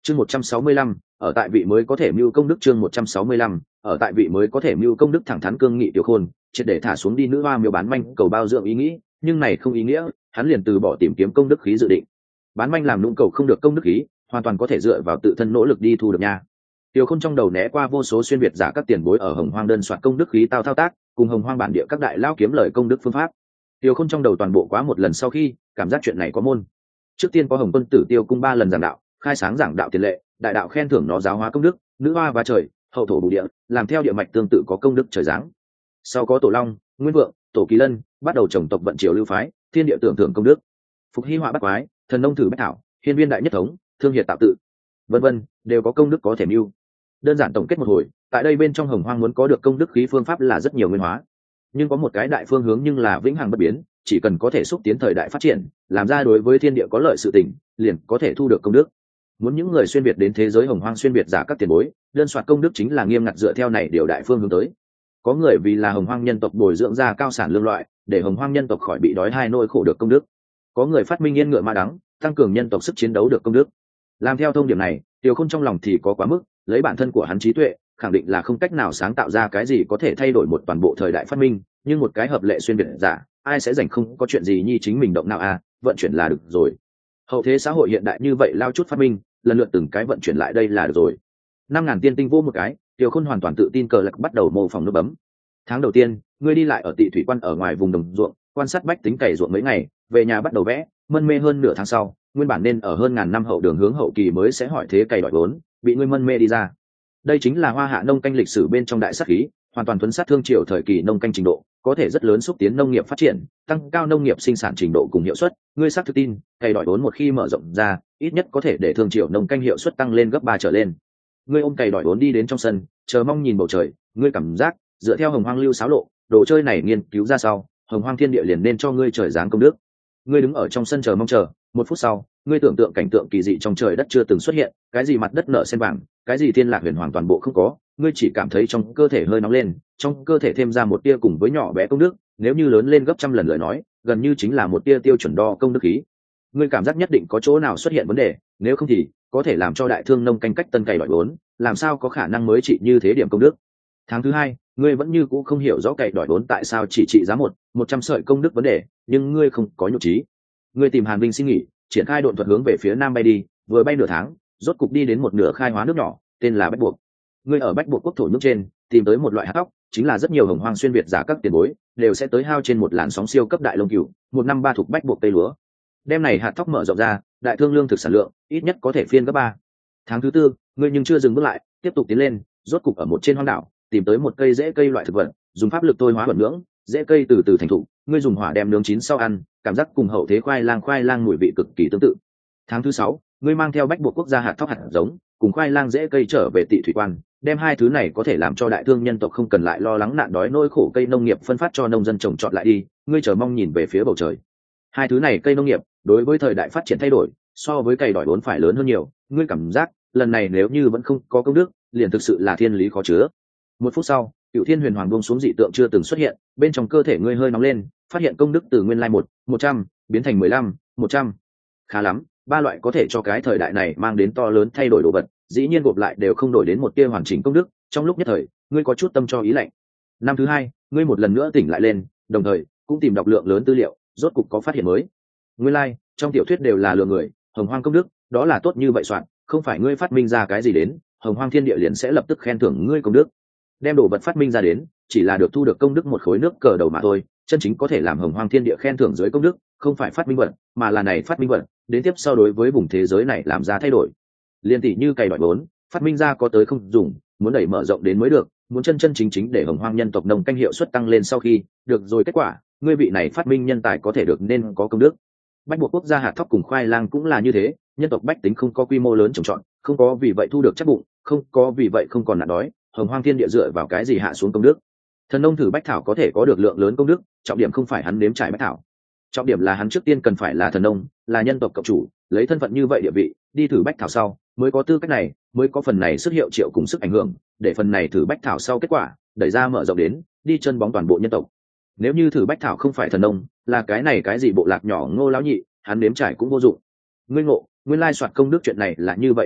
Chương 165, ở tại vị mới có thể mưu công đức. Chương 165, ở tại vị mới có thể mưu công đức. Thẳng thắn cương nghị Tiểu Khôn triệt để thả xuống đi nữ hoa miêu bán manh cầu bao dưỡng ý nghĩ, nhưng này không ý nghĩa hắn liền từ bỏ tìm kiếm công đức khí dự định. Bán manh làm nũng cầu không được công đức khí, hoàn toàn có thể dựa vào tự thân nỗ lực đi thu được nha. Tiểu Khôn trong đầu né qua vô số xuyên việt giả các tiền bối ở Hồng Hoang đơn soạt công đức khí tao thao tác, cùng Hồng Hoang bản địa các đại lao kiếm lời công đức phương pháp. Tiểu Khôn trong đầu toàn bộ quá một lần sau khi cảm giác chuyện này có môn. Trước tiên có Hồng Quân Tử Tiêu cung 3 lần giảng đạo, khai sáng giảng đạo tiền lệ, đại đạo khen thưởng nó giáo hóa công đức, nữ hoa và trời, hậu thổ bù địa, làm theo địa mạch tương tự có công đức trời giáng. Sau có Tổ Long, Nguyên Vượng, Tổ Kỳ Lân, bắt đầu trồng tộc vận triều lưu phái, thiên địa tưởng thưởng công đức. Phục hy họa bắt quái, thần nông thử bách thảo, hiên viên đại nhất thống, thương hiệt tạo tự, vân vân, đều có công đức có thể mưu. Đơn giản tổng kết một hồi, tại đây bên trong Hồng Hoang muốn có được công đức khí phương pháp là rất nhiều nguyên hóa, nhưng có một cái đại phương hướng nhưng là vĩnh hằng bất biến, chỉ cần có thể xúc tiến thời đại phát triển, làm ra đối với thiên địa có lợi sự tình, liền có thể thu được công đức. Muốn những người xuyên việt đến thế giới Hồng Hoang xuyên việt giả các tiền bối, đơn soạt công đức chính là nghiêm ngặt dựa theo này điều đại phương hướng tới. Có người vì là Hồng Hoang nhân tộc bồi dưỡng ra cao sản lương loại, để Hồng Hoang nhân tộc khỏi bị đói hai nỗi khổ được công đức. Có người phát minh yên ngựa ma đắng, tăng cường nhân tộc sức chiến đấu được công đức. Làm theo thông điểm này, Tiểu Khôn trong lòng thì có quá mức, lấy bản thân của hắn trí tuệ, khẳng định là không cách nào sáng tạo ra cái gì có thể thay đổi một toàn bộ thời đại phát minh, nhưng một cái hợp lệ xuyên việt giả, ai sẽ rảnh không có chuyện gì nhi chính mình động nào à, vận chuyển là được rồi. Hậu thế xã hội hiện đại như vậy lao chút phát minh, lần lượt từng cái vận chuyển lại đây là được rồi. 5.000 tiên tinh vô một cái, Tiểu Khôn hoàn toàn tự tin cờ lạc bắt đầu mô phỏng nút bấm. Tháng đầu tiên, ngươi đi lại ở Tị Thủy Quan ở ngoài vùng đồng ruộng, quan sát bách tính cày ruộng mấy ngày, về nhà bắt đầu vẽ, mân mê hơn nửa tháng sau, nguyên bản nên ở hơn ngàn năm hậu đường hướng hậu kỳ mới sẽ hỏi thế cày đòi vốn, bị ngươi mân mê đi ra. Đây chính là Hoa Hạ nông canh lịch sử bên trong đại sát khí, hoàn toàn thuần sát thương triều thời kỳ nông canh trình độ, có thể rất lớn xúc tiến nông nghiệp phát triển, tăng cao nông nghiệp sinh sản trình độ cùng hiệu suất. Ngươi xác thực tin, cày đòi vốn một khi mở rộng ra, ít nhất có thể để thương triều nông canh hiệu suất tăng lên gấp 3 trở lên. Ngươi ôm cày đòi vốn đi đến trong sân, chờ mong nhìn bầu trời, ngươi cảm giác dựa theo Hồng Hoang lưu sáo lộ, đồ chơi này nghiên cứu ra sau, Hồng Hoang thiên địa liền nên cho ngươi trời giáng công đức. Ngươi đứng ở trong sân chờ mong chờ, 1 phút sau, ngươi tưởng tượng cảnh tượng kỳ dị trong trời đất chưa từng xuất hiện, cái gì mặt đất nở sen vàng, cái gì thiên lạc huyền hoàng toàn bộ không có, ngươi chỉ cảm thấy trong cơ thể hơi nóng lên, trong cơ thể thêm ra một tia cùng với nhỏ bé công đức, nếu như lớn lên gấp trăm lần lời nói, gần như chính là một tia tiêu chuẩn đo công đức khí. Ngươi cảm giác nhất định có chỗ nào xuất hiện vấn đề, nếu không thì có thể làm cho đại thương nông canh cách tân cày đòi vốn, làm sao có khả năng mới trị như thế điểm công đức. Tháng thứ 2, ngươi vẫn như cũ không hiểu rõ cày đòi vốn tại sao chỉ trị giá 100 sợi công đức vấn đề, nhưng ngươi không có nhục trí. Ngươi tìm Hàn Vinh xin nghỉ, triển khai độn thuật hướng về phía nam bay đi, vừa bay nửa tháng, rốt cục đi đến một nửa khai hóa nước nhỏ, tên là Bách Buộc. Ngươi ở Bách Buộc quốc thổ nước trên, tìm tới một loại hạt tóc, chính là rất nhiều Hồng Hoang xuyên việt giả các tiền bối đều sẽ tới hao trên một làn sóng siêu cấp đại lông cừu, 1 năm 3 thuộc Bách Buộc tây lúa. Đem này hạt tóc mở rộng ra, đại thương lương thực sản lượng ít nhất có thể phiên gấp 3. Tháng thứ 4, ngươi nhưng chưa dừng bước lại, tiếp tục tiến lên, rốt cục ở một trên hoang đảo, tìm tới một cây rễ cây loại thực vật, dùng pháp lực tôi hóa bẩn nướng, rễ cây từ từ thành thụ, ngươi dùng hỏa đem nướng chín sau ăn, cảm giác cùng hậu thế khoai lang mùi vị cực kỳ tương tự. Tháng thứ 6, ngươi mang theo Bách Buộc quốc gia hạt thóc hạt giống, cùng khoai lang rễ cây trở về Tị Thủy Quan, đem hai thứ này có thể làm cho đại thương nhân tộc không cần lại lo lắng nạn đói nỗi khổ cây nông nghiệp phân phát cho nông dân trồng trọt lại đi. Ngươi chờ mong nhìn về phía bầu trời. Hai thứ này cây nông nghiệp đối với thời đại phát triển thay đổi, so với cày đòi vốn phải lớn hơn nhiều. Ngươi cảm giác lần này nếu như vẫn không có công đức, liền thực sự là thiên lý khó chứa. 1 phút sau, Cửu Thiên Huyền Hoàng buông xuống dị tượng chưa từng xuất hiện, bên trong cơ thể ngươi hơi nóng lên, phát hiện công đức từ nguyên lai 100 biến thành 15, 100. Khá lắm, 3 loại có thể cho cái thời đại này mang đến to lớn thay đổi đồ vật, dĩ nhiên gộp lại đều không đổi đến một tia hoàn chỉnh công đức. Trong lúc nhất thời, ngươi có chút tâm cho ý lạnh. Năm thứ 2, ngươi một lần nữa tỉnh lại lên, đồng thời cũng tìm đọc lượng lớn tư liệu, rốt cục có phát hiện mới. Nguyên lai, trong tiểu thuyết đều là lừa người, Hồng Hoang công đức, đó là tốt như vậy soạn, không phải ngươi phát minh ra cái gì đến, Hồng Hoang thiên địa liền sẽ lập tức khen thưởng ngươi công đức. Đem đồ vật phát minh ra đến, chỉ là được thu được công đức một khối nước cờ đầu mà thôi, chân chính có thể làm Hồng Hoang thiên địa khen thưởng dưới công đức, không phải phát minh vật, mà là này phát minh vật, đến tiếp sau đối với vùng thế giới này làm ra thay đổi. Liên tỷ như cày đòi vốn, phát minh ra có tới không dùng, muốn đẩy mở rộng đến mới được, muốn chân chân chính chính để Hồng Hoang nhân tộc nông canh hiệu suất tăng lên sau khi, được rồi kết quả, ngươi vị này phát minh nhân tài có thể được nên có công đức. Bách Buộc quốc gia hạt thóc cùng khoai lang cũng là như thế, nhân tộc bách tính không có quy mô lớn trồng trọt, không có vì vậy thu được chắc bụng, không có vì vậy không còn nạn đói, Hồng Hoang thiên địa dựa vào cái gì hạ xuống công đức. Thần nông thử bách thảo có thể có được lượng lớn công đức, trọng điểm không phải hắn nếm trải bách thảo, trọng điểm là hắn trước tiên cần phải là thần nông, là nhân tộc cộng chủ, lấy thân phận như vậy địa vị đi thử bách thảo sau mới có tư cách này, mới có phần này sức hiệu triệu cùng sức ảnh hưởng, để phần này thử bách thảo sau kết quả đẩy ra mở rộng đến đi chân bóng toàn bộ nhân tộc. Nếu như thử bách thảo không phải thần nông, là cái này cái gì bộ lạc nhỏ Ngô lão nhị, hắn nếm trải cũng vô dụng. Ngươi ngộ, nguyên lai soạt công đức chuyện này là như vậy hiện thực,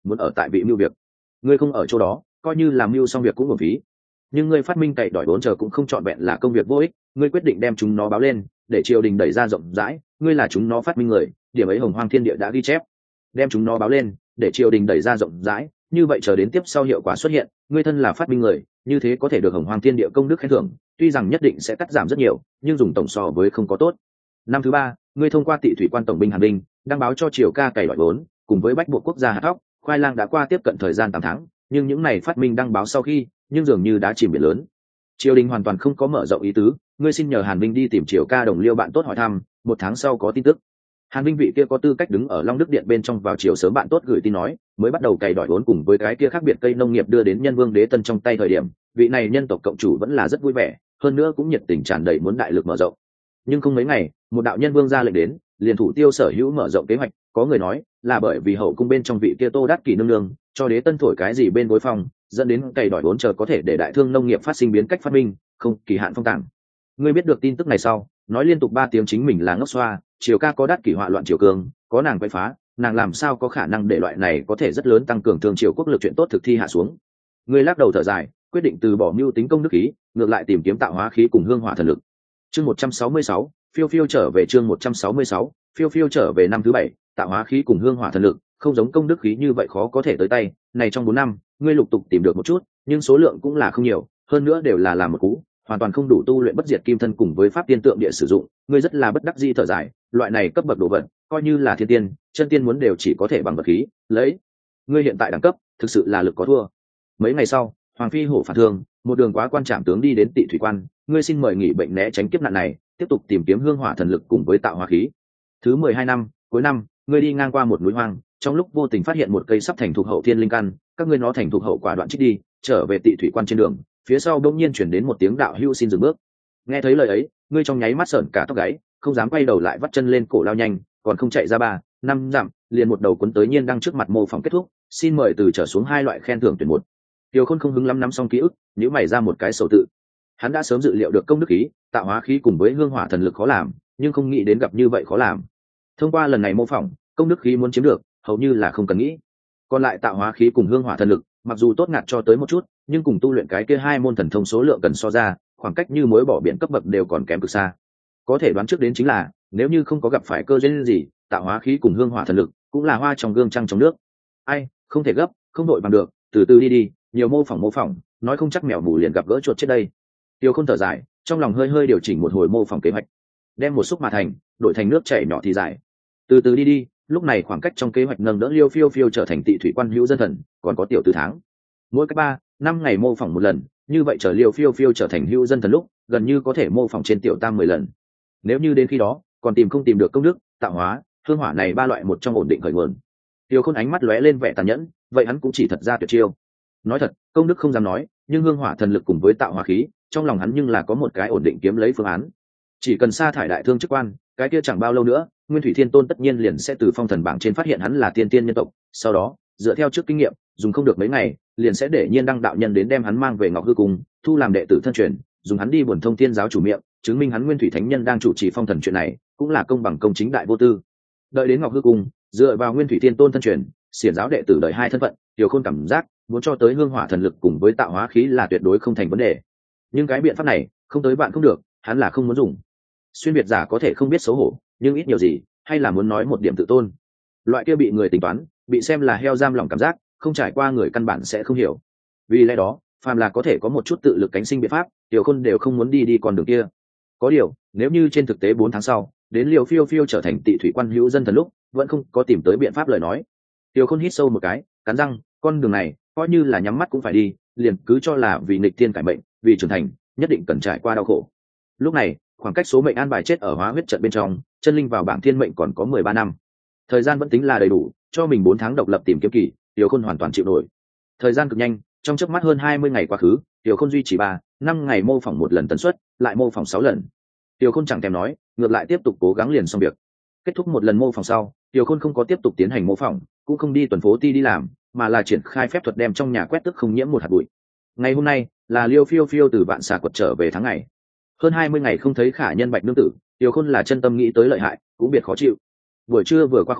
muốn ở tại vị mưu việc. Ngươi không ở chỗ đó, coi như làm mưu xong việc cũng uổng phí. Nhưng ngươi phát minh cậy đòi vốn chờ cũng không trọn vẹn là công việc vô ích, ngươi quyết định đem chúng nó báo lên, để triều đình đẩy ra rộng rãi, ngươi là chúng nó phát minh người, điểm ấy hồng hoang thiên địa đã ghi chép. Đem chúng nó báo lên, để triều đình đẩy ra rộng rãi, như vậy chờ đến tiếp sau hiệu quả xuất hiện, ngươi thân là phát minh người, như thế có thể được hồng hoang thiên địa công đức khen thưởng, tuy rằng nhất định sẽ cắt giảm rất nhiều, nhưng dùng tổng so với không có tốt. Năm thứ ba, ngươi thông qua Tị thủy quan tổng binh Hàn Binh, đăng báo cho triều ca cày đòi vốn, cùng với bách buộc quốc gia hạt thóc, khoai lang đã qua tiếp cận thời gian 8 tháng, nhưng những này phát minh đăng báo sau khi, nhưng dường như đã chìm biển lớn. Triều đình hoàn toàn không có mở rộng ý tứ, ngươi xin nhờ Hàn Binh đi tìm triều ca đồng liêu bạn tốt hỏi thăm, 1 tháng sau có tin tức. Hàn Binh vị kia có tư cách đứng ở Long Đức Điện bên trong vào chiều sớm bạn tốt gửi tin nói, mới bắt đầu cày đòi vốn cùng với cái kia khác biệt cây nông nghiệp đưa đến Nhân Vương Đế Tân trong tay thời điểm, vị này nhân tộc cộng chủ vẫn là rất vui vẻ, hơn nữa cũng nhiệt tình tràn đầy muốn đại lực mở rộng. Nhưng không mấy ngày, một đạo nhân vương ra lệnh đến, liền thủ tiêu sở hữu mở rộng kế hoạch, có người nói là bởi vì hậu cung bên trong vị kia Tô Đát Kỷ nương nương, cho Đế Tân thổi cái gì bên gối phòng, dẫn đến cày đòi vốn chờ có thể để đại thương nông nghiệp phát sinh biến cách phát minh, không kỳ hạn phong tàng. Ngươi biết được tin tức này sau, nói liên tục 3 tiếng chính mình là ngốc xoa, triều ca có Đát Kỷ họa loạn triều cường, có nàng quay phá, nàng làm sao có khả năng để loại này có thể rất lớn tăng cường thương triều quốc lực chuyện tốt thực thi hạ xuống. Ngươi lắc đầu thở dài, quyết định từ bỏ mưu tính công đức khí, ngược lại tìm kiếm tạo hóa khí cùng hương hỏa thần lực. Chương 166, phiêu phiêu trở về. Chương 166, phiêu phiêu trở về. Năm thứ 7, tạo hóa khí cùng hương hỏa thần lực, không giống công đức khí như vậy khó có thể tới tay, này trong 4 năm, ngươi lục tục tìm được một chút, nhưng số lượng cũng là không nhiều, hơn nữa đều là làm một cú, hoàn toàn không đủ tu luyện bất diệt kim thân cùng với pháp tiên tượng địa sử dụng, ngươi rất là bất đắc dĩ thở dài, loại này cấp bậc đồ vật, coi như là thiên tiên, chân tiên muốn đều chỉ có thể bằng vật khí, lấy ngươi hiện tại đẳng cấp, thực sự là lực có thua. Mấy ngày sau, Hoàng Phi hổ phản thương, một đường quá quan trảm tướng đi đến Tị thủy quan, ngươi xin mời nghỉ bệnh né tránh kiếp nạn này, tiếp tục tìm kiếm hương hỏa thần lực cùng với tạo hóa khí. Thứ 12 năm, cuối năm, ngươi đi ngang qua một núi hoang, trong lúc vô tình phát hiện một cây sắp thành thục hậu thiên linh căn, các ngươi nó thành thục hậu quả đoạn trích đi, trở về Tị thủy quan trên đường, phía sau đột nhiên chuyển đến một tiếng đạo hưu xin dừng bước. Nghe thấy lời ấy, ngươi trong nháy mắt sởn cả tóc gáy, không dám quay đầu lại vắt chân lên cổ lao nhanh, còn không chạy ra 3-5 dặm, liền một đầu cuốn tới Nhiên đang trước mặt mô phỏng kết thúc, xin mời từ trở xuống 2 loại khen thưởng tuyển một. Tiêu Khôn không hứng lắm nắm xong ký ức, nhíu mày ra một cái sầu tự. Hắn đã sớm dự liệu được công đức khí, tạo hóa khí cùng với hương hỏa thần lực khó làm, nhưng không nghĩ đến gặp như vậy khó làm. Thông qua lần này mô phỏng, công đức khí muốn chiếm được, hầu như là không cần nghĩ. Còn lại tạo hóa khí cùng hương hỏa thần lực, mặc dù tốt ngạt cho tới một chút, nhưng cùng tu luyện cái kia 2 môn thần thông số lượng cần so ra, khoảng cách như muối bỏ biển cấp bậc đều còn kém cực xa. Có thể đoán trước đến chính là, nếu như không có gặp phải cơ duyên gì, tạo hóa khí cùng hương hỏa thần lực cũng là hoa trong gương trăng trong nước. Ai, không thể gấp, không đội bằng được, từ từ đi, nhiều mô phỏng, nói không chắc mèo mù liền gặp gỡ chuột chết đây. Tiêu Khôn thở dài, trong lòng hơi hơi điều chỉnh một hồi mô phỏng kế hoạch, đem một xúc mà thành, đổi thành nước chảy nhỏ thì dài. Từ từ đi, lúc này khoảng cách trong kế hoạch nâng đỡ Liêu Phiêu Phiêu trở thành Tị thủy quan hữu dân thần, còn có tiểu tư tháng. Mỗi cách 3-5 ngày mô phỏng một lần, như vậy chờ Liêu Phiêu Phiêu trở thành hữu dân thần lúc, gần như có thể mô phỏng trên tiểu tam 10 lần. Nếu như đến khi đó, còn không tìm được công đức, tạo hóa, hương hỏa này 3 loại một trong ổn định khởi nguồn. Tiêu Khôn ánh mắt lóe lên vẻ tàn nhẫn, vậy hắn cũng chỉ thật ra tuyệt chiêu. Nói thật, công đức không dám nói, nhưng hương hỏa thần lực cùng với tạo hóa khí, trong lòng hắn nhưng là có một cái ổn định kiếm lấy phương án. Chỉ cần sa thải đại thương chức quan, cái kia chẳng bao lâu nữa, Nguyên Thủy Thiên Tôn tất nhiên liền sẽ từ phong thần bảng trên phát hiện hắn là tiên tiên nhân tộc, sau đó, dựa theo trước kinh nghiệm, dùng không được mấy ngày, liền sẽ để Nhiên Đăng đạo nhân đến đem hắn mang về Ngọc Hư Cung, thu làm đệ tử thân truyền, dùng hắn đi buồn thông tiên giáo chủ miệng, chứng minh hắn Nguyên Thủy Thánh Nhân đang chủ trì phong thần chuyện này, cũng là công bằng công chính đại vô tư. Đợi đến Ngọc Hư Cung, dựa vào Nguyên Thủy Thiên Tôn thân truyền, xiển giáo đệ tử đời 2 thân phận, Tiêu Khôn cảm giác muốn cho tới hương hỏa thần lực cùng với tạo hóa khí là tuyệt đối không thành vấn đề. Nhưng cái biện pháp này, không tới bạn không được, hắn là không muốn dùng. Xuyên biệt giả có thể không biết xấu hổ, nhưng ít nhiều gì, hay là muốn nói một điểm tự tôn. Loại kia bị người tính toán, bị xem là heo giam lòng cảm giác, không trải qua người căn bản sẽ không hiểu. Vì lẽ đó, phàm là có thể có một chút tự lực cánh sinh biện pháp, Tiêu Khôn đều không muốn đi con đường kia. Có điều, nếu như trên thực tế 4 tháng sau, đến Liêu Phiêu Phiêu trở thành Tị thủy quan hữu dân thần lúc, vẫn không có tìm tới biện pháp lời nói. Tiêu Khôn hít sâu một cái, cắn răng, con đường này, coi như là nhắm mắt cũng phải đi, liền cứ cho là vì nghịch thiên cải mệnh, vì trưởng thành, nhất định cần trải qua đau khổ. Lúc này, khoảng cách số mệnh an bài chết ở hóa huyết trận bên trong, chân linh vào bảng thiên mệnh còn có 13 năm. Thời gian vẫn tính là đầy đủ, cho mình 4 tháng độc lập tìm kiếm kỳ, Tiêu Khôn hoàn toàn chịu nổi. Thời gian cực nhanh, trong chớp mắt hơn 20 ngày quá khứ, Tiêu Khôn duy trì 3-5 ngày mô phỏng một lần tần suất, lại mô phỏng 6 lần. Tiêu Khôn chẳng thèm nói, ngược lại tiếp tục cố gắng liền xong việc. Kết thúc một lần mô phỏng sau, Tiêu Khôn không có tiếp tục tiến hành mô phỏng, cũng không đi tuần phố ti đi làm, mà là triển khai phép thuật đem trong nhà quét tức không nhiễm một hạt bụi. Ngày hôm nay là Liêu Phiêu Phiêu từ Vạn Xà Quật trở về tháng ngày. Hơn 20 ngày không thấy khả nhân Bạch nương tử, Tiêu Khôn là chân tâm nghĩ tới lợi hại, cũng biệt khó chịu. Buổi trưa vừa qua khỏi,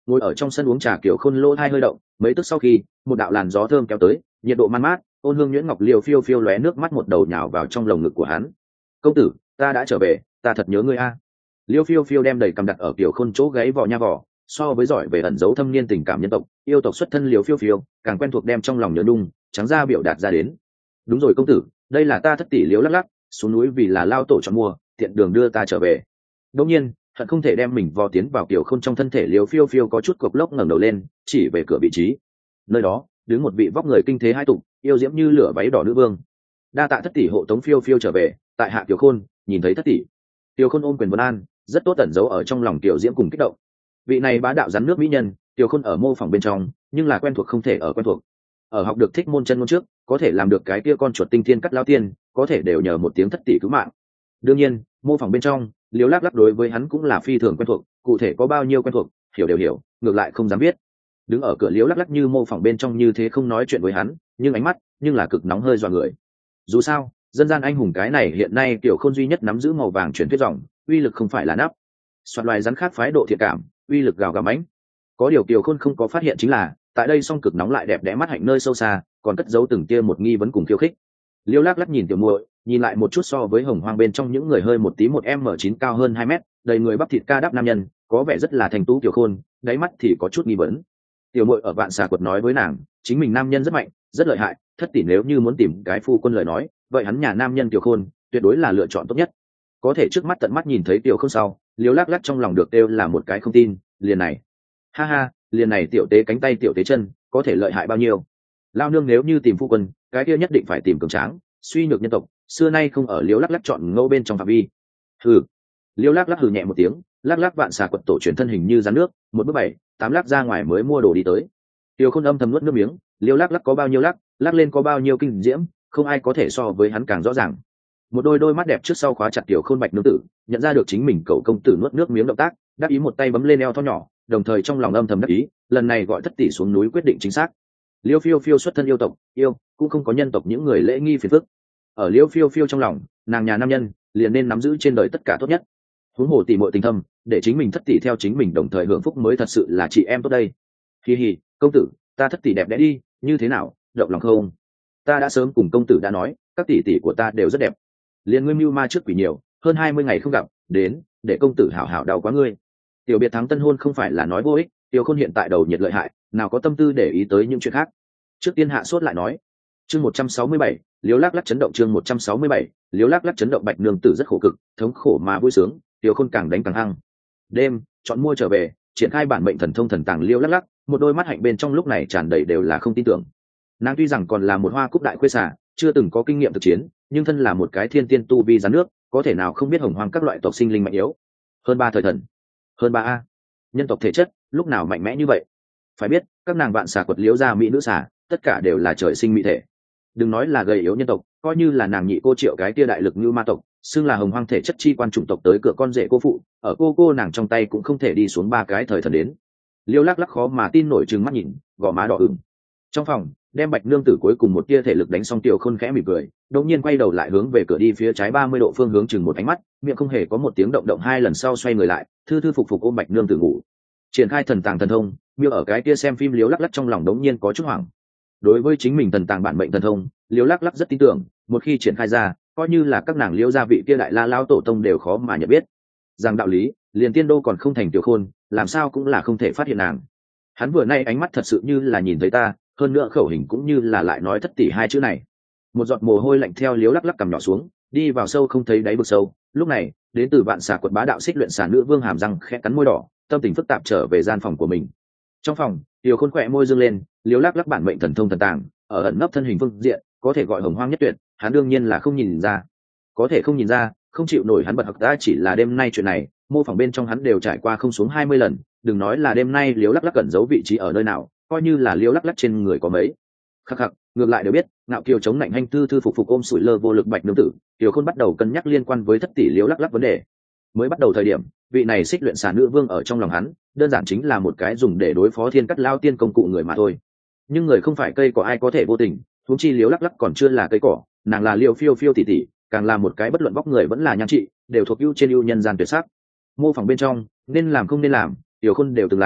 ngồi ở trong sân uống trà, Kiều Khôn lỗ hai hơi động, mấy tức sau khi một đạo làn gió thơm kéo tới, nhiệt độ man mát, ôn hương nhuyễn ngọc liều phiêu phiêu lóe nước mắt một đầu nhào vào trong lồng ngực của hắn. Công tử, ta đã trở về, ta thật nhớ ngươi a. Liêu phiêu phiêu đem đầy cầm đặt ở Kiều Khôn chỗ gáy vò nha vò, so với giỏi về ẩn giấu thâm niên tình cảm nhân tộc yêu tộc xuất thân Liêu phiêu phiêu càng quen thuộc đem trong lòng nhớ đung trắng ra biểu đạt ra đến. Đúng rồi công tử, đây là ta thất tỷ Liêu lắc lắc xuống núi vì là lao tổ chọn mua, tiện đường đưa ta trở về. Đương nhiên hận không thể đem mình vò tiến vào Kiều Khôn trong thân thể. Liêu phiêu phiêu có chút cục lốc ngẩng đầu lên, chỉ về cửa vị trí. Nơi đó đứng một vị vóc người kinh thế hai tục, yêu diễm như lửa váy đỏ nữ vương. Đa tạ thất tỷ hộ tống phiêu phiêu trở về, tại hạ Kiều Khôn nhìn thấy thất tỷ. Kiều Khôn ôm quyền vân an, rất tốt tẩn giấu ở trong lòng Tiểu diễm cùng kích động. Vị này bá đạo rắn nước mỹ nhân, Kiều Khôn ở mô phỏng bên trong, nhưng là quen thuộc không thể ở quen thuộc. Ở học được thích môn chân môn trước, có thể làm được cái kia con chuột tinh thiên cắt lao tiên, có thể đều nhờ một tiếng thất tỷ cứu mạng. Đương nhiên mô phỏng bên trong, Liêu lắc lắc đối với hắn cũng là phi thường quen thuộc, cụ thể có bao nhiêu quen thuộc hiểu đều hiểu, ngược lại không dám biết. Đứng ở cửa Liêu lắc lắc như mô phỏng bên trong như thế không nói chuyện với hắn, nhưng ánh mắt nhưng là cực nóng hơi dọa người. Dù sao dân gian anh hùng cái này hiện nay Tiểu Khôn duy nhất nắm giữ màu vàng truyền thuyết dòng, uy lực không phải là nắp soạt loài rắn khác phái độ thiện cảm, uy lực gào gầm ánh. Có điều Tiểu Khôn không có phát hiện chính là tại đây song cực nóng lại đẹp đẽ mắt hạnh nơi sâu xa còn cất giấu từng tia một nghi vấn cùng khiêu khích. Liêu lắc lắc nhìn tiểu muội, nhìn lại một chút so với hồng hoang bên trong những người hơi một tí một m9 cao hơn 2 mét, đầy người bắp thịt ca đắp nam nhân, có vẻ rất là thành tú Tiểu Khôn, đáy mắt thì có chút nghi vấn. Tiểu muội ở vạn xà quật nói với nàng, chính mình nam nhân rất mạnh, rất lợi hại, thất tỷ nếu như muốn tìm cái phu quân lời nói, vậy hắn nhà nam nhân Tiểu Khôn tuyệt đối là lựa chọn tốt nhất. Có thể trước mắt tận mắt nhìn thấy Tiểu Khôn sau, Liêu lắc lắc trong lòng được đều là một cái không tin, liền này. Ha ha, liền này tiểu tế cánh tay tiểu tế chân, có thể lợi hại bao nhiêu? Lao nương nếu như tìm phu quân, cái kia nhất định phải tìm cường tráng, suy nhược nhân tộc, xưa nay không ở Liêu lắc lắc chọn ngẫu bên trong phạm vi. Hừ. Liêu lắc lắc hừ nhẹ một tiếng, lắc lắc vạn xà quật tổ truyền thân hình như rắn nước, một bước 7-8 lắc ra ngoài mới mua đồ đi tới. Tiểu Khôn âm thầm nuốt nước miếng, Liêu lắc lắc có bao nhiêu lắc, lắc lên có bao nhiêu kinh diễm, không ai có thể so với hắn càng rõ ràng. Một đôi mắt đẹp trước sau khóa chặt Tiểu Khôn bạch nương tử, nhận ra được chính mình cậu công tử nuốt nước miếng động tác, đáp ý một tay bấm lên eo thon nhỏ, đồng thời trong lòng âm thầm đắc ý, lần này gọi thất tỷ xuống núi quyết định chính xác. Liêu phiêu phiêu xuất thân yêu tộc, yêu cũng không có nhân tộc những người lễ nghi phiền phức. Ở Liêu phiêu phiêu trong lòng, nàng nhà nam nhân liền nên nắm giữ trên đời tất cả tốt nhất. Huống hồ tỷ muội tình thâm, để chính mình thất tỷ theo chính mình đồng thời hưởng phúc mới thật sự là chị em tốt đây. Hi hi, công tử, ta thất tỷ đẹp đẽ đi, như thế nào, động lòng không? Ta đã sớm cùng công tử đã nói, các tỷ tỷ của ta đều rất đẹp. Liên ngươi mưu ma trước quỷ nhiều, hơn 20 ngày không gặp, đến, để công tử hảo hảo đau quá ngươi. Tiểu biệt thắng tân hôn không phải là nói vô ích, Tiểu Khôn hiện tại đầu nhiệt lợi hại, nào có tâm tư để ý tới những chuyện khác. Trước tiên hạ sốt lại nói. Chương 167, Liêu lắc lắc chấn động. Chương 167, Liêu lắc lắc chấn động. Bạch nương tử rất khổ cực, thống khổ mà vui sướng, Tiểu Khôn càng đánh càng hăng. Đêm, chọn mua trở về, triển khai bản mệnh thần thông thần tàng Liêu lắc lắc, một đôi mắt hạnh bên trong lúc này tràn đầy đều là không tin tưởng. Nàng tuy rằng còn là một hoa cúc đại khuê xả, chưa từng có kinh nghiệm thực chiến, nhưng thân là một cái thiên tiên tu vi rắn nước, có thể nào không biết hồng hoang các loại tộc sinh linh mạnh yếu. Hơn 3 thời thần, hơn 3 a nhân tộc thể chất lúc nào mạnh mẽ như vậy? Phải biết các nàng vạn xà quật liễu gia mỹ nữ xà, tất cả đều là trời sinh mỹ thể. Đừng nói là gầy yếu nhân tộc, coi như là nàng nhị cô Triệu cái tia đại lực như ma tộc, xưng là hồng hoang thể chất chi quan chủng tộc tới cửa con rể cô phụ, ở cô nàng trong tay cũng không thể đi xuống 3 cái thời thần đến. Liêu lắc lắc khó mà tin nổi, trừng mắt nhìn, gò má đỏ ửng. Trong phòng đem bạch nương tử cuối cùng một tia thể lực đánh xong, Tiểu Khôn khẽ mỉm cười, đột nhiên quay đầu lại hướng về cửa đi phía trái 30 độ phương hướng chừng một ánh mắt, miệng không hề có một tiếng động động 2 lần sau xoay người lại, thư thư phục phục ôm bạch nương tử ngủ. Triển khai thần tàng thần thông, miêu ở cái kia xem phim Liêu lắc lắc trong lòng đống nhiên có chút hoảng. Đối với chính mình thần tàng bản mệnh thần thông, Liêu lắc lắc rất tin tưởng, một khi triển khai ra, coi như là các nàng Liêu gia vị kia đại la lao tổ tông đều khó mà nhận biết. Rằng đạo lý, liền tiên đô còn không thành Tiểu Khôn, làm sao cũng là không thể phát hiện nàng. Hắn vừa nay ánh mắt thật sự như là nhìn thấy ta, hơn nữa khẩu hình cũng như là lại nói thất tỷ 2 chữ này. Một giọt mồ hôi lạnh theo Liêu lắc lắc cầm nhỏ xuống, đi vào sâu không thấy đáy vực sâu. Lúc này đến từ vạn xà quật bá đạo xích luyện xà nữ vương hàm răng khẽ cắn môi đỏ, tâm tình phức tạp trở về gian phòng của mình. Trong phòng Tiểu Khôn khỏe môi dương lên, Liêu lắc lắc bản mệnh thần thông thần tàng ở ẩn nấp thân hình phương diện có thể gọi hồng hoang nhất tuyệt, hắn đương nhiên là không nhìn ra. Có thể không nhìn ra, không chịu nổi hắn bật học ta chỉ là đêm nay chuyện này, mô phỏng bên trong hắn đều trải qua không xuống 20 lần, đừng nói là đêm nay Liêu lắc lắc cẩn giấu vị trí ở nơi nào, coi như là Liêu lắc lắc trên người có mấy. Khắc khắc, ngược lại đều biết, ngạo kiều chống nạnh hành thư thư phục phục ôm sủi lơ vô lực bạch nương tử, Tiểu Khôn bắt đầu cân nhắc liên quan với thất tỷ Liêu lắc lắc vấn đề. Mới bắt đầu thời điểm, vị này xích luyện xà nữ vương ở trong lòng hắn, đơn giản chính là một cái dùng để đối phó thiên cắt lao tiên công cụ người mà thôi. Nhưng người không phải cây cỏ ai có thể vô tình, huống chi Liêu lắc lắc còn chưa là cây cỏ, nàng là Liêu phiêu phiêu tỷ tỷ, càng là một cái bất luận vóc người vẫn là nhan trị, đều thuộc ưu trên ưu nhân gian tuyệt sắc. Mô phỏng bên trong, nên làm không nên làm, Tiểu Khôn đều từng làm,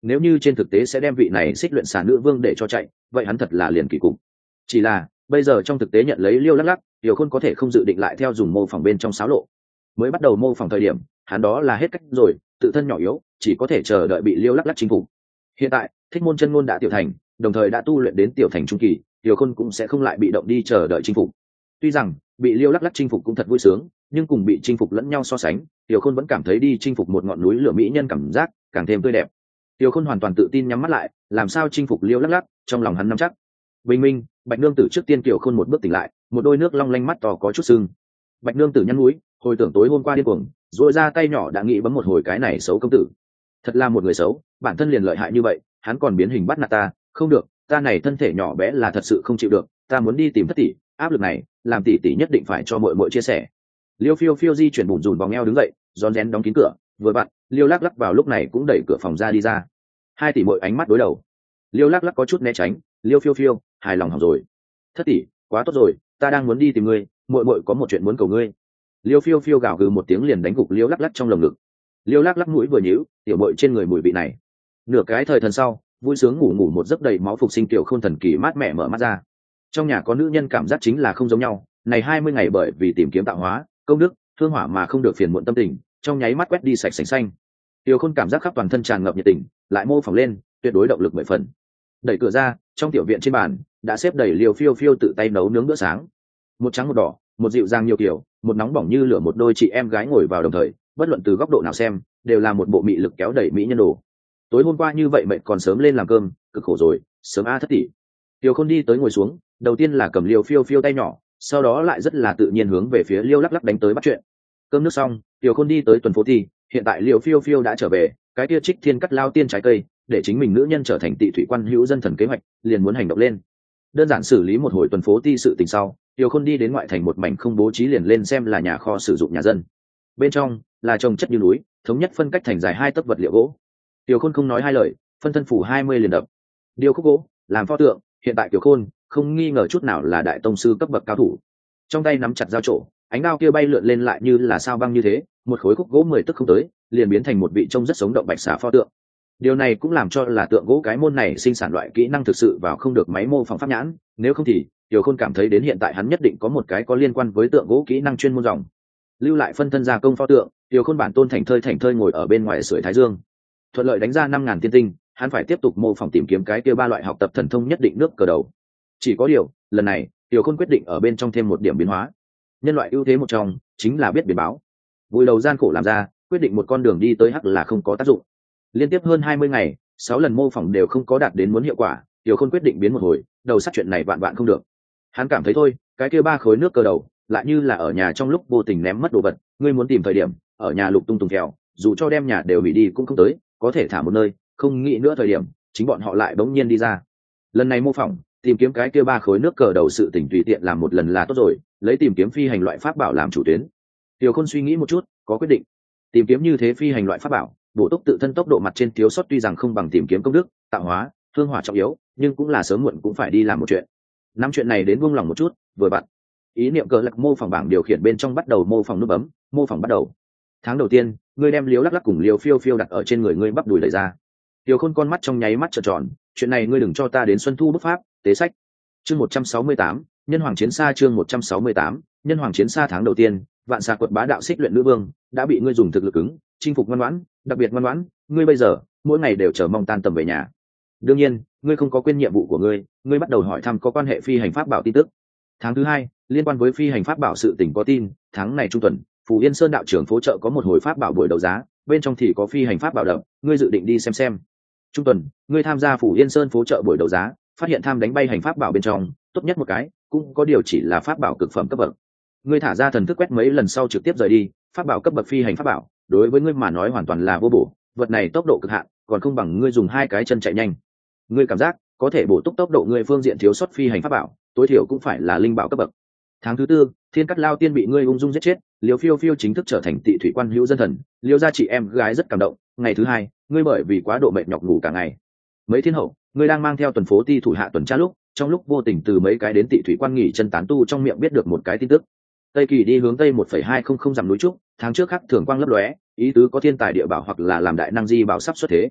nếu như trên thực tế sẽ đem vị này xích luyện xà nữ vương để cho chạy, vậy hắn thật là liền kỳ cục. Chỉ là bây giờ trong thực tế nhận lấy Liêu Lắc Lắc, Tiểu Khôn có thể không dự định lại theo dùng mô phỏng bên trong xáo lộ. Mới bắt đầu mô phỏng thời điểm, hắn đó là hết cách rồi, tự thân nhỏ yếu, chỉ có thể chờ đợi bị Liêu Lắc Lắc chinh phục. Hiện tại thích môn chân ngôn đã tiểu thành, đồng thời đã tu luyện đến tiểu thành trung kỳ, Tiểu Khôn cũng sẽ không lại bị động đi chờ đợi chinh phục. Tuy rằng bị Liêu Lắc Lắc chinh phục cũng thật vui sướng, nhưng cùng bị chinh phục lẫn nhau so sánh, Tiểu Khôn vẫn cảm thấy đi chinh phục một ngọn núi lửa mỹ nhân cảm giác càng thêm tươi đẹp. Tiểu Khôn hoàn toàn tự tin nhắm mắt lại, làm sao chinh phục Liêu Lắc Lắc, trong lòng hắn nắm chắc. Bình minh, Bạch nương tử trước tiên Tiểu Khôn một bước tỉnh lại, một đôi nước long lanh mắt to có chút sưng. Bạch nương tử nhăn mũi, hồi tưởng tối hôm qua điên cuồng, duỗi ra tay nhỏ đã nghĩ bấm một hồi cái này xấu công tử. Thật là một người xấu, bản thân liền lợi hại như vậy, hắn còn biến hình bắt nạt ta, không được, ta này thân thể nhỏ bé là thật sự không chịu được, ta muốn đi tìm thất tỷ, áp lực này, làm tỷ tỷ nhất định phải cho muội muội chia sẻ. Liêu Phiêu Phiêu di chuyển bùn rùn vòng eo đứng dậy, rón rén đóng kín cửa, vừa vặn, Liêu Lắc Lắc vào lúc này cũng đẩy cửa phòng ra đi ra. Hai tỷ muội ánh mắt đối đầu. Liêu Lắc Lắc có chút né tránh, Liêu Phiêu Phiêu, hài lòng hỏng rồi. Thất tỷ, quá tốt rồi, ta đang muốn đi tìm ngươi, muội muội có một chuyện muốn cầu ngươi. Liêu Phiêu Phiêu gào gừ một tiếng liền đánh gục Liêu Lắc Lắc trong lồng ngực. Liêu Lắc Lắc mũi vừa nhíu, tiểu muội trên người mùi vị này. Nửa cái thời thần sau, vui sướng ngủ ngủ một giấc đầy máu phục sinh tiểu Khôn thần kỳ mát mẻ mở mắt ra. Trong nhà có nữ nhân cảm giác chính là không giống nhau, này 20 ngày bởi vì tìm kiếm tạo hóa, công đức, thương hỏa mà không được phiền muộn tâm tình, trong nháy mắt quét đi sạch sành xanh. Tiểu Khôn cảm giác khắp toàn thân tràn ngập nhiệt tình, lại mô phỏng lên, tuyệt đối động lực 10 phần. Đẩy cửa ra, trong tiểu viện trên bàn đã xếp đầy Liêu Phiêu Phiêu tự tay nấu nướng bữa sáng. Một trắng một đỏ, một dịu dàng nhiều kiểu, một nóng bỏng như lửa, một đôi chị em gái ngồi vào đồng thời, bất luận từ góc độ nào xem, đều là một bộ mị lực kéo đẩy mỹ nhân đồ. Tối hôm qua như vậy mệt còn sớm lên làm cơm, cực khổ rồi, sớm a thất tỷ. Tiểu Khôn đi tới ngồi xuống, đầu tiên là cầm Liêu Phiêu Phiêu tay nhỏ, sau đó lại rất là tự nhiên hướng về phía Liêu Lắc Lắc đánh tới bắt chuyện. Cơm nước xong, Tiểu Khôn đi tới tuần phố thi, hiện tại Liêu Phiêu Phiêu đã trở về, cái kia Trích Thiên cắt lao tiên trái cây, để chính mình nữ nhân trở thành Tị Thủy quan hữu dân thần kế hoạch, liền muốn hành động lên. Đơn giản xử lý một hồi tuần phố thi sự tình sau, Tiểu Khôn đi đến ngoại thành một mảnh không bố trí liền lên xem là nhà kho sử dụng nhà dân. Bên trong là trồng chất như núi, thống nhất phân cách thành dài 2 tấc vật liệu gỗ. Tiểu Khôn không nói hai lời, phân thân phủ 20 liền đập. Điêu khúc gỗ, làm pho tượng, hiện tại Tiểu Khôn không nghi ngờ chút nào là đại tông sư cấp bậc cao thủ. Trong tay nắm chặt dao trổ, ánh đao kia bay lượn lên lại như là sao băng như thế, một khối khúc gỗ 10 tấc không tới, liền biến thành một vị trông rất sống động bạch xà pho tượng. Điều này cũng làm cho là tượng gỗ cái môn này sinh sản loại kỹ năng thực sự vào không được máy mô phỏng pháp nhãn, nếu không thì Tiểu Khôn cảm thấy đến hiện tại hắn nhất định có một cái có liên quan với tượng gỗ kỹ năng chuyên môn dòng. Lưu lại phân thân gia công pho tượng, Tiểu Khôn bản tôn thành thơi ngồi ở bên ngoài sưởi thái dương. Thuận lợi đánh ra 5000 tiên tinh, hắn phải tiếp tục mô phỏng tìm kiếm cái kia 3 loại học tập thần thông nhất định nước cờ đầu. Chỉ có điều, lần này, Tiểu Khôn quyết định ở bên trong thêm một điểm biến hóa. Nhân loại ưu thế một trong chính là biết biến báo. Vui đầu gian khổ làm ra, quyết định một con đường đi tới hắc là không có tác dụng. Liên tiếp hơn 20 ngày, 6 lần mô phỏng đều không có đạt đến muốn hiệu quả, Tiểu Khôn quyết định biến một hồi, đầu sát chuyện này vạn vạn không được. Hắn cảm thấy thôi, cái kia 3 khối nước cờ đầu, lại như là ở nhà trong lúc vô tình ném mất đồ vật, ngươi muốn tìm thời điểm, ở nhà lục tung tùng kẹo, dù cho đem nhà đều hủy đi cũng không tới, có thể thả một nơi, không nghĩ nữa thời điểm, chính bọn họ lại bỗng nhiên đi ra. Lần này mô phỏng, tìm kiếm cái kia 3 khối nước cờ đầu sự tình tùy tiện làm một lần là tốt rồi, lấy tìm kiếm phi hành loại pháp bảo làm chủ tuyến. Tiểu Khôn suy nghĩ một chút, có quyết định. Tìm kiếm như thế phi hành loại pháp bảo, bổ túc tự thân tốc độ mặt trên thiếu sót tuy rằng không bằng tìm kiếm công đức, tạo hóa, thương hỏa trọng yếu, nhưng cũng là sớm muộn cũng phải đi làm một chuyện. Năm chuyện này đến buông lòng một chút, vừa vặn. Ý niệm cờ lạc mô phỏng bảng điều khiển bên trong bắt đầu mô phỏng nút bấm, mô phỏng bắt đầu. Tháng đầu tiên, ngươi đem Liêu Lắc Lắc cùng Liêu Phiêu Phiêu đặt ở trên người ngươi bắp đùi đẩy ra. Tiểu Khôn con mắt trong nháy mắt trợn tròn, chuyện này ngươi đừng cho ta đến xuân thu bút pháp, tế sách. Chương 168, Nhân Hoàng Chiến Sa chương 168, Nhân Hoàng Chiến Sa tháng đầu tiên, Vạn Xà Quật bá đạo xích luyện nữ vương đã bị ngươi dùng thực lực cứng chinh phục ngoan ngoãn, đặc biệt ngoan ngoãn, ngươi bây giờ mỗi ngày đều chờ mong tan tầm về nhà. Đương nhiên, ngươi không có quên nhiệm vụ của ngươi bắt đầu hỏi thăm có quan hệ phi hành pháp bảo tin tức. Tháng thứ 2, liên quan với phi hành pháp bảo sự tình có tin, tháng này trung tuần, Phù Yên Sơn đạo trưởng phố chợ có một hồi pháp bảo buổi đấu giá, bên trong thì có phi hành pháp bảo đậm, ngươi dự định đi xem. Trung tuần, ngươi tham gia Phù Yên Sơn phố chợ buổi đấu giá, phát hiện tham đánh bay hành pháp bảo bên trong, tốt nhất một cái, cũng có điều chỉ là pháp bảo cực phẩm cấp bậc. Ngươi thả ra thần thức quét mấy lần sau trực tiếp rời đi, pháp bảo cấp bậc phi hành pháp bảo, đối với ngươi mà nói hoàn toàn là vô bổ, vật này tốc độ cực hạn, còn không bằng ngươi dùng 2 cái chân chạy nhanh. Ngươi cảm giác có thể bổ túc tốc độ ngươi phương diện thiếu sót phi hành pháp bảo, tối thiểu cũng phải là linh bảo cấp bậc. Tháng thứ 4, Thiên Cắt Lao Tiên bị ngươi ung dung giết chết, Liêu Phiêu Phiêu chính thức trở thành Tị Thủy quan hữu dân thần, Liêu gia chị em gái rất cảm động. Ngày thứ 2, ngươi bởi vì quá độ mệt nhọc ngủ cả ngày. Mấy thiên hậu, ngươi đang mang theo tuần phố ti thủ hạ tuần tra lúc, trong lúc vô tình từ mấy cái đến Tị Thủy quan nghỉ chân tán tu trong miệng biết được một cái tin tức. Tây Kỳ đi hướng tây 1,200 dặm núi trúc, tháng trước khắc thường quang lấp lóe, ý tứ có thiên tài địa bảo hoặc là làm đại năng di bảo sắp xuất thế.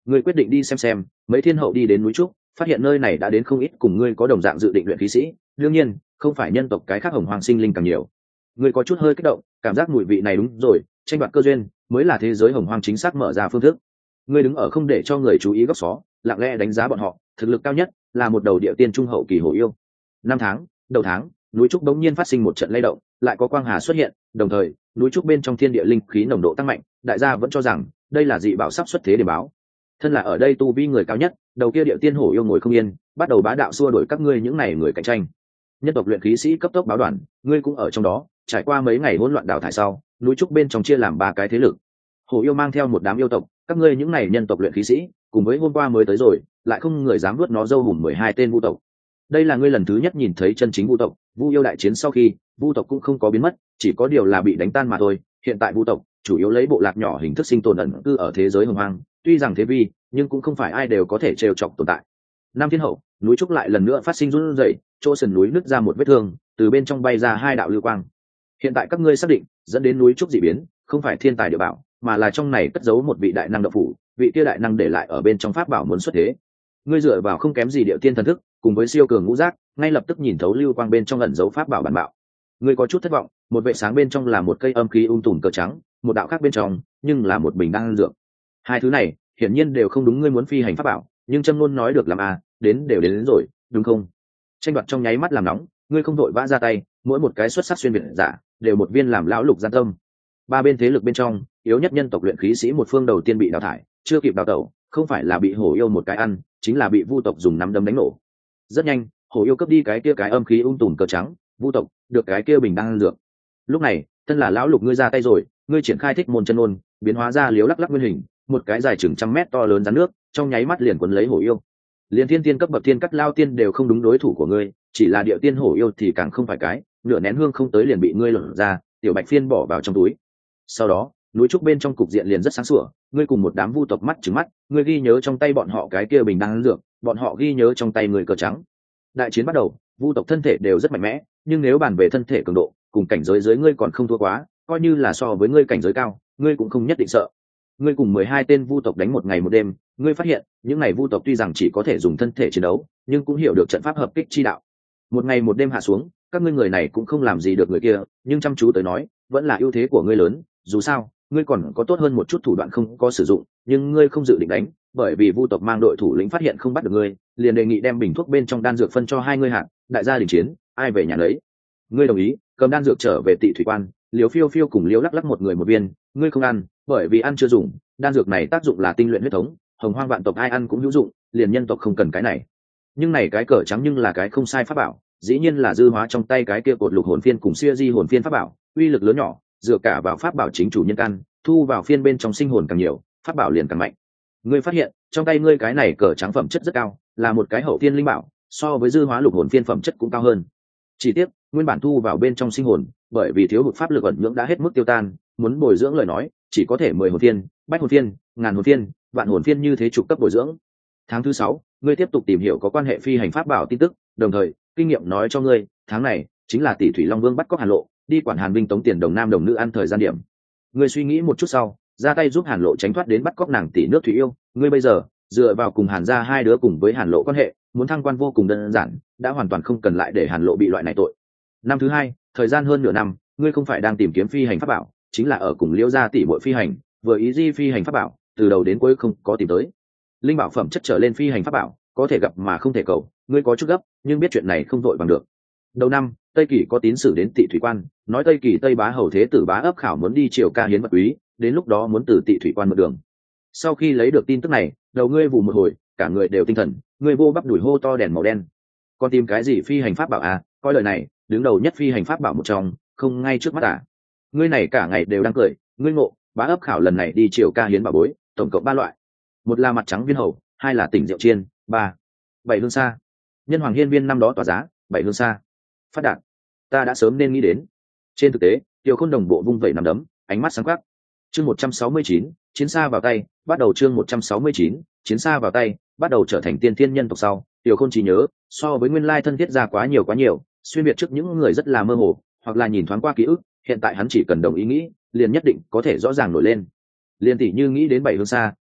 Ngươi quyết định đi xem, mấy thiên hậu đi đến núi trúc, phát hiện nơi này đã đến không ít cùng ngươi có đồng dạng dự định luyện khí sĩ, đương nhiên không phải nhân tộc cái khác hồng hoàng sinh linh càng nhiều. Ngươi có chút hơi kích động, cảm giác mùi vị này đúng rồi, tranh đoạt cơ duyên mới là thế giới hồng hoàng chính xác mở ra phương thức. Ngươi đứng ở không để cho người chú ý góc xó, lặng lẽ đánh giá bọn họ, thực lực cao nhất là một đầu địa tiên trung hậu kỳ hổ yêu. Năm tháng, đầu tháng, núi trúc đống nhiên phát sinh một trận lay động, lại có quang hà xuất hiện, đồng thời núi trúc bên trong thiên địa linh khí nồng độ tăng mạnh, đại gia vẫn cho rằng đây là dị bảo sắp xuất thế để báo. Thân là ở đây tu vi người cao nhất, đầu kia địa tiên hổ yêu ngồi không yên, bắt đầu bá đạo xua đuổi các ngươi những này người cạnh tranh. Nhân tộc luyện khí sĩ cấp tốc báo đoàn, ngươi cũng ở trong đó. Trải qua mấy ngày hỗn loạn đào thải sau, núi trúc bên trong chia làm 3 cái thế lực. Hổ yêu mang theo một đám yêu tộc, các ngươi những này nhân tộc luyện khí sĩ, cùng với hôm qua mới tới rồi, lại không người dám nuốt nó dâu hùm 12 tên vu tộc. Đây là ngươi lần thứ nhất nhìn thấy chân chính vu tộc. Vu yêu đại chiến sau khi, vu tộc cũng không có biến mất, chỉ có điều là bị đánh tan mà thôi. Hiện tại vu tộc chủ yếu lấy bộ lạc nhỏ hình thức sinh tồn ẩn cư ở thế giới hồng hoang, tuy rằng thế vi, nhưng cũng không phải ai đều có thể trêu chọc tồn tại. Năm thiên hậu, núi trúc lại lần nữa phát sinh run rẩy, chỗ sườn núi nứt ra một vết thương, từ bên trong bay ra 2 đạo lưu quang. Hiện tại các ngươi xác định, dẫn đến núi trúc dị biến, không phải thiên tài địa bảo, mà là trong này cất giấu một vị đại năng độc phủ, vị kia đại năng để lại ở bên trong pháp bảo muốn xuất thế. Ngươi dựa vào không kém gì điệu tiên thần thức, cùng với siêu cường ngũ giác, ngay lập tức nhìn thấu lưu quang bên trong ẩn dấu pháp bảo bản bạo. Ngươi có chút thất vọng, một vệ sáng bên trong là một cây âm khí tùm cờ trắng, một đạo khác bên trong, nhưng là một bình đan dược. Hai thứ này, hiển nhiên đều không đúng ngươi muốn phi hành pháp bảo, nhưng Trâm Luân nói được làm đến rồi, đúng không? Tranh đoạt trong nháy mắt làm nóng, ngươi không đội vã ra tay, mỗi một cái xuất sắc xuyên việt giả, đều một viên làm lão lục gian tâm. 3 bên thế lực bên trong, yếu nhất nhân tộc luyện khí sĩ một phương đầu tiên bị đào thải, chưa kịp đào tẩu, không phải là bị hổ yêu một cái ăn, chính là bị vu tộc dùng nắm đấm đánh nổ. Rất nhanh, hổ yêu cướp đi cái kia cái âm khí tùm cờ trắng, vu tộc được cái kia bình đan dược. Lúc này, thân là lão lục ngươi ra tay rồi, ngươi triển khai thích môn chân ôn, biến hóa ra liếu lắc lắc nguyên hình, một cái dài chừng 100 mét to lớn rắn nước, trong nháy mắt liền quấn lấy hổ yêu. Liên thiên tiên cấp bậc thiên cắt lao tiên đều không đúng đối thủ của ngươi, chỉ là địa tiên hổ yêu thì càng không phải cái, nửa nén hương không tới liền bị ngươi lột ra, tiểu bạch phiên bỏ vào trong túi. Sau đó, núi trúc bên trong cục diện liền rất sáng sủa, ngươi cùng một đám vu tộc mắt trừng mắt, ngươi ghi nhớ trong tay bọn họ cái kia bình đan dược, bọn họ ghi nhớ trong tay người cờ trắng. Đại chiến bắt đầu, vu tộc thân thể đều rất mạnh mẽ, nhưng nếu bàn về thân thể cường độ, cùng cảnh giới dưới ngươi còn không thua quá, coi như là so với ngươi cảnh giới cao, ngươi cũng không nhất định sợ. Ngươi cùng 12 tên vu tộc đánh một ngày một đêm, ngươi phát hiện những ngày vu tộc tuy rằng chỉ có thể dùng thân thể chiến đấu, nhưng cũng hiểu được trận pháp hợp kích chi đạo. Một ngày một đêm hạ xuống, các ngươi người này cũng không làm gì được người kia, nhưng chăm chú tới nói, vẫn là ưu thế của ngươi lớn. Dù sao, ngươi còn có tốt hơn một chút thủ đoạn không có sử dụng, nhưng ngươi không dự định đánh, bởi vì vu tộc mang đội thủ lĩnh phát hiện không bắt được ngươi, liền đề nghị đem bình thuốc bên trong đan dược phân cho 2 ngươi hạng, đại gia đình chiến, ai về nhà lấy. Ngươi đồng ý, cầm đan dược trở về Tị Thủy Quan, Liếu Phiêu Phiêu cùng Liếu Lắc Lắc một người một viên, ngươi không ăn, bởi vì ăn chưa dùng, đan dược này tác dụng là tinh luyện huyết thống, hồng hoang vạn tộc ai ăn cũng hữu dụng, liền nhân tộc không cần cái này. Nhưng này cái cờ trắng nhưng là cái không sai pháp bảo, dĩ nhiên là dư hóa trong tay cái kia cột lục hồn phiên cùng xưa di hồn phiên pháp bảo, uy lực lớn nhỏ, dựa cả vào pháp bảo chính chủ nhân căn, thu vào phiên bên trong sinh hồn càng nhiều, pháp bảo liền càng mạnh. Ngươi phát hiện, trong tay ngươi cái này cờ trắng phẩm chất rất cao, là một cái hậu thiên linh bảo, so với dư hóa lục hồn phiên phẩm chất cũng cao hơn. Chỉ tiếc, nguyên bản thu vào bên trong sinh hồn, bởi vì thiếu hụt pháp lực ẩn nhưỡng đã hết mức tiêu tan, muốn bồi dưỡng lời nói, chỉ có thể 10 hồn phiên, bách hồn phiên, ngàn hồn phiên, vạn hồn phiên như thế trục cấp bồi dưỡng. Tháng thứ 6, ngươi tiếp tục tìm hiểu có quan hệ phi hành pháp bảo tin tức, đồng thời, kinh nghiệm nói cho ngươi, tháng này chính là Tỷ Thủy Long Vương bắt cóc Hàn Lộ, đi quản Hàn Binh tống tiền đồng nam đồng nữ ăn thời gian điểm. Ngươi suy nghĩ một chút sau, ra tay giúp Hàn Lộ tránh thoát đến bắt cóc nàng tỷ nước Thủy Yêu, ngươi bây giờ dựa vào cùng Hàn gia 2 đứa cùng với Hàn Lộ quan hệ, muốn thăng quan vô cùng đơn giản, đã hoàn toàn không cần lại để Hàn Lộ bị loại này tội. Năm thứ 2, thời gian hơn nửa năm, ngươi không phải đang tìm kiếm phi hành pháp bảo, chính là ở cùng Liễu gia tỷ muội phi hành, vừa ý di phi hành pháp bảo, từ đầu đến cuối không có tìm tới. Linh bảo phẩm chất trở lên phi hành pháp bảo, có thể gặp mà không thể cầu, ngươi có chút gấp, nhưng biết chuyện này không vội bằng được. Đầu năm, Tây Kỳ có tín sử đến Tị Thủy Quan, nói Tây Kỳ Tây Bá hầu thế tử Bá ấp khảo muốn đi triều ca hiến vật quý, đến lúc đó muốn từ Tị Thủy Quan mượn đường. Sau khi lấy được tin tức này, đầu ngươi vụ một hồi, cả người đều tinh thần, ngươi vô bắp đuổi hô to đèn màu đen. Còn tìm cái gì phi hành pháp bảo à? Coi lời này, đứng đầu nhất phi hành pháp bảo một trong, không ngay trước mắt à? Ngươi này cả ngày đều đang cười, ngươi ngộ, Bá ấp khảo lần này đi triều ca hiến bảo bối, tổng cộng 3 loại. Một là mặt trắng viên hầu, 2 là tỉnh rượu chiên, 3. 7 hương sa. Nhân hoàng hiên viên năm đó tỏa giá, 7 hương sa. Phát đạt. Ta đã sớm nên nghĩ đến. Trên thực tế, Tiêu Khôn đồng bộ vung vẩy nắm đấm, ánh mắt sáng quắc. Chương 169, chiến xa vào tay, bắt đầu chương 169, chiến xa vào tay, bắt đầu trở thành tiên thiên nhân tộc sau, Tiêu Khôn chỉ nhớ, so với nguyên lai thân thiết ra quá nhiều, xuyên biệt trước những người rất là mơ hồ, hoặc là nhìn thoáng qua ký ức, hiện tại hắn chỉ cần đồng ý nghĩ, liền nhất định có thể rõ ràng nổi lên. Liên tỷ như nghĩ đến 7 hương sa,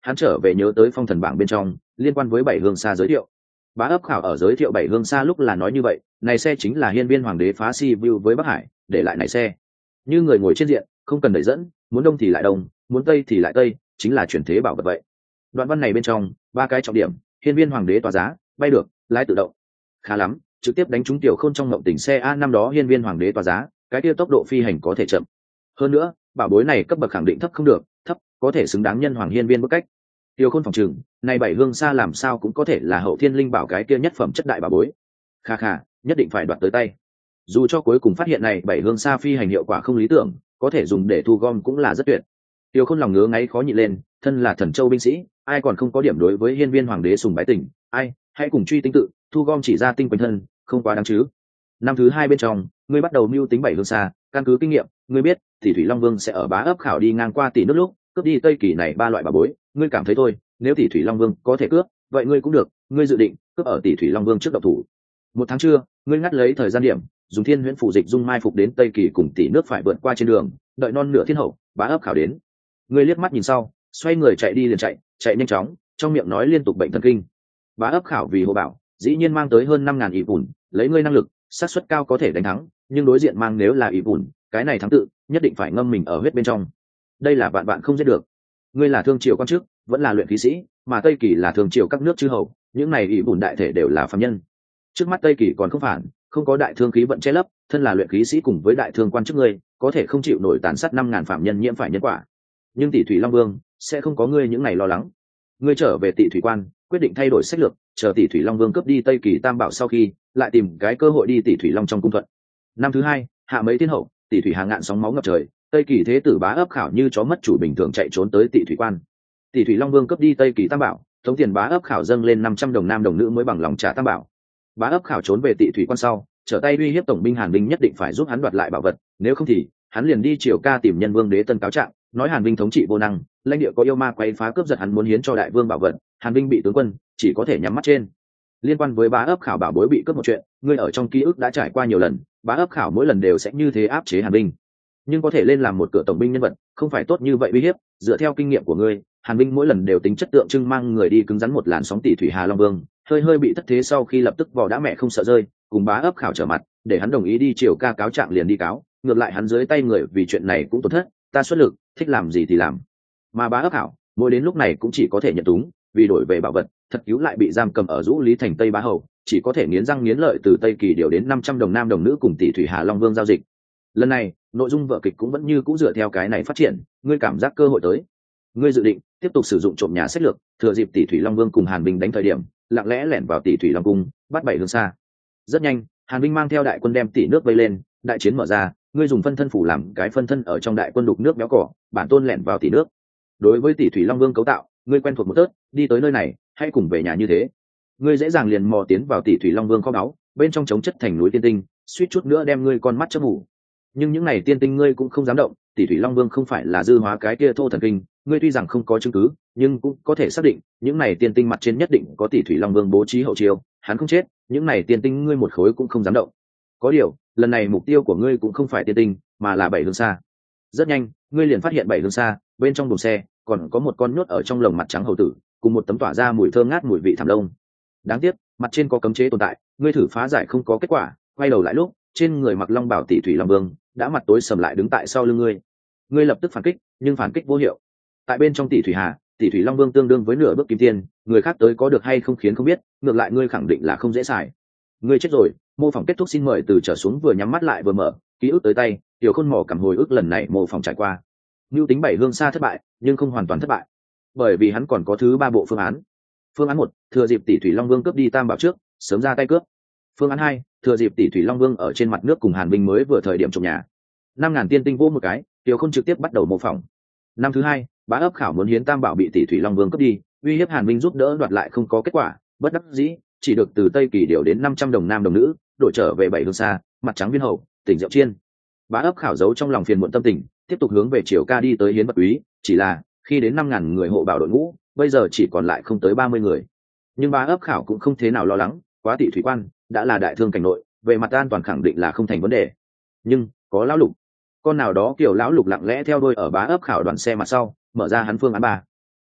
hắn trở về nhớ tới phong thần bảng bên trong liên quan với bảy hương xa giới thiệu. Bá ấp khảo ở giới thiệu bảy hương xa lúc là nói như vậy, này xe chính là hiên viên hoàng đế phá si view với Bắc Hải để lại này xe, như người ngồi trên diện, không cần đẩy dẫn, muốn đông thì lại đông, muốn tây thì lại tây, chính là chuyển thế bảo vật vậy. Đoạn văn này bên trong ba cái trọng điểm: hiên viên hoàng đế tỏa giá, bay được, lái tự động. Khá lắm, trực tiếp đánh trúng tiểu khôn trong ngộng tỉnh xe a năm đó hiên viên hoàng đế tỏa giá, cái kia tốc độ phi hành có thể chậm. Hơn nữa, bảo bối này cấp bậc khẳng định thấp không được, thấp có thể xứng đáng nhân hoàng hiên viên bức cách. Tiểu khôn phòng trừng, này bảy hương xa làm sao cũng có thể là hậu thiên linh bảo cái kia nhất phẩm chất đại bảo bối. Kha kha, nhất định phải đoạt tới tay. Dù cho cuối cùng phát hiện này bảy hương xa phi hành hiệu quả không lý tưởng, có thể dùng để thu gom cũng là rất tuyệt. Tiểu khôn lòng ngứa ngáy khó nhịn lên, thân là thần châu binh sĩ, ai còn không có điểm đối với hiên viên hoàng đế sùng bái tình, ai hãy cùng truy tinh tự thu gom chỉ ra tinh quanh thân, không quá đáng chứ. Năm thứ hai bên trong, ngươi bắt đầu mưu tính bảy hương xa, căn cứ kinh nghiệm, ngươi biết tỷ thủy long vương sẽ ở bá ấp khảo đi ngang qua tỷ nước lúc cướp đi tây kỳ này ba loại bảo bối, ngươi cảm thấy thôi, nếu tỷ thủy long vương có thể cướp, vậy ngươi cũng được, ngươi dự định cướp ở tỷ thủy long vương trước độc thủ. Một tháng trưa, ngươi ngắt lấy thời gian điểm, dùng thiên huyễn phù dịch dung mai phục đến tây kỳ cùng tỷ nước phải vượt qua trên đường, đợi non nửa thiên hậu bá ấp khảo đến. Ngươi liếc mắt nhìn sau, xoay người chạy đi liền chạy, chạy nhanh chóng, trong miệng nói liên tục bệnh thần kinh. Bá ấp khảo vì hộ bảo, dĩ nhiên mang tới hơn 5.000 ỷ bùn, lấy ngươi năng lực, xác suất cao có thể đánh thắng, nhưng đối diện mang nếu là ỷ bùn, cái này thắng tự nhất định phải ngâm mình ở huyết bên trong. Đây là vạn bạn không giết được. Ngươi là thương triều quan chức, vẫn là luyện khí sĩ, mà tây kỳ là thương triều các nước chư hầu, những này ỷ bùn đại thể đều là phàm nhân. Trước mắt tây kỳ còn không phản, không có đại thương khí vận che lấp, thân là luyện khí sĩ cùng với đại thương quan chức ngươi, có thể không chịu nổi tàn sát 5.000 phạm nhân nhiễm phải nhân quả. Nhưng tỷ thủy long vương sẽ không có ngươi những ngày lo lắng. Ngươi trở về tỷ thủy quan, quyết định thay đổi sách lược, chờ tỷ thủy long vương cướp đi tây kỳ tam bảo sau khi, lại tìm cái cơ hội đi tỷ thủy long trong cung thuận. Năm thứ hai, hạ mấy thiên hậu, tỷ thủy hàng ngạn sóng máu ngập trời, tây kỳ thế tử bá ấp khảo như chó mất chủ bình thường chạy trốn tới tỷ thủy quan. Tỷ thủy long vương cướp đi tây kỳ tam bảo, tống tiền bá ấp khảo dâng lên 500 đồng nam đồng nữ mới bằng lòng trả tam bảo. Bá ấp khảo trốn về tỷ thủy quan sau, trở tay uy hiếp tổng binh Hàn Binh nhất định phải giúp hắn đoạt lại bảo vật, nếu không thì hắn liền đi triều ca tìm nhân vương đế tân cáo trạng, nói Hàn Binh thống trị vô năng, lãnh địa có yêu ma quấy phá cướp giật hắn muốn hiến cho đại vương bảo vật, Hàn Binh bị tướng quân chỉ có thể nhắm mắt trên. Liên quan với bá ấp khảo bảo bối bị cướp một chuyện, ngươi ở trong ký ức đã trải qua nhiều lần, bá ấp khảo mỗi lần đều sẽ như thế áp chế Hàn Binh, nhưng có thể lên làm một cửa tổng binh nhân vật không phải tốt như vậy uy hiếp. Dựa theo kinh nghiệm của ngươi, Hàn Binh mỗi lần đều tính chất tượng trưng mang người đi cứng rắn một làn sóng tỷ thủy Hà Long Vương, hơi hơi bị thất thế sau khi lập tức vỏ đã mẹ không sợ rơi, cùng bá ấp khảo trở mặt, để hắn đồng ý đi triều ca cáo trạng liền đi cáo, ngược lại hắn dưới tay người vì chuyện này cũng tổn thất, ta xuất lực, thích làm gì thì làm. Mà bá ấp khảo mỗi đến lúc này cũng chỉ có thể nhận túng, vì đổi về bảo vật, thật cứu lại bị giam cầm ở Dũ Lý thành Tây Bá hầu, chỉ có thể nghiến răng nghiến lợi từ Tây Kỳ điều đến 500 đồng nam đồng nữ cùng tỷ thủy Hà Long Vương giao dịch. Lần này, nội dung vở kịch cũng vẫn như cũ dựa theo cái này phát triển, ngươi cảm giác cơ hội tới. Ngươi dự định tiếp tục sử dụng trộm nhà sách lược, thừa dịp tỷ thủy Long Vương cùng Hàn Binh đánh thời điểm, lặng lẽ lẻn vào tỷ thủy Long cung, bắt bảy hướng xa. Rất nhanh, Hàn Binh mang theo đại quân đem tỷ nước vây lên, đại chiến mở ra, ngươi dùng phân thân phủ làm cái phân thân ở trong đại quân đục nước béo cỏ, bản tôn lẻn vào tỷ nước. Đối với tỷ thủy Long Vương cấu tạo, ngươi quen thuộc một tớt, đi tới nơi này, hãy cùng về nhà như thế. Ngươi dễ dàng liền mò tiến vào tỷ thủy Long Vương kho báu, bên trong trống chất thành núi tiên tinh, suýt chút nữa đem ngươi con mắt chớp mù. Nhưng những này tiên tinh ngươi cũng không dám động, tỷ thủy Long Vương không phải là dư hóa cái kia thô thần kinh, ngươi tuy rằng không có chứng cứ, nhưng cũng có thể xác định, những này tiên tinh mặt trên nhất định có tỷ thủy Long Vương bố trí hậu chiêu, hắn không chết, những này tiên tinh ngươi một khối cũng không dám động. Có điều, lần này mục tiêu của ngươi cũng không phải tiên tinh, mà là bảy hướng xa. Rất nhanh, ngươi liền phát hiện bảy hướng xa, bên trong buồng xe còn có một con nhốt ở trong lồng mặt trắng hầu tử, cùng một tấm tỏa ra mùi thơm ngát mùi vị thảm đông. Đáng tiếc, mặt trên có cấm chế tồn tại, ngươi thử phá giải không có kết quả, quay đầu lại lúc, trên người mặc long bảo tỷ thủy Long Vương đã mặt tối sầm lại đứng tại sau lưng ngươi. Ngươi lập tức phản kích, nhưng phản kích vô hiệu. Tại bên trong tỷ thủy hà, tỷ thủy Long Vương tương đương với nửa bước kim tiên, người khác tới có được hay không khiến không biết, ngược lại ngươi khẳng định là không dễ xài. Ngươi chết rồi. Mô phỏng kết thúc, xin mời từ trở xuống vừa nhắm mắt lại vừa mở, ký ức tới tay, Tiểu Khôn mỏ cảm hồi ức lần này mô phỏng trải qua. Mưu tính bảy hương xa thất bại, nhưng không hoàn toàn thất bại, bởi vì hắn còn có thứ ba bộ phương án. Phương án 1, thừa dịp tỷ thủy Long Vương cướp đi tam bảo trước, sớm ra tay cướp. Phương án 2, thừa dịp tỷ thủy Long Vương ở trên mặt nước cùng Hàn Binh mới vừa thời điểm trộm nhà. 5.000 tiên tinh vô một cái, Tiểu Khôn trực tiếp bắt đầu mô phỏng. Năm thứ hai, bá ấp khảo muốn hiến tam bảo bị tỷ thủy Long Vương cướp đi, uy hiếp Hàn Binh giúp đỡ đoạt lại không có kết quả, bất đắc dĩ chỉ được từ Tây Kỳ điều đến 500 đồng nam đồng nữ, đổi trở về bảy hương xa, mặt trắng viên hậu, tỉnh Diệu Chiên. Bá ấp khảo giấu trong lòng phiền muộn tâm tình, tiếp tục hướng về triều ca đi tới hiến vật úy, chỉ là khi đến 5.000 người hộ bảo đội ngũ, bây giờ chỉ còn lại không tới 30 người. Nhưng bá ấp khảo cũng không thế nào lo lắng, quá tỷ thủy quan đã là đại thương cảnh nội, về mặt an toàn khẳng định là không thành vấn đề. Nhưng có lão lục, con nào đó kiểu lão lục lặng lẽ theo đuôi ở bá ấp khảo đoàn xe mặt sau, mở ra hắn phương án 3.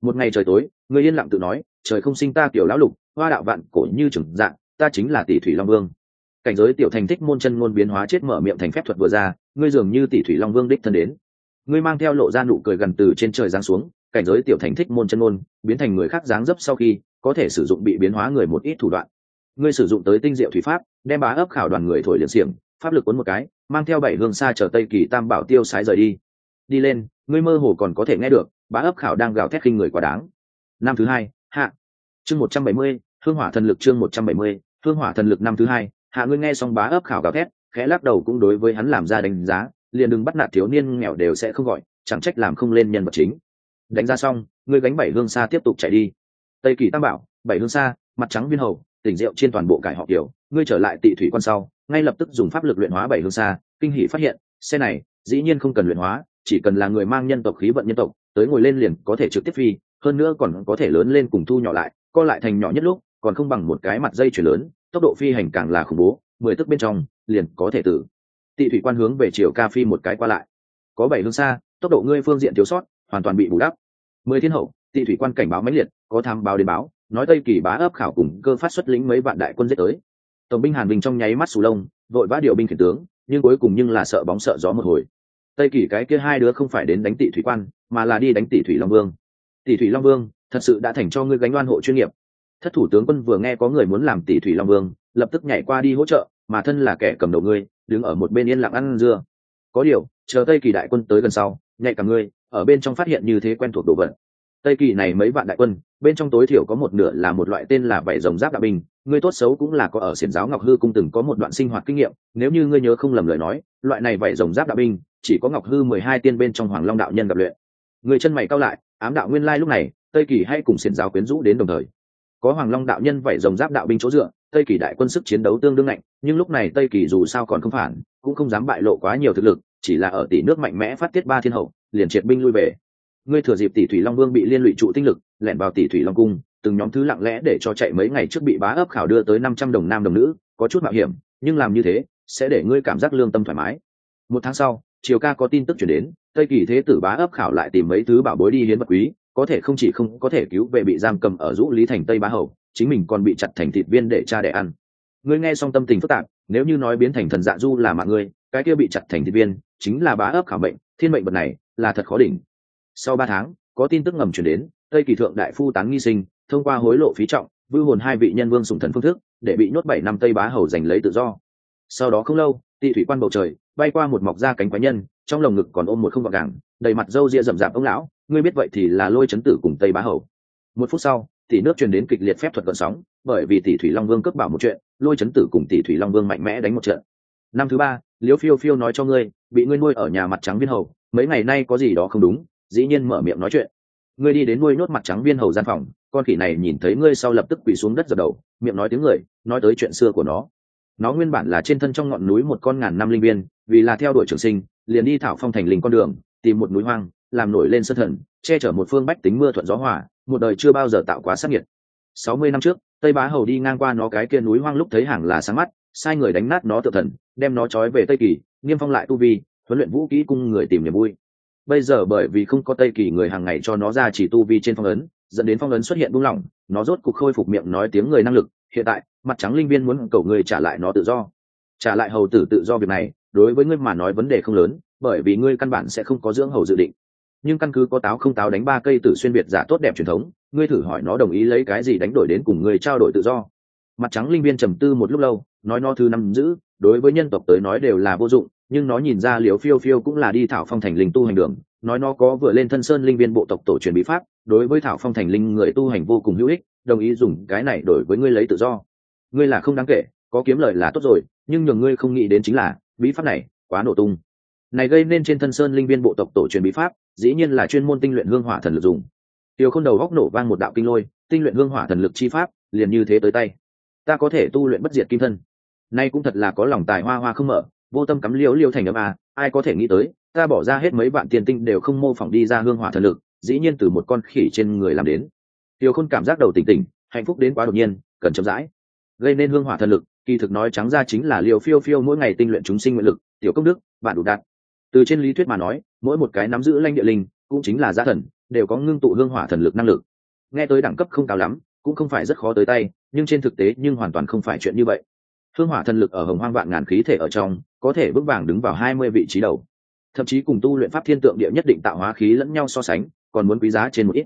Một ngày trời tối, ngươi yên lặng tự nói, trời không sinh ta kiểu lão lục, hoa đạo vạn cổ như trưởng dạng, ta chính là tỷ thủy long vương. Cảnh giới tiểu thành thích môn chân ngôn biến hóa chết mở miệng thành phép thuật vừa ra, ngươi dường như tỷ thủy long vương đích thân đến. Ngươi mang theo lộ ra nụ cười gần từ trên trời giáng xuống, cảnh giới tiểu thành thích môn chân ngôn biến thành người khác dáng dấp sau khi có thể sử dụng bị biến hóa người một ít thủ đoạn. Ngươi sử dụng tới tinh diệu thủy pháp, đem bá ấp khảo đoàn người thổi liền xiềng, pháp lực cuốn một cái, mang theo 7 hương xa chở Tây Kỳ Tam Bảo tiêu sái rời đi. Đi lên, ngươi mơ hồ còn có thể nghe được bá ấp khảo đang gào thét khinh người quá đáng. Năm thứ hai, hạ. Chương 170, hương hỏa thần lực chương 170, hương hỏa thần lực năm thứ hai, hạ. Ngươi nghe xong bá ấp khảo gào thét, khẽ lắc đầu cũng đối với hắn làm ra đánh giá, liền đừng bắt nạt thiếu niên nghèo đều sẽ không gọi, chẳng trách làm không lên nhân vật chính. Đánh ra xong, ngươi gánh 7 hương xa tiếp tục chạy đi. Tây Kỳ Tam Bảo, 7 hương xa, mặt trắng viên hầu, tỉnh rượu trên toàn bộ cải họ kiểu, ngươi trở lại Tị Thủy Quan sau, ngay lập tức dùng pháp lực luyện hóa 7 hương xa, kinh hỉ phát hiện, xe này dĩ nhiên không cần luyện hóa, chỉ cần là người mang nhân tộc khí vận nhân tộc, tới ngồi lên liền có thể trực tiếp phi, hơn nữa còn có thể lớn lên cùng thu nhỏ lại, co lại thành nhỏ nhất lúc, còn không bằng một cái mặt dây chuyền lớn, tốc độ phi hành càng là khủng bố, 10 tức bên trong liền có thể tử. Tị Thủy Quan hướng về chiều ca phi một cái qua lại. Có 7 hương xa, tốc độ ngươi phương diện thiếu sót, hoàn toàn bị bù đắp. 10 thiên hậu, Tị Thủy Quan cảnh báo mãnh liệt, có tham báo đến báo, nói Tây Kỳ bá ấp khảo cùng cơ phát xuất lĩnh mấy vạn đại quân giết tới. Tổng binh Hàn Bình trong nháy mắt sù lông, vội vã điều binh khiển tướng, nhưng cuối cùng là sợ bóng sợ gió một hồi. Tây Kỳ cái kia hai đứa không phải đến đánh Tị Thủy Quan, mà là đi đánh Tị Thủy Long Vương. Tị Thủy Long Vương, thật sự đã thành cho ngươi gánh oan hộ chuyên nghiệp. Thất thủ tướng quân vừa nghe có người muốn làm Tị Thủy Long Vương, lập tức nhảy qua đi hỗ trợ, mà thân là kẻ cầm đầu ngươi, đứng ở một bên yên lặng ăn dưa. Có điều, chờ Tây Kỳ đại quân tới gần sau, nhạy cả ngươi, ở bên trong phát hiện như thế quen thuộc đồ vật. Tây Kỳ này mấy vạn đại quân, bên trong tối thiểu có một nửa là một loại tên là vảy rồng giáp đạo binh, ngươi tốt xấu cũng là có ở xiển giáo Ngọc Hư cung từng có một đoạn sinh hoạt kinh nghiệm, nếu như ngươi nhớ không lầm lời nói, loại này vảy rồng giáp đạo binh, chỉ có Ngọc Hư 12 tiên bên trong Hoàng Long đạo nhân gặp luyện. Người chân mày cau lại, ám đạo nguyên lai lúc này, Tây Kỳ hay cùng xiển giáo quyến rũ đến đồng thời. Có Hoàng Long đạo nhân vảy rồng giáp đạo binh chỗ dựa, Tây Kỳ đại quân sức chiến đấu tương đương mạnh, nhưng lúc này Tây Kỳ dù sao còn không phản, cũng không dám bại lộ quá nhiều thực lực, chỉ là ở tỷ nước mạnh mẽ phát tiết 3 thiên hậu, liền triệt binh lui về. Ngươi thừa dịp Tỷ Thủy Long Vương bị liên lụy trụ tinh lực, lẻn vào Tỷ Thủy Long cung, từng nhóm thứ lặng lẽ để cho chạy mấy ngày trước bị bá ấp khảo đưa tới 500 đồng nam đồng nữ, có chút mạo hiểm, nhưng làm như thế sẽ để ngươi cảm giác lương tâm thoải mái. Một tháng sau, Triều ca có tin tức chuyển đến, Tây Kỳ thế tử bá ấp khảo lại tìm mấy thứ bảo bối đi hiến vật quý, có thể không chỉ không có thể cứu về bị giam cầm ở Dũ Lý thành Tây Bá hầu, chính mình còn bị chặt thành thịt viên để cha để ăn. Ngươi nghe xong tâm tình phức tạp, nếu như nói biến thành thần dạ du là mạng ngươi, cái kia bị chặt thành thịt viên chính là bá ấp khảo mệnh, thiên mệnh vật này là thật khó đỉnh. Sau 3 tháng, có tin tức ngầm chuyển đến, Tây Kỳ thượng đại phu tán nghi sinh, thông qua hối lộ phí trọng, vưu hồn 2 vị nhân vương sủng thần phương thức, để bị nhốt 7 năm Tây Bá hầu giành lấy tự do. Sau đó không lâu, Tị Thủy Quan bầu trời, bay qua một mọc ra cánh quái nhân, trong lồng ngực còn ôm một không vạc gàng, đầy mặt râu ria rậm rạp ông lão, ngươi biết vậy thì là Lôi Chấn Tử cùng Tây Bá hầu. Một phút sau, tỷ nước truyền đến kịch liệt phép thuật gợn sóng, bởi vì Tỷ Thủy Long Vương cướp bảo một chuyện, Lôi Chấn Tử cùng Tỷ Thủy Long Vương mạnh mẽ đánh một trận. Năm thứ 3, Liễu Phiêu Phiêu nói cho ngươi, bị ngươi nuôi ở nhà mặt trắng viên hầu, mấy ngày nay có gì đó không đúng, dĩ nhiên mở miệng nói chuyện. Ngươi đi đến nuôi nhốt mặt trắng viên hầu gian phòng, con khỉ này nhìn thấy ngươi sau lập tức quỳ xuống đất dập đầu, miệng nói tiếng người, nói tới chuyện xưa của nó. Nó nguyên bản là trên thân trong ngọn núi một con ngàn năm linh viên, vì là theo đuổi trường sinh, liền đi thảo phong thành linh con đường, tìm một núi hoang, làm nổi lên sân thần, che chở một phương bách tính mưa thuận gió hòa, một đời chưa bao giờ tạo quá sát nhiệt. 60 năm trước, Tây Bá hầu đi ngang qua nó cái kia núi hoang lúc thấy hàng là sáng mắt, sai người đánh nát nó tự thần, đem nó trói về Tây Kỳ, niêm phong lại tu vi, huấn luyện vũ kỹ cung người tìm niềm vui. Bây giờ bởi vì không có Tây Kỳ người hàng ngày cho nó ra chỉ tu vi trên phong ấn, dẫn đến phong ấn xuất hiện buông lỏng, nó rốt cục khôi phục miệng nói tiếng người năng lực. Hiện tại, mặt trắng linh viên muốn cầu người trả lại nó tự do, trả lại hầu tử tự do. Việc này đối với ngươi mà nói vấn đề không lớn, bởi vì ngươi căn bản sẽ không có dưỡng hầu dự định. Nhưng căn cứ có táo không táo đánh 3 cây tử xuyên biệt giả tốt đẹp truyền thống, ngươi thử hỏi nó đồng ý lấy cái gì đánh đổi đến cùng ngươi trao đổi tự do. Mặt trắng linh viên trầm tư một lúc lâu, nói nó thứ năm giữ đối với nhân tộc tới nói đều là vô dụng, nhưng nó nhìn ra Liễu Phiêu Phiêu cũng là đi thảo phong thành linh tu hành đường, nói nó có vừa lên thân sơn linh viên bộ tộc tổ truyền bí pháp, đối với thảo phong thành linh người tu hành vô cùng hữu ích, đồng ý dùng cái này đổi với ngươi lấy tự do. Ngươi là không đáng kể, có kiếm lời là tốt rồi, nhưng nhường ngươi không nghĩ đến chính là bí pháp này quá nổ tung, này gây nên trên thân sơn linh viên bộ tộc tổ truyền bí pháp, dĩ nhiên là chuyên môn tinh luyện hương hỏa thần lực dùng. Tiêu Khôn đầu góc nổ vang một đạo kinh lôi, tinh luyện hương hỏa thần lực chi pháp, liền như thế tới tay. Ta có thể tu luyện bất diệt kim thân. Nay cũng thật là có lòng tài hoa hoa không mở, vô tâm cắm liễu liễu thành âm à, ai có thể nghĩ tới, ta bỏ ra hết mấy vạn tiền tinh đều không mô phỏng đi ra hương hỏa thần lực, dĩ nhiên từ một con khỉ trên người làm đến. Tiêu Khôn cảm giác đầu tỉnh tỉnh, hạnh phúc đến quá đột nhiên, cần chậm rãi. Gây nên hương hỏa thần lực, kỳ thực nói trắng ra chính là Liễu Phiêu Phiêu mỗi ngày tinh luyện chúng sinh nguyện lực, tiểu công đức, bạn đủ đạt. Từ trên lý thuyết mà nói, mỗi một cái nắm giữ lãnh địa linh, cũng chính là giá thần, đều có ngưng tụ hương hỏa thần lực năng lực. Nghe tới đẳng cấp không cao lắm, cũng không phải rất khó tới tay, nhưng trên thực tế nhưng hoàn toàn không phải chuyện như vậy. Hương hỏa thần lực ở hồng hoang vạn ngàn khí thể ở trong, có thể vững vàng đứng vào 20 vị trí đầu, thậm chí cùng tu luyện pháp thiên tượng địa nhất định tạo hóa khí lẫn nhau so sánh, còn muốn quý giá trên một ít.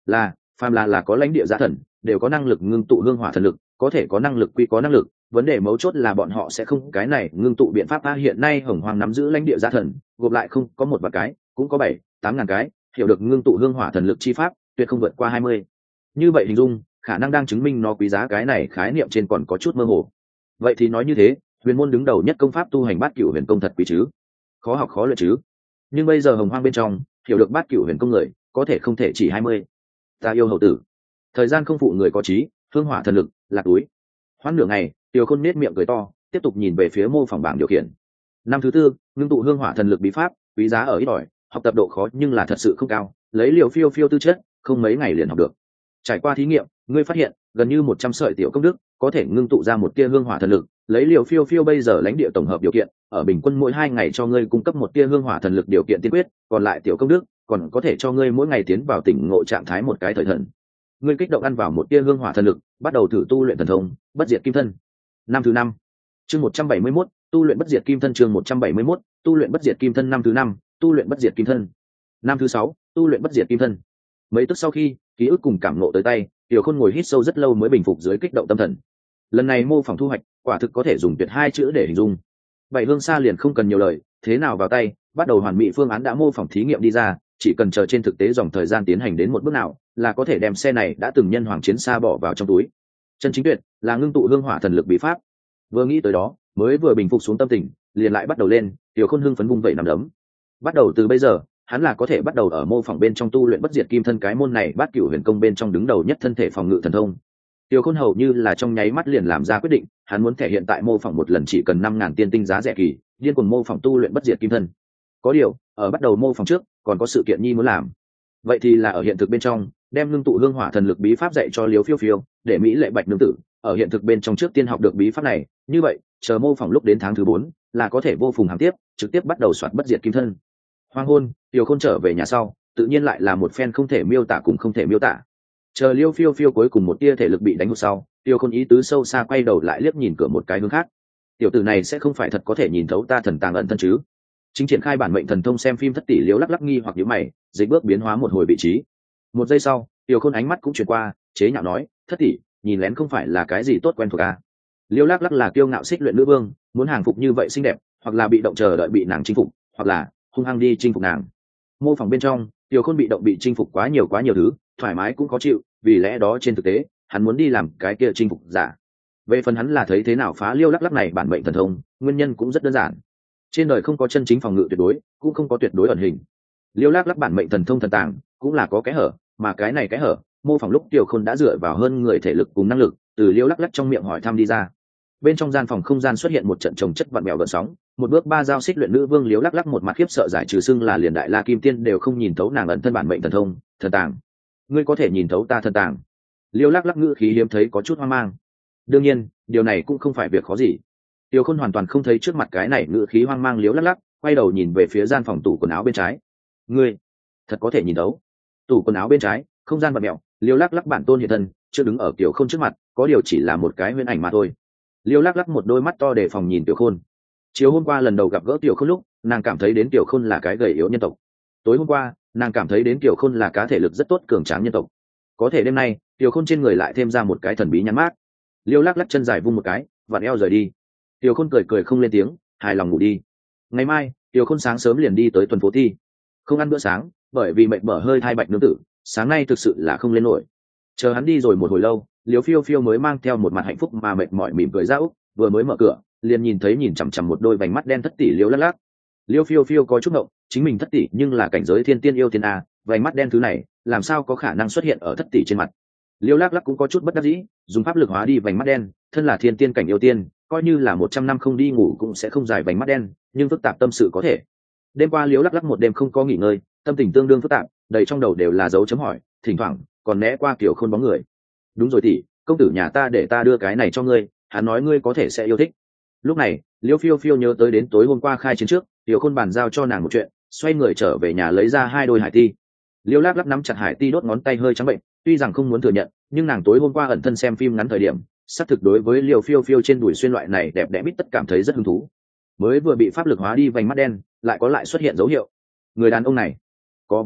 Phàm là có lãnh địa giá thần, đều có năng lực ngưng tụ hương hỏa thần lực, có thể có năng lực quy có năng lực, vấn đề mấu chốt là bọn họ sẽ không cái này ngưng tụ biện pháp. Hiện nay hồng hoang nắm giữ lãnh địa giá thần, gộp lại không có một vài cái, cũng có 7-8 ngàn cái, hiểu được ngưng tụ hương hỏa thần lực chi pháp, tuyệt không vượt qua 20. Như vậy hình dung, khả năng đang chứng minh nó quý giá cái này khái niệm trên còn có chút mơ hồ. Vậy thì nói như thế, huyền môn đứng đầu nhất công pháp tu hành bát cửu huyền công thật quý chứ? Khó học khó luyện chứ? Nhưng bây giờ hồng hoang bên trong, hiểu được bát cửu huyền công người, có thể không thể chỉ 20. Ta yêu hầu tử. Thời gian không phụ người có trí, hương hỏa thần lực, lạc túi. Hoãn nửa ngày, Tiêu Khôn nết miệng cười to, tiếp tục nhìn về phía mô phỏng bảng điều khiển. Năm thứ tư, ngưng tụ hương hỏa thần lực bí pháp, quý giá ở ít ỏi, học tập độ khó nhưng là thật sự không cao, lấy liều phiêu phiêu tư chất, không mấy ngày liền học được. Trải qua thí nghiệm, ngươi phát hiện gần như 100 sợi tiểu công đức có thể ngưng tụ ra một tia hương hỏa thần lực, lấy liều phiêu phiêu bây giờ lãnh địa tổng hợp điều kiện, ở bình quân mỗi 2 ngày cho ngươi cung cấp một tia hương hỏa thần lực điều kiện tiên quyết, còn lại tiểu công đức còn có thể cho ngươi mỗi ngày tiến vào tỉnh ngộ trạng thái một cái thời thần. Ngươi kích động ăn vào một tia hương hỏa thần lực, bắt đầu thử tu luyện thần thông bất diệt kim thân. Năm thứ 5, chương 171, tu luyện bất diệt kim thân. Chương 171, tu luyện bất diệt kim thân. Năm thứ 5, tu luyện bất diệt kim thân. Năm thứ 6, tu luyện bất diệt kim thân. Mấy tức sau khi ký ức cùng cảm ngộ tới tay, Tiểu Khôn ngồi hít sâu rất lâu mới bình phục dưới kích động tâm thần. Lần này mô phỏng thu hoạch, quả thực có thể dùng tuyệt 2 chữ để hình dung. Bảy hương xa liền không cần nhiều lời, thế nào vào tay, bắt đầu hoàn mỹ phương án đã mô phỏng thí nghiệm đi ra, chỉ cần chờ trên thực tế dòng thời gian tiến hành đến một bước nào, là có thể đem xe này đã từng nhân hoàng chiến xa bỏ vào trong túi. Chân chính tuyệt là ngưng tụ hương hỏa thần lực bí pháp. Vừa nghĩ tới đó, mới vừa bình phục xuống tâm tình, liền lại bắt đầu lên. Tiểu Khôn hưng phấn vung vẩy nắm đấm. Bắt đầu từ bây giờ, hắn là có thể bắt đầu ở mô phỏng bên trong tu luyện bất diệt kim thân, cái môn này bát cửu huyền công bên trong đứng đầu nhất thân thể phòng ngự thần thông. Tiểu Khôn hầu như là trong nháy mắt liền làm ra quyết định, hắn muốn thể hiện tại mô phỏng một lần chỉ cần 5.000 tiên tinh giá rẻ kỳ, điên cuồng mô phỏng tu luyện bất diệt kim thân. Có điều, ở bắt đầu mô phỏng trước, còn có sự kiện nhi muốn làm. Vậy thì là ở hiện thực bên trong, đem ngưng tụ hương hỏa thần lực bí pháp dạy cho Liêu Phiêu Phiêu, để Mỹ Lệ Bạch nương tử ở hiện thực bên trong trước tiên học được bí pháp này, như vậy, chờ mô phỏng lúc đến tháng thứ 4, là có thể vô phùng hàng tiếp, trực tiếp bắt đầu soạt bất diệt kim thân. Hoàng hôn, Tiểu Khôn trở về nhà sau, tự nhiên lại là một phen không thể miêu tả cùng không thể miêu tả. Chờ Liêu Phiêu Phiêu cuối cùng một tia thể lực bị đánh hụt sau, Tiểu Khôn ý tứ sâu xa quay đầu lại liếc nhìn cửa một cái hướng khác. Tiểu tử này sẽ không phải thật có thể nhìn thấu ta thần tàng ẩn thân chứ? Chính triển khai bản mệnh thần thông xem phim Thất Tỷ Liếu lắc lắc nghi hoặc nhíu mày, dịch bước biến hóa một hồi vị trí. Một giây sau, Tiểu Khôn ánh mắt cũng chuyển qua, chế nhạo nói, Thất Tỷ, nhìn lén không phải là cái gì tốt quen thuộc à? Liêu lắc lắc là kiêu ngạo xích luyện nữ vương, muốn hàng phục như vậy xinh đẹp, hoặc là bị động chờ đợi bị nàng chinh phục, hoặc là hung hăng đi chinh phục nàng. Mô phỏng bên trong, Tiểu Khôn bị động bị chinh phục quá nhiều thứ, thoải mái cũng khó chịu, vì lẽ đó trên thực tế, hắn muốn đi làm cái kia chinh phục giả. Về phần hắn là thấy thế nào phá Liêu lắc lắc này bản mệnh thần thông, nguyên nhân cũng rất đơn giản. Trên đời không có chân chính phòng ngự tuyệt đối, cũng không có tuyệt đối ẩn hình. Liêu lắc lắc bản mệnh thần thông thần tàng, cũng là có kẽ hở, mà cái này kẽ hở, mô phỏng lúc Tiểu Khôn đã dựa vào hơn người thể lực cùng năng lực, từ Liêu lắc lắc trong miệng hỏi thăm đi ra. Bên trong gian phòng không gian xuất hiện một trận chồng chất vặn bèo gợn sóng, một bước ba dao xích luyện nữ vương Liêu lắc lắc một mặt khiếp sợ giải trừ xưng là liền đại la kim tiên đều không nhìn thấu nàng ẩn thân bản mệnh thần thông thần tàng. Ngươi có thể nhìn thấu ta thần tàng? Liêu lắc lắc ngữ khí hiếm thấy có chút hoang mang. Đương nhiên, điều này cũng không phải việc khó gì. Tiểu Khôn hoàn toàn không thấy trước mặt cái này ngữ khí hoang mang Liêu lắc lắc, quay đầu nhìn về phía gian phòng tủ quần áo bên trái. Ngươi thật có thể nhìn thấu? Tủ quần áo bên trái, không gian vặn mèo, Liêu lắc lắc bản tôn hiện thân, chưa đứng ở Tiểu Khôn trước mặt, có điều chỉ là một cái huyễn ảnh mà thôi. Liêu lắc lắc một đôi mắt to để phòng nhìn Tiểu Khôn. Chiều hôm qua lần đầu gặp gỡ Tiểu Khôn lúc, nàng cảm thấy đến Tiểu Khôn là cái gầy yếu nhân tộc. Tối hôm qua, nàng cảm thấy đến Tiểu Khôn là cá thể lực rất tốt cường tráng nhân tộc. Có thể đêm nay, Tiểu Khôn trên người lại thêm ra một cái thần bí nhăn mát. Liêu lắc lắc chân dài vung một cái, vặn eo rời đi. Tiểu Khôn cười cười không lên tiếng, hài lòng ngủ đi. Ngày mai, Tiểu Khôn sáng sớm liền đi tới tuần phố thi. Không ăn bữa sáng, bởi vì mệt mở hơi thai Bạch nương tử, sáng nay thực sự là không lên nổi. Chờ hắn đi rồi một hồi lâu, Liêu Phiêu Phiêu mới mang theo một mặt hạnh phúc mà mệt mỏi mỉm cười ra úc, vừa mới mở cửa, liền nhìn thấy nhìn chằm chằm một đôi vành mắt đen Thất Tỷ Liêu lắc lắc. Liêu Phiêu Phiêu có chút ngộng, chính mình Thất Tỷ nhưng là cảnh giới thiên tiên yêu tiên a, vành mắt đen thứ này, làm sao có khả năng xuất hiện ở Thất Tỷ trên mặt? Liêu lắc lắc cũng có chút bất đắc dĩ, dùng pháp lực hóa đi vành mắt đen, thân là thiên tiên cảnh yêu tiên, coi như là 100 năm không đi ngủ cũng sẽ không dài vành mắt đen, nhưng phức tạp tâm sự có thể. Đêm qua Liêu lắc lắc một đêm không có nghỉ ngơi, tâm tình tương đương phức tạp, đầy trong đầu đều là dấu chấm hỏi, thỉnh thoảng còn né qua kiểu Khôn bóng người. Đúng rồi tỷ, công tử nhà ta để ta đưa cái này cho ngươi, hắn nói ngươi có thể sẽ yêu thích. Lúc này, Liêu Phiêu Phiêu nhớ tới đến tối hôm qua khai chiến trước, Tiểu Khôn bàn giao cho nàng một chuyện, xoay người trở về nhà lấy ra 2 đôi hải ti. Liêu Lắc Lắc nắm chặt Hải Ti đốt ngón tay hơi trắng bệnh, tuy rằng không muốn thừa nhận, nhưng nàng tối hôm qua ẩn thân xem phim ngắn thời điểm, xác thực đối với Liêu Phiêu Phiêu trên đùi xuyên loại này đẹp đẽ bít tất cảm thấy rất hứng thú. Mới vừa bị pháp lực hóa đi vành mắt đen, lại có lại xuất hiện dấu hiệu. Người đàn ông này có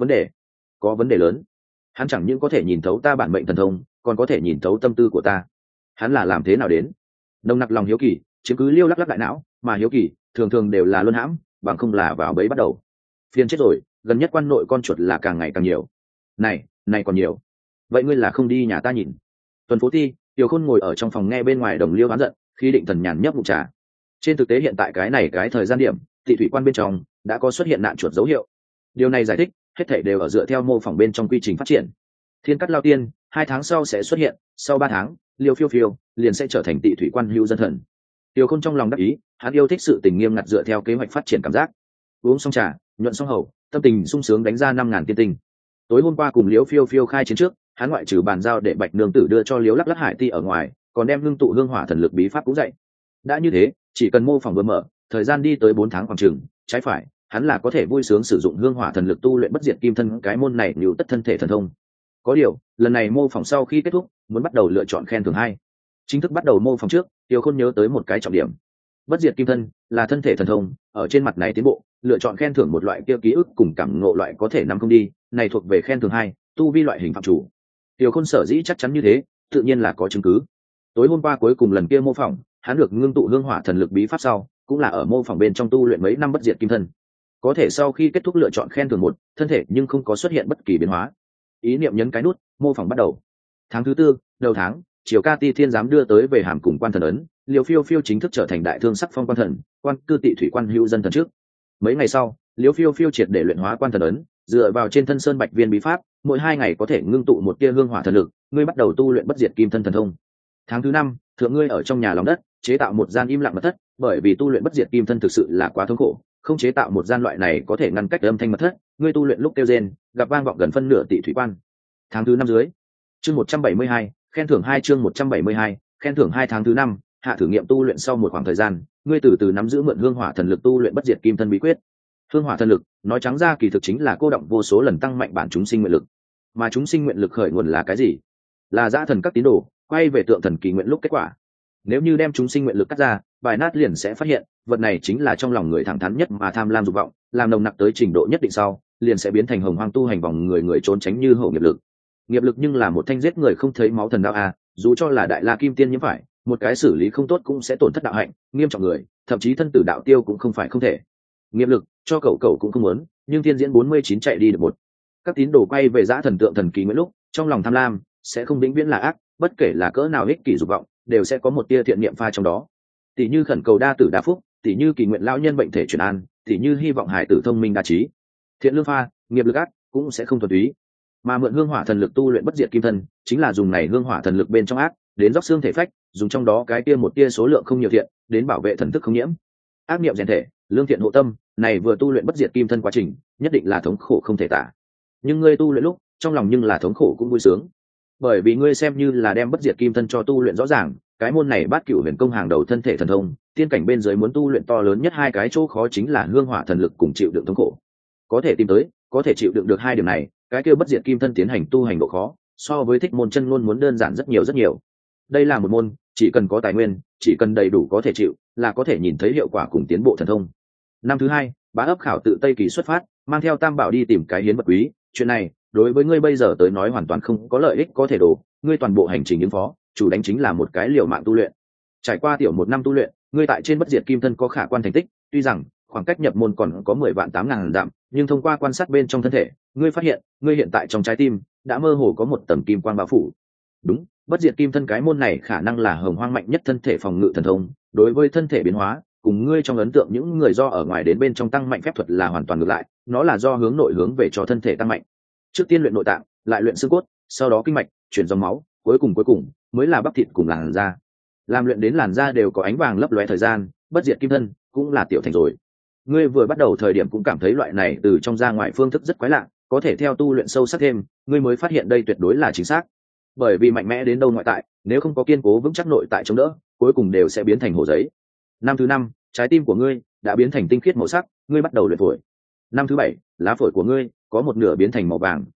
vấn đề lớn. Hắn chẳng những có thể nhìn thấu ta bản mệnh thần thông, còn có thể nhìn thấu tâm tư của ta. Hắn là làm thế nào đến? Nồng nặc lòng hiếu kỳ chiếm cứ Liêu Lắc Lắc đại não, mà hiếu kỳ thường thường đều là luân hãm, bằng không là vào bẫy bắt đầu. Phiền chết rồi, gần nhất quan nội con chuột là càng ngày càng nhiều. Này còn nhiều. Vậy ngươi là không đi nhà ta nhìn? Tuần Phố Ti, Tiểu Khôn ngồi ở trong phòng nghe bên ngoài đồng liêu oán giận, khi định thần nhàn nhấp ngụm trà. Trên thực tế hiện tại cái thời gian điểm, Tị thủy quan bên trong đã có xuất hiện nạn chuột dấu hiệu. Điều này giải thích, hết thảy đều ở dựa theo mô phỏng bên trong quy trình phát triển. Thiên cắt lao tiên, 2 tháng sau sẽ xuất hiện, sau 3 tháng, Liêu Phiêu Phiêu liền sẽ trở thành Tị thủy quan hữu dân thần. Tiểu Khôn trong lòng đắc ý, hắn yêu thích sự tình nghiêm ngặt dựa theo kế hoạch phát triển cảm giác. Uống xong trà, nhuận xong hầu, tâm tình sung sướng đánh ra 5.000 tiên tinh. Tối hôm qua cùng Liêu Phiêu Phiêu khai chiến trước, hắn ngoại trừ bàn giao để Bạch nương tử đưa cho Liêu Lắc Lắc Hải Ti ở ngoài, còn đem ngưng tụ hương hỏa thần lực bí pháp cũng dạy. Đã như thế, chỉ cần mô phỏng vừa mở, thời gian đi tới 4 tháng khoảng chừng, trái phải, hắn là có thể vui sướng sử dụng hương hỏa thần lực tu luyện bất diệt kim thân cái môn này lưu tất thân thể thần thông. Có điều, lần này mô phỏng sau khi kết thúc, muốn bắt đầu lựa chọn khen thưởng 2. Chính thức bắt đầu mô phỏng trước, Tiêu Khôn nhớ tới một cái trọng điểm. Bất diệt kim thân là thân thể thần thông, ở trên mặt này tiến bộ, lựa chọn khen thưởng một loại kia ký ức cùng cảm ngộ loại có thể nắm không đi, này thuộc về khen thưởng 2, tu vi loại hình phạm chủ. Tiêu Khôn sở dĩ chắc chắn như thế, tự nhiên là có chứng cứ. Tối hôm qua cuối cùng lần kia mô phỏng, hắn được ngưng tụ hương hỏa thần lực bí pháp sau, cũng là ở mô phỏng bên trong tu luyện mấy năm bất diệt kim thân. Có thể sau khi kết thúc lựa chọn khen thưởng 1, thân thể nhưng không có xuất hiện bất kỳ biến hóa. Ý niệm nhấn cái nút, mô phỏng bắt đầu. Tháng thứ 4, đầu tháng, Triều Ca Ti Thiên giám đưa tới về hàm cùng quan thần ấn, Liêu Phiêu Phiêu chính thức trở thành đại thương sắc phong quan thần, quan cư Tị thủy quan hữu dân thần trước. Mấy ngày sau, Liêu Phiêu Phiêu triệt để luyện hóa quan thần ấn, dựa vào trên thân sơn bạch viên bí pháp, mỗi 2 ngày có thể ngưng tụ một tia hương hỏa thần lực, ngươi bắt đầu tu luyện bất diệt kim thân thần thông. Tháng thứ 5, thượng ngươi ở trong nhà lòng đất chế tạo một gian im lặng mật thất, bởi vì tu luyện bất diệt kim thân thực sự là quá thống khổ, không chế tạo một gian loại này có thể ngăn cách âm thanh mật thất, ngươi tu luyện lúc kêu rên, gặp vang vọng gần phân nửa Tị thủy quan. Tháng thứ 5 dưới, chương 172, khen thưởng 2 chương 172, khen thưởng 2 tháng thứ 5, hạ thử nghiệm tu luyện sau một khoảng thời gian, ngươi từ từ nắm giữ mượn hương hỏa thần lực tu luyện bất diệt kim thân bí quyết. Hương hỏa thần lực, nói trắng ra kỳ thực chính là cô động vô số lần tăng mạnh bản chúng sinh nguyện lực. Mà chúng sinh nguyện lực khởi nguồn là cái gì? Là dã thần các tín đồ, quay về tượng thần kỳ nguyện lúc kết quả. Nếu như đem chúng sinh nguyện lực cắt ra, bài nát liền sẽ phát hiện, vật này chính là trong lòng người thẳng thắn nhất mà tham lam dục vọng, làm nồng nặc tới trình độ nhất định sau, liền sẽ biến thành hồng hoang tu hành vòng người trốn tránh như hổ nghiệp lực. Nghiệp lực nhưng là một thanh giết người không thấy máu thần đạo a, dù cho là đại la kim tiên nhiễm phải, một cái xử lý không tốt cũng sẽ tổn thất đạo hạnh, nghiêm trọng người, thậm chí thân tử đạo tiêu cũng không phải không thể. Nghiệp lực, cho cậu cũng không muốn, nhưng thiên diễn 49 chạy đi được một. Các tín đồ quay về dã thần tượng thần kỳ nguyện lúc, trong lòng tham lam sẽ không vĩnh viễn là ác, bất kể là cỡ nào ích kỷ dục vọng, đều sẽ có một tia thiện niệm pha trong đó. Tỷ như khẩn cầu đa tử đa phúc, tỷ như kỳ nguyện lão nhân bệnh thể chuyển an, tỷ như hy vọng hải tử thông minh đa trí. Thiện lương pha, nghiệp lực ác cũng sẽ không thuần túy. Mà mượn hương hỏa thần lực tu luyện bất diệt kim thân, chính là dùng này hương hỏa thần lực bên trong ác, đến róc xương thể phách, dùng trong đó cái tia một tia số lượng không nhiều thiện, đến bảo vệ thần thức không nhiễm. Ác niệm rèn thể, lương thiện hộ tâm, này vừa tu luyện bất diệt kim thân quá trình, nhất định là thống khổ không thể tả. Nhưng ngươi tu luyện lúc, trong lòng nhưng là thống khổ cũng vui sướng. Bởi vì ngươi xem như là đem bất diệt kim thân cho tu luyện rõ ràng, cái môn này bát cửu huyền công hàng đầu thân thể thần thông, tiên cảnh bên dưới muốn tu luyện to lớn nhất 2 cái chỗ khó chính là hương hỏa thần lực cùng chịu đựng thống khổ. Có thể tìm tới, có thể chịu đựng được 2 điểm này, cái kia bất diệt kim thân tiến hành tu hành độ khó, so với thích môn chân ngôn muốn đơn giản rất nhiều. Đây là một môn, chỉ cần có tài nguyên, chỉ cần đầy đủ có thể chịu, là có thể nhìn thấy hiệu quả cùng tiến bộ thần thông. Năm thứ 2, Bá ấp khảo tự Tây Kỳ xuất phát, mang theo Tam Bảo đi tìm cái hiến vật quý, chuyện này đối với ngươi bây giờ tới nói hoàn toàn không có lợi ích có thể đổ, ngươi toàn bộ hành trình ứng phó, chủ đánh chính là một cái liều mạng tu luyện. Trải qua tiểu 1 năm tu luyện, ngươi tại trên bất diệt kim thân có khả quan thành tích, tuy rằng khoảng cách nhập môn còn có 10 vạn 8.000 dặm, nhưng thông qua quan sát bên trong thân thể, ngươi phát hiện, ngươi hiện tại trong trái tim đã mơ hồ có một tầng kim quang bao phủ. Đúng, bất diệt kim thân cái môn này khả năng là hồng hoang mạnh nhất thân thể phòng ngự thần thông, đối với thân thể biến hóa, cùng ngươi trong ấn tượng những người do ở ngoài đến bên trong tăng mạnh phép thuật là hoàn toàn ngược lại, nó là do hướng nội hướng về cho thân thể tăng mạnh. Trước tiên luyện nội tạng, lại luyện xương cốt, sau đó kinh mạch, chuyển dòng máu, cuối cùng mới là bắp thịt cùng làn da. Làm luyện đến làn da đều có ánh vàng lấp lóe thời gian, bất diệt kim thân cũng là tiểu thành rồi. Ngươi vừa bắt đầu thời điểm cũng cảm thấy loại này từ trong ra ngoài phương thức rất quái lạ, có thể theo tu luyện sâu sắc thêm, ngươi mới phát hiện đây tuyệt đối là chính xác. Bởi vì mạnh mẽ đến đâu ngoại tại, nếu không có kiên cố vững chắc nội tại chống đỡ, cuối cùng đều sẽ biến thành hồ giấy. Năm thứ 5, trái tim của ngươi đã biến thành tinh khiết màu sắc, ngươi bắt đầu luyện phổi. Năm thứ 7, lá phổi của ngươi có một nửa biến thành màu vàng,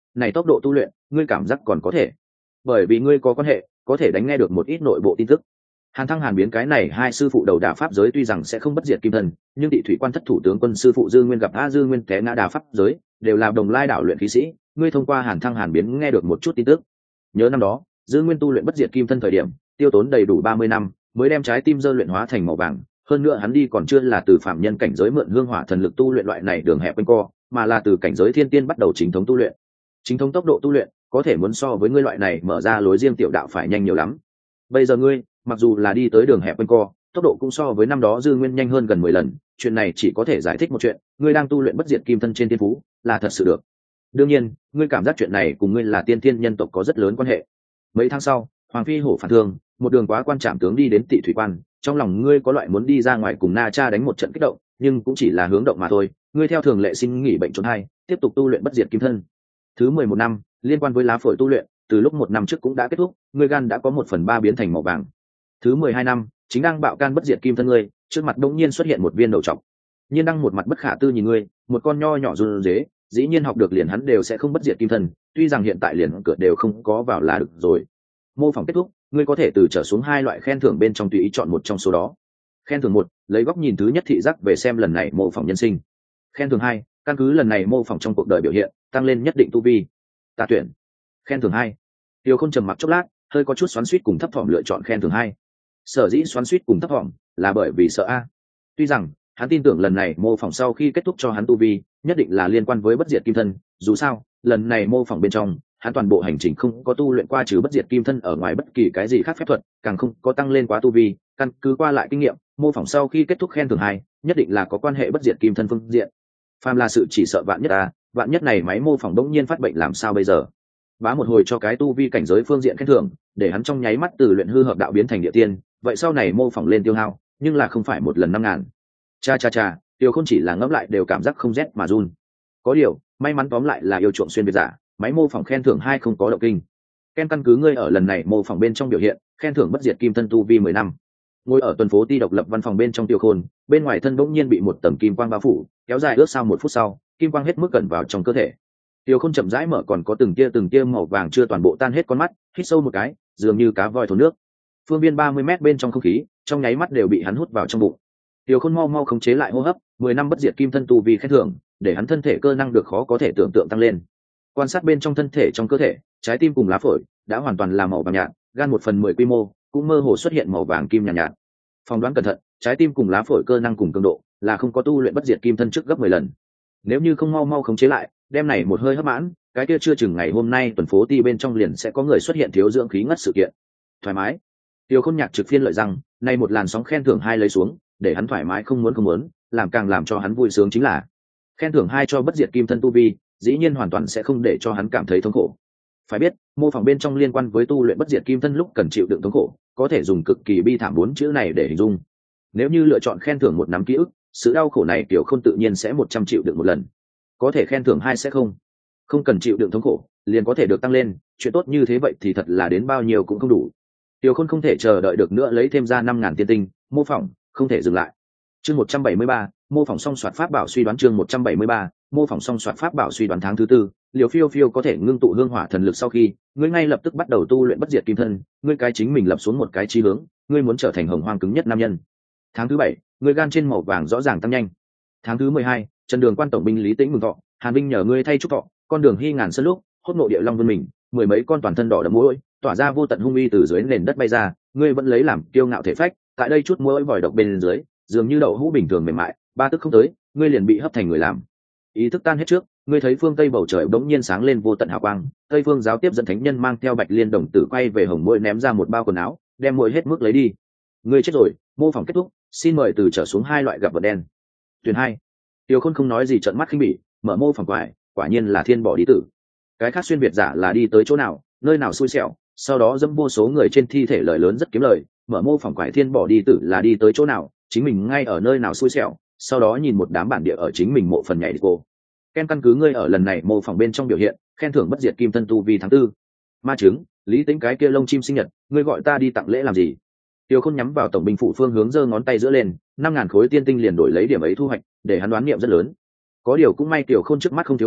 này tốc độ tu luyện ngươi cảm giác còn có thể, bởi vì ngươi có quan hệ có thể đánh nghe được một ít nội bộ tin tức. Hàn Thăng Hàn Biến cái này hai sư phụ đầu đà pháp giới tuy rằng sẽ không bất diệt kim thân, nhưng Tị Thủy Quan thất thủ tướng quân sư phụ Dư Nguyên gặp A Dư Nguyên té ngã đà pháp giới, đều là đồng lai đảo luyện khí sĩ, ngươi thông qua Hàn Thăng Hàn Biến nghe được một chút tin tức. Nhớ năm đó, Dư Nguyên tu luyện bất diệt kim thân thời điểm, tiêu tốn đầy đủ 30 năm mới đem trái tim dơ luyện hóa thành màu vàng, hơn nữa hắn đi còn chưa là từ phạm nhân cảnh giới mượn hương hỏa thần lực tu luyện loại này đường hẹp quanh co, mà là từ cảnh giới thiên tiên bắt đầu chính thống tu luyện. Chính thống tốc độ tu luyện có thể muốn so với ngươi loại này mở ra lối riêng tiểu đạo phải nhanh nhiều lắm. Bây giờ ngươi mặc dù là đi tới đường hẹp quanh co, tốc độ cũng so với năm đó Dư Nguyên nhanh hơn gần 10 lần, chuyện này chỉ có thể giải thích một chuyện, ngươi đang tu luyện bất diệt kim thân trên thiên phú là thật sự được. Đương nhiên ngươi cảm giác chuyện này cùng ngươi là tiên tiên nhân tộc có rất lớn quan hệ. Mấy tháng sau, Hoàng Phi Hổ phản thương, một đường quá quan trảm tướng đi đến Tị Thủy Quan, trong lòng ngươi có loại muốn đi ra ngoài cùng Na Cha đánh một trận kích động, nhưng cũng chỉ là hướng động mà thôi. Ngươi theo thường lệ xin nghỉ bệnh trốn hay, tiếp tục tu luyện bất diệt kim thân. Thứ 11 năm, liên quan với lá phổi tu luyện, từ lúc 1 năm trước cũng đã kết thúc, ngươi gan đã có 1/3 biến thành màu vàng. Thứ 12 năm, chính đang bạo can bất diệt kim thân ngươi, trước mặt đột nhiên xuất hiện một viên đầu trọc. Nhiên Đăng một mặt bất khả tư nhìn ngươi, một con nho nhỏ run rế, dĩ nhiên học được liền hắn đều sẽ không bất diệt kim thân, tuy rằng hiện tại liền cửa đều không có vào là được rồi. Mô phỏng kết thúc, ngươi có thể từ trở xuống 2 loại khen thưởng bên trong tùy ý chọn một trong số đó. Khen thưởng 1, lấy góc nhìn thứ nhất thị giác về xem lần này mô phỏng nhân sinh. Khen thưởng 2, căn cứ lần này mô phỏng trong cuộc đời biểu hiện, tăng lên nhất định tu vi. Ta tuyển khen thưởng 2. Tiêu Khôn trầm mặc chốc lát, hơi có chút xoắn xuýt cùng thấp thỏm lựa chọn khen thưởng 2. Sở dĩ xoắn xuýt cùng thấp thỏm là bởi vì sợ a. Tuy rằng hắn tin tưởng lần này mô phỏng sau khi kết thúc cho hắn tu vi nhất định là liên quan với bất diệt kim thân, dù sao lần này mô phỏng bên trong hắn toàn bộ hành trình không có tu luyện qua trừ bất diệt kim thân ở ngoài bất kỳ cái gì khác phép thuật, càng không có tăng lên quá tu vi, căn cứ qua lại kinh nghiệm, mô phỏng sau khi kết thúc khen thưởng 2 nhất định là có quan hệ bất diệt kim thân phương diện. Phàm là sự chỉ sợ vạn nhất vạn nhất này máy mô phỏng đống nhiên phát bệnh làm sao bây giờ? Bá một hồi cho cái tu vi cảnh giới phương diện khen thưởng, để hắn trong nháy mắt từ luyện hư hợp đạo biến thành địa tiên, vậy sau này mô phỏng lên tiêu hao, nhưng là không phải một lần 5.000. Cha, Tiêu Khôn chỉ là ngẫm lại đều cảm giác không rét mà run. Có điều, may mắn tóm lại là yêu chuộng xuyên việt giả, máy mô phỏng khen thưởng 2 không có động kinh. Ken căn cứ ngươi ở lần này mô phỏng bên trong biểu hiện, khen thưởng bất diệt kim thân tu vi 10 năm. Ngồi ở tuần phố ti độc lập văn phòng bên trong Tiêu Khôn, bên ngoài thân bỗng nhiên bị một tầng kim quang bao phủ, kéo dài ước sau 1 phút sau, kim quang hết mức cẩn vào trong cơ thể. Tiêu Khôn chậm rãi mở còn có từng tia màu vàng chưa toàn bộ tan hết con mắt, hít sâu một cái, dường như cá voi thổ nước. Phương viên 30 mét bên trong không khí, trong nháy mắt đều bị hắn hút vào trong bụng. Tiêu Khôn mau khống chế lại hô hấp, 10 năm bất diệt kim thân tu vi khen thưởng, để hắn thân thể cơ năng được khó có thể tưởng tượng tăng lên. Quan sát bên trong thân thể trong cơ thể, trái tim cùng lá phổi đã hoàn toàn là màu vàng nhạt, gan 1/10 quy mô cũng mơ hồ xuất hiện màu vàng kim nhạt. Phỏng đoán cẩn thận, trái tim cùng lá phổi cơ năng cùng cường độ là không có tu luyện bất diệt kim thân trước gấp 10 lần. Nếu như không mau khống chế lại, đem này một hơi hấp mãn, cái kia chưa chừng ngày hôm nay tuần phố ti bên trong liền sẽ có người xuất hiện thiếu dưỡng khí ngất sự kiện. Thoải mái. Tiêu Khôn nhạc trực phiên lợi rằng, nay một làn sóng khen thưởng 2 lấy xuống, để hắn thoải mái không muốn, làm càng làm cho hắn vui sướng chính là khen thưởng 2 cho bất diệt kim thân tu vi, dĩ nhiên hoàn toàn sẽ không để cho hắn cảm thấy thống khổ. Phải biết, mô phỏng bên trong liên quan với tu luyện bất diệt kim thân lúc cần chịu đựng thống khổ, có thể dùng cực kỳ bi thảm 4 chữ này để hình dung. Nếu như lựa chọn khen thưởng 1 nắm ký ức, sự đau khổ này Tiêu Khôn tự nhiên sẽ 100 chịu đựng một lần. Có thể khen thưởng 2 sẽ không cần chịu đựng thống khổ, liền có thể được tăng lên, chuyện tốt như thế vậy thì thật là đến bao nhiêu cũng không đủ. Tiêu Khôn không thể chờ đợi được nữa lấy thêm ra 5.000 tiên tinh, mô phỏng, không thể dừng lại. Chương 173, mô phỏng song soạt pháp bảo suy đoán chương 173, mô phỏng song soạt pháp bảo suy đoán tháng thứ 4, Liều Phiêu có thể ngưng tụ hương hỏa thần lực sau khi, ngươi ngay lập tức bắt đầu tu luyện bất diệt kim thân, ngươi cái chính mình lập xuống một cái chí hướng, ngươi muốn trở thành hồng hoang cứng nhất nam nhân. Tháng thứ 7, ngươi gan trên màu vàng rõ ràng tăng nhanh. Tháng thứ 12, Trần Đường quan tổng binh Lý Tĩnh mừng thọ, Hàn Binh nhờ ngươi thay chúc thọ, con đường hy ngàn sân lúc, hốt nộ địa long vươn mình, 10 mấy con toàn thân đỏ đậm mũi, tỏa ra vô tận hung uy từ dưới nền đất bay ra, ngươi vẫn lấy làm kiêu ngạo thể phách, tại đây chút mũi vòi độc bên dưới, dường như đậu hũ bình thường mềm mại, 3 tức không tới, ngươi liền bị hấp thành người làm. Ý thức tan hết trước, ngươi thấy phương tây bầu trời bỗng nhiên sáng lên vô tận hào quang, Tây Phương giáo tiếp dẫn thánh nhân mang theo Bạch Liên đồng tử quay về hồng mũi ném ra một bao quần áo, đem mũi hết mức lấy đi. Ngươi chết rồi, mô phỏng kết thúc, xin mời từ trở xuống 2 loại gặp vật đen. Tuyển 2. Tiêu Khôn không nói gì trợn mắt khinh bỉ, mở mô phỏng quải, quả nhiên là thiên bỏ đi tử. Cái khác xuyên việt giả là đi tới chỗ nào, nơi nào xui xẻo, sau đó dẫm vô số người trên thi thể lời lớn rất kiếm lời, mở mô phỏng quải thiên bỏ đi tử là đi tới chỗ nào, chính mình ngay ở nơi nào xui xẻo, sau đó nhìn một đám bản địa ở chính mình mộ phần nhảy đi cô. Ken căn cứ ngươi ở lần này mô phỏng bên trong biểu hiện, khen thưởng bất diệt kim thân tu vi tháng 4. Ma chứng, Lý Tĩnh cái kia lông chim sinh nhật, ngươi gọi ta đi tặng lễ làm gì? Tiêu Khôn nhắm vào tổng binh phụ phương hướng giơ ngón tay giữa lên, 5.000 khối tiên tinh liền đổi lấy điểm ấy thu hoạch, để hắn đoán niệm rất lớn. Có điều cũng may Tiêu Khôn trước mắt không thiếu tiền,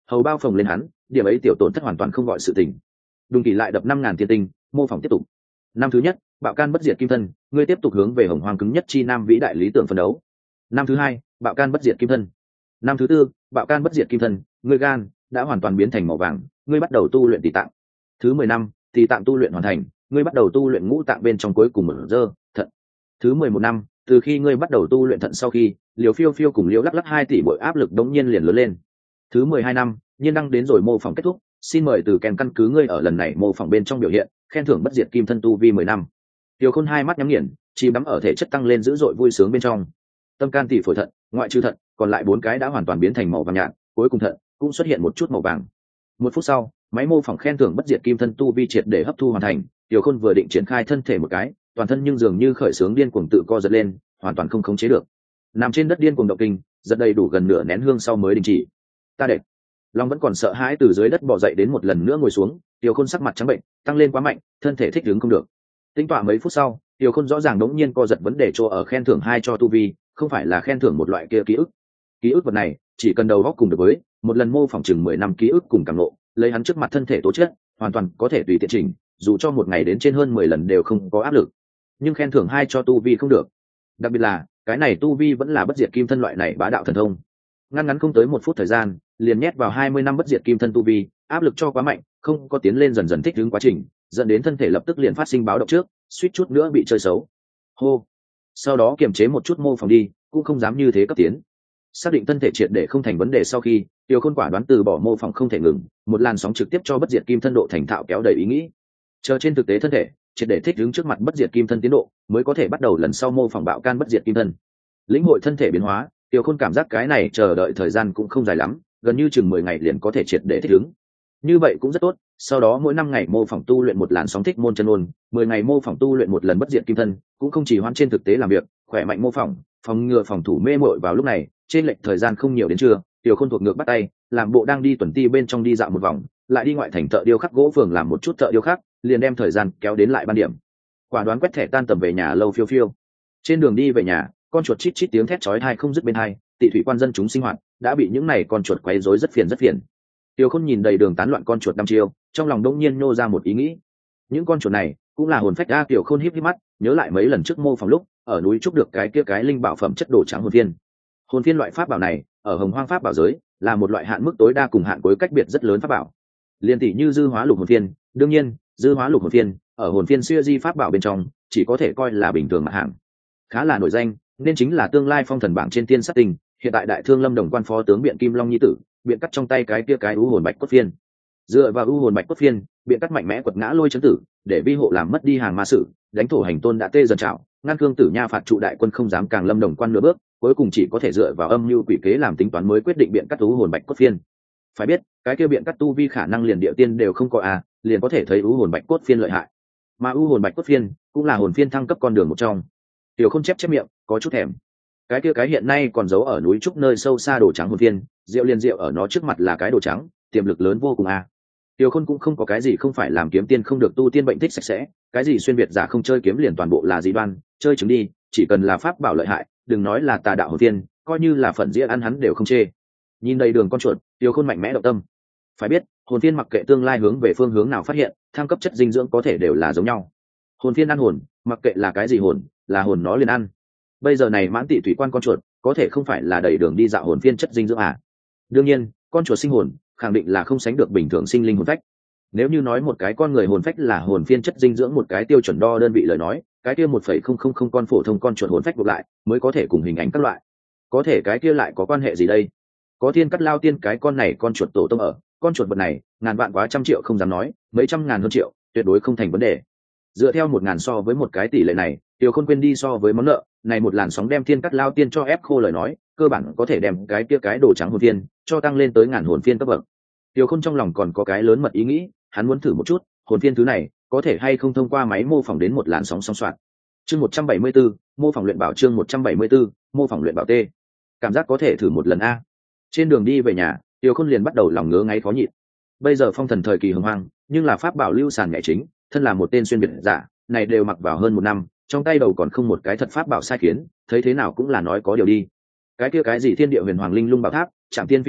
hầu bao phồng lên hắn, điểm ấy tiểu tổn thất hoàn toàn không gọi sự tình. Đùng Kỳ lại đập 5.000 tiên tinh, mô phỏng tiếp tục. Năm thứ nhất, bạo can bất diệt kim thân, ngươi tiếp tục hướng về hồng hoang cứng nhất chi nam vĩ đại lý tưởng phấn đấu. Năm thứ hai, bạo can bất diệt kim thân. Năm thứ tư, bạo can bất diệt kim thân, ngươi gan đã hoàn toàn biến thành màu vàng, ngươi bắt đầu tu luyện tỷ tạng. Thứ 10 năm, tỷ tạng tu luyện hoàn thành, ngươi bắt đầu tu luyện ngũ tạng bên trong cuối cùng một dơ thận. Thứ 11 năm, từ khi ngươi bắt đầu tu luyện thận sau khi, liều phiêu phiêu cùng liều lắc lắc 2 tỷ bội áp lực đống nhiên liền lớn lên. Thứ 12 năm, nhiên đăng đến rồi mô phỏng kết thúc, xin mời từ kèn căn cứ ngươi ở lần này mô phỏng bên trong biểu hiện, khen thưởng bất diệt kim thân tu vi 10 năm. Tiêu Khôn hai mắt nhắm nghiền, chìm đắm ở thể chất tăng lên dữ dội vui sướng bên trong. Tâm can tỷ phổi thận, ngoại trừ thận, còn lại 4 cái đã hoàn toàn biến thành màu vàng nhạt, cuối cùng thận cũng xuất hiện một chút màu vàng. Một phút sau, máy mô phỏng khen thưởng bất diệt kim thân tu vi triệt để hấp thu hoàn thành, Tiêu Khôn vừa định triển khai thân thể một cái, toàn thân nhưng dường như khởi sướng điên cuồng tự co giật lên, hoàn toàn không khống chế được. Nằm trên đất điên cuồng động kinh, giật đầy đủ gần nửa nén hương sau mới đình chỉ. Ta đệt. Long vẫn còn sợ hãi từ dưới đất bò dậy đến một lần nữa ngồi xuống, Tiêu Khôn sắc mặt trắng bệnh, tăng lên quá mạnh, thân thể thích ứng không được. Tính tọa mấy phút sau, Tiêu Khôn rõ ràng đống nhiên co giật vấn đề chỗ ở khen thưởng 2 cho tu vi, không phải là khen thưởng một loại kia ký ức. Ký ức vật này, chỉ cần đầu óc cùng được với, một lần mô phỏng chừng 10 năm ký ức cùng cảm ngộ, lấy hắn trước mặt thân thể tố chất, hoàn toàn có thể tùy tiện chỉnh, dù cho một ngày đến trên hơn 10 lần đều không có áp lực. Nhưng khen thưởng 2 cho tu vi không được. Đặc biệt là, cái này tu vi vẫn là bất diệt kim thân loại này bá đạo thần thông. Ngắn không tới 1 phút thời gian, liền nhét vào 20 năm bất diệt kim thân tu vi, áp lực cho quá mạnh, không có tiến lên dần dần thích ứng quá trình, dẫn đến thân thể lập tức liền phát sinh báo động trước, suýt chút nữa bị chơi xấu. Hô. Sau đó kiềm chế một chút mô phỏng đi, cũng không dám như thế cấp tiến. Xác định thân thể triệt để không thành vấn đề sau khi, Tiêu Khôn quả đoán từ bỏ mô phỏng không thể ngừng, một làn sóng trực tiếp cho bất diệt kim thân độ thành thạo kéo đầy ý nghĩ. Chờ trên thực tế thân thể triệt để thích ứng trước mặt bất diệt kim thân tiến độ, mới có thể bắt đầu lần sau mô phỏng bạo can bất diệt kim thân. Lĩnh hội thân thể biến hóa, Tiêu Khôn cảm giác cái này chờ đợi thời gian cũng không dài lắm, gần như chừng 10 ngày liền có thể triệt để thích ứng. Như vậy cũng rất tốt, sau đó mỗi 5 ngày mô phỏng tu luyện một làn sóng thích môn chân ôn, 10 ngày mô phỏng tu luyện một lần bất diệt kim thân, cũng không chỉ hoãn trên thực tế làm việc, khỏe mạnh mô phỏng, phòng ngừa phòng thủ mê mội vào lúc này, trên lệch thời gian không nhiều đến trưa, Tiêu Khôn thuộc ngược bắt tay, làm bộ đang đi tuần ti bên trong đi dạo một vòng, lại đi ngoại thành thợ điêu khắc gỗ phường làm một chút thợ điêu khắc, liền đem thời gian kéo đến lại ban điểm. Quả đoán quét thẻ tan tầm về nhà lâu phiêu phiêu. Trên đường đi về nhà, con chuột chít chít tiếng thét chói tai không dứt bên tai, tị thủy quan dân chúng sinh hoạt đã bị những này con chuột quấy rối rất phiền. Tiêu Khôn nhìn đầy đường tán loạn con chuột đăm chiêu, trong lòng đống nhiên nô ra một ý nghĩ. Những con chuột này cũng là hồn phách a. Tiêu Khôn híp mắt, nhớ lại mấy lần trước mô phỏng lúc ở núi trúc được cái linh bảo phẩm chất đồ trắng hồn phiên. Hồn phiên loại pháp bảo này ở hồng hoang pháp bảo giới là một loại hạn mức tối đa cùng hạn cuối cách biệt rất lớn pháp bảo. Liên tỷ như dư hóa lục hồn phiên, đương nhiên dư hóa lục hồn phiên ở hồn phiên siêu di pháp bảo bên trong chỉ có thể coi là bình thường mặt hạng, khá là nổi danh, nên chính là tương lai phong thần bảng trên tiên sát tình. Hiện tại đại thương lâm đồng quan phó tướng biện kim long nhi tử, biện cắt trong tay cái u hồn bạch cốt phiên. Dựa vào u hồn bạch cốt phiên, biện cắt mạnh mẽ quật ngã lôi chấn tử, để vi hộ làm mất đi hàng ma sử, đánh thổ hành tôn đã tê dần trào, ngăn cương tử nha phạt trụ đại quân không dám càng lâm đồng quan nửa bước, cuối cùng chỉ có thể dựa vào âm mưu quỷ kế làm tính toán mới quyết định biện cắt u hồn bạch cốt phiên. Phải biết, cái kia biện cắt tu vi khả năng liền địa tiên đều không có liền có thể thấy u hồn bạch cốt phiên lợi hại. Mà u hồn bạch cốt phiên cũng là hồn phiên thăng cấp con đường một trong. Tiểu Khôn chép miệng, có chút thèm. Cái hiện nay còn giấu ở núi trúc nơi sâu xa đồ trắng hồn phiên, rượu liền rượu ở nó trước mặt là cái đồ trắng, tiềm lực lớn vô cùng Tiểu Khôn cũng không có cái gì không phải làm kiếm tiên không được tu tiên bệnh thích sạch sẽ, cái gì xuyên việt giả không chơi kiếm liền toàn bộ là dị đoan, chơi chứng đi, chỉ cần là pháp bảo lợi hại, đừng nói là tà đạo hồn phiên, coi như là phận dĩa ăn hắn đều không chê. Nhìn đầy đường con chuột, Tiểu Khôn mạnh mẽ động tâm. Phải biết, hồn phiên mặc kệ tương lai hướng về phương hướng nào phát hiện, thăng cấp chất dinh dưỡng có thể đều là giống nhau. Hồn phiên ăn hồn, mặc kệ là cái gì hồn, là hồn nó liền ăn. Bây giờ này mãn tị thủy quan con chuột có thể không phải là đầy đường đi dạo hồn phiên chất dinh dưỡng đương nhiên con chuột sinh hồn khẳng định là không sánh được bình thường sinh linh hồn phách. Nếu như nói một cái con người hồn phách là hồn phiên chất dinh dưỡng một cái tiêu chuẩn đo đơn vị lời nói, cái kia 1,000 con phổ thông con chuột hồn phách buộc lại mới có thể cùng hình ảnh các loại. Có thể cái kia lại có quan hệ gì đây? Có thiên cắt lao tiên cái con này con chuột tổ tông ở, con chuột vật này ngàn vạn quá trăm triệu không dám nói, mấy trăm ngàn hơn triệu tuyệt đối không thành vấn đề. Dựa theo 1.000 so với một cái tỷ lệ này, Tiêu Khôn quên đi so với món nợ này một làn sóng đem thiên cắt lao tiên cho ép khô lời nói, cơ bản có thể đem cái đồ trắng hồn phiên cho tăng lên tới 1000 hồn phiên cấp bậc. Tiêu Khôn trong lòng còn có cái lớn mật ý nghĩ, hắn muốn thử một chút hồn phiên thứ này có thể hay không thông qua máy mô phỏng đến một làn sóng song soạn. Chương 174, mô phỏng luyện bảo. Chương 174, mô phỏng luyện bảo T. Cảm giác có thể thử một lần Trên đường đi về nhà, Tiêu Khôn liền bắt đầu lòng ngứa ngáy khó nhịn. Bây giờ phong thần thời kỳ hồng hoang, nhưng là pháp bảo lưu sàn nhẹ chính, thân là một tên xuyên việt giả, này đều mặc vào hơn 1 năm, trong tay đầu còn không một cái thật pháp bảo sai khiến, thấy thế nào cũng là nói có điều đi. Cái kia cái gì thiên địa huyền hoàng linh lung bảo tháp, trạm tiên phi đao,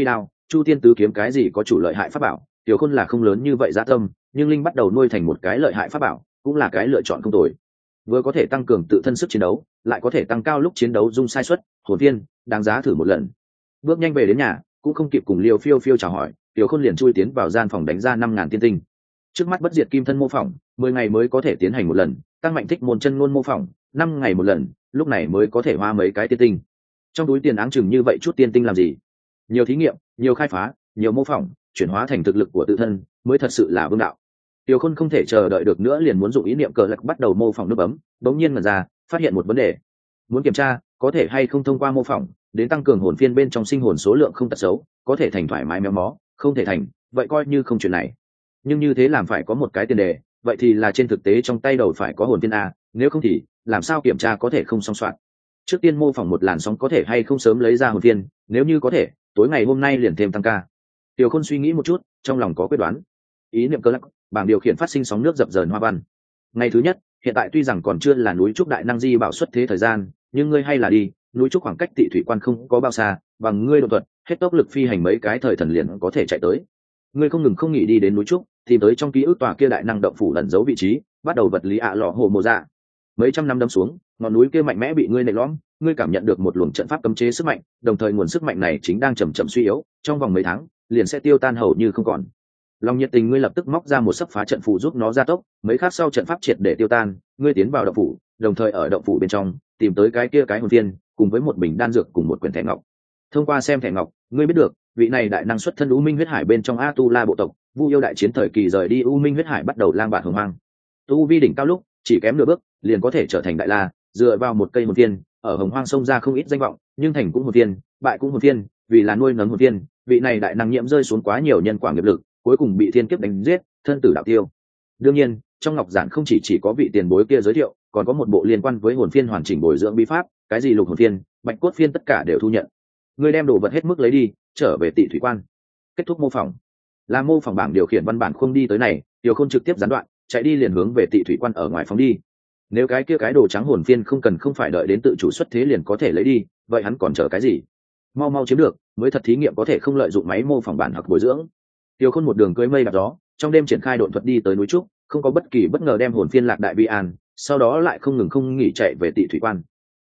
Chu Tiên Tứ Kiếm cái gì có chủ lợi hại pháp bảo, Tiểu Khôn là không lớn như vậy dạ tâm, nhưng linh bắt đầu nuôi thành một cái lợi hại pháp bảo, cũng là cái lựa chọn không tồi. Vừa có thể tăng cường tự thân sức chiến đấu, lại có thể tăng cao lúc chiến đấu dung sai suất, hồn viên, đáng giá thử một lần. Bước nhanh về đến nhà, cũng không kịp cùng Liêu Phiêu Phiêu chào hỏi, Tiểu Khôn liền chui tiến vào gian phòng đánh ra 5.000 tiên tinh. Trước mắt bất diệt kim thân mô phỏng, 10 ngày mới có thể tiến hành một lần, tăng mạnh thích môn chân ngôn mô phỏng, 5 ngày một lần, lúc này mới có thể hoa mấy cái tiên tinh. Trong túi tiền áng chừng như vậy chút tiên tinh làm gì? Nhiều thí nghiệm, nhiều khai phá, nhiều mô phỏng, chuyển hóa thành thực lực của tự thân, mới thật sự là vương đạo. Tiểu Khôn không thể chờ đợi được nữa, liền muốn dụng ý niệm cờ lạc bắt đầu mô phỏng nút bấm, đống nhiên ngẩn ra, phát hiện một vấn đề. Muốn kiểm tra có thể hay không thông qua mô phỏng đến tăng cường hồn phiên bên trong sinh hồn số lượng không tật xấu, có thể thành thoải mái méo mó, không thể thành, vậy coi như không chuyện này. Nhưng như thế làm phải có một cái tiền đề, vậy thì là trên thực tế trong tay đầu phải có hồn phiên a, nếu không thì làm sao kiểm tra có thể không song soạn. Trước tiên mô phỏng một làn sóng có thể hay không sớm lấy ra hồn phiên, nếu như có thể, tối ngày hôm nay liền thêm tăng ca. Tiểu Khôn suy nghĩ một chút, trong lòng có quyết đoán. Ý niệm cơ lắc, bảng điều khiển phát sinh sóng nước dập dờn hoa văn. Ngày thứ nhất, hiện tại tuy rằng còn chưa là núi trúc đại năng di bảo xuất thế thời gian, nhưng ngươi hay là đi, núi trúc khoảng cách Tị Thủy Quan không có bao xa, bằng ngươi độ thuật, hết tốc lực phi hành mấy cái thời thần liền có thể chạy tới. Ngươi không ngừng không nghỉ đi đến núi trúc, tìm tới trong ký ức tòa kia đại năng động phủ lẩn giấu vị trí, bắt đầu vật lý lọ hồ mồ dạ. Mấy trăm năm đâm xuống, ngọn núi kia mạnh mẽ bị ngươi nện lõm, ngươi cảm nhận được một luồng trận pháp cấm chế sức mạnh, đồng thời nguồn sức mạnh này chính đang chậm chậm suy yếu, trong vòng mấy tháng liền sẽ tiêu tan hầu như không còn. Lòng nhiệt tình ngươi lập tức móc ra một sấp phá trận phù giúp nó gia tốc, mấy khắc sau trận pháp triệt để tiêu tan, ngươi tiến vào động phủ, đồng thời ở động phủ bên trong tìm tới cái kia cái hồn viên, cùng với một bình đan dược cùng một quyển thẻ ngọc. Thông qua xem thẻ ngọc, ngươi biết được vị này đại năng xuất thân U Minh huyết hải bên trong A Tu La bộ tộc, Vu yêu đại chiến thời kỳ rời đi U Minh huyết hải bắt đầu lang bạt hồng hoang. Tu vi đỉnh cao lúc chỉ kém nửa bước liền có thể trở thành đại la, dựa vào một cây hồn viên, ở hồng hoang sông ra không ít danh vọng, nhưng thành cũng hồn viên, bại cũng hồn viên, vì là nuôi nấng hồn viên, vị này đại năng nhiễm rơi xuống quá nhiều nhân quả nghiệp lực, cuối cùng bị thiên kiếp đánh giết, thân tử đạo tiêu. Đương nhiên, trong ngọc giản không chỉ có vị tiền bối kia giới thiệu, còn có một bộ liên quan với hồn phiên hoàn chỉnh bồi dưỡng bí pháp, cái gì lục hồn phiên, bạch cốt phiên tất cả đều thu nhận. Ngươi đem đồ vật hết mức lấy đi, trở về Tị Thủy Quan. Kết thúc mô phỏng. Làm mô phỏng bảng điều khiển văn bản không đi tới này, Tiểu Khôn trực tiếp gián đoạn, chạy đi liền hướng về Tị Thủy Quan ở ngoài phóng đi. Nếu cái kia cái đồ trắng hồn phiên không phải đợi đến tự chủ xuất thế liền có thể lấy đi, vậy hắn còn chờ cái gì? Mau mau chiếm được, mới thật thí nghiệm có thể không lợi dụng máy mô phỏng bản hoặc bồi dưỡng. Tiểu Khôn một đường cưỡi mây đạp gió, trong đêm triển khai độn thuật đi tới núi trúc, không có bất kỳ bất ngờ đem hồn phiên lạc đại vi an, sau đó lại không ngừng không nghỉ chạy về Tị Thủy Quan.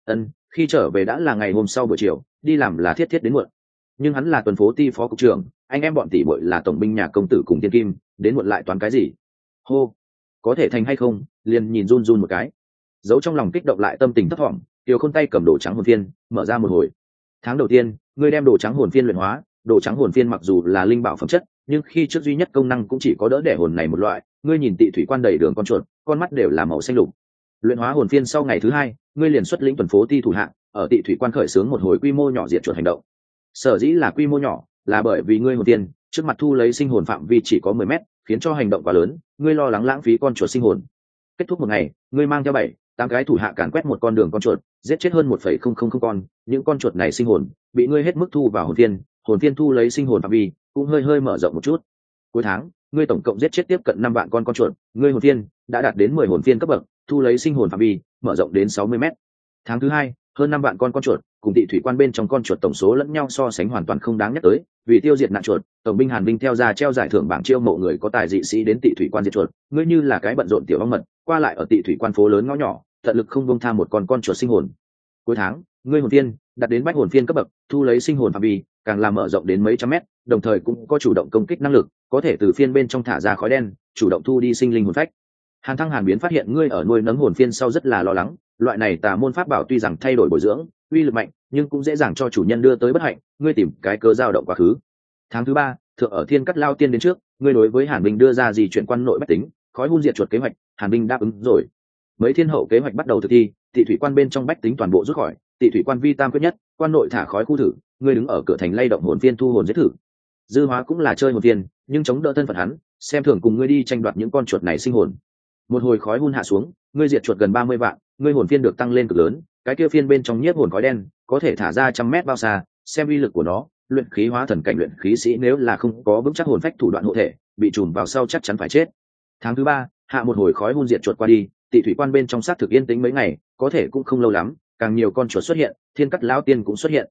Khi trở về đã là ngày hôm sau buổi chiều, đi làm là thiết đến muộn. Nhưng hắn là tuần phố ty phó cục trưởng, anh em bọn tỷ muội là tổng binh nhà công tử cùng tiên kim, đến muộn lại toán cái gì? Hô, có thể thành hay không, liền nhìn run run một cái. Giấu trong lòng kích động lại tâm tình thấp thỏm, Tiểu Khôn tay cầm đồ trắng hồn phiên, mở ra một hồi. Tháng đầu tiên, ngươi đem đồ trắng hồn phiên luyện hóa, đồ trắng hồn phiên mặc dù là linh bảo phẩm chất, nhưng khi trước duy nhất công năng cũng chỉ có đỡ đẻ hồn này một loại. Ngươi nhìn Tị Thủy Quan đầy đường con chuột, con mắt đều là màu xanh lục. Luyện hóa hồn phiên sau ngày thứ hai, ngươi liền xuất lĩnh tuần phố ti thủ hạng, ở Tị Thủy Quan khởi xướng một hồi quy mô nhỏ diệt chuột hành động. Sở dĩ là quy mô nhỏ, là bởi vì ngươi hồn tiên trước mặt thu lấy sinh hồn phạm vi chỉ có 10 mét, khiến cho hành động quá lớn, ngươi lo lắng lãng phí con chuột sinh hồn. Kết thúc một ngày, ngươi mang theo 7-8 cái thủ hạ càn quét một con đường con chuột, giết chết hơn 1,000 con, những con chuột này sinh hồn bị ngươi hết mức thu vào hồn phiên thu lấy sinh hồn phạm vi cũng hơi mở rộng một chút. Cuối tháng, ngươi tổng cộng giết chết tiếp cận 5 vạn con chuột, ngươi hồn phiên đã đạt đến 10 hồn phiên cấp bậc, thu lấy sinh hồn phạm vi mở rộng đến 60 mét. Tháng thứ hai, hơn 5 vạn con chuột cùng Tị Thủy Quan bên trong con chuột tổng số lẫn nhau so sánh hoàn toàn không đáng nhắc tới, vì tiêu diệt nạn chuột, tổng binh Hàn Binh theo ra treo giải thưởng bảng chiêu mộ người có tài dị sĩ đến Tị Thủy Quan diệt chuột, ngươi như là cái bận rộn tiểu ong mật, qua lại ở Tị Thủy Quan phố lớn ngõ nhỏ, tận lực không buông tha một con chuột sinh hồn. Cuối tháng, ngươi hồn phiên đạt đến bách hồn phiên cấp bậc, thu lấy sinh hồn phạm vi càng làm mở rộng đến mấy trăm mét, đồng thời cũng có chủ động công kích năng lực, có thể từ phiên bên trong thả ra khói đen, chủ động thu đi sinh linh hồn phách. Hàn Thăng Hàn Biến phát hiện ngươi ở nuôi nấng hồn phiên sau rất là lo lắng, loại này tà môn pháp bảo tuy rằng thay đổi bồi dưỡng, uy lực mạnh, nhưng cũng dễ dàng cho chủ nhân đưa tới bất hạnh, ngươi tìm cái cớ dao động quá khứ. Tháng thứ ba, thượng ở Thiên Cắt Lao Tiên đến trước, ngươi đối với Hàn Binh đưa ra gì chuyện quan nội bách tính, khói hun diệt chuột kế hoạch, Hàn Binh đáp ứng rồi. Mấy thiên hậu kế hoạch bắt đầu thực thi, Tị Thủy Quan bên trong bách tính toàn bộ rút khỏi, Tị Thủy Quan vi tam quyết nhất, quan nội thả khói khu thử, ngươi đứng ở cửa thành lay động hồn phiên thu hồn giết thử. Dư Hóa cũng là chơi hồn phiên, nhưng chống đỡ thân phận hắn, xem thường cùng ngươi đi tranh đoạt những con chuột này sinh hồn. Một hồi khói hun hạ xuống, ngươi diệt chuột gần 30 vạn, ngươi hồn phiên được tăng lên cực lớn, cái kia phiên bên trong nhiếp hồn khói đen có thể thả ra trăm mét bao xa, xem uy lực của nó, luyện khí hóa thần cảnh luyện khí sĩ nếu là không có vững chắc hồn phách thủ đoạn hộ thể, bị trùm vào sau chắc chắn phải chết. Tháng thứ ba, hạ một hồi khói hun diệt chuột qua đi, Tị Thủy Quan bên trong xác thực yên tĩnh mấy ngày, có thể cũng không lâu lắm, càng nhiều con chuột xuất hiện, Thiên Cắt Lão Tiên cũng xuất hiện.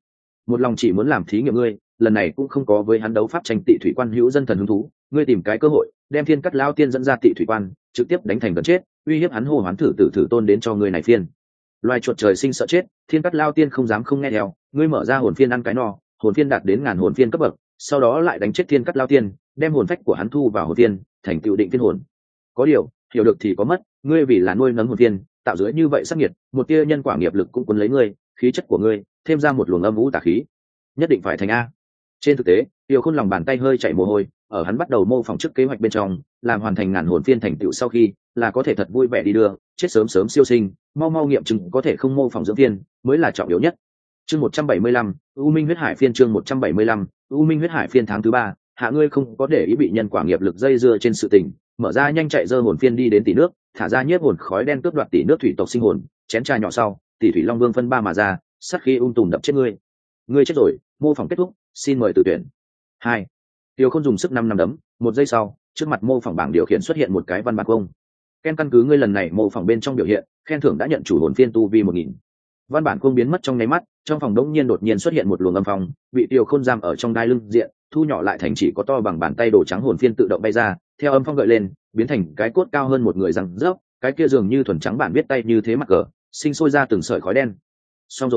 một lòng chỉ muốn làm thí nghiệm ngươi, lần này cũng không có với hắn đấu pháp tranh tị thủy quan hữu dân thần hứng thú, ngươi tìm cái cơ hội đem thiên cắt lao tiên dẫn ra tị thủy quan, trực tiếp đánh thành gần chết, uy hiếp hắn hô hoán thử tử thử tôn đến cho ngươi này phiên. Loài chuột trời sinh sợ chết, thiên cắt lao tiên không dám không nghe theo, ngươi mở ra hồn phiên ăn cái no, hồn phiên đạt đến 1000 hồn phiên cấp bậc, sau đó lại đánh chết thiên cắt lao tiên, đem hồn phách của hắn thu vào hồn phiên, thành tựu định phiên hồn. Có điều, hiểu được thì có mất, ngươi vì là nuôi nấng hồn phiên, tạo dưới như vậy sắc nhiệt, một tia nhân quả nghiệp lực cũng cuốn lấy ngươi, khí chất của ngươi, thêm ra một luồng âm vũ tà khí, nhất định phải thành a. Trên thực tế, Tiêu Khôn lòng bàn tay hơi chảy mồ hôi, ở hắn bắt đầu mô phỏng trước kế hoạch bên trong, làm hoàn thành 1000 hồn phiên thành tựu sau khi, là có thể thật vui vẻ đi đưa, chết sớm sớm siêu sinh, mau mau nghiệm chứng có thể không mô phỏng dưỡng phiên, mới là trọng yếu nhất. Chương 175, U Minh huyết hải phiên chương 175, U Minh huyết hải phiên tháng thứ 3, hạ ngươi không có để ý bị nhân quả nghiệp lực dây dưa trên sự tình, mở ra nhanh chạy dơ hồn phiên đi đến tỷ nước, thả ra nhiếp hồn khói đen cướp đoạt tỷ nước thủy tộc sinh hồn, chén trà nhỏ sau, tỷ thủy long vương phân ba mà ra, sát khí tùm đập chết ngươi. Ngươi chết rồi, mô phỏng kết thúc, xin mời tự tuyển. 2. Tiêu Khôn dùng sức 5 năm đấm, một giây sau, trước mặt mô phỏng bảng điều khiển xuất hiện một cái văn bản công. Ken căn cứ ngươi lần này mô phỏng bên trong biểu hiện, khen thưởng đã nhận chủ hồn phiên tu vi 1000. Văn bản công biến mất trong nháy mắt, trong phòng đống nhiên đột nhiên xuất hiện một luồng âm phong, bị Tiêu Khôn giam ở trong đai lưng diện, thu nhỏ lại thành chỉ có to bằng bàn tay đồ trắng hồn phiên tự động bay ra, theo âm phong gợi lên, biến thành cái cốt cao hơn một người răng rớp, cái kia dường như thuần trắng bản viết tay như thế mặt cờ, sinh sôi ra từng sợi khói đen. Xong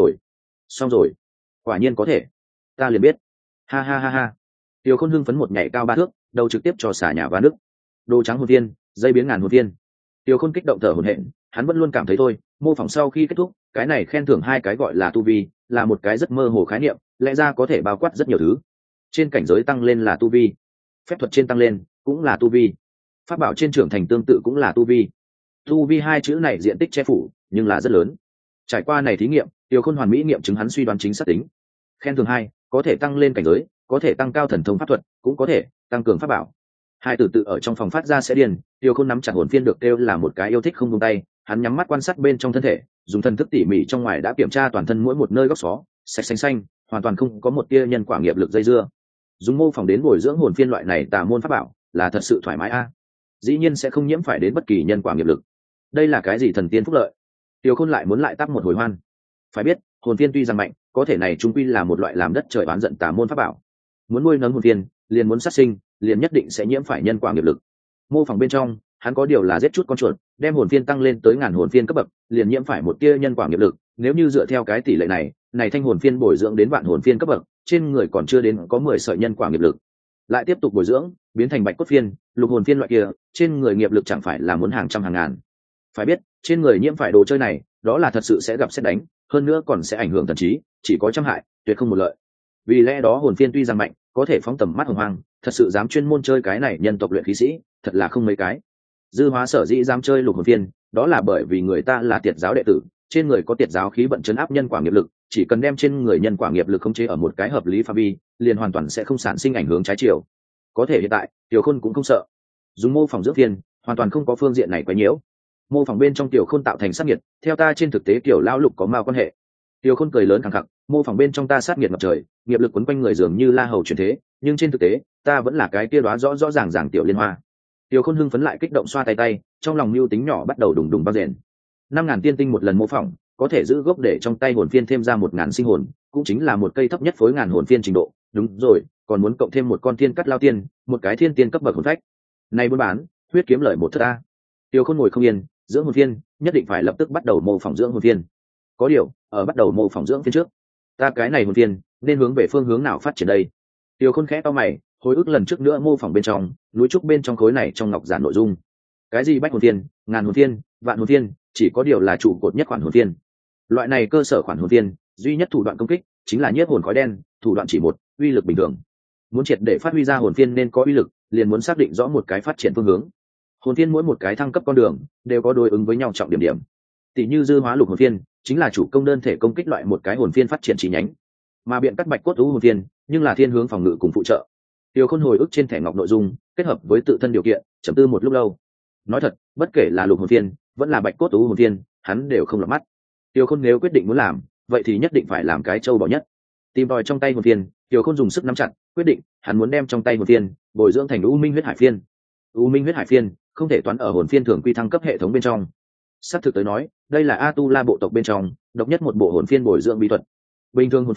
rồi, quả nhiên có thể, ta liền biết. Ha ha ha ha. Tiêu Khôn hưng phấn một nhảy cao 3 thước, đầu trực tiếp cho xả nhà và nước. Đồ trắng hồn phiên, dây biến 1000 hồn phiên. Tiêu Khôn kích động thở hổn hển, hắn vẫn luôn cảm thấy thôi, mô phỏng sau khi kết thúc, cái này khen thưởng 2 cái gọi là tu vi, là một cái rất mơ hồ khái niệm, lẽ ra có thể bao quát rất nhiều thứ. Trên cảnh giới tăng lên là tu vi, phép thuật trên tăng lên cũng là tu vi, pháp bảo trên trưởng thành tương tự cũng là tu vi. Tu vi 2 chữ này diện tích che phủ, nhưng là rất lớn. Trải qua này thí nghiệm, Tiêu Khôn hoàn mỹ nghiệm chứng hắn suy đoán chính xác tính. Khen thưởng 2, có thể tăng lên cảnh giới, có thể tăng cao thần thông pháp thuật, cũng có thể tăng cường pháp bảo. Hai từ tự ở trong phòng phát ra sẽ điên, Tiêu Khôn nắm chặt hồn phiên được kêu là một cái yêu thích không buông tay, hắn nhắm mắt quan sát bên trong thân thể, dùng thần thức tỉ mỉ trong ngoài đã kiểm tra toàn thân mỗi một nơi góc xó, sạch xanh xanh, hoàn toàn không có một tia nhân quả nghiệp lực dây dưa. Dùng mô phỏng đến bồi dưỡng hồn phiên loại này tà môn pháp bảo, là thật sự thoải mái a. Dĩ nhiên sẽ không nhiễm phải đến bất kỳ nhân quả nghiệp lực. Đây là cái gì thần tiên phúc lợi? Tiêu Khôn lại muốn lại tắp một hồi hoan. Phải biết, hồn phiên tuy rằng mạnh, có thể này trung quy là một loại làm đất trời oán giận tà môn pháp bảo. Muốn nuôi nấng hồn phiên, liền muốn sát sinh, liền nhất định sẽ nhiễm phải nhân quả nghiệp lực. Mô phỏng bên trong, hắn có điều là giết chút con chuột, đem hồn phiên tăng lên tới 1000 hồn phiên cấp bậc, liền nhiễm phải một tia nhân quả nghiệp lực. Nếu như dựa theo cái tỷ lệ này, này thanh hồn phiên bồi dưỡng đến vạn hồn phiên cấp bậc, trên người còn chưa đến có 10 sợi nhân quả nghiệp lực. Lại tiếp tục bồi dưỡng, biến thành bạch cốt phiên, lục hồn phiên loại kia, trên người nghiệp lực chẳng phải là muốn hàng trăm hàng ngàn. Phải biết, trên người nhiễm phải đồ chơi này, đó là thật sự sẽ gặp sét đánh, hơn nữa còn sẽ ảnh hưởng thần trí, chỉ có trăm hại, tuyệt không một lợi. Vì lẽ đó hồn phiên tuy rằng mạnh, có thể phóng tầm mắt hồng hoang, thật sự dám chuyên môn chơi cái này nhân tộc luyện khí sĩ, thật là không mấy cái. Dư Hóa sở dĩ dám chơi lục hồn phiên, đó là bởi vì người ta là tiệt giáo đệ tử, trên người có tiệt giáo khí vận chấn áp nhân quả nghiệp lực, chỉ cần đem trên người nhân quả nghiệp lực khống chế ở một cái hợp lý phạm vi, liền hoàn toàn sẽ không sản sinh ảnh hưởng trái chiều. Có thể hiện tại, Tiểu Khôn cũng không sợ. Dùng mô phỏng dưỡng phiên, hoàn toàn không có phương diện này quá nhiễu. Mô phỏng bên trong Tiểu Khôn tạo thành sát nhiệt, theo ta trên thực tế kiểu lão lục có mao quan hệ. Tiểu Khôn cười lớn khẳng khặc, mô phỏng bên trong ta sát nhiệt ngập trời, nghiệp lực quấn quanh người dường như la hầu chuyển thế, nhưng trên thực tế, ta vẫn là cái kia đóa rõ rõ ràng ràng tiểu liên hoa. Tiểu Khôn hưng phấn lại kích động xoa tay, trong lòng mưu tính nhỏ bắt đầu đùng đùng vang rền. 5000 tiên tinh một lần mô phỏng, có thể giữ gốc để trong tay hồn phiên thêm ra 1000 sinh hồn, cũng chính là một cây thấp nhất phối 1000 hồn phiên trình độ. Đúng rồi, còn muốn cộng thêm một con thiên cắt lao tiên, một cái thiên tiên cấp bậc hồn phách. Này buôn bán, huyết kiếm lợi một thất a. Tiểu Khôn ngồi không yên, dưỡng hồn phiên, nhất định phải lập tức bắt đầu mô phỏng dưỡng hồn phiên. Có điều, ở bắt đầu mô phỏng dưỡng phiên trước, ta cái này hồn phiên nên hướng về phương hướng nào phát triển đây? Tiểu Khôn khẽ cau mày, hồi ức lần trước nữa mô phỏng bên trong, núi trúc bên trong khối này trong ngọc giản nội dung. Cái gì bách hồn phiên, ngàn hồn phiên, vạn hồn phiên, chỉ có điều là trụ cột nhất khoản hồn phiên. Loại này cơ sở khoản hồn phiên, duy nhất thủ đoạn công kích chính là nhiếp hồn khói đen, thủ đoạn chỉ một, uy lực bình thường. Muốn triệt để phát huy ra hồn phiên nên có uy lực, liền muốn xác định rõ một cái phát triển phương hướng. Hồn phiên mỗi một cái thăng cấp con đường đều có đối ứng với nhau trọng điểm điểm. Tỷ như Dư Hóa lục hồn phiên, chính là chủ công đơn thể công kích loại một cái hồn phiên phát triển chi nhánh, mà biện cắt bạch cốt thú hồn phiên nhưng là thiên hướng phòng ngự cùng phụ trợ. Tiêu Khôn hồi ức trên thẻ ngọc nội dung, kết hợp với tự thân điều kiện, chấm tư một lúc lâu. Nói thật, bất kể là lục hồn phiên, vẫn là bạch cốt thú hồn phiên, hắn đều không lọt mắt. Tiêu Khôn nếu quyết định muốn làm, vậy thì nhất định phải làm cái châu bò nhất. Tìm tòi trong tay hồn phiên, Tiêu Khôn dùng sức nắm chặt, quyết định, hắn muốn đem trong tay hồn phiên bồi dưỡng thành U Minh huyết hải phiên. U Minh huyết hải phiên không thể toán ở hồn phiên thường quy thăng cấp hệ thống bên trong. Sắp thực tới nói, đây là A Tu La bộ tộc bên trong độc nhất một bộ hồn phiên bồi dưỡng bí thuật. Bình thường hồn phiên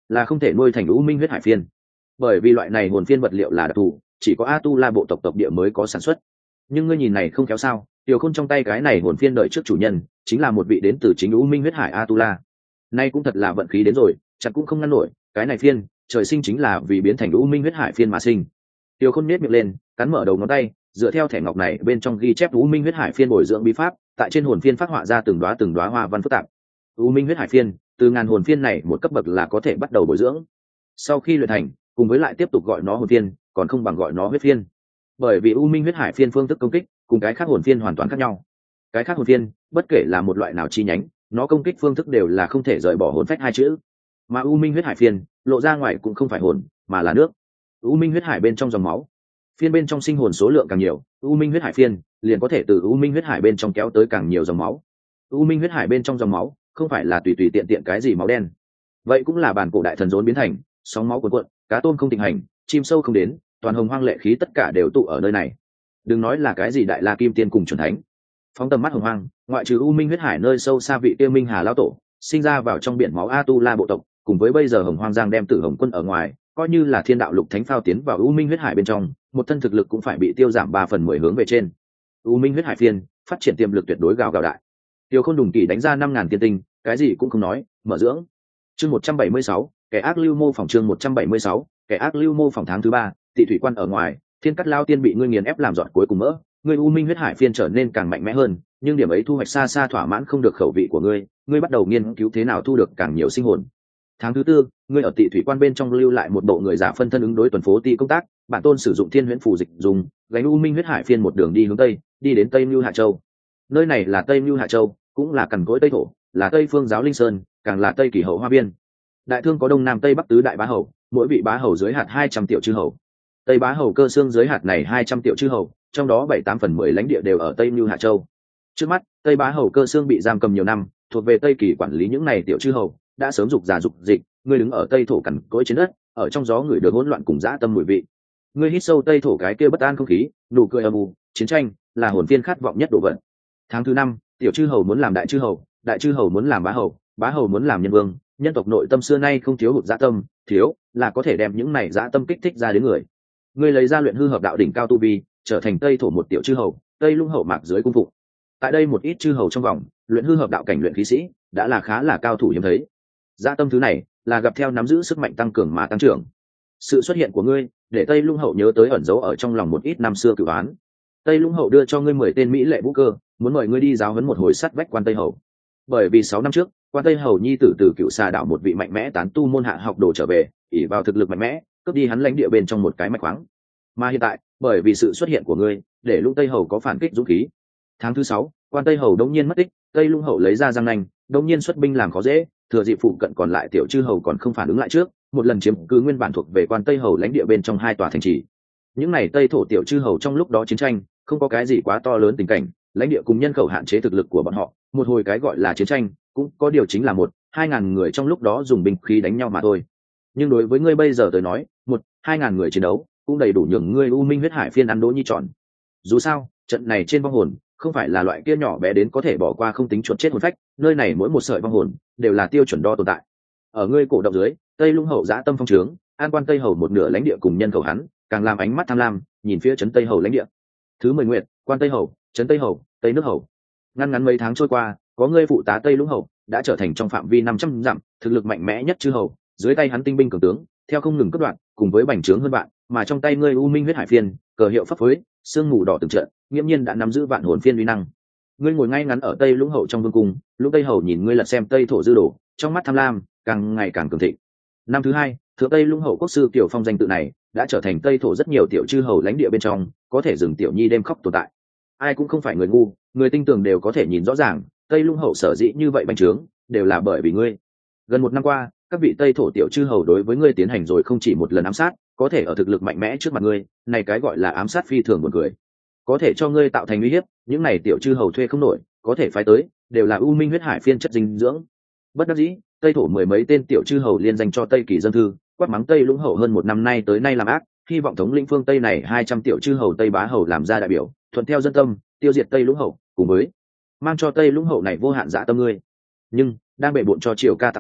là không thể nuôi thành u minh huyết hải phiên, bởi vì loại này hồn phiên vật liệu là đặc thù, chỉ có A Tu La bộ tộc tộc địa mới có sản xuất. Nhưng ngươi nhìn này không khéo sao, Tiểu Khôn trong tay cái này hồn phiên đợi trước chủ nhân chính là một vị đến từ chính u minh huyết hải A Tu La. Nay cũng thật là vận khí đến rồi, chặt cũng không ngăn nổi, cái này phiên trời sinh chính là vì biến thành u minh huyết hải phiên mà sinh. Tiểu Khôn nhếch miệng lên, cắn mở đầu ngón tay, dựa theo thẻ ngọc này bên trong ghi chép u minh huyết hải phiên bồi dưỡng bí pháp, tại trên hồn phiên phát họa ra từng đóa hoa văn phức tạp. U minh huyết hải phiên, từ ngàn hồn phiên này một cấp bậc là có thể bắt đầu bồi dưỡng. Sau khi luyện thành, cùng với lại tiếp tục gọi nó hồn phiên, còn không bằng gọi nó huyết phiên. Bởi vì u minh huyết hải phiên phương thức công kích cùng cái khác hồn phiên hoàn toàn khác nhau. Cái khác hồn phiên, bất kể là một loại nào chi nhánh, nó công kích phương thức đều là không thể rời bỏ hồn phách hai chữ. Mà u minh huyết hải phiên, lộ ra ngoài cũng không phải hồn, mà là nước. U minh huyết hải bên trong dòng máu, phiên bên trong sinh hồn số lượng càng nhiều, u minh huyết hải phiên liền có thể từ u minh huyết hải bên trong kéo tới càng nhiều dòng máu. U minh huyết hải bên trong dòng máu không phải là tùy tùy tiện tiện cái gì máu đen, vậy cũng là bản cổ đại thần rốn biến thành, sóng máu cuồn cuộn, cá tôm không thịnh hành, chim sâu không đến, toàn hồng hoang lệ khí tất cả đều tụ ở nơi này. Đừng nói là cái gì đại la kim tiên cùng chuẩn thánh, phóng tầm mắt hồng hoang, ngoại trừ u minh huyết hải nơi sâu xa vị tiêu minh hà lão tổ sinh ra vào trong biển máu A Tu La bộ tộc, cùng với bây giờ hồng hoang giang đem tử hồng quân ở ngoài, coi như là thiên đạo lục thánh phao tiến vào u minh huyết hải bên trong, một thân thực lực cũng phải bị tiêu giảm 3/10 hướng về trên. U minh huyết hải phiên phát triển tiềm lực tuyệt đối gào gào đại. Tiêu Khôn đùng kỳ đánh ra 5.000 tiên tinh, cái gì cũng không nói, mở dưỡng. Chương 176, kẻ ác lưu mô phỏng, chương 176, kẻ ác lưu mô phỏng. Tháng thứ 3, Tị Thủy Quan ở ngoài, Thiên Cắt Lao Tiên bị ngươi nghiền ép làm giọt cuối cùng mỡ, ngươi u minh huyết hải phiên trở nên càng mạnh mẽ hơn, nhưng điểm ấy thu hoạch xa xa thỏa mãn không được khẩu vị của ngươi, ngươi bắt đầu nghiên cứu thế nào thu được càng nhiều sinh hồn. Tháng thứ 4, ngươi ở Tị Thủy Quan bên trong lưu lại một bộ người giả phân thân ứng đối tuần phố ti công tác, bản tôn sử dụng Thiên Huyễn phù dịch dùng, gánh u minh huyết hải phiên một đường đi hướng tây, đi đến Tây Nưu Hạ Châu. Nơi này là Tây Nưu Hạ Châu, cũng là cằn cỗi Tây thổ, là Tây Phương Giáo Linh Sơn, càng là Tây Kỳ Hậu Hoa Biên. Đại thương có Đông Nam Tây Bắc tứ đại bá hầu, mỗi vị bá hầu dưới hạt 200 triệu chư hầu. Tây bá hầu Cơ Xương dưới hạt này 200 triệu chư hầu, trong đó 7/8/10 lãnh địa đều ở Tây Nưu Hạ Châu. Trước mắt, Tây bá hầu Cơ Xương bị giam cầm nhiều năm, thuộc về Tây Kỳ quản lý những này tiểu chư hầu, đã sớm dục già dục dịch, ngươi đứng ở Tây thổ cằn cỗi trên đất, ở trong gió người được hỗn loạn cùng dã tâm mùi vị. Ngươi hít sâu Tây thổ cái kia bất an không khí, nụ cười âm u, chiến tranh là hồn phiên khát vọng nhất độ vận. Tháng thứ 5, tiểu chư hầu muốn làm đại chư hầu muốn làm bá hầu muốn làm nhân vương, nhân tộc nội tâm xưa nay không thiếu hụt dã tâm, thiếu là có thể đem những này dã tâm kích thích ra đến người. Ngươi lấy ra luyện hư hợp đạo đỉnh cao tu vi, trở thành Tây thổ một tiểu chư hầu, Tây Lung hậu mạc dưới cung phục. Tại đây một ít chư hầu trong vòng, luyện hư hợp đạo cảnh luyện khí sĩ đã là khá là cao thủ hiếm thấy. Dã tâm thứ này là gặp theo nắm giữ sức mạnh tăng cường mà tăng trưởng. Sự xuất hiện của ngươi để Tây Lung hậu nhớ tới ẩn giấu ở trong lòng một ít năm xưa cửu án. Tây Lung hậu đưa cho ngươi 10 tên mỹ lệ vũ cơ, muốn mời ngươi đi giáo huấn một hồi sắt vách quan Tây hầu. Bởi vì 6 năm trước, quan Tây hầu nhi tử từ Cựu Xà đảo một vị mạnh mẽ tán tu môn hạ học đồ trở về, ỷ vào thực lực mạnh mẽ, cướp đi hắn lãnh địa bên trong một cái mạch khoáng. Mà hiện tại, bởi vì sự xuất hiện của ngươi, để Lũng Tây hầu có phản kích dũng khí. Tháng thứ 6, quan Tây hầu đống nhiên mất tích, Tây Lung hậu lấy ra răng nanh, đống nhiên xuất binh làm khó dễ, thừa dịp phụ cận còn lại tiểu chư hầu còn không phản ứng lại trước, một lần chiếm cứ nguyên bản thuộc về quan Tây hầu lãnh địa bên trong 2 tòa thành trì. Những này Tây thổ tiểu chư hầu trong lúc đó chiến tranh, không có cái gì quá to lớn tình cảnh, lãnh địa cùng nhân khẩu hạn chế thực lực của bọn họ, một hồi cái gọi là chiến tranh, cũng có điều chính là 1-2 ngàn người trong lúc đó dùng binh khí đánh nhau mà thôi. Nhưng đối với ngươi bây giờ tới nói, 1-2 ngàn người chiến đấu cũng đầy đủ nhường ngươi u minh huyết hải phiên ăn đỗ nhi tròn. Dù sao, trận này trên vong hồn không phải là loại kia nhỏ bé đến có thể bỏ qua không tính chuột chết hồn phách, nơi này mỗi một sợi vong hồn đều là tiêu chuẩn đo tồn tại. Ở ngươi cổ động dưới, Tây Lung hậu dã tâm phong trướng, an quan Tây hầu một nửa lãnh địa cùng nhân khẩu hắn, càng làm ánh mắt tham lam, nhìn phía trấn Tây hầu lãnh địa. Thứ 10 nguyện, quan Tây hầu, trấn Tây hầu, Tây nước hầu. Ngắn mấy tháng trôi qua, có ngươi phụ tá Tây Lũng hầu đã trở thành trong phạm vi 500 dặm, thực lực mạnh mẽ nhất chư hầu, dưới tay hắn tinh binh cường tướng, theo không ngừng cấp đoạn, cùng với bành trướng hơn bạn, mà trong tay ngươi u minh huyết hải phiên, cờ hiệu pháp phối, sương mù đỏ từng trận, nghiêm nhiên đã nắm giữ vạn hồn phiên uy năng. Ngươi ngồi ngay ngắn ở Tây Lũng hậu trong vương cung, Lũng Tây hầu nhìn ngươi lật xem Tây thổ dư đồ, trong mắt tham lam càng ngày càng cường thịnh. Năm thứ 2, thượng Tây Lũng hậu quốc sư Tiểu Phong danh tự này đã trở thành Tây thổ rất nhiều tiểu chư hầu lãnh địa bên trong, có thể dừng tiểu nhi đêm khóc tồn tại. Ai cũng không phải người ngu, người tinh tường đều có thể nhìn rõ ràng, Tây Lung hậu sở dĩ như vậy bành trướng, đều là bởi vì ngươi. Gần 1 năm qua, các vị Tây thổ tiểu chư hầu đối với ngươi tiến hành rồi không chỉ một lần ám sát, có thể ở thực lực mạnh mẽ trước mặt ngươi, này cái gọi là ám sát phi thường buồn cười. Có thể cho ngươi tạo thành uy hiếp, những này tiểu chư hầu thuê không nổi, có thể phái tới, đều là u minh huyết hải phiên chất dinh dưỡng. Bất đắc dĩ, Tây thổ 10 mấy tên tiểu chư hầu liên danh cho Tây Kỳ dân thư, quát mắng Tây Lũng hậu hơn 1 năm nay tới nay làm ác, hy vọng thống lĩnh phương Tây này 200 tiểu chư hầu Tây bá hầu làm ra đại biểu, thuận theo dân tâm, tiêu diệt Tây Lũng hậu, cùng với mang cho Tây Lũng hậu này vô hạn dạ tâm ngươi. Nhưng đang bệ bội cho triều ca tặng lễ,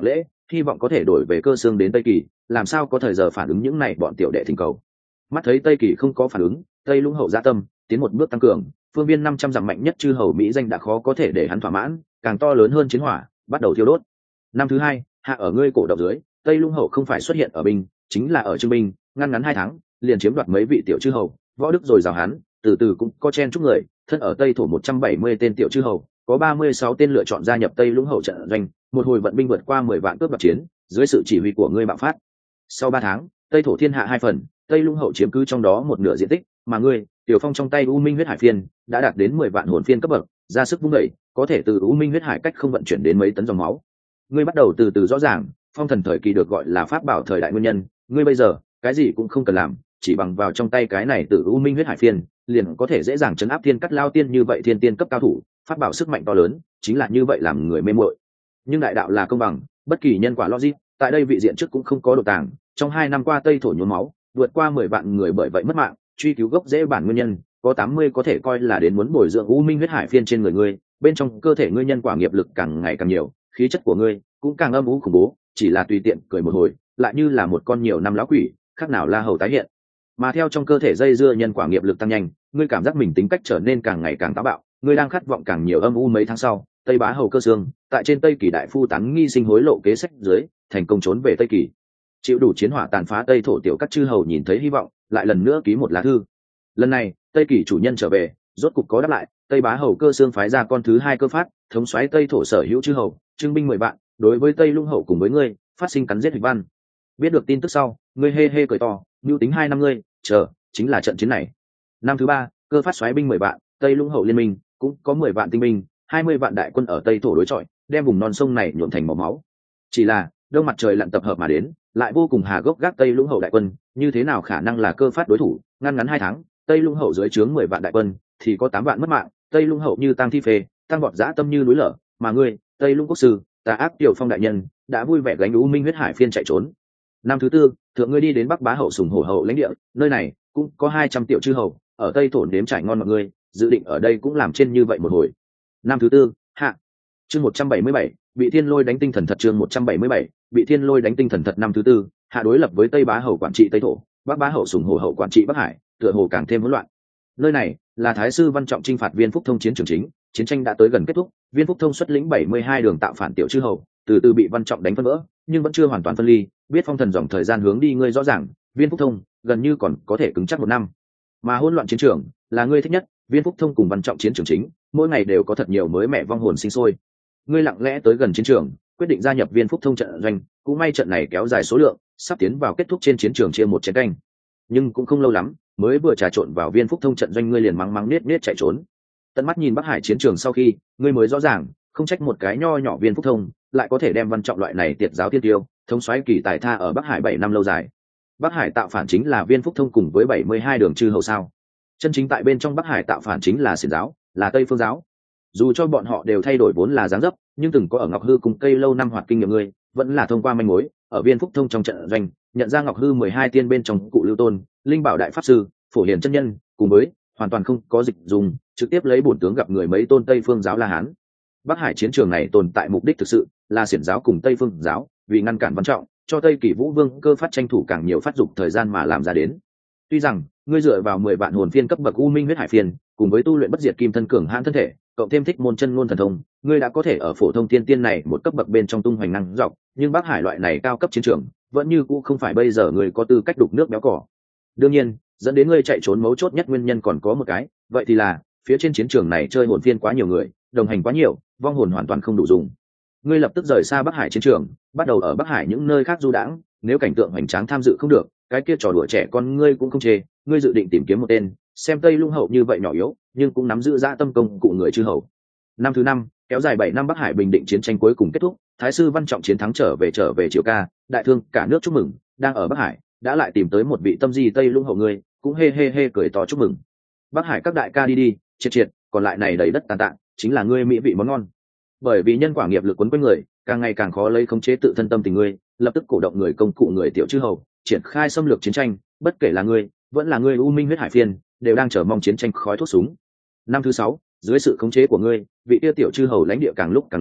hy vọng có thể đổi về cơ xương đến Tây Kỳ, làm sao có thời giờ phản ứng những này bọn tiểu đệ thỉnh cầu. Mắt thấy Tây Kỳ không có phản ứng, Tây Lũng Hậu dạ tâm tiến một bước tăng cường, phương viên 500 dặm mạnh nhất chư hầu mỹ danh đã khó có thể để hắn thỏa mãn, càng to lớn hơn chiến hỏa bắt đầu thiêu đốt. Năm thứ hai, hạ ở ngươi cổ động dưới, Tây Lũng Hậu không phải xuất hiện ở binh, chính là ở trưng binh, ngăn ngắn 2 tháng, liền chiếm đoạt mấy vị tiểu chư hầu, võ đức rồi rào hắn, từ từ cũng có chen chúc người, thân ở Tây thổ 170 tên tiểu chư hầu, có 36 tên lựa chọn gia nhập Tây Lũng Hậu trận doanh, một hồi vận binh vượt qua 10 vạn cướp đoạt chiến, dưới sự chỉ huy của ngươi bạo phát. Sau 3 tháng, Tây thổ thiên hạ 2 phần, Tây Lũng Hậu chiếm cứ trong đó một nửa diện tích, mà ngươi, Tiểu Phong trong tay U Minh huyết hải phiên đã đạt đến 10 vạn hồn phiên cấp bậc, ra sức vung đẩy, có thể từ U Minh huyết hải cách không vận chuyển đến mấy tấn dòng máu. Ngươi bắt đầu từ từ rõ ràng, phong thần thời kỳ được gọi là pháp bảo thời đại nguyên nhân, ngươi bây giờ cái gì cũng không cần làm, chỉ bằng vào trong tay cái này từ U Minh huyết hải phiên, liền có thể dễ dàng chấn áp thiên cắt lao tiên như vậy thiên tiên cấp cao thủ, pháp bảo sức mạnh to lớn, chính là như vậy làm người mê muội. Nhưng đại đạo là công bằng, bất kỳ nhân quả logic, tại đây vị diện trước cũng không có độ tàng, trong 2 năm qua Tây thổ nhuốm máu, vượt qua 10 vạn người bởi vậy mất mạng, truy cứu gốc rễ bản nguyên nhân, có 80 có thể coi là đến muốn bồi dưỡng U Minh huyết hải phiên trên người ngươi, bên trong cơ thể ngươi nhân quả nghiệp lực càng ngày càng nhiều, khí chất của ngươi cũng càng âm u khủng bố, chỉ là tùy tiện cười một hồi, lại như là một con nhiều năm lão quỷ, khác nào La Hầu tái hiện. Mà theo trong cơ thể dây dưa nhân quả nghiệp lực tăng nhanh, ngươi cảm giác mình tính cách trở nên càng ngày càng táo bạo, ngươi đang khát vọng càng nhiều âm u. Mấy tháng sau, Tây Bá Hầu Cơ Xương, tại trên Tây Kỳ đại phu tán nghi sinh hối lộ kế sách dưới, thành công trốn về Tây Kỳ. Chịu đủ chiến hỏa tàn phá Tây thổ tiểu các chư hầu nhìn thấy hy vọng, lại lần nữa ký một lá thư. Lần này, Tây Kỳ chủ nhân trở về, rốt cục có đáp lại, Tây Bá Hầu Cơ Xương phái ra con thứ 2 Cơ Phát, thống soái Tây thổ sở hữu chư hầu, trưng binh 10 vạn, đối với Tây Lũng Hậu cùng với ngươi, phát sinh cắn giết hịch văn. Biết được tin tức sau, ngươi hê hê cười to, mưu tính 2 năm ngươi, chờ, chính là trận chiến này. Năm thứ 3, Cơ Phát soái binh 10 vạn, Tây Lũng Hậu liên minh cũng có 10 vạn tinh binh, 20 vạn đại quân ở Tây thổ đối chọi, đem vùng non sông này nhuộm thành màu máu. Chỉ là, đông mặt trời lặn tập hợp mà đến, lại vô cùng hà gốc gác Tây Lũng Hậu đại quân, như thế nào khả năng là Cơ Phát đối thủ, ngăn ngắn 2 tháng, Tây Lũng Hậu dưới trướng 10 vạn đại quân, thì có 8 vạn mất mạng, Tây Lũng Hậu như tang thi phê, tăng vọt dã tâm như núi lở, mà ngươi, Tây Lũng Quốc sư, Tà Ác Tiểu Phong đại nhân, đã vui vẻ gánh U Minh huyết hải phiên chạy trốn. Năm thứ 4, thượng ngươi đi đến Bắc Bá Hậu Sùng Hổ Hậu lãnh địa, nơi này cũng có 200 tiểu chư hầu, ở Tây thổ nếm trải ngon mọi người, dự định ở đây cũng làm trên như vậy một hồi. Năm thứ 4, hạ. Chương 177, bị Thiên Lôi đánh tinh thần thật. Chương 177, bị Thiên Lôi đánh tinh thần thật. Năm thứ 4, hạ đối lập với Tây Bá Hầu quản trị Tây thổ, Bắc Bá Hậu Sùng Hổ Hậu quản trị Bắc Hải, tựa hồ càng thêm hỗn loạn. Nơi này là Thái sư Văn Trọng chinh phạt Viên Phúc Thông chiến trường chính, chiến tranh đã tới gần kết thúc, Viên Phúc Thông xuất lĩnh 72 đường tạo phản tiểu chư hầu, từ từ bị Văn Trọng đánh phân vỡ, nhưng vẫn chưa hoàn toàn phân ly, biết phong thần dòng thời gian hướng đi ngươi rõ ràng, Viên Phúc Thông gần như còn có thể cứng chắc 1 năm. Mà hỗn loạn chiến trường là ngươi thích nhất, Viên Phúc Thông cùng Văn Trọng chiến trường chính, mỗi ngày đều có thật nhiều mới mẻ vong hồn sinh sôi. Ngươi lặng lẽ tới gần chiến trường, quyết định gia nhập Viên Phúc Thông trận doanh, cũng may trận này kéo dài số lượng, sắp tiến vào kết thúc trên chiến trường chia một chén canh. Nhưng cũng không lâu lắm, mới vừa trà trộn vào Viên Phúc Thông trận doanh, ngươi liền mắng mắng nết nết chạy trốn. Tận mắt nhìn Bắc Hải chiến trường sau khi, ngươi mới rõ ràng, không trách một cái nho nhỏ Viên Phúc Thông lại có thể đem Văn Trọng loại này tiệt giáo thiên tiêu, thống soái kỳ tài tha ở Bắc Hải 7 năm lâu dài. Bắc Hải tạo phản chính là Viên Phúc Thông cùng với 72 đường chư hầu sao? Chân chính tại bên trong Bắc Hải tạo phản chính là Xiển giáo, là Tây Phương giáo. Dù cho bọn họ đều thay đổi vốn là dáng dấp, nhưng từng có ở Ngọc Hư cùng cây lâu năm hoạt kinh nghiệm ngươi, vẫn là thông qua manh mối, ở Viên Phúc Thông trong trận doanh, nhận ra Ngọc Hư 12 tiên bên trong cụ Lưu Tôn, Linh Bảo đại pháp sư, Phổ Hiền chân nhân, cùng với hoàn toàn không có dịch dùng, trực tiếp lấy bổn tướng gặp người mấy tôn Tây Phương giáo La Hán. Bắc Hải chiến trường này tồn tại mục đích thực sự là Xiển giáo cùng Tây Phương giáo, vì ngăn cản Văn Trọng, cho Tây Kỳ Vũ Vương Cơ Phát tranh thủ càng nhiều phát dục thời gian mà làm ra đến. Tuy rằng ngươi dựa vào 10 vạn hồn phiên cấp bậc U Minh huyết hải phiên, cùng với tu luyện bất diệt kim thân cường hãn thân thể, cộng thêm thích môn chân ngôn thần thông, ngươi đã có thể ở phổ thông tiên tiên này một cấp bậc bên trong tung hoành năng dọc, nhưng Bắc Hải loại này cao cấp chiến trường, vẫn như cũ không phải bây giờ ngươi có tư cách đục nước béo cỏ. Đương nhiên, dẫn đến ngươi chạy trốn mấu chốt nhất nguyên nhân còn có một cái, vậy thì là phía trên chiến trường này chơi hồn phiên quá nhiều người, đồng hành quá nhiều, vong hồn hoàn toàn không đủ dùng. Ngươi lập tức rời xa Bắc Hải chiến trường, bắt đầu ở Bắc Hải những nơi khác du đãng, nếu cảnh tượng hoành tráng tham dự không được, cái kia trò đùa trẻ con ngươi cũng không chê, ngươi dự định tìm kiếm một tên, xem Tây Lũng Hậu như vậy nhỏ yếu, nhưng cũng nắm giữ dã tâm công cụ người chư hầu. Năm thứ 5, kéo dài 7 năm Bắc Hải bình định chiến tranh cuối cùng kết thúc, Thái sư Văn Trọng chiến thắng trở về Triệu Ca, đại thương cả nước chúc mừng, đang ở Bắc Hải, đã lại tìm tới một vị tâm di Tây Lũng Hậu ngươi, cũng hê hê hê cười to chúc mừng. Bắc Hải các đại ca đi, triệt, còn lại này đầy đất tàn tạ, chính là ngươi mỹ vị món ngon. Bởi vì nhân quả nghiệp lực quấn quanh người, càng ngày càng khó lấy khống chế tự thân tâm tình ngươi, lập tức cổ động người công cụ người tiểu chư hầu, triển khai xâm lược chiến tranh, bất kể là ngươi, vẫn là ngươi U Minh huyết hải phiên, đều đang chờ mong chiến tranh khói thuốc súng. Năm thứ 6, dưới sự khống chế của ngươi, vị tiêu tiểu chư hầu lãnh địa càng lúc càng lớn,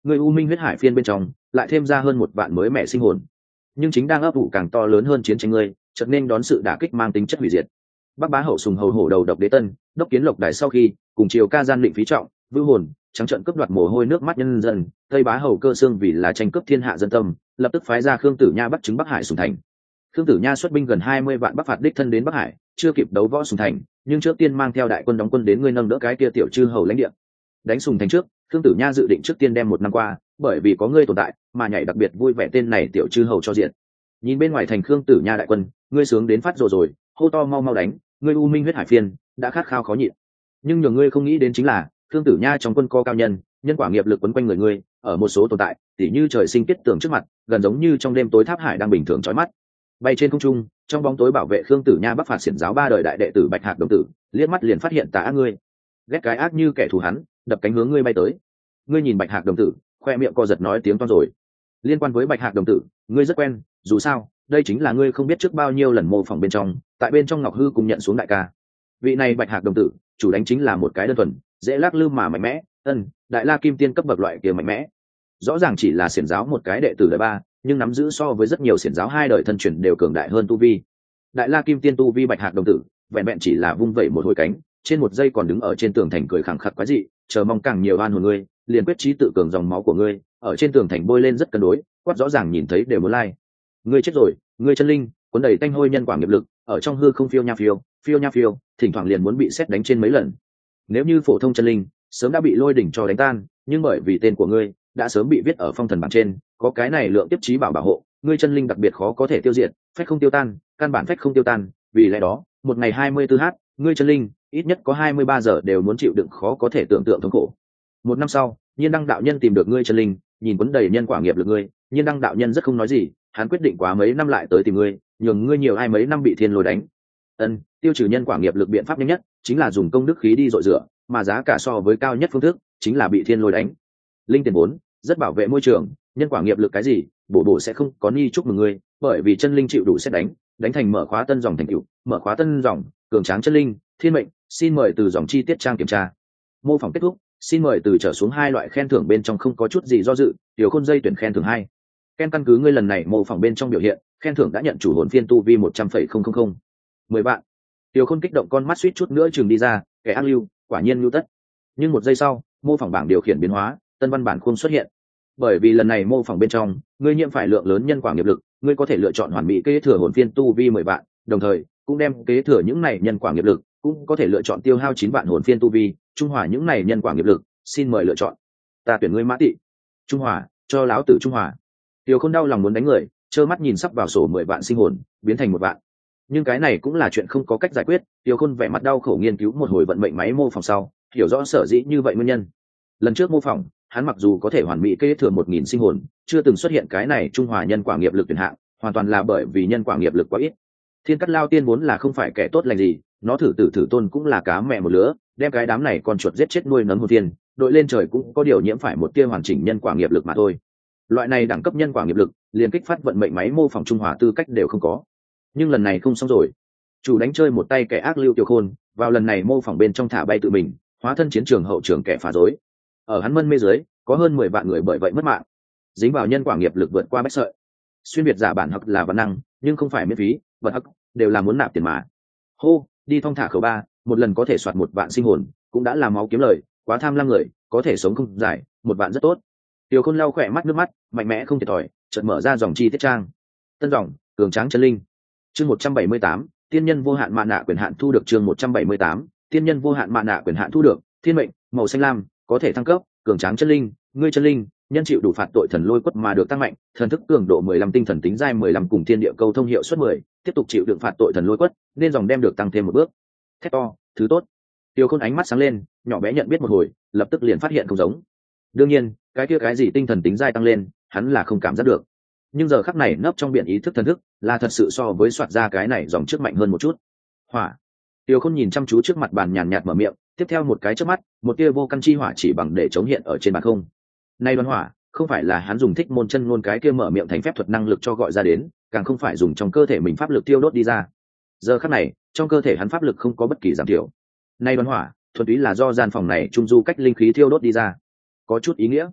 người u minh huyết hải phiên bên trong lại thêm ra hơn 1 vạn mới mẻ sinh hồn, nhưng chính đang ấp ủ càng to lớn hơn chiến tranh ngươi chợt nên đón sự đả kích mang tính chất hủy diệt. Bắc Bá Hậu sùng hầu hổ đầu độc đế tân, đốc kiến lộc đài sau khi cùng triều ca gian định phí trọng vưu hồn trắng trợn cướp đoạt mồ hôi nước mắt nhân dân, tây Bá Hầu Cơ Xương vì là tranh cướp thiên hạ dân tâm, lập tức phái ra Khương Tử Nha bắt chứng Bắc Hải Sùng Thành. Khương Tử Nha xuất binh gần 20 vạn bắc phạt đích thân đến Bắc Hải, chưa kịp đấu võ Sùng Thành, nhưng trước tiên mang theo đại quân đóng quân đến ngươi nâng đỡ cái kia tiểu chư hầu lãnh địa. Đánh Sùng Thành trước, Khương Tử Nha dự định trước tiên đem 1 năm qua, bởi vì có ngươi tồn tại, mà nhảy đặc biệt vui vẻ tên này tiểu chư hầu cho diện. Nhìn bên ngoài thành Khương Tử Nha đại quân, ngươi sướng đến phát rồi, hô to mau mau đánh, ngươi u minh huyết hải phiên đã khát khao khó nhịn. Nhưng nhường ngươi không nghĩ đến chính là, Khương Tử Nha trong quân co cao nhân, nhân quả nghiệp lực quấn quanh người ngươi, ở một số tồn tại, tỉ như trời sinh kết tường trước mặt, gần giống như trong đêm tối tháp hải đang bình thường chói mắt. Bay trên không trung, trong bóng tối bảo vệ Khương Tử Nha bắc phạt xiển giáo 3 đời đại đệ tử Bạch Hạc đồng tử, liếc mắt liền phát hiện tà ác ngươi, ghét cái ác như kẻ thù hắn, đập cánh hướng ngươi bay tới. Ngươi nhìn Bạch Hạc đồng tử, khoe miệng co giật nói tiếng toan rồi. Liên quan với Bạch Hạc đồng tử, ngươi rất quen, dù sao, đây chính là ngươi không biết trước bao nhiêu lần mô phỏng bên trong, tại bên trong Ngọc Hư cùng nhận xuống đại ca. Vị này Bạch Hạc đồng tử, chủ đánh chính là một cái đơn thuần, dễ lắc lư mà mạnh mẽ, đại la kim tiên cấp bậc loại kia mạnh mẽ. Rõ ràng chỉ là xiển giáo một cái đệ tử đời 3, nhưng nắm giữ so với rất nhiều xiển giáo 2 đời thân truyền đều cường đại hơn tu vi. Đại la kim tiên tu vi Bạch Hạc đồng tử, vẹn vẹn chỉ là vung vẩy một hồi cánh, trên 1 giây còn đứng ở trên tường thành cười khẳng khặc quái dị, chờ mong càng nhiều oan hồn ngươi, liền quyết chí tự cường dòng máu của ngươi, ở trên tường thành bôi lên rất cân đối, quát rõ ràng nhìn thấy đều muốn lai. Ngươi chết rồi, ngươi chân linh, cuốn đầy tanh hôi nhân quả nghiệp lực, ở trong hư không phiêu nha phiêu, thỉnh thoảng liền muốn bị sét đánh trên mấy lần. Nếu như phổ thông chân linh, sớm đã bị lôi đỉnh cho đánh tan, nhưng bởi vì tên của ngươi đã sớm bị viết ở phong thần bảng trên, có cái này lượng tiếp chí bảo hộ, ngươi chân linh đặc biệt khó có thể tiêu diệt, phách không tiêu tan, căn bản phách không tiêu tan, vì lẽ đó, một ngày 24h, ngươi chân linh ít nhất có 23 giờ đều muốn chịu đựng khó có thể tưởng tượng thống khổ. 1 năm sau, Nhiên Đăng đạo nhân tìm được ngươi chân linh, nhìn vấn đầy nhân quả nghiệp lực ngươi, Nhiên Đăng đạo nhân rất không nói gì, hắn quyết định quá mấy năm lại tới tìm ngươi, nhường ngươi nhiều ai mấy năm bị thiên lôi đánh. Tiêu trừ nhân quả nghiệp lực biện pháp nhanh nhất chính là dùng công đức khí đi dội rửa, mà giá cả so với cao nhất phương thức chính là bị thiên lôi đánh. Linh tiền 4, rất bảo vệ môi trường, nhân quả nghiệp lực cái gì, bổ sẽ không có ni chúc mừng ngươi, bởi vì chân linh chịu đủ xét đánh thành mở khóa tân dòng thành tựu, mở khóa tân dòng, cường tráng chân linh, thiên mệnh, xin mời từ dòng chi tiết trang kiểm tra. Mô phỏng kết thúc, xin mời từ trở xuống 2 loại khen thưởng bên trong không có chút gì do dự, Tiểu Khôn dây tuyển khen thưởng 2. Ken căn cứ ngươi lần này mô phỏng bên trong biểu hiện, khen thưởng đã nhận chủ hồn phiên tu vi 100,000. 10 bạn. Tiểu Khôn kích động con mắt suýt chút nữa chừng đi ra, kẻ ác lưu, quả nhiên lưu tất. Nhưng 1 giây sau, mô phỏng bảng điều khiển biến hóa, tân văn bản khuôn xuất hiện. Bởi vì lần này mô phỏng bên trong, ngươi nhiễm phải lượng lớn nhân quả nghiệp lực, ngươi có thể lựa chọn hoàn mỹ kế thừa hồn phiên tu vi 10 bạn, đồng thời cũng đem kế thừa những này nhân quả nghiệp lực, cũng có thể lựa chọn tiêu hao 9 bạn hồn phiên tu vi, trung hòa những này nhân quả nghiệp lực, xin mời lựa chọn. Ta tuyển ngươi Mã Tị. Trung hòa, cho láo tử trung hòa. Tiểu Khôn đau lòng muốn đánh người, trơ mắt nhìn sắp vào sổ 10 vạn sinh hồn biến thành 1 vạn. Nhưng cái này cũng là chuyện không có cách giải quyết, Tiểu Khôn vẻ mặt đau khổ nghiên cứu một hồi vận mệnh máy mô phỏng sau, hiểu rõ sở dĩ như vậy nguyên nhân. Lần trước mô phỏng, hắn mặc dù có thể hoàn mỹ kế thừa 1000 sinh hồn, chưa từng xuất hiện cái này trung hòa nhân quả nghiệp lực tuyển hạng, hoàn toàn là bởi vì nhân quả nghiệp lực quá ít. Thiên Cắt Lao Tiên vốn là không phải kẻ tốt lành gì, nó thử tôn cũng là cá mẹ một lứa, đem cái đám này con chuột giết chết nuôi nấng hồn thiên, đội lên trời cũng có điều nhiễm phải một tia hoàn chỉnh nhân quả nghiệp lực mà thôi. Loại này đẳng cấp nhân quả nghiệp lực, liền kích phát vận mệnh máy mô phỏng trung hòa tư cách đều không có. Nhưng lần này không xong rồi. Chủ đánh chơi một tay kẻ ác lưu Tiểu Khôn, vào lần này mô phỏng bên trong thả bay tự mình, hóa thân chiến trường hậu trường kẻ phá rối. Ở hắn mân mê dưới, có hơn 10 vạn người bởi vậy mất mạng. Dính vào nhân quả nghiệp lực vượt qua bách sợi. Xuyên biệt giả bản hắc là văn năng, nhưng không phải miễn phí, vật hắc đều là muốn nạp tiền mà. Hô, đi thong thả khẩu 3, một lần có thể soạt 1 vạn sinh hồn, cũng đã là máu kiếm lời, quá tham lam người, có thể sống không dài, 1 vạn rất tốt. Tiểu Khôn lau khỏe mắt nước mắt, mạnh mẽ không thiệt thòi, chợt mở ra dòng chi tiết trang. Tân dòng, cường tráng chân linh. Chương 178, tiên nhân vô hạn mạ nạ quyền hạn thu được. Chương 178, tiên nhân vô hạn mạ nạ quyền hạn thu được. Thiên mệnh, màu xanh lam, có thể thăng cấp, cường tráng chân linh, ngươi chân linh, nhân chịu đủ phạt tội thần lôi quất mà được tăng mạnh, thần thức cường độ 15, tinh thần tính giai 15 cùng thiên địa câu thông hiệu suất 10, tiếp tục chịu đựng phạt tội thần lôi quất, nên dòng đem được tăng thêm 1 bước. Thét to, thứ tốt. Tiểu Khôn ánh mắt sáng lên, nhỏ bé nhận biết một hồi, lập tức liền phát hiện không giống. Đương nhiên, cái kia cái gì tinh thần tính giai tăng lên, hắn là không cảm giác được. Nhưng giờ khắc này nấp trong biển ý thức thần thức, là thật sự so với soạt ra cái này dòng trước mạnh hơn một chút. Hỏa. Tiểu Khôn nhìn chăm chú trước mặt bàn nhàn nhạt mở miệng, tiếp theo một cái chớp mắt, một tia vô căn chi hỏa chỉ bằng để chống hiện ở trên bàn không. Nay đoán hỏa, không phải là hắn dùng thích môn chân ngôn cái kia mở miệng thành phép thuật năng lực cho gọi ra đến, càng không phải dùng trong cơ thể mình pháp lực tiêu đốt đi ra. Giờ khắc này, trong cơ thể hắn pháp lực không có bất kỳ giảm thiểu. Nay đoán hỏa, thuần túy là do gian phòng này trung du cách linh khí tiêu đốt đi ra. Có chút ý nghĩa.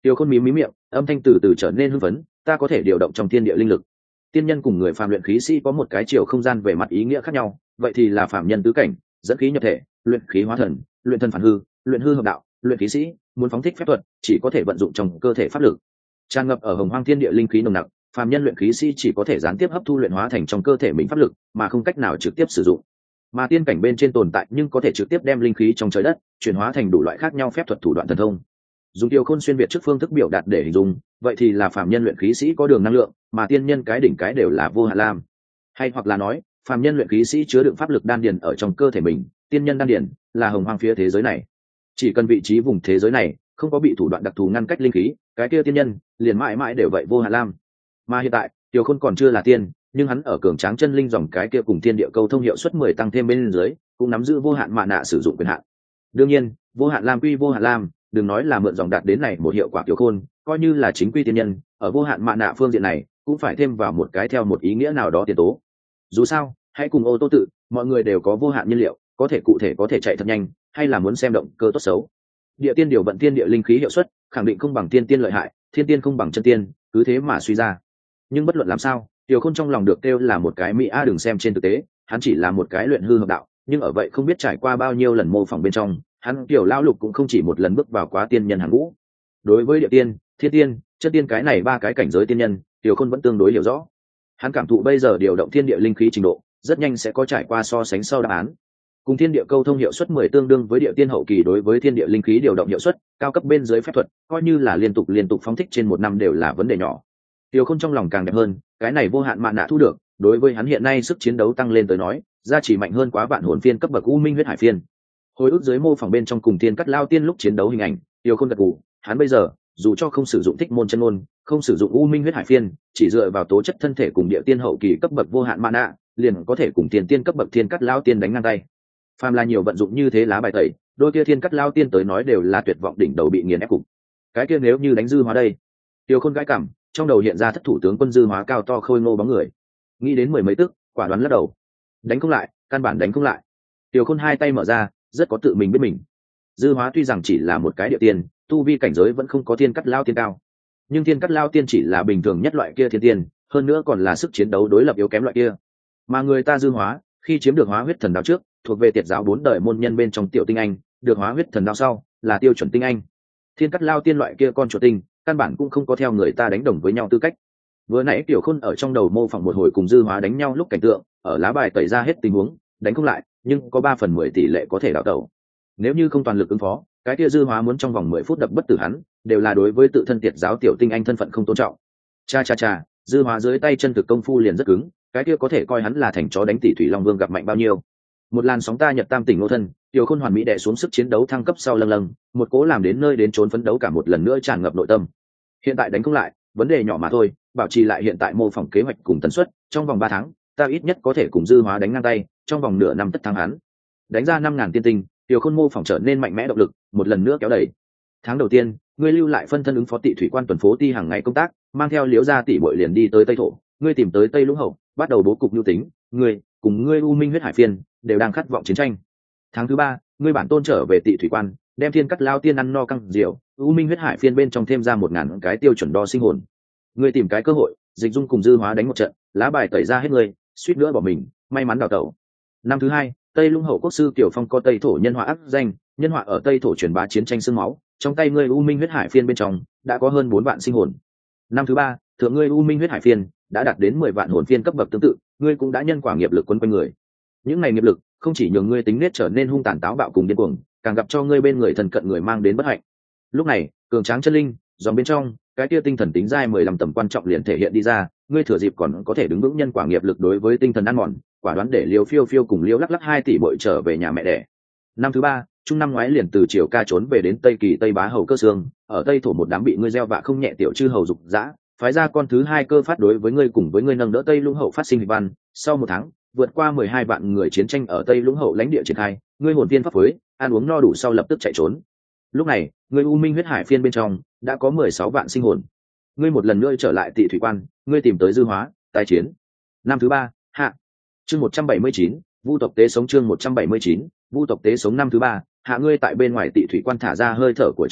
Tiêu Khôn mí miệng, âm thanh từ từ trở nên hưng phấn, ta có thể điều động trong thiên địa linh lực. Tiên nhân cùng người phàm luyện khí sĩ có một cái chiều không gian về mặt ý nghĩa khác nhau, vậy thì là phàm nhân tứ cảnh, dẫn khí nhập thể, luyện khí hóa thần, luyện thân phản hư, luyện hư hợp đạo, luyện khí sĩ muốn phóng thích phép thuật, chỉ có thể vận dụng trong cơ thể pháp lực. Tràn ngập ở hồng hoang thiên địa linh khí nồng nặc, phàm nhân luyện khí sĩ chỉ có thể gián tiếp hấp thu luyện hóa thành trong cơ thể mình pháp lực, mà không cách nào trực tiếp sử dụng. Mà tiên cảnh bên trên tồn tại nhưng có thể trực tiếp đem linh khí trong trời đất chuyển hóa thành đủ loại khác nhau phép thuật thủ đoạn thần thông. Dùng Tiêu Khôn xuyên việt trước phương thức biểu đạt để hình dung, vậy thì là phàm nhân luyện khí sĩ có đường năng lượng, mà tiên nhân cái đỉnh cái đều là vô hạn lam. Hay hoặc là nói, phàm nhân luyện khí sĩ chứa đựng pháp lực đan điền ở trong cơ thể mình, tiên nhân đan điền là hồng hoang phía thế giới này. Chỉ cần vị trí vùng thế giới này không có bị thủ đoạn đặc thù ngăn cách linh khí, cái kia tiên nhân liền mãi mãi đều vậy vô hạn lam. Mà hiện tại, Tiêu Khôn còn chưa là tiên, nhưng hắn ở cường tráng chân linh dòng cái kia cùng thiên địa câu thông hiệu suất 10 tăng thêm bên dưới, cũng nắm giữ vô hạn mạ nạ sử dụng quyền hạn. Đương nhiên, vô hạn lam quy vô hạn lam, đừng nói là mượn dòng đạt đến này một hiệu quả Tiêu Khôn, coi như là chính quy tiên nhân, ở vô hạn mạ nạ phương diện này, cũng phải thêm vào một cái theo một ý nghĩa nào đó tiền tố. Dù sao, hãy cùng ô tô tự, mọi người đều có vô hạn nhiên liệu, có thể cụ thể có thể chạy thật nhanh, hay là muốn xem động cơ tốt xấu. Địa tiên điều vận tiên địa linh khí hiệu suất, khẳng định không bằng tiên tiên lợi hại, thiên tiên không bằng chân tiên, cứ thế mà suy ra. Nhưng bất luận làm sao, Tiêu Khôn trong lòng được kêu là một cái mỹ a đừng xem trên thực tế, hắn chỉ là một cái luyện hư hợp đạo, nhưng ở vậy không biết trải qua bao nhiêu lần mô phỏng bên trong, hắn kiểu lão lục cũng không chỉ một lần bước vào quá tiên nhân hàng ngũ. Đối với địa tiên, thiên tiên, chân tiên cái này ba cái cảnh giới tiên nhân, Tiêu Khôn vẫn tương đối hiểu rõ. Hắn cảm thụ bây giờ điều động thiên địa linh khí trình độ, rất nhanh sẽ có trải qua so sánh sau đáp án. Cùng thiên địa câu thông hiệu suất 10 tương đương với địa tiên hậu kỳ đối với thiên địa linh khí điều động hiệu suất, cao cấp bên dưới phép thuật, coi như là liên tục phóng thích trên một năm đều là vấn đề nhỏ. Tiêu Khôn trong lòng càng đẹp hơn, cái này vô hạn mạn nạ thu được, đối với hắn hiện nay sức chiến đấu tăng lên tới nói, gia chỉ mạnh hơn quá vạn hồn phiên cấp bậc U Minh huyết hải phiên. Hồi ức dưới mô phỏng bên trong cùng tiên cắt lao tiên lúc chiến đấu hình ảnh, Tiêu Khôn gật gù, hắn bây giờ, dù cho không sử dụng thích môn chân ngôn, không sử dụng U Minh huyết hải phiên, chỉ dựa vào tố chất thân thể cùng địa tiên hậu kỳ cấp bậc vô hạn mạn nạ, liền có thể cùng tiền tiên cấp bậc thiên cắt lao tiên đánh ngang tay. Phàm là nhiều vận dụng như thế lá bài tẩy, đôi kia thiên cắt lao tiên tới nói đều là tuyệt vọng đỉnh đầu bị nghiền ép cục. Cái kia nếu như đánh dư hóa đây? Tiêu Khôn gãi cảm, trong đầu hiện ra thất thủ tướng quân dư hóa cao to khôi ngô bóng người, nghĩ đến mười mấy tức, quả đoán lắc đầu, đánh không lại, căn bản đánh không lại. Tiêu Khôn hai tay mở ra, rất có tự mình biết mình. Dư hóa tuy rằng chỉ là một cái địa tiên, tu vi cảnh giới vẫn không có thiên cắt lao tiên cao, nhưng thiên cắt lao tiên chỉ là bình thường nhất loại kia thiên tiên, hơn nữa còn là sức chiến đấu đối lập yếu kém loại kia. Mà người ta dư hóa, khi chiếm được hóa huyết thần đao trước, thuộc về tiệt giáo 4 đời môn nhân bên trong tiểu tinh anh, được hóa huyết thần đao sau, là tiêu chuẩn tinh anh. Thiên cắt lao tiên loại kia con chuột tinh, căn bản cũng không có theo người ta đánh đồng với nhau tư cách. Vừa nãy Tiểu Khôn ở trong đầu mô phỏng một hồi cùng dư hóa đánh nhau lúc cảnh tượng, ở lá bài tẩy ra hết tình huống, đánh không lại, nhưng có 3/10 tỷ lệ có thể đảo tẩu. Nếu như không toàn lực ứng phó, cái kia dư hóa muốn trong vòng 10 phút đập bất tử hắn, đều là đối với tự thân tiệt giáo tiểu tinh anh thân phận không tôn trọng. Cha, dư hóa dưới tay chân thực công phu liền rất cứng, cái kia có thể coi hắn là thành chó đánh tỷ thủy long vương gặp mạnh bao nhiêu. Một làn sóng ta nhật tam tỉnh nô thân, Tiểu Khôn hoàn mỹ đè xuống sức chiến đấu thăng cấp sau lâng, một cố làm đến nơi đến trốn phấn đấu cả một lần nữa tràn ngập nội tâm. Hiện tại đánh không lại, vấn đề nhỏ mà thôi, bảo trì lại hiện tại mô phỏng kế hoạch cùng tần suất, trong vòng 3 tháng, ta ít nhất có thể cùng dư hóa đánh ngang tay, trong vòng nửa năm tất thắng hắn. Đánh ra 5000 tiên tinh, Tiểu Khôn mô phỏng trở nên mạnh mẽ động lực, một lần nữa kéo đẩy. Tháng đầu tiên, ngươi lưu lại phân thân ứng phó Tị thủy quan tuần phố ti hàng ngày công tác, mang theo Liễu gia tỷ muội liền đi tới Tây Thổ, ngươi tìm tới Tây Lũng Hậu, bắt đầu bố cục nhu tính, ngươi cùng ngươi U Minh huyết hải phiên đều đang khát vọng chiến tranh. Tháng thứ 3, ngươi bản tôn trở về Tị thủy quan, đem thiên cắt lao tiên ăn no căng diều, U Minh huyết hải phiên bên trong thêm ra 1000 cái tiêu chuẩn đo sinh hồn. Ngươi tìm cái cơ hội, dịch dung cùng dư hóa đánh một trận, lá bài tẩy ra hết ngươi, suýt nữa bỏ mình, may mắn đào tẩu. Năm thứ 2, Tây Lũng Hậu quốc sư Tiểu Phong có Tây Thổ nhân họa ác danh, nhân họa ở Tây Thổ truyền bá chiến tranh xương máu, trong tay ngươi U Minh huyết hải phiên bên trong đã có hơn 4 vạn sinh hồn. Năm thứ 3, thượng ngươi U Minh huyết hải phiên đã đạt đến 10 vạn hồn phiên cấp bậc tương tự, ngươi cũng đã nhân quả nghiệp lực quấn quanh người. Những này nghiệp lực không chỉ nhường ngươi tính nết trở nên hung tàn táo bạo cùng điên cuồng, càng gặp cho ngươi bên người thân cận người mang đến bất hạnh. Lúc này, cường tráng chân linh, dòng bên trong, cái kia tinh thần tính giai 15 tầm quan trọng liền thể hiện đi ra, ngươi thừa dịp còn có thể đứng vững nhân quả nghiệp lực đối với tinh thần ăn mòn, quả đoán để Liêu Phiêu Phiêu cùng Liêu Lắc Lắc 2 tỷ muội trở về nhà mẹ đẻ. Năm thứ 3, trung năm ngoái liền từ Triều Ca trốn về đến Tây Kỳ Tây Bá hầu Cơ Xương, ở Tây Thổ một đám bị ngươi gieo vạ không nhẹ tiểu chư hầu dục dã, phái ra con thứ 2 cơ phát đối với ngươi cùng với ngươi nâng đỡ Tây Lũng Hậu phát sinh hịch văn, sau 1 tháng, vượt qua 12 vạn người chiến tranh ở Tây Lũng Hậu lãnh địa triển khai, ngươi hồn tiên pháp phối, ăn uống no đủ sau lập tức chạy trốn. Lúc này, ngươi U Minh huyết hải phiên bên trong đã có 16 vạn sinh hồn. Ngươi một lần nữa trở lại Tị thủy quan, ngươi tìm tới dư hóa, tái chiến. Năm thứ 3, hạ. Chương 179, Vu tộc tế sống chương 179, Vu tộc tế sống năm thứ 3, hạ ngươi tại bên ngoài Tị thủy quan thả ra hơi thở của chính mình,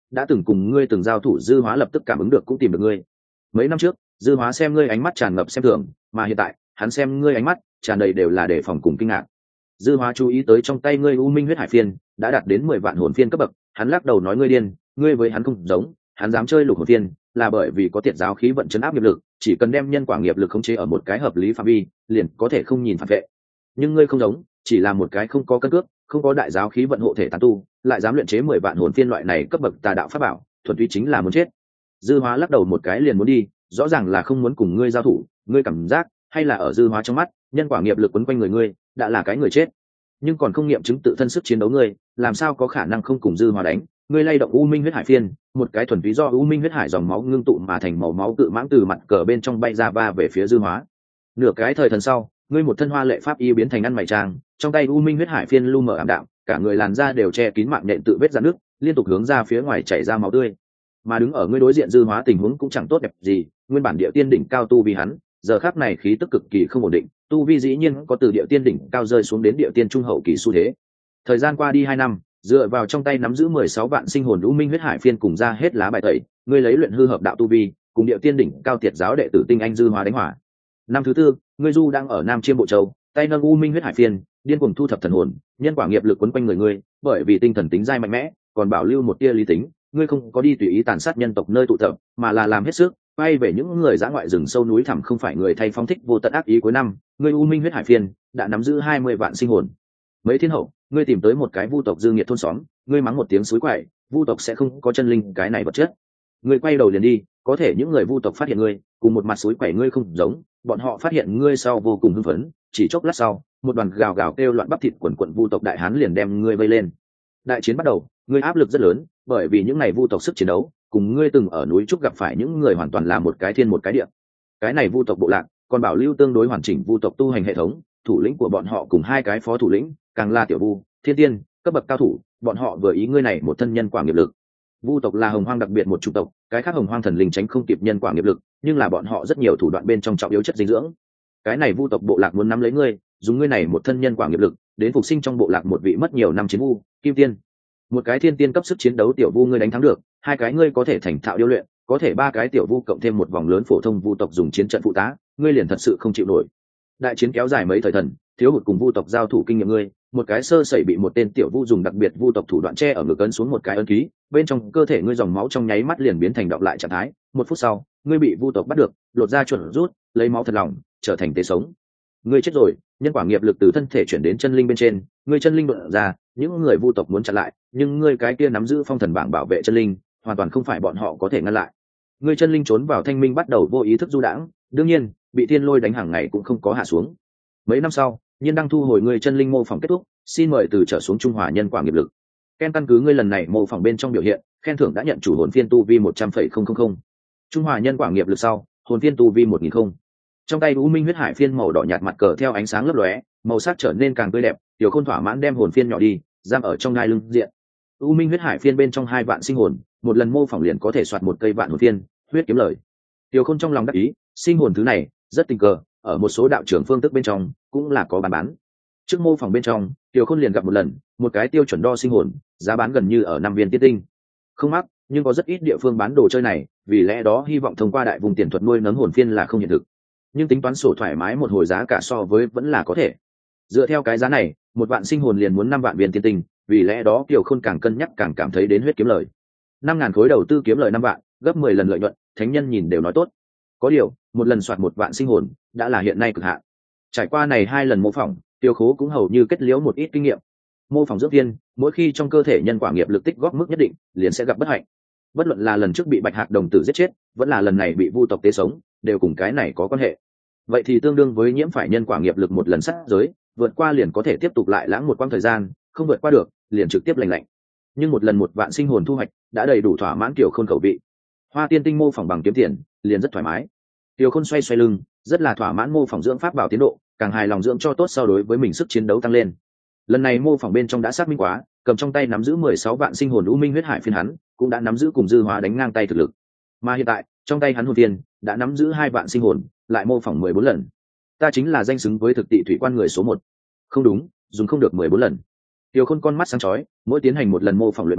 đã từng cùng ngươi từng giao thủ dư hóa lập tức cảm ứng được cũng tìm được ngươi. Mấy năm trước dư hóa xem ngươi ánh mắt tràn ngập xem thường, mà hiện tại hắn xem ngươi ánh mắt tràn đầy đều là đề phòng cùng kinh ngạc. Dư hóa chú ý tới trong tay ngươi u minh huyết hải phiên đã đạt đến 10 vạn hồn phiên cấp bậc, hắn lắc đầu nói ngươi điên, ngươi với hắn không giống, hắn dám chơi lục hồn phiên là bởi vì có tiệt giáo khí vận chấn áp nghiệp lực, chỉ cần đem nhân quả nghiệp lực khống chế ở một cái hợp lý phạm vi liền có thể không nhìn phản vệ. Nhưng ngươi không giống, chỉ là một cái không có cân cước, không có đại giáo khí vận hộ thể tán tu, lại dám luyện chế 10 vạn hồn phiên loại này cấp bậc tà đạo pháp bảo, thuần túy chính là muốn chết. Dư hóa lắc đầu một cái liền muốn đi, rõ ràng là không muốn cùng ngươi giao thủ, ngươi cảm giác hay là ở dư hóa trong mắt nhân quả nghiệp lực quấn quanh người ngươi đã là cái người chết, nhưng còn không nghiệm chứng tự thân sức chiến đấu ngươi làm sao có khả năng không cùng dư hóa đánh. Ngươi lay động u minh huyết hải phiên, một cái thuần túy do u minh huyết hải dòng máu ngưng tụ mà thành màu máu cự mãng từ mặt cờ bên trong bay ra va về phía dư hóa. Nửa cái thời thần sau, ngươi một thân hoa lệ pháp y biến thành ăn mày trang, trong tay u minh huyết hải phiên lu mờ ảm đạm, cả người làn da đều che kín mạng nện tự vết rạn nước, liên tục hướng ra phía ngoài chảy ra máu tươi. Mà đứng ở ngươi đối diện dư hóa tình huống cũng chẳng tốt đẹp gì, nguyên bản địa tiên đỉnh cao tu vi hắn giờ khắc này khí tức cực kỳ không ổn định, tu vi dĩ nhiên có từ địa tiên đỉnh cao rơi xuống đến địa tiên trung hậu kỳ xu thế. Thời gian qua đi 2 năm, dựa vào trong tay nắm giữ 16 vạn sinh hồn u minh huyết hải phiên cùng ra hết lá bài tẩy, ngươi lấy luyện hư hợp đạo tu vi cùng địa tiên đỉnh cao tiệt giáo đệ tử tinh anh dư hóa đánh hỏa. Năm thứ tư, ngươi du đang ở Nam Chiêm Bộ Châu, tay nâng u minh huyết hải phiên, điên cuồng thu thập thần hồn, nhân quả nghiệp lực quấn quanh người ngươi, bởi vì tinh thần tính dai mạnh mẽ, còn bảo lưu một tia lý tính, ngươi không có đi tùy ý tàn sát nhân tộc nơi tụ tập, mà là làm hết sức quay về những người dã ngoại rừng sâu núi thẳm không phải người thay phóng thích vô tận ác ý. Cuối năm, ngươi u minh huyết hải phiên đã nắm giữ 20 vạn sinh hồn. Mấy thiên hậu, ngươi tìm tới một cái vu tộc dư nghiệt thôn xóm, ngươi mắng một tiếng suối quậy, vu tộc sẽ không có chân linh cái này vật chất. Ngươi quay đầu liền đi, có thể những người vu tộc phát hiện ngươi cùng một mặt suối quậy ngươi không giống, bọn họ phát hiện ngươi sau vô cùng hưng phấn, chỉ chốc lát sau một đoàn gào gào kêu loạn bắp thịt quần quận vu tộc đại hán liền đem ngươi vây lên. Đại chiến bắt đầu, ngươi áp lực rất lớn, bởi vì những này vu tộc sức chiến đấu cùng ngươi từng ở núi trúc gặp phải những người hoàn toàn là một cái thiên một cái địa. Cái này vu tộc bộ lạc còn bảo lưu tương đối hoàn chỉnh vu tộc tu hành hệ thống, thủ lĩnh của bọn họ cùng 2 cái phó thủ lĩnh càng là tiểu vu thiên tiên cấp bậc cao thủ, bọn họ vừa ý ngươi này một thân nhân quả nghiệp lực. Vu tộc là hồng hoang đặc biệt một chủng tộc, cái khác hồng hoang thần linh tránh không kịp nhân quả nghiệp lực, nhưng là bọn họ rất nhiều thủ đoạn bên trong trọng yếu chất dinh dưỡng. Cái này vu tộc bộ lạc muốn nắm lấy ngươi, dùng ngươi này một thân nhân quả nghiệp lực đến phục sinh trong bộ lạc một vị mất nhiều năm chiến vu kim tiên. Một cái thiên tiên cấp sức chiến đấu tiểu vu ngươi đánh thắng được, 2 cái ngươi có thể thành thạo điêu luyện, có thể 3 cái tiểu vu cộng thêm một vòng lớn phổ thông vu tộc dùng chiến trận phụ tá, ngươi liền thật sự không chịu nổi. Đại chiến kéo dài mấy thời thần, thiếu hụt cùng vu tộc giao thủ kinh nghiệm ngươi, một cái sơ sẩy bị một tên tiểu vu dùng đặc biệt vu tộc thủ đoạn che ở ngực ấn xuống một cái ấn ký, bên trong cơ thể ngươi dòng máu trong nháy mắt liền biến thành đọng lại trạng thái. 1 phút sau, ngươi bị vu tộc bắt được, lột ra chuẩn rút, lấy máu thật lòng, trở thành tế sống. Ngươi chết rồi, nhân quả nghiệp lực từ thân thể chuyển đến chân linh bên trên, ngươi chân linh đột ra, những người vu tộc muốn chặn lại, nhưng ngươi cái kia nắm giữ phong thần bảng bảo vệ chân linh, hoàn toàn không phải bọn họ có thể ngăn lại. Ngươi chân linh trốn vào thanh minh bắt đầu vô ý thức du đãng, đương nhiên, bị thiên lôi đánh hàng ngày cũng không có hạ xuống. Mấy năm sau, nhiên đang thu hồi ngươi chân linh mô phỏng kết thúc, xin mời từ trở xuống trung hòa nhân quả nghiệp lực. Ken căn cứ ngươi lần này mô phỏng bên trong biểu hiện, khen thưởng đã nhận chủ hồn phiên tu vi 100,000. Trung hòa nhân quả nghiệp lực sau, hồn phiên tu vi 1000. Trong tay u minh huyết hải phiên màu đỏ nhạt mặt cờ theo ánh sáng lấp lóe, màu sắc trở nên càng tươi đẹp, tiểu khôn thỏa mãn đem hồn phiên nhỏ đi, giam ở trong ngai lưng diện. U minh huyết hải phiên bên trong 2 vạn sinh hồn, một lần mô phỏng liền có thể soạt một cây vạn hồn phiên, huyết kiếm lời. Tiểu khôn trong lòng đắc ý, sinh hồn thứ này rất tình cờ, ở một số đạo trưởng phương thức bên trong cũng là có bán. Trước mô phỏng bên trong, tiểu khôn liền gặp một lần, một cái tiêu chuẩn đo sinh hồn, giá bán gần như ở 5 viên tiên tinh. Không mắc, nhưng có rất ít địa phương bán đồ chơi này, vì lẽ đó hy vọng thông qua đại vùng tiền thuật nuôi nấng hồn phiên là không hiện thực. Nhưng tính toán sổ thoải mái một hồi giá cả so với vẫn là có thể. Dựa theo cái giá này, 1 vạn sinh hồn liền muốn 5 vạn viên tiên tinh, vì lẽ đó Kiều Khôn càng cân nhắc càng cảm thấy đến huyết kiếm lời. 5.000 khối đầu tư kiếm lời 5 vạn, gấp 10 lần lợi nhuận, thánh nhân nhìn đều nói tốt. Có điều, một lần soạt 1 vạn sinh hồn đã là hiện nay cực hạn. Trải qua này 2 lần mô phỏng, Tiêu Khố cũng hầu như kết liễu một ít kinh nghiệm. Mô phỏng dưỡng viên, mỗi khi trong cơ thể nhân quả nghiệp lực tích góp mức nhất định, liền sẽ gặp bất hạnh. Bất luận là lần trước bị Bạch Hạc đồng tử giết chết, vẫn là lần này bị vu tộc tế sống, đều cùng cái này có quan hệ. Vậy thì tương đương với nhiễm phải nhân quả nghiệp lực một lần sát giới, vượt qua liền có thể tiếp tục lại lãng một quãng thời gian, không vượt qua được liền trực tiếp lành lạnh. Nhưng một lần 1 vạn sinh hồn thu hoạch đã đầy đủ thỏa mãn Kiều Khôn khẩu vị. Hoa tiên tinh mô phỏng bằng kiếm tiền liền rất thoải mái. Kiều Khôn xoay xoay lưng, rất là thỏa mãn mô phỏng dưỡng pháp bảo tiến độ, càng hài lòng dưỡng cho tốt so đối với mình sức chiến đấu tăng lên. Lần này mô phỏng bên trong đã xác minh quá, cầm trong tay nắm giữ 16 vạn sinh hồn u minh huyết hải phiên hắn cũng đã nắm giữ cùng dư hóa đánh ngang tay thực lực. Mà hiện tại trong tay hắn hồn tiên đã nắm giữ 2 vạn sinh hồn, lại mô phỏng 14 lần. Ta chính là danh xứng với thực tị thủy quan người số 1. Không đúng, dùng không được 14 lần. Tiêu Khôn con mắt sáng chói, mỗi tiến hành một lần mô phỏng luyện bảo,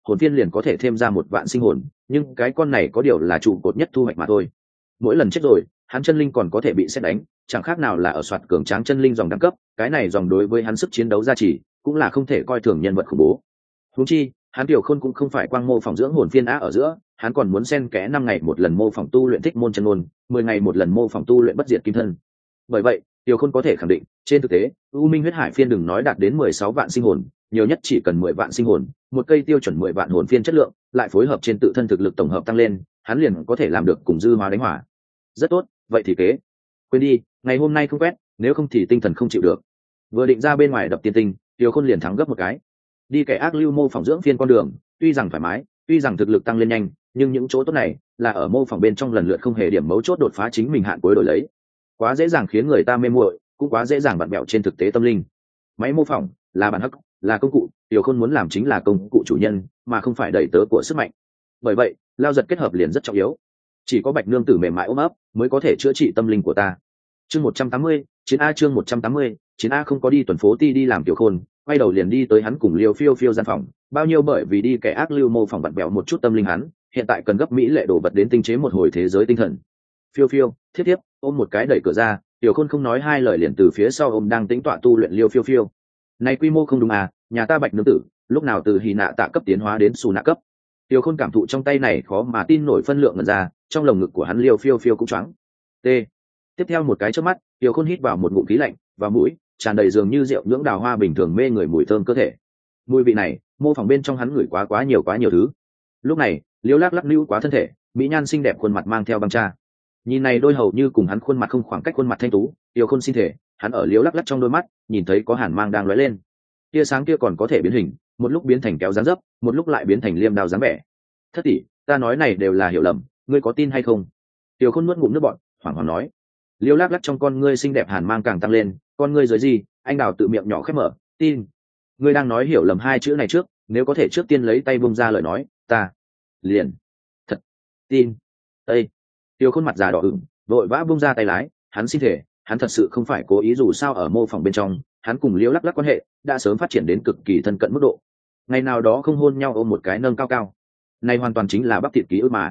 hồn phiên liền có thể thêm ra 1 vạn sinh hồn, nhưng cái con này có điều là trụ cột nhất thu hoạch mà thôi. Mỗi lần chết rồi hắn chân linh còn có thể bị xét đánh, chẳng khác nào là ở soạt cường tráng chân linh dòng đẳng cấp, cái này dòng đối với hắn sức chiến đấu gia trì cũng là không thể coi thường nhân vật khủng bố. Huống chi hắn Tiểu Khôn cũng không phải quang mô phỏng dưỡng hồn phiên á ở giữa, hắn còn muốn xen kẽ 5 ngày một lần mô phỏng tu luyện thích môn chân ngôn, 10 ngày một lần mô phỏng tu luyện bất diệt kim thân. Bởi vậy Tiểu Khôn có thể khẳng định, trên thực tế U Minh huyết hải phiên đừng nói đạt đến 16 vạn sinh hồn, nhiều nhất chỉ cần 10 vạn sinh hồn, một cây tiêu chuẩn 10 vạn hồn phiên chất lượng, lại phối hợp trên tự thân thực lực tổng hợp tăng lên, hắn liền có thể làm được cùng dư hóa đánh hỏa. Rất tốt, vậy thì kế. Quên đi, ngày hôm nay không quét, nếu không thì tinh thần không chịu được. Vừa định ra bên ngoài đập tiên tinh, Tiểu Khôn liền thắng gấp một cái. Đi kẻ ác lưu mô phỏng dưỡng phiên con đường, tuy rằng thoải mái, tuy rằng thực lực tăng lên nhanh, nhưng những chỗ tốt này là ở mô phỏng bên trong lần lượt không hề điểm mấu chốt đột phá chính mình hạn cuối đổi lấy, quá dễ dàng khiến người ta mê muội, cũng quá dễ dàng vặn bẹo trên thực tế tâm linh. Máy mô phỏng là bản hắc, là công cụ, Tiểu Khôn muốn làm chính là công cụ chủ nhân, mà không phải đẩy tớ của sức mạnh. Bởi vậy lao giật kết hợp liền rất trọng yếu, chỉ có Bạch nương tử mềm mại ôm ấp mới có thể chữa trị tâm linh của ta. Chương 180, chiến A. Chương 180, chiến A. Không có đi tuần phố ti đi làm Tiểu Khôn quay đầu liền đi tới hắn cùng Liêu Phiêu Phiêu gian phòng, bao nhiêu bởi vì đi kẻ ác lưu mô phỏng vặn bẹo một chút tâm linh hắn, hiện tại cần gấp mỹ lệ đồ vật đến tinh chế một hồi thế giới tinh thần. Phiêu Phiêu thiết tiếp ôm một cái đẩy cửa ra, Tiểu Khôn không nói hai lời liền từ phía sau ôm đang tĩnh tọa tu luyện Liêu Phiêu Phiêu. Này quy mô không đúng à, nhà ta Bạch nương tử lúc nào từ hì nạ tạ cấp tiến hóa đến xù nạ cấp. Tiểu Khôn cảm thụ trong tay này khó mà tin nổi phân lượng ngần ra, trong lồng ngực của hắn Liêu Phiêu Phiêu cũng choáng. T. Tiếp theo một cái chớp mắt, Tiểu Khôn hít vào một ngụm khí lạnh, vào mũi tràn đầy dường như rượu nhưỡng đào hoa bình thường mê người mùi thơm cơ thể. Mùi vị này, mô phỏng bên trong hắn ngửi quá nhiều thứ. Lúc này, Liêu lắc lưu quá thân thể, mỹ nhan xinh đẹp khuôn mặt mang theo băng cha. Nhìn này đôi hầu như cùng hắn khuôn mặt không khoảng cách khuôn mặt thanh tú, Tiểu Khôn xin thể, hắn ở Liêu lắc trong đôi mắt, nhìn thấy có hàn mang đang lóe lên. Tia sáng kia còn có thể biến hình, một lúc biến thành kéo dáng dấp, một lúc lại biến thành liêm đao dáng vẻ. Thất tỷ, ta nói này đều là hiểu lầm, ngươi có tin hay không? Tiểu Khôn nuốt ngụm nước bọt, hoảng hoảng nói. Liêu lắc trong con ngươi xinh đẹp hàn mang càng tăng lên, con ngươi dưới gì? Anh đào tự miệng nhỏ khép mở, tin. Ngươi đang nói hiểu lầm 2 chữ này trước, nếu có thể trước tiên lấy tay bung ra lời nói, ta liền thật tin. Ê! Tiểu Khôn mặt già đỏ ửng, vội vã bung ra tay lái, hắn xin thể, hắn thật sự không phải cố ý, dù sao ở mô phỏng bên trong, hắn cùng Liêu lắc quan hệ đã sớm phát triển đến cực kỳ thân cận mức độ. Ngày nào đó không hôn nhau ôm một cái nâng cao cao, này hoàn toàn chính là bắp thịt ký ức mà.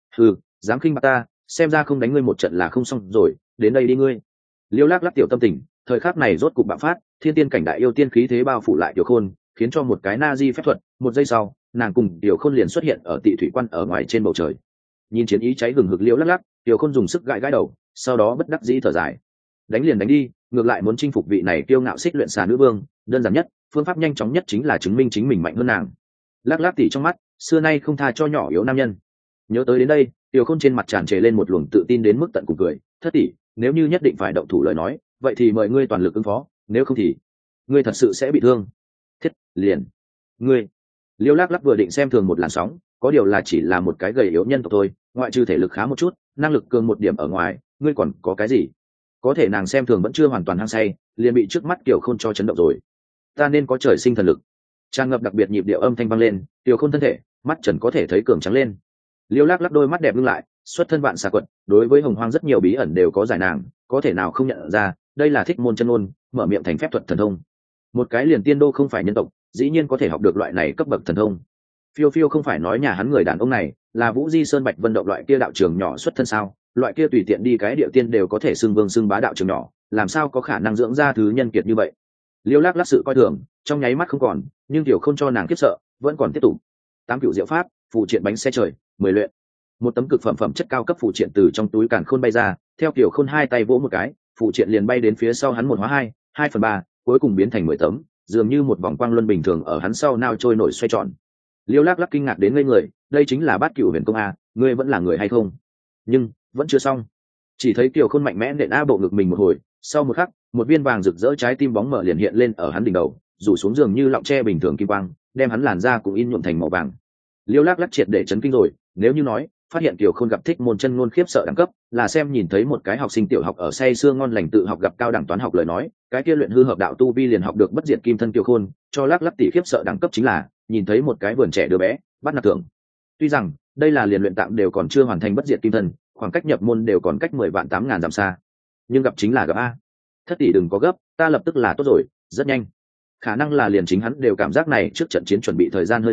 Dám khinh bạc ta, xem ra không đánh ngươi một trận là không xong rồi, đến đây đi ngươi. Liêu lắc tiểu tâm tình, thời khắc này rốt cục bạo phát, thiên tiên cảnh đại yêu tiên khí thế bao phủ lại Tiểu Khôn, khiến cho một cái na di phép thuật, một giây sau, nàng cùng Tiểu Khôn liền xuất hiện ở Tị thủy quan ở ngoài trên bầu trời. Nhìn chiến ý cháy gừng hực Liêu lắc, Tiểu Khôn dùng sức gãi gãi đầu, sau đó bất đắc dĩ thở dài. Đánh liền đánh đi, ngược lại muốn chinh phục vị này kiêu ngạo xích luyện xà nữ vương, đơn giản nhất, phương pháp nhanh chóng nhất chính là chứng minh chính mình mạnh hơn nàng. Lắc tỉ trong mắt, xưa nay không tha cho nhỏ yếu nam nhân. Nhớ tới đến đây, Tiểu Khôn trên mặt tràn trề lên một luồng tự tin đến mức tận cùng cười. Thất tỷ, nếu như nhất định phải động thủ lời nói, vậy thì mời ngươi toàn lực ứng phó, nếu không thì ngươi thật sự sẽ bị thương. Thiết, liền. Ngươi. Liêu lắc vừa định xem thường một làn sóng, có điều là chỉ là một cái gầy yếu nhân tộc thôi, ngoại trừ thể lực khá một chút, năng lực cường một điểm ở ngoài, ngươi còn có cái gì? Có thể nàng xem thường vẫn chưa hoàn toàn hăng say, liền bị trước mắt Tiểu Khôn cho chấn động rồi. Ta nên có trời sinh thần lực. Tràn ngập đặc biệt nhịp điệu âm thanh vang lên, Tiểu Khôn thân thể, mắt trần có thể thấy cường trắng lên. Liêu lắc đôi mắt đẹp ngưng lại, xuất thân vạn xà quật, đối với hồng hoang rất nhiều bí ẩn đều có giải nàng, có thể nào không nhận ra, đây là thích môn chân ngôn, mở miệng thành phép thuật thần thông. Một cái liền tiên đô không phải nhân tộc, dĩ nhiên có thể học được loại này cấp bậc thần thông. Phiêu Phiêu không phải nói nhà hắn người đàn ông này là Vũ Di Sơn Bạch Vân Động loại kia đạo trường nhỏ xuất thân sao? Loại kia tùy tiện đi cái địa tiên đều có thể xưng vương xưng bá đạo trường nhỏ, làm sao có khả năng dưỡng ra thứ nhân kiệt như vậy? Liêu lắc sự coi thường, trong nháy mắt không còn, nhưng Tiểu Khôn cho nàng kiếp sợ, vẫn còn tiếp tục. 8 cựu diệu pháp, phụ triện bánh xe trời, 10 luyện. Một tấm cực phẩm chất cao cấp phụ triện từ trong túi càn khôn bay ra, theo Tiểu Khôn hai tay vỗ một cái, phụ triện liền bay đến phía sau hắn 1 hóa 2, 2/3, cuối cùng biến thành 10 tấm, dường như một vòng quang luân bình thường ở hắn sau nao trôi nổi xoay tròn. Liêu lắc kinh ngạc đến ngây người, đây chính là Bát Cửu Huyền Công a, ngươi vẫn là người hay không? Nhưng vẫn chưa xong, chỉ thấy Tiểu Khôn mạnh mẽ nện a bộ ngực mình một hồi, sau một khắc, một viên vàng rực rỡ trái tim bóng mở liền hiện lên ở hắn đỉnh đầu, rủ xuống giường như lọng tre bình thường kim quang, đem hắn làn da cũng in nhuộm thành màu vàng. Liêu lắc triệt để chấn kinh rồi, nếu như nói phát hiện Tiểu Khôn gặp thích môn chân ngôn khiếp sợ đẳng cấp là xem nhìn thấy một cái học sinh tiểu học ở say sưa ngon lành tự học gặp cao đẳng toán học lời nói, cái kia luyện hư hợp đạo tu vi liền học được bất diệt kim thân Tiểu Khôn, cho lắc tỷ khiếp sợ đẳng cấp chính là nhìn thấy một cái vườn trẻ đứa bé bắt nạt tưởng. Tuy rằng đây là liền luyện tạm đều còn chưa hoàn thành bất diệt kim thân, khoảng cách nhập môn đều còn cách 10 vạn 8.000 dặm xa, nhưng gặp chính là gặp a. Thất tỷ đừng có gấp, ta lập tức là tốt rồi, rất nhanh. Khả năng là liền chính hắn đều cảm giác này trước trận chiến chuẩn bị thời gian hơi dài,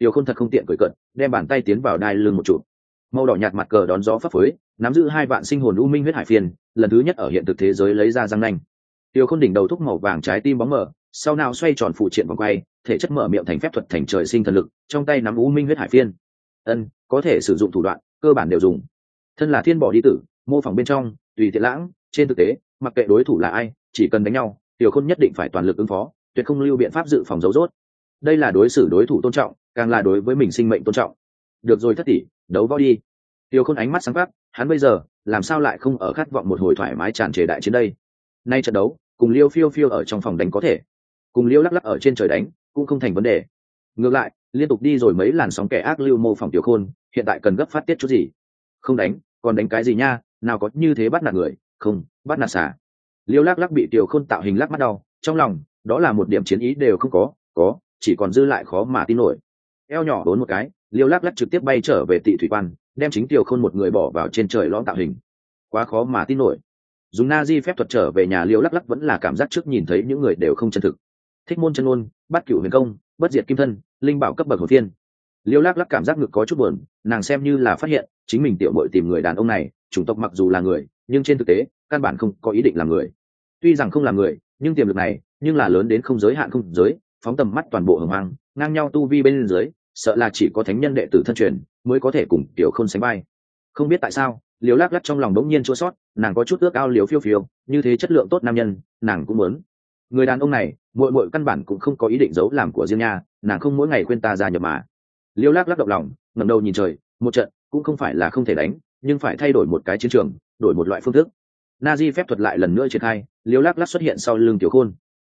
Tiểu Khôn thật không tiện cười cận, đem bàn tay tiến vào đai lưng một chút. Màu đỏ nhạt mặt cờ đón gió phấp phới, nắm giữ 2 vạn sinh hồn u minh huyết hải phiên, lần thứ nhất ở hiện thực thế giới lấy ra răng nanh. Tiểu Khôn đỉnh đầu thúc màu vàng trái tim bóng mờ, sau nào xoay tròn phụ triện vòng quay, thể chất mở miệng thành phép thuật thành trời sinh thần lực, trong tay nắm u minh huyết hải phiên. Có thể sử dụng thủ đoạn, cơ bản đều dùng. Thân là thiên bỏ đi tử, mô phỏng bên trong, tùy tiện lãng, trên thực tế, mặc kệ đối thủ là ai, chỉ cần đánh nhau, Tiểu Khôn nhất định phải toàn lực ứng phó, tuyệt không lưu biện pháp dự phòng dấu rốt. Đây là đối xử đối thủ tôn trọng, càng là đối với mình sinh mệnh tôn trọng. Được rồi thất tỷ, đấu võ đi. Tiểu Khôn ánh mắt sáng quắc, hắn bây giờ làm sao lại không ở khát vọng một hồi thoải mái tràn trề đại chiến đây. Nay trận đấu, cùng Liêu Phiêu Phiêu ở trong phòng đánh có thể, cùng Liêu Lắc Lắc ở trên trời đánh cũng không thành vấn đề. Ngược lại, liên tục đi rồi mấy làn sóng kẻ ác lưu mô phỏng Tiểu Khôn, hiện tại cần gấp phát tiết chút gì? Không đánh, còn đánh cái gì nha, nào có như thế bắt nạt người, không, bắt nạt xả. Liêu Lắc Lắc bị Tiểu Khôn tạo hình lắc mắt đau, trong lòng đó là một điểm chiến ý đều không có, chỉ còn dư lại khó mà tin nổi. Eo nhỏ đốn một cái, Liêu Lắc Lắc trực tiếp bay trở về Tị Thủy Quan, đem chính Tiểu Khôn một người bỏ vào trên trời lõm tạo hình. Quá khó mà tin nổi. Dùng Na-di phép thuật trở về nhà Liêu Lắc Lắc vẫn là cảm giác trước nhìn thấy những người đều không chân thực. Thích môn chân ôn, bát cửu huyền công, bất diệt kim thân, linh bảo cấp bậc hồn phiên. Liêu Lắc Lắc cảm giác ngực có chút buồn, nàng xem như là phát hiện chính mình tiểu muội tìm người đàn ông này, chủng tộc mặc dù là người, nhưng trên thực tế căn bản không có ý định làm người. Tuy rằng không làm người, nhưng tiềm lực này nhưng là lớn đến không giới hạn không giới, phóng tầm mắt toàn bộ hồng hoang, ngang nhau tu vi bên dưới, sợ là chỉ có thánh nhân đệ tử thân truyền mới có thể cùng Tiểu Khôn sánh vai. Không biết tại sao, Liêu Lắc Lắc trong lòng đống nhiên chua xót, nàng có chút ước ao Liêu Phiêu Phiêu, như thế chất lượng tốt nam nhân, nàng cũng muốn. Người đàn ông này, muội căn bản cũng không có ý định giấu làm của riêng nha, nàng không mỗi ngày khuyên ta ra nhập mà. Liêu Lắc Lắc động lòng, ngẩng đầu nhìn trời, một trận cũng không phải là không thể đánh, nhưng phải thay đổi một cái chiến trường, đổi một loại phương thức. Na-di phép thuật lại lần nữa triển khai, Liêu Lắc Lắc xuất hiện sau lưng Tiểu Khôn.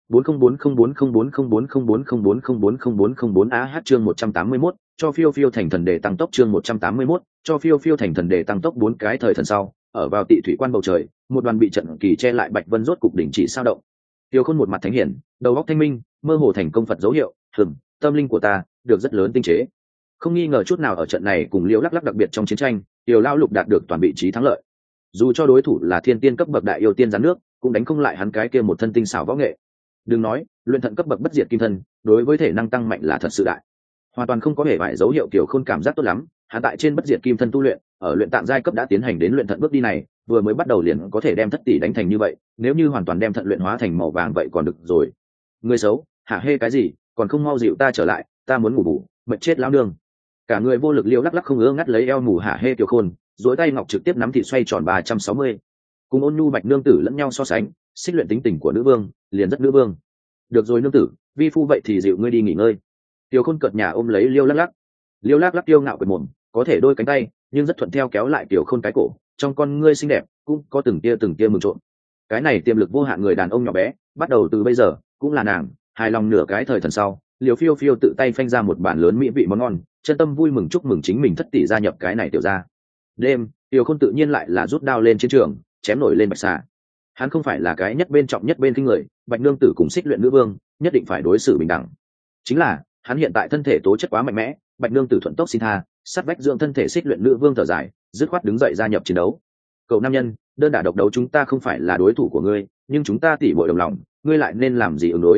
404040404040404040 AH chương 181, cho Phiêu Phiêu thành thần để tăng tốc chương 181, cho Phiêu Phiêu thành thần để tăng tốc 4 cái thời thần sau, ở vào Tị Thủy Quan bầu trời, một đoàn bị trận kỳ che lại Bạch Vân rốt cục đình chỉ sao động. Tiểu Khôn một mặt thánh hiển, đầu óc thanh minh, mơ hồ thành công Phật dấu hiệu, tâm linh của ta được rất lớn tinh chế. Không nghi ngờ chút nào ở trận này cùng Liêu Lắc Lắc đặc biệt trong chiến tranh, Tiểu Lao Lục đạt được toàn vị trí thắng lợi. Dù cho đối thủ là thiên tiên cấp bậc đại yêu tiên gián nước, cũng đánh không lại hắn cái kia một thân tinh xảo võ nghệ. Đừng nói, luyện thận cấp bậc bất diệt kim thân, đối với thể năng tăng mạnh là thật sự đại. Hoàn toàn không có hề vài dấu hiệu Tiểu Khôn cảm giác tốt lắm, hắn tại trên bất diệt kim thân tu luyện, ở luyện tạng giai cấp đã tiến hành đến luyện thận bước đi này, vừa mới bắt đầu liền có thể đem thất tỷ đánh thành như vậy, nếu như hoàn toàn đem thận luyện hóa thành màu vàng vậy còn được rồi. Người xấu, hả hê cái gì, còn không mau dịu ta trở lại, ta muốn ngủ bù, mệt chết lão nương. Cả người vô lực Liêu Lắc Lắc không ngứa ngắt lấy eo ngủ hả hê Tiểu Khôn, duỗi tay ngọc trực tiếp nắm thịt xoay tròn 360. Cùng ôn nhu bạch nương tử lẫn nhau so sánh, xích luyện tính tình của nữ vương, liền rất nữ vương. Được rồi nương tử, vi phu vậy thì dịu ngươi đi nghỉ ngơi. Tiểu Khôn cợt nhà ôm lấy Liêu Lắc Lắc. Liêu Lắc Lắc kiêu ngạo quệt mồm, có thể đôi cánh tay, nhưng rất thuận theo kéo lại Tiểu Khôn cái cổ, trong con ngươi xinh đẹp cũng có từng tia mừng trộm. Cái này tiềm lực vô hạn người đàn ông nhỏ bé, bắt đầu từ bây giờ cũng là nàng, hài lòng nửa cái thời thần sau, Liêu Phiêu Phiêu tự tay phanh ra một bản lớn mỹ vị món ngon, chân tâm vui mừng chúc mừng chính mình thất tỷ gia nhập cái này tiểu gia. Đêm, Tiểu Khôn tự nhiên lại là rút đao lên chiến trường, chém nổi lên bạch xà. Hắn không phải là cái nhất bên trọng nhất bên kinh người, bạch nương tử cùng xích luyện nữ vương nhất định phải đối xử bình đẳng. Chính là hắn hiện tại thân thể tố chất quá mạnh mẽ, bạch nương tử thuận tốc xin tha, sát vách dưỡng thân thể xích luyện nữ vương thở dài, dứt khoát đứng dậy gia nhập chiến đấu. Cậu nam nhân, đơn đả độc đấu chúng ta không phải là đối thủ của ngươi, nhưng chúng ta tỉ muội đồng lòng, ngươi lại nên làm gì ứng đối?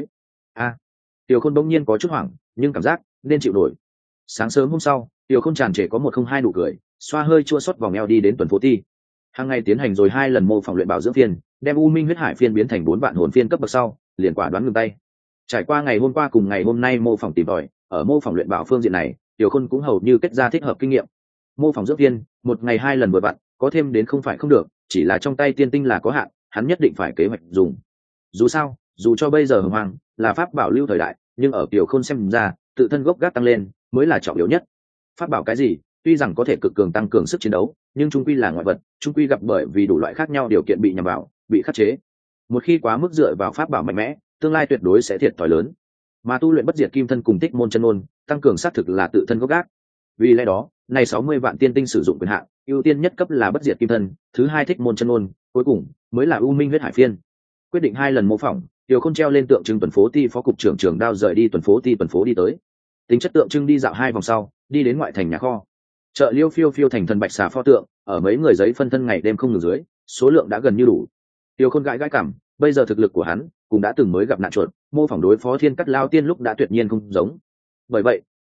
Tiểu Khôn bỗng nhiên có chút hoảng, nhưng cảm giác nên chịu nổi. Sáng sớm hôm sau, Tiểu Khôn tràn trề có 102 nụ cười, xoa hơi chua xót vòng eo đi đến tuần phố ti. Hàng ngày tiến hành rồi 2 lần mô phỏng luyện bảo dưỡng phiên, đem U Minh huyết hải phiên biến thành 4 vạn hồn phiên cấp bậc sau, liền quả đoán ngừng tay. Trải qua ngày hôm qua cùng ngày hôm nay mô phỏng tìm tòi, ở mô phỏng luyện bảo phương diện này, Tiểu Khôn cũng hầu như kết ra thích hợp kinh nghiệm. Mô phỏng dưỡng phiên, một ngày 2 lần vừa vặn, có thêm đến không phải không được, chỉ là trong tay tiên tinh là có hạn, hắn nhất định phải kế hoạch dùng. Dù sao, dù cho bây giờ hồng hoàng là pháp bảo lưu thời đại, nhưng ở Tiểu Khôn xem ra, tự thân gốc gác tăng lên mới là trọng yếu nhất. Pháp bảo cái gì, tuy rằng có thể cực cường tăng cường sức chiến đấu, nhưng trung quy là ngoại vật, trung quy gặp bởi vì đủ loại khác nhau điều kiện bị nhằm vào, bị khắc chế. Một khi quá mức dựa vào pháp bảo mạnh mẽ, tương lai tuyệt đối sẽ thiệt thòi lớn. Mà tu luyện bất diệt kim thân cùng tích môn chân ôn, tăng cường xác thực là tự thân gốc gác. Vì lẽ đó, này 60 vạn tiên tinh sử dụng quyền hạn, ưu tiên nhất cấp là bất diệt kim thân, thứ hai thích môn chân ôn, cuối cùng mới là U Minh huyết hải phiên. Quyết định 2 lần mô phỏng, Tiểu Khôn treo lên tượng trưng tuần phố ti phó cục trưởng Trường Đao rời đi tuần phố đi tới. Tính chất tượng trưng đi dạo 2 vòng sau, đi đến ngoại thành nhà kho. Chợ Liêu Phiêu Phiêu thành thần bạch xà pho tượng, ở mấy người giấy phân thân ngày đêm không ngừng dưới, số lượng đã gần như đủ. Tiểu Khôn gãi cảm, bây giờ thực lực của hắn cũng đã từng mới gặp nạn chuột, mô phỏng đối phó thiên cắt lao tiên lúc đã tuyệt nhiên không giống. Bởi vậy,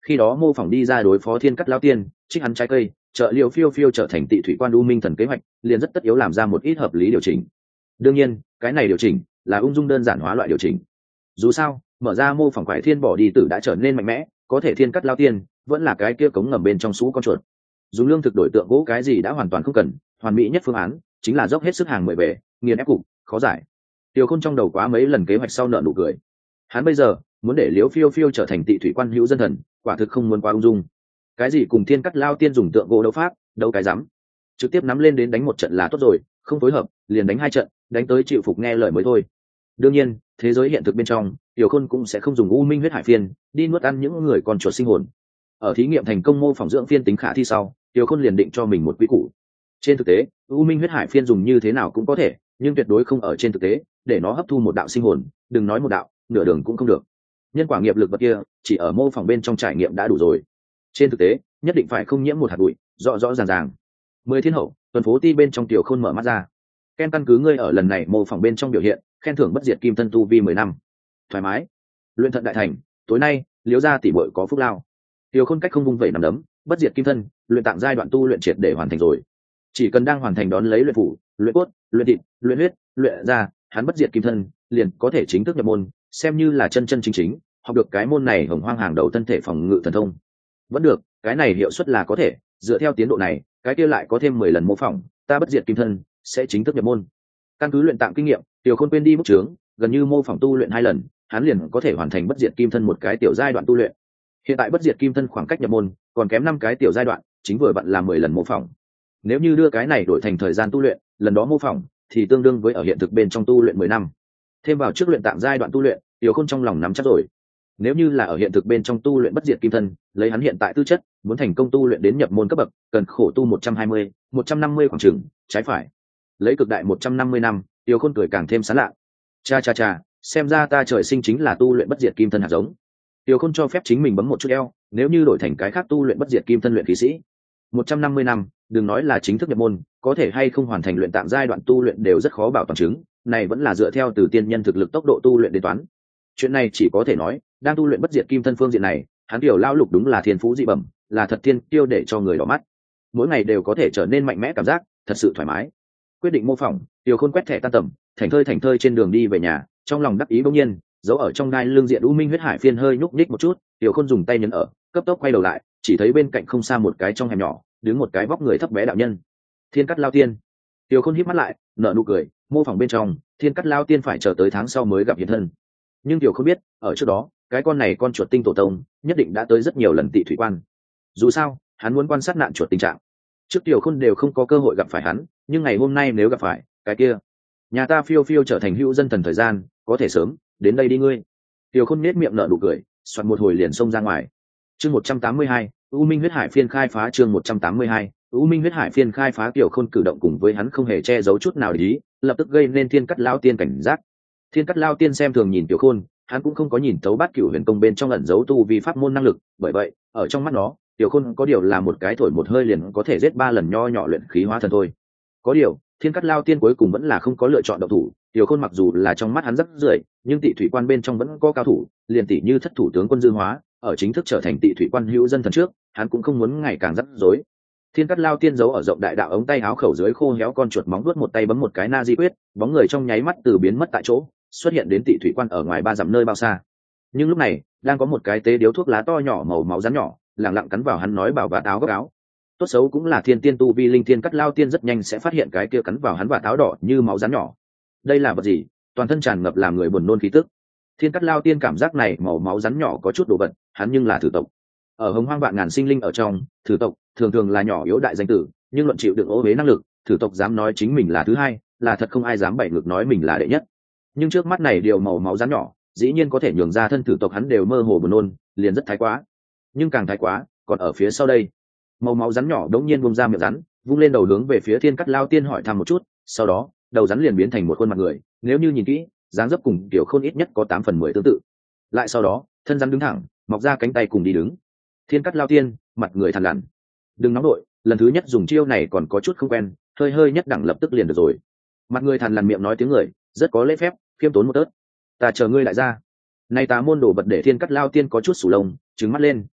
khi đó mô phỏng đi ra đối phó thiên cắt lao tiên, trích hắn trái cây, trợ liều phiêu phiêu trở thành tị thủy quan u minh thần kế hoạch, liền rất tất yếu làm ra một ít hợp lý điều chỉnh. Đương nhiên cái này điều chỉnh là ung dung đơn giản hóa loại điều chỉnh. Dù sao mở ra mô phỏng quải thiên bỏ đi tử đã trở nên mạnh mẽ, có thể thiên cắt lao tiên vẫn là cái kia cống ngầm bên trong sú con chuột. Dùng lương thực đổi tượng gỗ cái gì đã hoàn toàn không cần, hoàn mỹ nhất phương án chính là dốc hết sức hàng mười về, nghiền ép cục khó giải. Tiêu Khôn trong đầu quá mấy lần kế hoạch sau nợ nụ cười. Hắn bây giờ muốn để Liễu Phiêu Phiêu trở thành tị thủy quan hữu dân thần, quả thực không muốn quá ung dung. Cái gì cùng thiên cắt lao tiên dùng tượng gỗ đấu pháp, đấu cái rắm, trực tiếp nắm lên đến đánh một trận là tốt rồi, không phối hợp liền đánh hai trận, đánh tới chịu phục nghe lời mới thôi. Đương nhiên thế giới hiện thực bên trong, Tiêu Khôn cũng sẽ không dùng u minh huyết hải phiên đi nuốt ăn những người con chuột sinh hồn. Ở thí nghiệm thành công mô phỏng dưỡng phiên tính khả thi sau, Tiêu Khôn liền định cho mình một quy củ. Trên thực tế u minh huyết hải phiên dùng như thế nào cũng có thể, nhưng tuyệt đối không ở trên thực tế để nó hấp thu một đạo sinh hồn, đừng nói một đạo, nửa đường cũng không được. Nhân quả nghiệp lực vật kia chỉ ở mô phỏng bên trong trải nghiệm đã đủ rồi, trên thực tế nhất định phải không nhiễm một hạt bụi, rõ rõ ràng ràng. 10 thiên hậu tuần phố ti bên trong Tiểu Khôn mở mắt ra. Ken căn cứ ngươi ở lần này mô phỏng bên trong biểu hiện, khen thưởng bất diệt kim thân tu vi 10 năm. Thoải mái. Luyện thận đại thành, tối nay Liễu gia tỷ muội có phúc lao. Tiểu Khôn cách không vung vẩy nằm đấm, bất diệt kim thân luyện tạng giai đoạn tu luyện triệt để hoàn thành rồi. Chỉ cần đang hoàn thành đón lấy luyện phủ, luyện cốt, luyện thịt, luyện huyết, luyện ra, hắn bất diệt kim thân liền có thể chính thức nhập môn, xem như là chân chân chính chính học được cái môn này hồng hoang hàng đầu thân thể phòng ngự thần thông. Vẫn được, cái này hiệu suất là có thể, dựa theo tiến độ này, cái kia lại có thêm 10 lần mô phỏng, ta bất diệt kim thân sẽ chính thức nhập môn. Căn cứ luyện tạng kinh nghiệm, Tiểu Khôn quên đi bút chướng, gần như mô phỏng tu luyện 2 lần, hắn liền có thể hoàn thành bất diệt kim thân một cái tiểu giai đoạn tu luyện. Hiện tại bất diệt kim thân khoảng cách nhập môn còn kém 5 cái tiểu giai đoạn, chính vừa vặn là 10 lần mô phỏng. Nếu như đưa cái này đổi thành thời gian tu luyện, lần đó mô phỏng thì tương đương với ở hiện thực bên trong tu luyện 10 năm. Thêm vào trước luyện tạng giai đoạn tu luyện, Tiểu Khôn trong lòng nắm chắc rồi. Nếu như là ở hiện thực bên trong tu luyện bất diệt kim thân, lấy hắn hiện tại tư chất, muốn thành công tu luyện đến nhập môn cấp bậc, cần khổ tu 120, 150 khoảng chừng, trái phải. Lấy cực đại 150 năm, Tiểu Khôn cười càng thêm sán lạ. Cha cha cha, xem ra ta trời sinh chính là tu luyện bất diệt kim thân hạt giống. Tiểu Khôn cho phép chính mình bấm một chút eo, nếu như đổi thành cái khác tu luyện bất diệt kim thân luyện khí sĩ, 150 năm, đừng nói là chính thức nhập môn, có thể hay không hoàn thành luyện tạng giai đoạn tu luyện đều rất khó bảo toàn chứng, này vẫn là dựa theo từ tiên nhân thực lực tốc độ tu luyện đến toán. Chuyện này chỉ có thể nói, đang tu luyện bất diệt kim thân phương diện này, hắn Tiểu Lao Lục đúng là thiên phú dị bẩm, là thật thiên tiêu để cho người đỏ mắt. Mỗi ngày đều có thể trở nên mạnh mẽ cảm giác, thật sự thoải mái. Quyết định mô phỏng, Tiểu Khôn quét thẻ tan tầm, thảnh thơi trên đường đi về nhà, trong lòng đắc ý bỗng nhiên, giấu ở trong đai lưng diện u minh huyết hải phiên hơi nhúc nhích một chút, Tiểu Khôn dùng tay nhấn ở, cấp tốc quay đầu lại, chỉ thấy bên cạnh không xa một cái trong hẻm nhỏ, đứng một cái vóc người thấp bé đạo nhân. Thiên Cắt Lao Tiên. Tiểu Khôn híp mắt lại, nở nụ cười, mô phỏng bên trong, Thiên Cắt Lao Tiên phải chờ tới tháng sau mới gặp hiện thân. Nhưng Tiểu Khôn biết, ở trước đó, cái con này con chuột tinh tổ tông, nhất định đã tới rất nhiều lần tị thủy quan. Dù sao, hắn muốn quan sát nạn chuột tình trạng. Trước Tiểu Khôn đều không có cơ hội gặp phải hắn, nhưng ngày hôm nay nếu gặp phải, cái kia, nhà ta phiêu phiêu trở thành hữu dân thần thời gian, có thể sớm, đến đây đi ngươi. Tiểu Khôn nhếch miệng nở nụ cười, soạt một hồi liền xông ra ngoài. Chương 182, U Minh huyết hải phiên khai phá. Chương 182, U Minh huyết hải phiên khai phá. Tiểu Khôn cử động cùng với hắn không hề che giấu chút nào để ý, lập tức gây nên Thiên Cắt Lao Tiên cảnh giác. Thiên Cắt Lao Tiên xem thường nhìn Tiểu Khôn, hắn cũng không có nhìn thấu Bát Cửu Huyền Công bên trong ẩn giấu tu vi pháp môn năng lực, bởi vậy, ở trong mắt nó, Tiểu Khôn có điều là một cái thổi một hơi liền có thể giết 3 lần nho nhỏ luyện khí hóa thần thôi. Có điều, Thiên Cắt Lao Tiên cuối cùng vẫn là không có lựa chọn động thủ. Tiểu Khôn mặc dù là trong mắt hắn rất rưởi, nhưng tị thủy quan bên trong vẫn có cao thủ, liền tỷ như Thất Thủ tướng quân Dư Hóa, ở chính thức trở thành tị thủy quan hữu dân thần trước, hắn cũng không muốn ngày càng rắc rối. Thiên Cắt Lao Tiên giấu ở rộng đại đạo ống tay áo khẩu dưới khô héo con chuột móng vuốt một tay bấm một cái na di quyết, bóng người trong nháy mắt từ biến mất tại chỗ, xuất hiện đến tị thủy quan ở ngoài 3 dặm nơi bao xa. Nhưng lúc này, đang có một cái tế điếu thuốc lá to nhỏ màu máu rắn nhỏ, lặng lặng cắn vào hắn nói bảo vạt áo góc áo. Tốt xấu cũng là thiên tiên tu vi linh Thiên Cắt Lao Tiên rất nhanh sẽ phát hiện cái kia cắn vào hắn vạt áo đỏ như máu rắn nhỏ. Đây là vật gì? Toàn thân tràn ngập làm người buồn nôn khí tức. Thiên Cắt Lao Tiên cảm giác này màu máu rắn nhỏ có chút đồ vật, hắn nhưng là thử tộc. Ở hồng hoang vạn ngàn sinh linh ở trong, thử tộc thường thường là nhỏ yếu đại danh tử, nhưng luận chịu đựng ô uế năng lực, thử tộc dám nói chính mình là thứ hai, là thật không ai dám bậy ngược nói mình là đệ nhất. Nhưng trước mắt này điều màu máu rắn nhỏ, dĩ nhiên có thể nhường ra thân thử tộc hắn đều mơ hồ buồn nôn, liền rất thái quá. Nhưng càng thái quá, còn ở phía sau đây. Màu máu rắn nhỏ đống nhiên buông ra miệng rắn, vung lên đầu hướng về phía Thiên Cắt Lao Tiên hỏi thăm một chút, sau đó, đầu rắn liền biến thành một khuôn mặt người, nếu như nhìn kỹ, dáng dấp cùng Tiểu Khôn ít nhất có 8/10 tương tự. Lại sau đó, thân rắn đứng thẳng, mọc ra cánh tay cùng đi đứng. Thiên Cắt Lao Tiên, mặt người thằn lằn. Đừng nóng đội, lần thứ nhất dùng chiêu này còn có chút không quen, hơi nhất đẳng lập tức liền được rồi. Mặt người thằn lằn miệng nói tiếng người, rất có lễ phép, khiêm tốn một tớt. Ta chờ ngươi lại ra. Nay tá môn đồ vật để Thiên Cắt Lao Tiên có chút sủ lông, trừng mắt lên,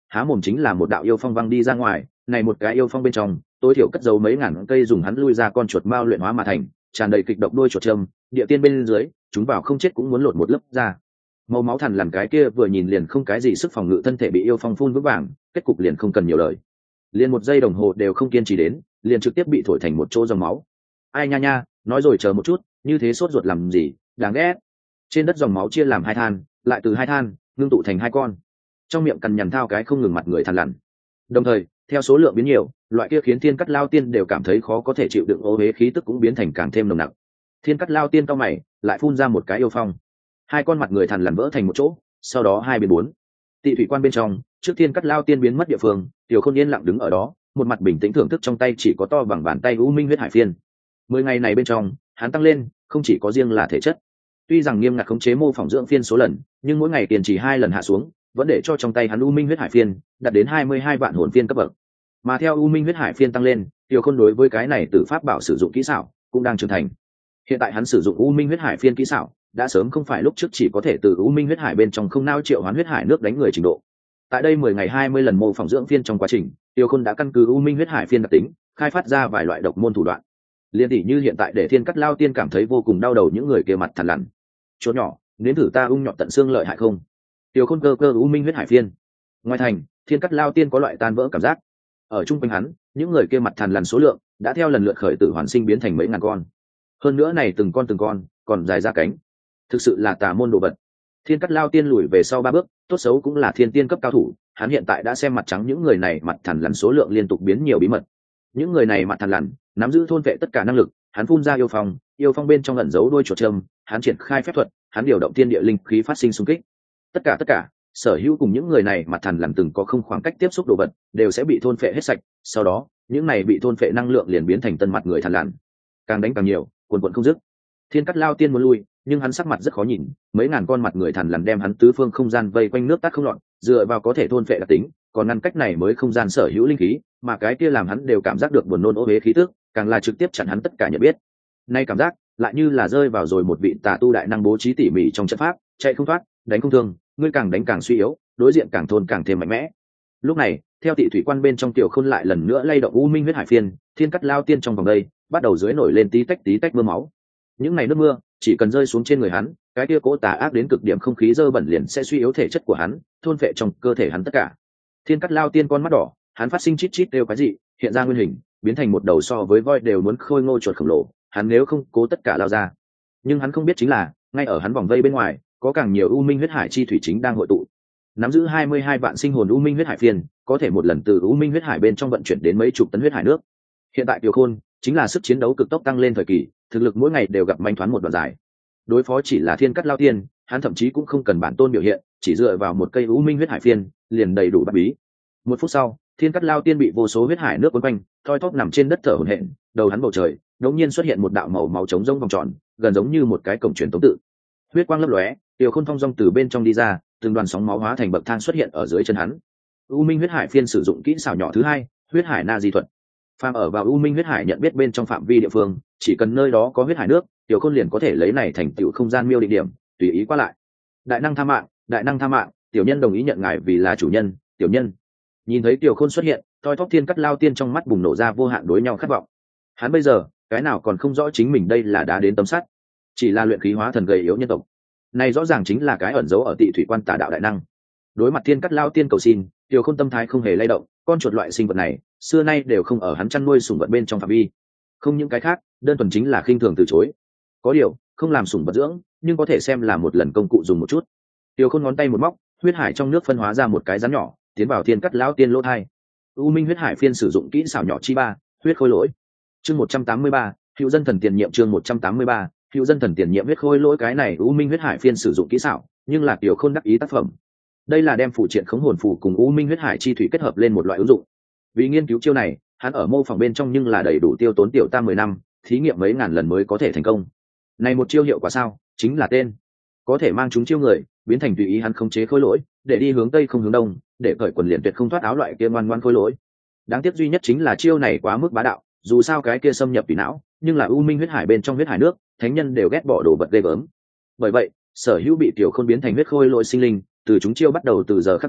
há mồm chính là một đạo yêu phong văng đi ra ngoài. Này một cái yêu phong bên trong tối thiểu cất giấu mấy ngàn cây dùng hắn lui ra con chuột mao luyện hóa mà thành, tràn đầy kịch độc đôi chuột châm. Địa tiên bên dưới chúng vào không chết cũng muốn lột một lớp ra. Màu máu thằn lằn cái kia vừa nhìn liền không cái gì sức phòng ngự thân thể bị yêu phong phun vững vàng, kết cục liền không cần nhiều lời. Liền một giây đồng hồ đều không kiên trì đến, liền trực tiếp bị thổi thành một chỗ dòng máu. Ai nha nha, nói rồi chờ một chút, như thế sốt ruột làm gì, đáng ghét. Trên đất dòng máu chia làm hai than, lại từ hai than ngưng tụ thành hai con. Trong miệng cằn nhằn thao cái không ngừng mặt người thằn lằn. Đồng thời, theo số lượng biến nhiều, loại kia khiến Thiên Cắt Lao Tiên đều cảm thấy khó có thể chịu đựng ô uế khí tức cũng biến thành càng thêm nồng nặc. Thiên Cắt Lao Tiên cau mày, lại phun ra một cái yêu phong. Hai con mặt người thằn lằn vỡ thành một chỗ, sau đó hai biến bốn. Tị thủy quan bên trong, trước Thiên Cắt Lao Tiên biến mất địa phương, Tiểu Khôn yên lặng đứng ở đó, một mặt bình tĩnh thưởng thức trong tay chỉ có to bằng bàn tay U Minh huyết hải phiên. 10 ngày này bên trong, hắn tăng lên, không chỉ có riêng là thể chất. Tuy rằng nghiêm ngặt khống chế mô phỏng dưỡng phiên số lần, nhưng mỗi ngày kiên trì 2 lần hạ xuống, vẫn để cho trong tay hắn U Minh huyết hải phiên đạt đến 22 vạn hồn phiên cấp bậc. Mà theo U Minh huyết hải phiên tăng lên, Tiểu Khôn đối với cái này tử pháp bảo sử dụng kỹ xảo cũng đang trưởng thành. Hiện tại hắn sử dụng U Minh huyết hải phiên kỹ xảo, đã sớm không phải lúc trước chỉ có thể từ U Minh huyết hải bên trong không nao triệu hoán huyết hải nước đánh người trình độ. Tại đây 10 ngày 20 lần mô phỏng dưỡng phiên trong quá trình, Tiểu Khôn đã căn cứ U Minh huyết hải phiên đặc tính, khai phát ra vài loại độc môn thủ đoạn. Liên tỷ như hiện tại để Thiên Cắt Lao Tiên cảm thấy vô cùng đau đầu những người kia mặt thằn lằn. Chuột nhỏ, nếm thử ta ung nhọt tận xương lợi hại không? Tiểu Khôn cơ U Minh huyết hải phiên. Ngoài thành, Thiên Cắt Lao Tiên có loại tan vỡ cảm giác. Ở trung quanh hắn, những người kia mặt thằn lằn số lượng đã theo lần lượt khởi tử hoàn sinh biến thành mấy ngàn con. Hơn nữa này từng con còn dài ra cánh. Thực sự là tà môn đồ vật. Thiên Cắt Lao Tiên lùi về sau 3 bước, tốt xấu cũng là thiên tiên cấp cao thủ, hắn hiện tại đã xem mặt trắng những người này mặt thằn lằn số lượng liên tục biến nhiều bí mật. Những người này mặt thằn lằn nắm giữ thôn vệ tất cả năng lực, hắn phun ra yêu phong bên trong ẩn giấu đuôi chuột châm, hắn triển khai phép thuật, hắn điều động thiên địa linh khí phát sinh xung kích. Tất cả sở hữu cùng những người này mặt thằn lằn từng có không khoảng cách tiếp xúc đồ vật đều sẽ bị thôn phệ hết sạch, sau đó những này bị thôn phệ năng lượng liền biến thành tân mặt người thằn lằn, càng đánh càng nhiều, quần không dứt. Thiên Cắt Lao Tiên muốn lui, nhưng hắn sắc mặt rất khó nhìn, mấy ngàn con mặt người thằn lằn đem hắn tứ phương không gian vây quanh nước tắt không loạn, dựa vào có thể thôn phệ đặc tính, còn ngăn cách này mới không gian sở hữu linh khí, mà cái kia làm hắn đều cảm giác được buồn nôn ô uế khí tức, càng là trực tiếp chặn hắn tất cả nhận biết. Nay cảm giác lại như là rơi vào rồi một vị tà tu đại năng bố trí tỉ mỉ trong trận pháp, chạy không thoát, đánh không thương, ngươi càng đánh càng suy yếu, đối diện càng thôn càng thêm mạnh mẽ. Lúc này, theo Tị thủy quan bên trong Tiểu Khôn lại lần nữa lay động U Minh huyết hải phiên, Thiên Cắt Lao Tiên trong vòng đây bắt đầu dưới nổi lên tí tách mưa máu. Những ngày nước mưa chỉ cần rơi xuống trên người hắn, cái kia cố tà ác đến cực điểm không khí dơ bẩn liền sẽ suy yếu thể chất của hắn, thôn phệ trong cơ thể hắn tất cả. Thiên Cắt Lao Tiên con mắt đỏ, hắn phát sinh chít chít đều cái gì, hiện ra nguyên hình, biến thành một đầu so với voi đều muốn khôi ngô chuột khổng lồ, hắn nếu không cố tất cả lao ra. Nhưng hắn không biết chính là, ngay ở hắn vòng vây bên ngoài, có càng nhiều U Minh huyết hải chi thủy chính đang hội tụ. Nắm giữ 22 vạn sinh hồn U Minh huyết hải phiên, có thể một lần từ U Minh huyết hải bên trong vận chuyển đến mấy chục tấn huyết hải nước. Hiện tại Tiểu Khôn chính là sức chiến đấu cực tốc tăng lên thời kỳ, thực lực mỗi ngày đều gặp manh thoáng một đoạn dài. Đối phó chỉ là Thiên Cắt Lao Tiên, hắn thậm chí cũng không cần bản tôn biểu hiện, chỉ dựa vào một cây U Minh huyết hải phiên, liền đầy đủ bắt bí. Một phút sau, Thiên Cắt Lao Tiên bị vô số huyết hải nước cuốn quanh, thoi thóp nằm trên đất thở hổn hển, đầu hắn bầu trời, đột nhiên xuất hiện một đạo màu máu trống rỗng vòng tròn, gần giống như một cái cổng truyền tống tự. Huyết quang lấp lóe, Tiểu Khôn thong dong từ bên trong đi ra, từng đoàn sóng máu hóa thành bậc thang xuất hiện ở dưới chân hắn. U Minh huyết hải phiên sử dụng kỹ xảo nhỏ thứ 2, huyết hải na di thuật. Phàm ở vào U Minh huyết hải nhận biết bên trong phạm vi địa phương, chỉ cần nơi đó có huyết hải nước, Tiểu Khôn liền có thể lấy này thành tựu không gian miêu định điểm, tùy ý qua lại. Đại năng tha mạng, tiểu nhân đồng ý nhận ngài vì là chủ nhân, tiểu nhân. Nhìn thấy Tiểu Khôn xuất hiện, thoi thóp Thiên Cắt Lao Tiên trong mắt bùng nổ ra vô hạn đối nhau khát vọng. Hắn bây giờ, cái nào còn không rõ chính mình đây là đá đến tấm sắt, chỉ là luyện khí hóa thần gầy yếu nhân tộc. Này rõ ràng chính là cái ẩn giấu ở Tị thủy quan tà đạo đại năng. Đối mặt Thiên Cắt Lao Tiên cầu xin, Tiểu Khôn tâm thái không hề lay động, con chuột loại sinh vật này, xưa nay đều không ở hắn chăn nuôi sủng vật bên trong phạm vi. Không những cái khác, đơn thuần chính là khinh thường từ chối. Có điều, không làm sủng vật dưỡng, nhưng có thể xem là một lần công cụ dùng một chút. Tiểu Khôn ngón tay một móc, huyết hải trong nước phân hóa ra một cái rắn nhỏ, tiến vào Thiên Cắt Lao Tiên lỗ thai. U Minh huyết hải phiên sử dụng kỹ xảo nhỏ chi 3, huyết khôi lỗi. Chương 183, Hữu Dân Thần Tiền Nhiệm. Chương 183, Hữu Dân Thần Tiền Nhiệm huyết khôi lỗi. Cái này U Minh huyết hải phiên sử dụng kỹ xảo, nhưng là Tiểu Khôn đắc ý tác phẩm. Đây là đem phụ triện khống hồn phù cùng U Minh huyết hải chi thủy kết hợp lên một loại ứng dụng. Vì nghiên cứu chiêu này, hắn ở mô phỏng bên trong nhưng là đầy đủ tiêu tốn tiểu tam 10 năm, thí nghiệm mấy ngàn lần mới có thể thành công. Này một chiêu hiệu quả sao, chính là tên. Có thể mang chúng chiêu người, biến thành tùy ý hắn khống chế khôi lỗi, để đi hướng tây không hướng đông, để cởi quần liền tuyệt không thoát áo loại kia ngoan ngoãn khôi lỗi. Đáng tiếc duy nhất chính là chiêu này quá mức bá đạo, dù sao cái kia xâm nhập tùy não, nhưng là U Minh huyết hải bên trong huyết hải nước, thánh nhân đều ghét bỏ đồ vật ghê gớm. Bởi vậy, sở hữu bị Tiểu Khôn biến thành huyết khôi lỗi sinh linh, từ chúng chiêu bắt đầu từ giờ khắc đó,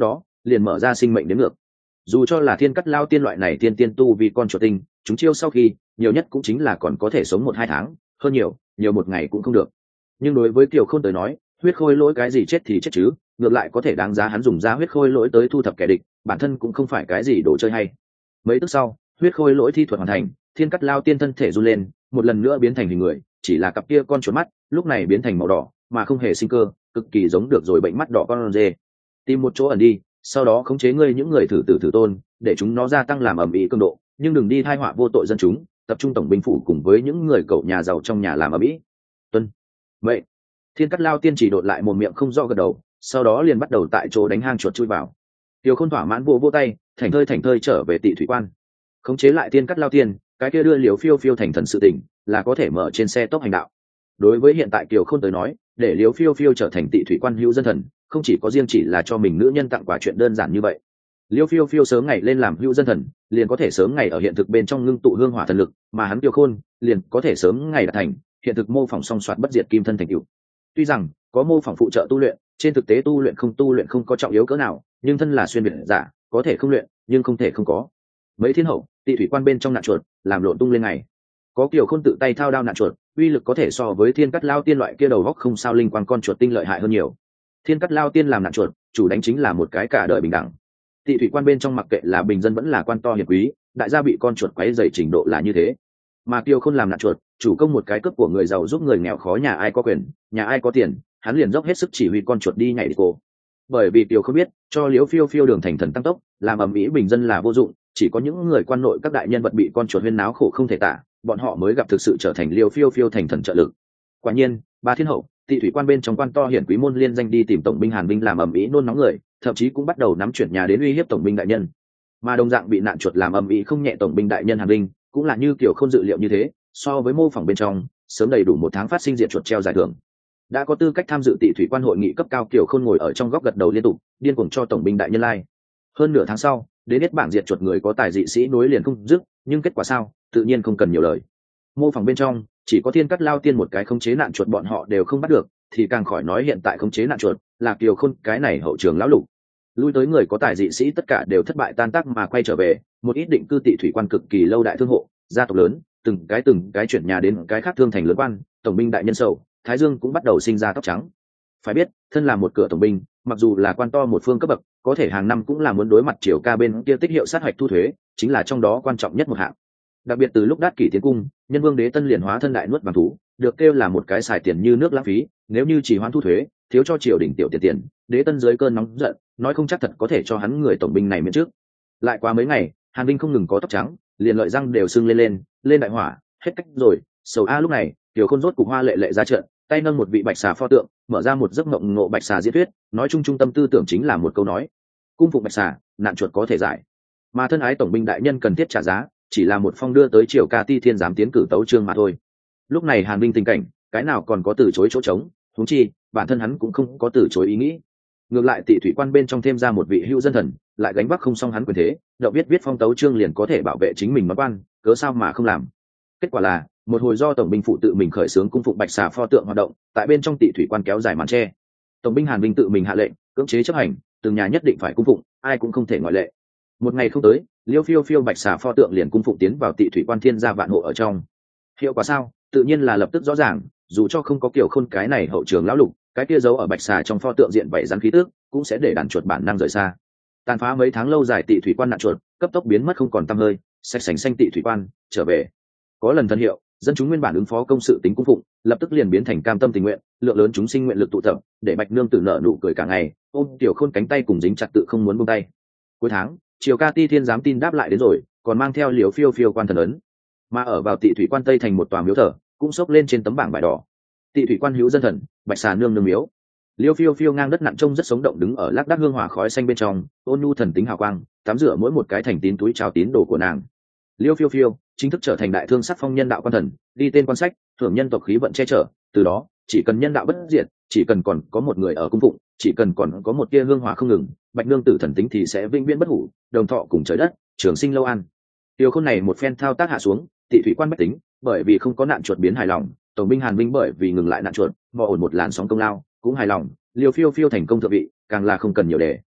liền mở ra sinh mệnh đến ngược. Dù cho là thiên cắt lao tiên loại này tiên tiên tu vì con chuột tinh, chúng chiêu sau khi nhiều nhất cũng chính là còn có thể sống 1-2 tháng, hơn nhiều một ngày cũng không được. Nhưng đối với Kiều Khôn tới nói, huyết khôi lỗi cái gì chết thì chết chứ, ngược lại có thể đáng giá hắn dùng ra huyết khôi lỗi tới thu thập kẻ địch, bản thân cũng không phải cái gì đồ chơi hay. Mấy tức sau, huyết khôi lỗi thi thuật hoàn thành, thiên cắt lao tiên thân thể run lên, một lần nữa biến thành hình người, chỉ là cặp kia con chuột mắt lúc này biến thành màu đỏ mà không hề sinh cơ, cực kỳ giống được rồi bệnh mắt đỏ con dê. Tìm một chỗ ẩn đi, sau đó khống chế ngươi những người thử tôn, để chúng nó gia tăng làm ầm ĩ cường độ, nhưng đừng đi tai họa vô tội dân chúng, tập trung tổng binh phủ cùng với những người cậu nhà giàu trong nhà làm ầm ĩ. Tuân vậy, thiên cắt lao tiên chỉ đột lại một miệng không rõ gật đầu, sau đó liền bắt đầu tại chỗ đánh hang chuột chui vào. Tiêu Khôn thỏa mãn vô tay, thảnh thơi trở về Tị thủy quan, khống chế lại thiên cắt lao tiên, cái kia đưa Liễu Phiêu Phiêu thành thần sự tỉnh là có thể mở trên xe tốc hành đạo. Đối với hiện tại Kiều Khôn tới nói, để Liễu Phiêu Phiêu trở thành Tị thủy quan hữu dân thần, không chỉ có riêng chỉ là cho mình nữ nhân tặng quà chuyện đơn giản như vậy. Liễu Phiêu Phiêu sớm ngày lên làm hữu dân thần, liền có thể sớm ngày ở hiện thực bên trong ngưng tụ hương hỏa thần lực, mà hắn Kiều Khôn liền có thể sớm ngày đạt thành hiện thực mô phỏng song soạt bất diệt kim thân thành tựu. Tuy rằng có mô phỏng phụ trợ tu luyện, trên thực tế tu luyện không có trọng yếu cỡ nào, nhưng thân là xuyên việt giả, có thể không luyện, nhưng không thể không có. Mấy thiên hậu, Tị thủy quan bên trong nạn chuột, làm lộn tung lên ngày. Có Kiều Khôn tự tay thao đao nạn chuột, uy lực có thể so với thiên cắt lao tiên loại kia đầu góc không sao linh quang con chuột tinh lợi hại hơn nhiều. Thiên cắt lao tiên làm nạn chuột, chủ đánh chính là một cái cả đời bình đẳng. Tị thủy quan bên trong mặc kệ là bình dân vẫn là quan to hiền quý, đại gia bị con chuột quấy dày trình độ là như thế. Mà Kiều Khôn làm nạn chuột, chủ công một cái cướp của người giàu giúp người nghèo khó, nhà ai có quyền, nhà ai có tiền, hắn liền dốc hết sức chỉ huy con chuột đi nhảy cô. Bởi vì Kiều không biết, cho Liễu Phiêu Phiêu đường thành thần tăng tốc, làm ầm ĩ bình dân là vô dụng, chỉ có những người quan nội các đại nhân vật bị con chuột huyên náo khổ không thể tả, bọn họ mới gặp thực sự trở thành Liễu Phiêu Phiêu thành thần trợ lực. Quả nhiên, ba thiên hậu, Tị thủy quan bên trong quan to hiển quý môn liên danh đi tìm tổng binh Hàn Binh làm ầm ĩ nôn nóng người, thậm chí cũng bắt đầu nắm chuyển nhà đến uy hiếp tổng binh đại nhân. Mà đồng dạng bị nạn chuột làm ầm ĩ không nhẹ tổng binh đại nhân Hàn Binh, cũng là như Kiều không dự liệu như thế, so với mô phỏng bên trong, sớm đầy đủ 1 tháng phát sinh diện chuột treo giải thưởng. Đã có tư cách tham dự Tị thủy quan hội nghị cấp cao, Kiều Khôn ngồi ở trong góc gật đầu liên tục, điên cuồng cho tổng binh đại nhân lai. Hơn nửa tháng sau, đến hết bảng diệt chuột người có tài dị sĩ nối liền không dứt, nhưng kết quả sao, tự nhiên không cần nhiều lời. Mô phỏng bên trong, chỉ có thiên cắt lao tiên một cái khống chế nạn chuột bọn họ đều không bắt được, thì càng khỏi nói hiện tại khống chế nạn chuột là Kiều Khôn cái này hậu trường lão lục. Lui tới người có tài dị sĩ tất cả đều thất bại tan tác mà quay trở về, một ít định cư Tị thủy quan cực kỳ lâu đại thương hộ, gia tộc lớn, từng cái chuyển nhà đến cái khác thương thành lớn quan, tổng binh đại nhân sầu, Thái Dương cũng bắt đầu sinh ra tóc trắng. Phải biết, thân là một cửa tổng binh, mặc dù là quan to một phương cấp bậc, có thể hàng năm cũng là muốn đối mặt triều ca bên kia tích hiệu sát hạch thu thuế, chính là trong đó quan trọng nhất một hạng. Đặc biệt từ lúc Đát Kỷ tiến cung, Nhân Vương Đế Tân liền hóa thân đại nuốt vàng thú, được kêu là một cái xài tiền như nước lãng phí, nếu như chỉ hoãn thu thuế, thiếu cho triều đình tiểu tiền, Đế Tân dưới cơn nóng giận, nói không chắc thật có thể cho hắn người tổng binh này miễn trước. Lại qua mấy ngày, Hàn Binh không ngừng có tóc trắng, liền lợi răng đều sưng lên đại hỏa, hết cách rồi. Sầu a lúc này, Kiều Khôn rốt cục hoa lệ ra trận, tay nâng một vị bạch xà pho tượng, mở ra một giấc mộng ngộ bạch xà diễn thuyết, nói chung trung tâm tư tưởng chính là một câu nói: cung phụng bạch xà, nạn chuột có thể giải. Mà thân ái tổng binh đại nhân cần thiết trả giá, chỉ là một phong đưa tới triều ca ti thiên giám tiến cử tấu chương mà thôi. Lúc này Hàn Binh tình cảnh, cái nào còn có từ chối chỗ trống, huống chi bản thân hắn cũng không có từ chối ý nghĩ. Ngược lại Tị thủy quan bên trong thêm ra một vị hữu dân thần, lại gánh vác không xong hắn quyền thế, đậu viết phong tấu chương liền có thể bảo vệ chính mình món quan, cớ sao mà không làm. Kết quả là một hồi do tổng binh phụ tự mình khởi xướng cung phụng bạch xà pho tượng hoạt động, tại bên trong Tị thủy quan kéo dài màn tre. Tổng binh Hàn Binh tự mình hạ lệnh, cưỡng chế chấp hành, từng nhà nhất định phải cung phụng, ai cũng không thể ngoại lệ. Một ngày không tới, Liễu Phiêu Phiêu bạch xà pho tượng liền cung phụng tiến vào Tị thủy quan thiên gia vạn hộ ở trong. Hiệu quả sao? Tự nhiên là lập tức rõ ràng, dù cho không có Kiều Khôn cái này hậu trường lão lục, cái kia giấu ở bạch xà trong pho tượng diện vảy rắn khí tước, cũng sẽ để đàn chuột bản năng rời xa. Tàn phá mấy tháng lâu dài Tị thủy quan nạn chuột, cấp tốc biến mất không còn tăm hơi, sạch sành xanh Tị thủy quan trở về. Có lần thân hiệu, dân chúng nguyên bản ứng phó công sự tính cung phụng, lập tức liền biến thành cam tâm tình nguyện, lượng lớn chúng sinh nguyện lực tụ tập, để bạch nương tử nở nụ cười cả ngày, ôm Tiểu Khôn cánh tay cùng dính chặt tự không muốn buông tay. Cuối tháng, triều ca ti thiên giám tin đáp lại đến rồi, còn mang theo Liễu Phiêu Phiêu quan thần ấn. Mà ở vào Tị thủy quan tây thành một tòa miếu thờ, cũng xốc lên trên tấm bảng bài đỏ: Tị thủy quan hữu dân thần, bạch xà nương nương miếu. Liễu Phiêu Phiêu ngang đất nặng trông rất sống động đứng ở lác đác hương hỏa khói xanh bên trong, ôn nhu thần tính hào quang, tắm rửa mỗi một cái thành tín túi chào tín đồ của nàng. Liễu Phiêu Phiêu chính thức trở thành đại thương sắc phong nhân đạo quan thần, đi tên quan sách, thưởng nhân tộc khí vận che chở, từ đó chỉ cần nhân đạo bất diệt, chỉ cần còn có một người ở cung phụng, chỉ cần còn có một tia hương hỏa không ngừng, bạch nương tử thần tính thì sẽ vĩnh viễn bất hủ, đồng thọ cùng trời đất, trường sinh lâu an. Tiêu Khôn này một phen thao tác hạ xuống, Tị thủy quan bách tính bởi vì không có nạn chuột biến hài lòng, tổng binh Hàn Binh bởi vì ngừng lại nạn chuột, mò ổn một làn sóng công lao cũng hài lòng, Liễu Phiêu Phiêu thành công thượng vị, càng là không cần nhiều để.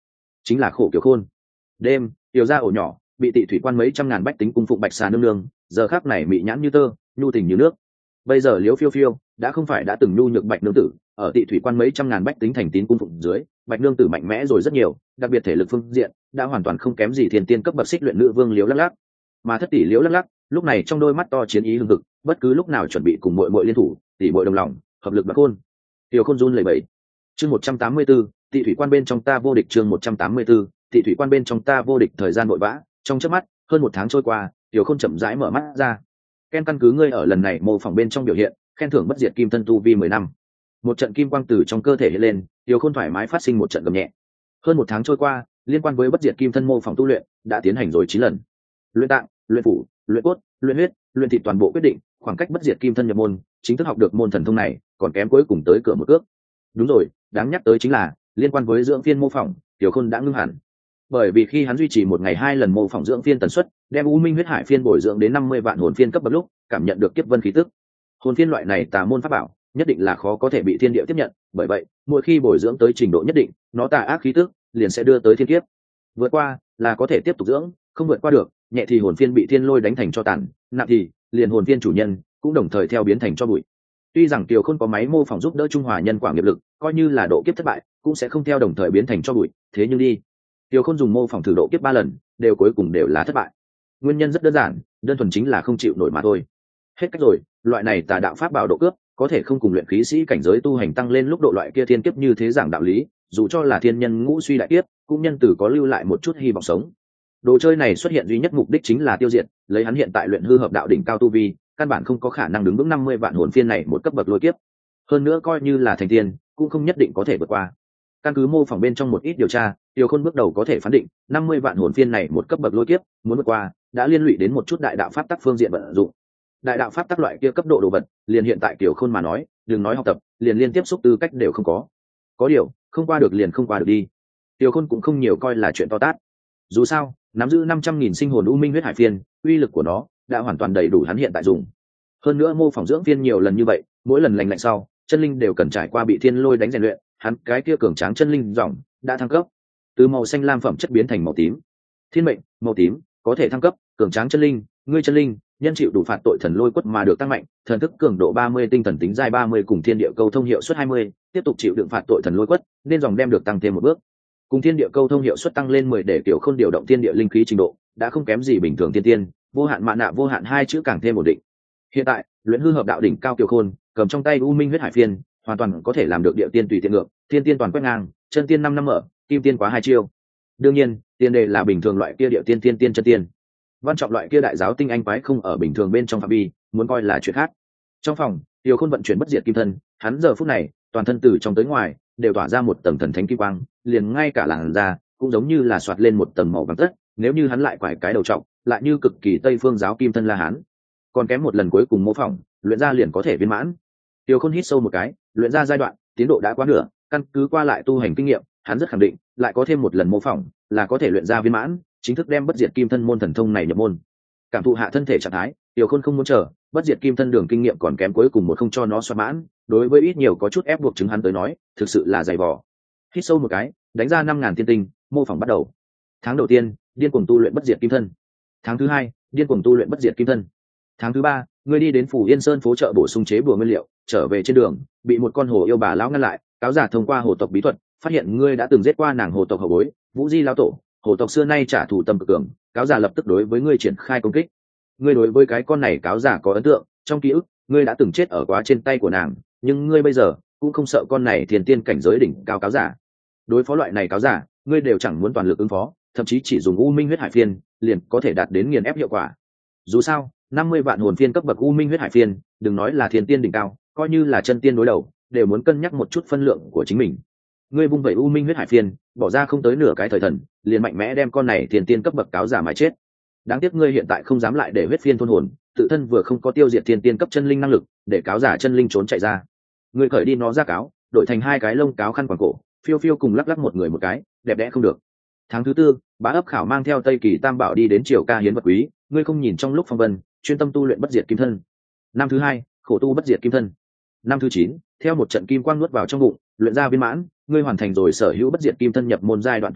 chính là khổ kiểu khôn. Đêm, tiểu ra ổ nhỏ bị tị thủy quan mấy trăm ngàn bách tính cung phụng bạch xà nương nương, giờ khắc này mị nhãn như tơ, nhu tình như nước. Bây giờ liễu phiêu phiêu đã không phải đã từng nhu nhược bạch nương tử, ở tị thủy quan mấy trăm ngàn bách tính thành tín cung phụng dưới, bạch nương tử mạnh mẽ rồi rất nhiều, đặc biệt thể lực phương diện đã hoàn toàn không kém gì thiên tiên cấp bậc xích luyện nữ vương liễu lắc lắc. Mà thất tỷ liễu lắc lắc lúc này trong đôi mắt to chiến ý hừng hực, bất cứ lúc nào chuẩn bị cùng muội muội liên thủ, tỷ muội đồng lòng, hợp lực bạc khôn. Tiểu khôn run lẩy bẩy. Chương 184, tị thủy quan bên trong ta vô địch. Chương 184, tị thủy quan bên trong ta vô địch. Thời gian vội vã, trong chớp mắt hơn một tháng trôi qua, tiểu khôn chậm rãi mở mắt ra. Ken căn cứ ngươi ở lần này mô phỏng bên trong biểu hiện, khen thưởng bất diệt kim thân tu vi 10 năm. Một trận kim quang từ trong cơ thể hiện lên, tiểu khôn thoải mái phát sinh một trận gầm nhẹ. Hơn một tháng trôi qua, liên quan với bất diệt kim thân mô phỏng tu luyện đã tiến hành rồi 9 lần. Luyện tạng, luyện phủ, luyện cốt, luyện huyết, luyện thịt toàn bộ quyết định, khoảng cách bất diệt kim thân nhập môn, chính thức học được môn thần thông này, còn kém cuối cùng tới cửa một cước. Đúng rồi, đáng nhắc tới chính là liên quan với dưỡng phiên mô phỏng, tiểu khôn đã ngưng hẳn. Bởi vì khi hắn duy trì một ngày 2 lần mô phỏng dưỡng phiên tần suất, đem u minh huyết hải phiên bồi dưỡng đến 50 vạn hồn phiên cấp bậc lúc, cảm nhận được kiếp vân khí tức. Hồn phiên loại này tà môn pháp bảo, nhất định là khó có thể bị thiên địa tiếp nhận, bởi vậy, mỗi khi bồi dưỡng tới trình độ nhất định, nó tà ác khí tức liền sẽ đưa tới thiên kiếp. Vượt qua là có thể tiếp tục dưỡng, không vượt qua được, nhẹ thì hồn phiên bị thiên lôi đánh thành cho tàn, nặng thì liền hồn phiên chủ nhân cũng đồng thời theo biến thành cho bụi. Tuy rằng Kiều Khôn có máy mô phỏng giúp đỡ trung hòa nhân quả nghiệp lực, coi như là độ kiếp thất bại, cũng sẽ không theo đồng thời biến thành cho bụi, thế nhưng đi, Kiều Khôn dùng mô phỏng thử độ kiếp 3 lần, đều cuối cùng đều là thất bại. Nguyên nhân rất đơn giản, đơn thuần chính là không chịu nổi mà thôi. Hết cách rồi, loại này tà đạo pháp bảo độ cướp, có thể không cùng luyện khí sĩ cảnh giới tu hành tăng lên lúc độ loại kia thiên kiếp như thế giảng đạo lý, dù cho là thiên nhân ngũ suy đại kiếp, cũng nhân tử có lưu lại một chút hy vọng sống. Đồ chơi này xuất hiện duy nhất mục đích chính là tiêu diệt, lấy hắn hiện tại luyện hư hợp đạo đỉnh cao tu vi, căn bản không có khả năng đứng vững 50 vạn hồn phiên này một cấp bậc lôi kiếp. Hơn nữa coi như là thành tiên, cũng không nhất định có thể vượt qua. Căn cứ mô phỏng bên trong một ít điều tra, Tiêu Khôn bước đầu có thể phán định 50 vạn hồn phiên này một cấp bậc lôi kiếp, muốn vượt qua, đã liên lụy đến một chút đại đạo pháp tắc phương diện vận dụng. Đại đạo pháp tắc loại kia cấp độ đồ vật, liền hiện tại Tiêu Khôn mà nói, đừng nói học tập, liền liên tiếp xúc tư cách đều không có. Có điều, không qua được liền không qua được đi. Tiêu Khôn cũng không nhiều coi là chuyện to tát. Dù sao, nắm giữ 500.000 sinh hồn u minh huyết hải phiên, uy lực của nó đã hoàn toàn đầy đủ hắn hiện tại dùng. Hơn nữa mô phỏng dưỡng phiên nhiều lần như vậy, mỗi lần lành lạnh sau, chân linh đều cần trải qua bị thiên lôi đánh rèn luyện, hắn cái kia cường tráng chân linh dòng đã thăng cấp, từ màu xanh lam phẩm chất biến thành màu tím. Thiên mệnh, màu tím, có thể thăng cấp, cường tráng chân linh, ngươi chân linh, nhân chịu đủ phạt tội thần lôi quất mà được tăng mạnh, thần thức cường độ 30, tinh thần tính giai 30 cùng thiên địa câu thông hiệu suất 20, tiếp tục chịu đựng phạt tội thần lôi quất, nên dòng đem được tăng thêm một bước. Cùng thiên địa câu thông hiệu suất tăng lên 10 để Tiểu Khôn điều động thiên địa linh khí trình độ, đã không kém gì bình thường tiên tiên, vô hạn mạn nạ vô hạn hai chữ càng thêm ổn định. Hiện tại, luyện hư hợp đạo đỉnh cao Tiểu Khôn, cầm trong tay u minh huyết hải phiên, hoàn toàn có thể làm được địa tiên tùy tiện ngược, thiên tiên toàn quét ngang, chân tiên 5 năm mở, kim tiên quá 2 chiêu. Đương nhiên, tiền đề là bình thường loại kia địa tiên tiên tiên chân tiên. Văn trọng loại kia đại giáo tinh anh quái không ở bình thường bên trong phạm vi, muốn coi là chuyện khác. Trong phòng, Tiểu Khôn vận chuyển bất diệt kim thân, hắn giờ phút này, toàn thân từ trong tới ngoài đều tỏa ra một tầng thần thánh kim quang, liền ngay cả làn da cũng giống như là xoạt lên một tầng màu vàng tất, nếu như hắn lại quải cái đầu trọng, lại như cực kỳ Tây phương giáo kim thân La Hán. Còn kém một lần cuối cùng mô phỏng, luyện ra liền có thể viên mãn. Tiêu Khôn hít sâu một cái, luyện ra giai đoạn, tiến độ đã quá nửa, căn cứ qua lại tu hành kinh nghiệm, hắn rất khẳng định, lại có thêm một lần mô phỏng, là có thể luyện ra viên mãn, chính thức đem bất diệt kim thân môn thần thông này nhập môn. Cảm thụ hạ thân thể trạng thái, Tiêu Khôn không muốn chờ, bất diệt kim thân đường kinh nghiệm còn kém cuối cùng một không cho nó xoa mãn, đối với ít nhiều có chút ép buộc chứng hắn tới nói, thực sự là dày vò. Hít sâu một cái, đánh ra 5.000 tiên tinh, mô phỏng bắt đầu. Tháng đầu tiên, điên cuồng tu luyện bất diệt kim thân. Tháng thứ hai, điên cuồng tu luyện bất diệt kim thân. Tháng thứ ba, ngươi đi đến Phủ Yên Sơn phố chợ bổ sung chế bùa nguyên liệu, trở về trên đường, bị một con hồ yêu bà lão ngăn lại, cáo giả thông qua hồ tộc bí thuật, phát hiện ngươi đã từng giết qua nàng hồ tộc hậu bối, Vũ Di lão tổ, hồ tộc xưa nay trả thù tâm cực cường, cáo giả lập tức đối với ngươi triển khai công kích. Ngươi đối với cái con này cáo giả có ấn tượng, trong ký ức, ngươi đã từng chết ở quá trên tay của nàng, nhưng ngươi bây giờ cũng không sợ con này thiên tiên cảnh giới đỉnh cao cáo giả. Đối phó loại này cáo giả, ngươi đều chẳng muốn toàn lực ứng phó, thậm chí chỉ dùng u minh huyết hải phiên liền có thể đạt đến nghiền ép hiệu quả. Dù sao, 50 vạn hồn phiên cấp bậc u minh huyết hải phiên, đừng nói là thiên tiên đỉnh cao, coi như là chân tiên đối đầu, đều muốn cân nhắc một chút phân lượng của chính mình. Ngươi vung vẩy u minh huyết hải phiên, bỏ ra không tới nửa cái thời thần, liền mạnh mẽ đem con này thiên tiên cấp bậc cáo giả mà chết. Đáng tiếc ngươi hiện tại không dám lại để huyết phiên thôn hồn, tự thân vừa không có tiêu diệt thiên tiên cấp chân linh năng lực, để cáo giả chân linh trốn chạy ra. Ngươi khởi đi nó ra cáo, đổi thành 2 cái lông cáo khăn quàng cổ, phiêu phiêu cùng lắc lắc một người một cái, đẹp đẽ không được. Tháng thứ tư, Bá Ấp Khảo mang theo Tây Kỳ Tam Bảo đi đến triều ca hiến vật quý, ngươi không nhìn trong lúc phong vân, chuyên tâm tu luyện bất diệt kim thân. Năm thứ hai, khổ tu bất diệt kim thân. Năm thứ 9, theo một trận kim quang nuốt vào trong bụng, luyện ra viên mãn, ngươi hoàn thành rồi sở hữu bất diệt kim thân nhập môn giai đoạn tu luyện,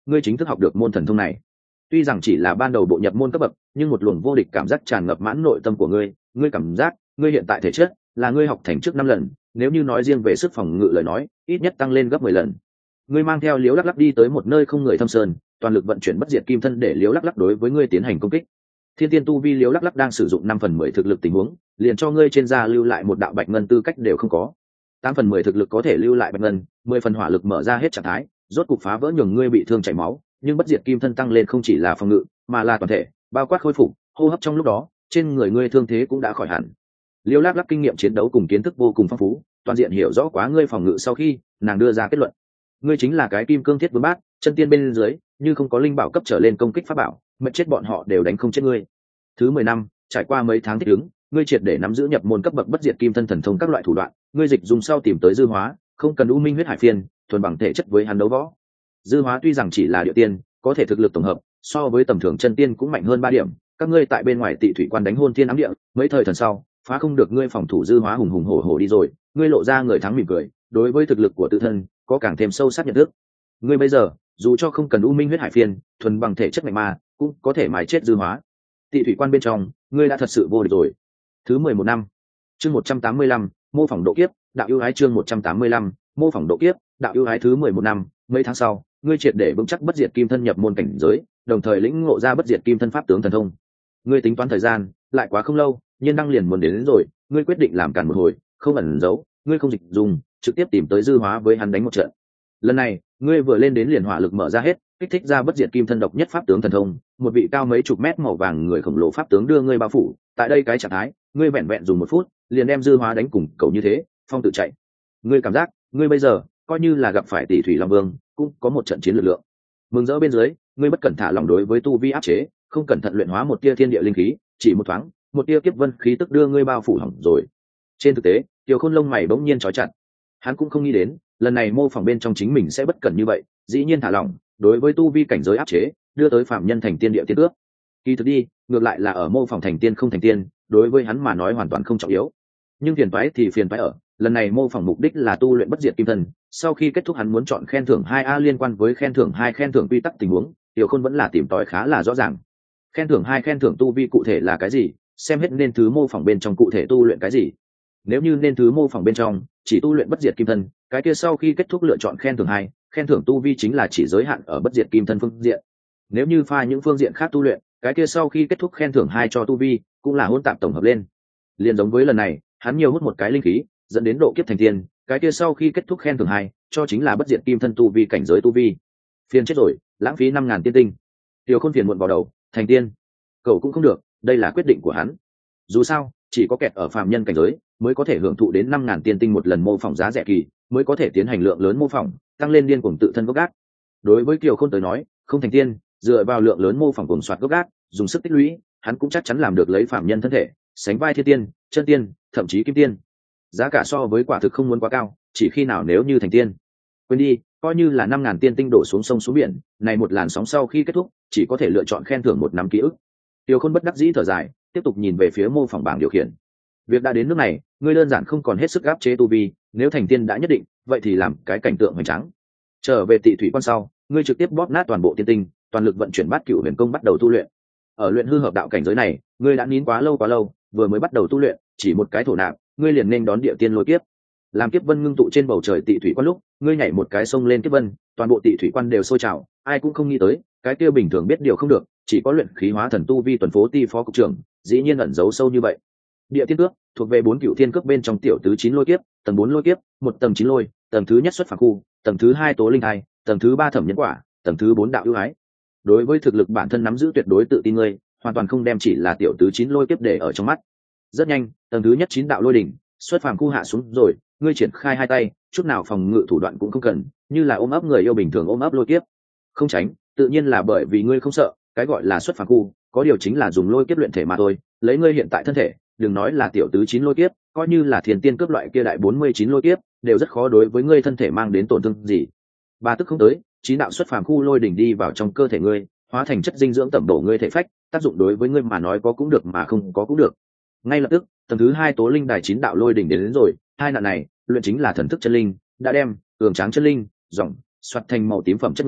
ngươi chính thức học được môn thần thông này. Tuy rằng chỉ là ban đầu bộ nhập môn cấp bậc, nhưng một luồng vô địch cảm giác tràn ngập mãn nội tâm của ngươi cảm giác ngươi hiện tại thể chất là ngươi học thành trước 5 lần, nếu như nói riêng về sức phòng ngự lời nói, ít nhất tăng lên gấp 10 lần. Ngươi mang theo Liễu Lắc Lắc đi tới một nơi không người thâm sơn, toàn lực vận chuyển bất diệt kim thân để Liễu Lắc Lắc đối với ngươi tiến hành công kích. Thiên tiên tu vi Liễu Lắc Lắc đang sử dụng 5/10 thực lực tình huống, liền cho ngươi trên da lưu lại một đạo bạch ngân tư cách đều không có. 8/10 thực lực có thể lưu lại bạch ngân, 10 phần hỏa lực mở ra hết trạng thái, rốt cục phá vỡ nhường ngươi bị thương chảy máu, nhưng bất diệt kim thân tăng lên không chỉ là phòng ngự, mà là toàn thể, bao quát khôi phục, hô hấp trong lúc đó, trên người ngươi thương thế cũng đã khỏi hẳn. Liễu Lắc Lắc kinh nghiệm chiến đấu cùng kiến thức vô cùng phong phú, toàn diện hiểu rõ quá ngươi phòng ngự sau khi, nàng đưa ra kết luận. Ngươi chính là cái kim cương thiết vương bát, chân tiên bên dưới, như không có linh bảo cấp trở lên công kích pháp bảo, mệt chết bọn họ đều đánh không chết ngươi. Thứ 10 năm, trải qua mấy tháng thích ứng, ngươi triệt để nắm giữ nhập môn cấp bậc bất diệt kim thân thần thông các loại thủ đoạn, ngươi dịch dùng sau tìm tới dư hóa, không cần u minh huyết hải phiên, thuần bằng thể chất với hắn đấu võ. Dư hóa tuy rằng chỉ là địa tiên, có thể thực lực tổng hợp so với tầm thường chân tiên cũng mạnh hơn 3 điểm, các ngươi tại bên ngoài Tị Thủy Quan đánh hôn thiên ám địa, mấy thời thần sau, phá không được ngươi phòng thủ dư hóa hùng hùng hổ hổ đi rồi, ngươi lộ ra người thắng mỉm cười, đối với thực lực của tự thân có càng thêm sâu sắc nhận thức. Ngươi bây giờ, dù cho không cần u minh huyết hải phiên, thuần bằng thể chất mạnh ma, cũng có thể mài chết dư hóa. Tị Thủy Quan bên trong, ngươi đã thật sự vô địch rồi. Thứ 11 năm, chương 185, mô phỏng độ kiếp, đạo ưu ái chương 185, mô phỏng độ kiếp, đạo ưu ái thứ 11 năm, mấy tháng sau, ngươi triệt để vững chắc bất diệt kim thân nhập môn cảnh giới, đồng thời lĩnh ngộ ra bất diệt kim thân pháp tướng thần thông. Ngươi tính toán thời gian, lại quá không lâu, nhiên đăng liền muốn đến rồi, ngươi quyết định làm càn một hồi, không ẩn giấu, ngươi không dịch dùng, trực tiếp tìm tới dư hóa với hắn đánh một trận. Lần này, ngươi vừa lên đến liền hỏa lực mở ra hết, kích thích ra bất diệt kim thân độc nhất pháp tướng thần thông, một vị cao mấy chục mét màu vàng người khổng lồ pháp tướng đưa ngươi bao phủ, tại đây cái trạng thái, ngươi vẹn vẹn dùng 1 phút, liền đem dư hóa đánh cùng cầu như thế, phong tự chạy. Ngươi cảm giác, ngươi bây giờ coi như là gặp phải Tỷ Thủy Long Vương, cũng có một trận chiến lực lượng. Mừng rỡ bên dưới, ngươi bất cẩn thả lòng đối với tu vi áp chế, không cẩn thận luyện hóa một tia thiên địa linh khí, chỉ một thoáng, một tia kiếp vân khí tức đưa ngươi bao phủ hỏng rồi. Trên thực tế, Tiêu Khôn lông mày bỗng nhiên chói chặt. Hắn cũng không nghĩ đến, lần này mô phỏng bên trong chính mình sẽ bất cẩn như vậy, dĩ nhiên thả lỏng, đối với tu vi cảnh giới áp chế, đưa tới phạm nhân thành tiên địa tiên cước. Kỳ thực đi, ngược lại là ở mô phỏng thành tiên không thành tiên, đối với hắn mà nói hoàn toàn không trọng yếu. Nhưng phiền toái thì phiền toái ở, lần này mô phỏng mục đích là tu luyện bất diệt kim thân, sau khi kết thúc hắn muốn chọn khen thưởng 2A liên quan với khen thưởng 2 khen thưởng quy tắc tình huống, Tiểu Khôn vẫn là tìm tòi khá là rõ ràng. Khen thưởng 2 khen thưởng tu vi cụ thể là cái gì, xem hết nên thứ mô phỏng bên trong cụ thể tu luyện cái gì. Nếu như nên thứ mô phỏng bên trong chỉ tu luyện bất diệt kim thân, cái kia sau khi kết thúc lựa chọn khen thưởng 2, khen thưởng tu vi chính là chỉ giới hạn ở bất diệt kim thân phương diện. Nếu như pha những phương diện khác tu luyện, cái kia sau khi kết thúc khen thưởng 2 cho tu vi, cũng là hỗn tạp tổng hợp lên. Liên giống với lần này, hắn nhiều hút một cái linh khí, dẫn đến độ kiếp thành tiên, cái kia sau khi kết thúc khen thưởng 2, cho chính là bất diệt kim thân tu vi cảnh giới tu vi. Phiền chết rồi, lãng phí 5000 tiên tinh. Tiểu Khôn phiền muộn vào đầu, thành tiên, cậu cũng không được, đây là quyết định của hắn. Dù sao, chỉ có kẹt ở phàm nhân cảnh giới mới có thể hưởng thụ đến 5000 tiên tinh một lần mô phỏng giá rẻ kỳ, mới có thể tiến hành lượng lớn mô phỏng, tăng lên điên cuồng tự thân gốc gác. Đối với Kiều Khôn tới nói, không thành tiên, dựa vào lượng lớn mô phỏng cuồng soạt gốc gác, dùng sức tích lũy, hắn cũng chắc chắn làm được lấy phàm nhân thân thể, sánh vai thiên tiên, chân tiên, thậm chí kim tiên. Giá cả so với quả thực không muốn quá cao, chỉ khi nào nếu như thành tiên. Quên đi, coi như là 5000 tiên tinh đổ xuống sông xuống biển, này một làn sóng sau khi kết thúc, chỉ có thể lựa chọn khen thưởng 1 năm ký ức. Tiêu Khôn bất đắc dĩ thở dài, tiếp tục nhìn về phía mô phỏng bảng điều khiển. Việc đã đến nước này, ngươi đơn giản không còn hết sức áp chế tu vi, nếu thành tiên đã nhất định, vậy thì làm cái cảnh tượng hoành tráng. Trở về Tị Thủy Quan sau, ngươi trực tiếp bóp nát toàn bộ tiên tinh, toàn lực vận chuyển Bát Cửu Huyền Công bắt đầu tu luyện. Ở luyện hư hợp đạo cảnh giới này, ngươi đã nín quá lâu, vừa mới bắt đầu tu luyện, chỉ một cái thổ nạp, ngươi liền nên đón địa tiên lôi kiếp. Làm kiếp vân ngưng tụ trên bầu trời Tị Thủy Quan lúc, ngươi nhảy một cái sông lên kiếp vân, toàn bộ Tị Thủy Quan đều sôi trào, ai cũng không nghĩ tới, cái kia bình thường biết điều không được, chỉ có luyện khí hóa thần tu vi tuần phố ti phó cục trưởng, dĩ nhiên ẩn giấu sâu như vậy. Địa tiên cước thuộc về 4 cửu thiên cước bên trong tiểu tứ 9 lôi kiếp, tầng 4 lôi kiếp, một tầng 9 lôi, tầng thứ nhất xuất phàm khu, tầng thứ 2 tố linh thai, tầng thứ 3 thẩm nhân quả, tầng thứ 4 đạo ưu ái. Đối với thực lực bản thân nắm giữ tuyệt đối tự tin ngươi, hoàn toàn không đem chỉ là tiểu tứ 9 lôi kiếp để ở trong mắt. Rất nhanh, tầng thứ nhất 9 đạo lôi đỉnh, xuất phàm khu hạ xuống rồi, ngươi triển khai hai tay, chút nào phòng ngự thủ đoạn cũng không cần, như là ôm ấp người yêu bình thường ôm ấp lôi kiếp. Không tránh, tự nhiên là bởi vì ngươi không sợ, cái gọi là xuất phàm khu, có điều chính là dùng lôi kiếp luyện thể mà thôi, lấy ngươi hiện tại thân thể, đừng nói là tiểu tứ 9 lôi kiếp, coi như là thiên tiên cướp loại kia đại 49 lôi kiếp, đều rất khó đối với ngươi thân thể mang đến tổn thương gì. Ba tức không tới, 9 đạo xuất phàm khu lôi đỉnh đi vào trong cơ thể ngươi, hóa thành chất dinh dưỡng tẩm bổ ngươi thể phách, tác dụng đối với ngươi mà nói có cũng được mà không có cũng được. Ngay lập tức, tầng thứ 2 tố linh đài 9 đạo lôi đỉnh đến rồi, hai nạn này, luyện chính là thần thức chân linh, đã đem cường tráng chân linh, dòng xoạt thành màu tím phẩm chất ngươi,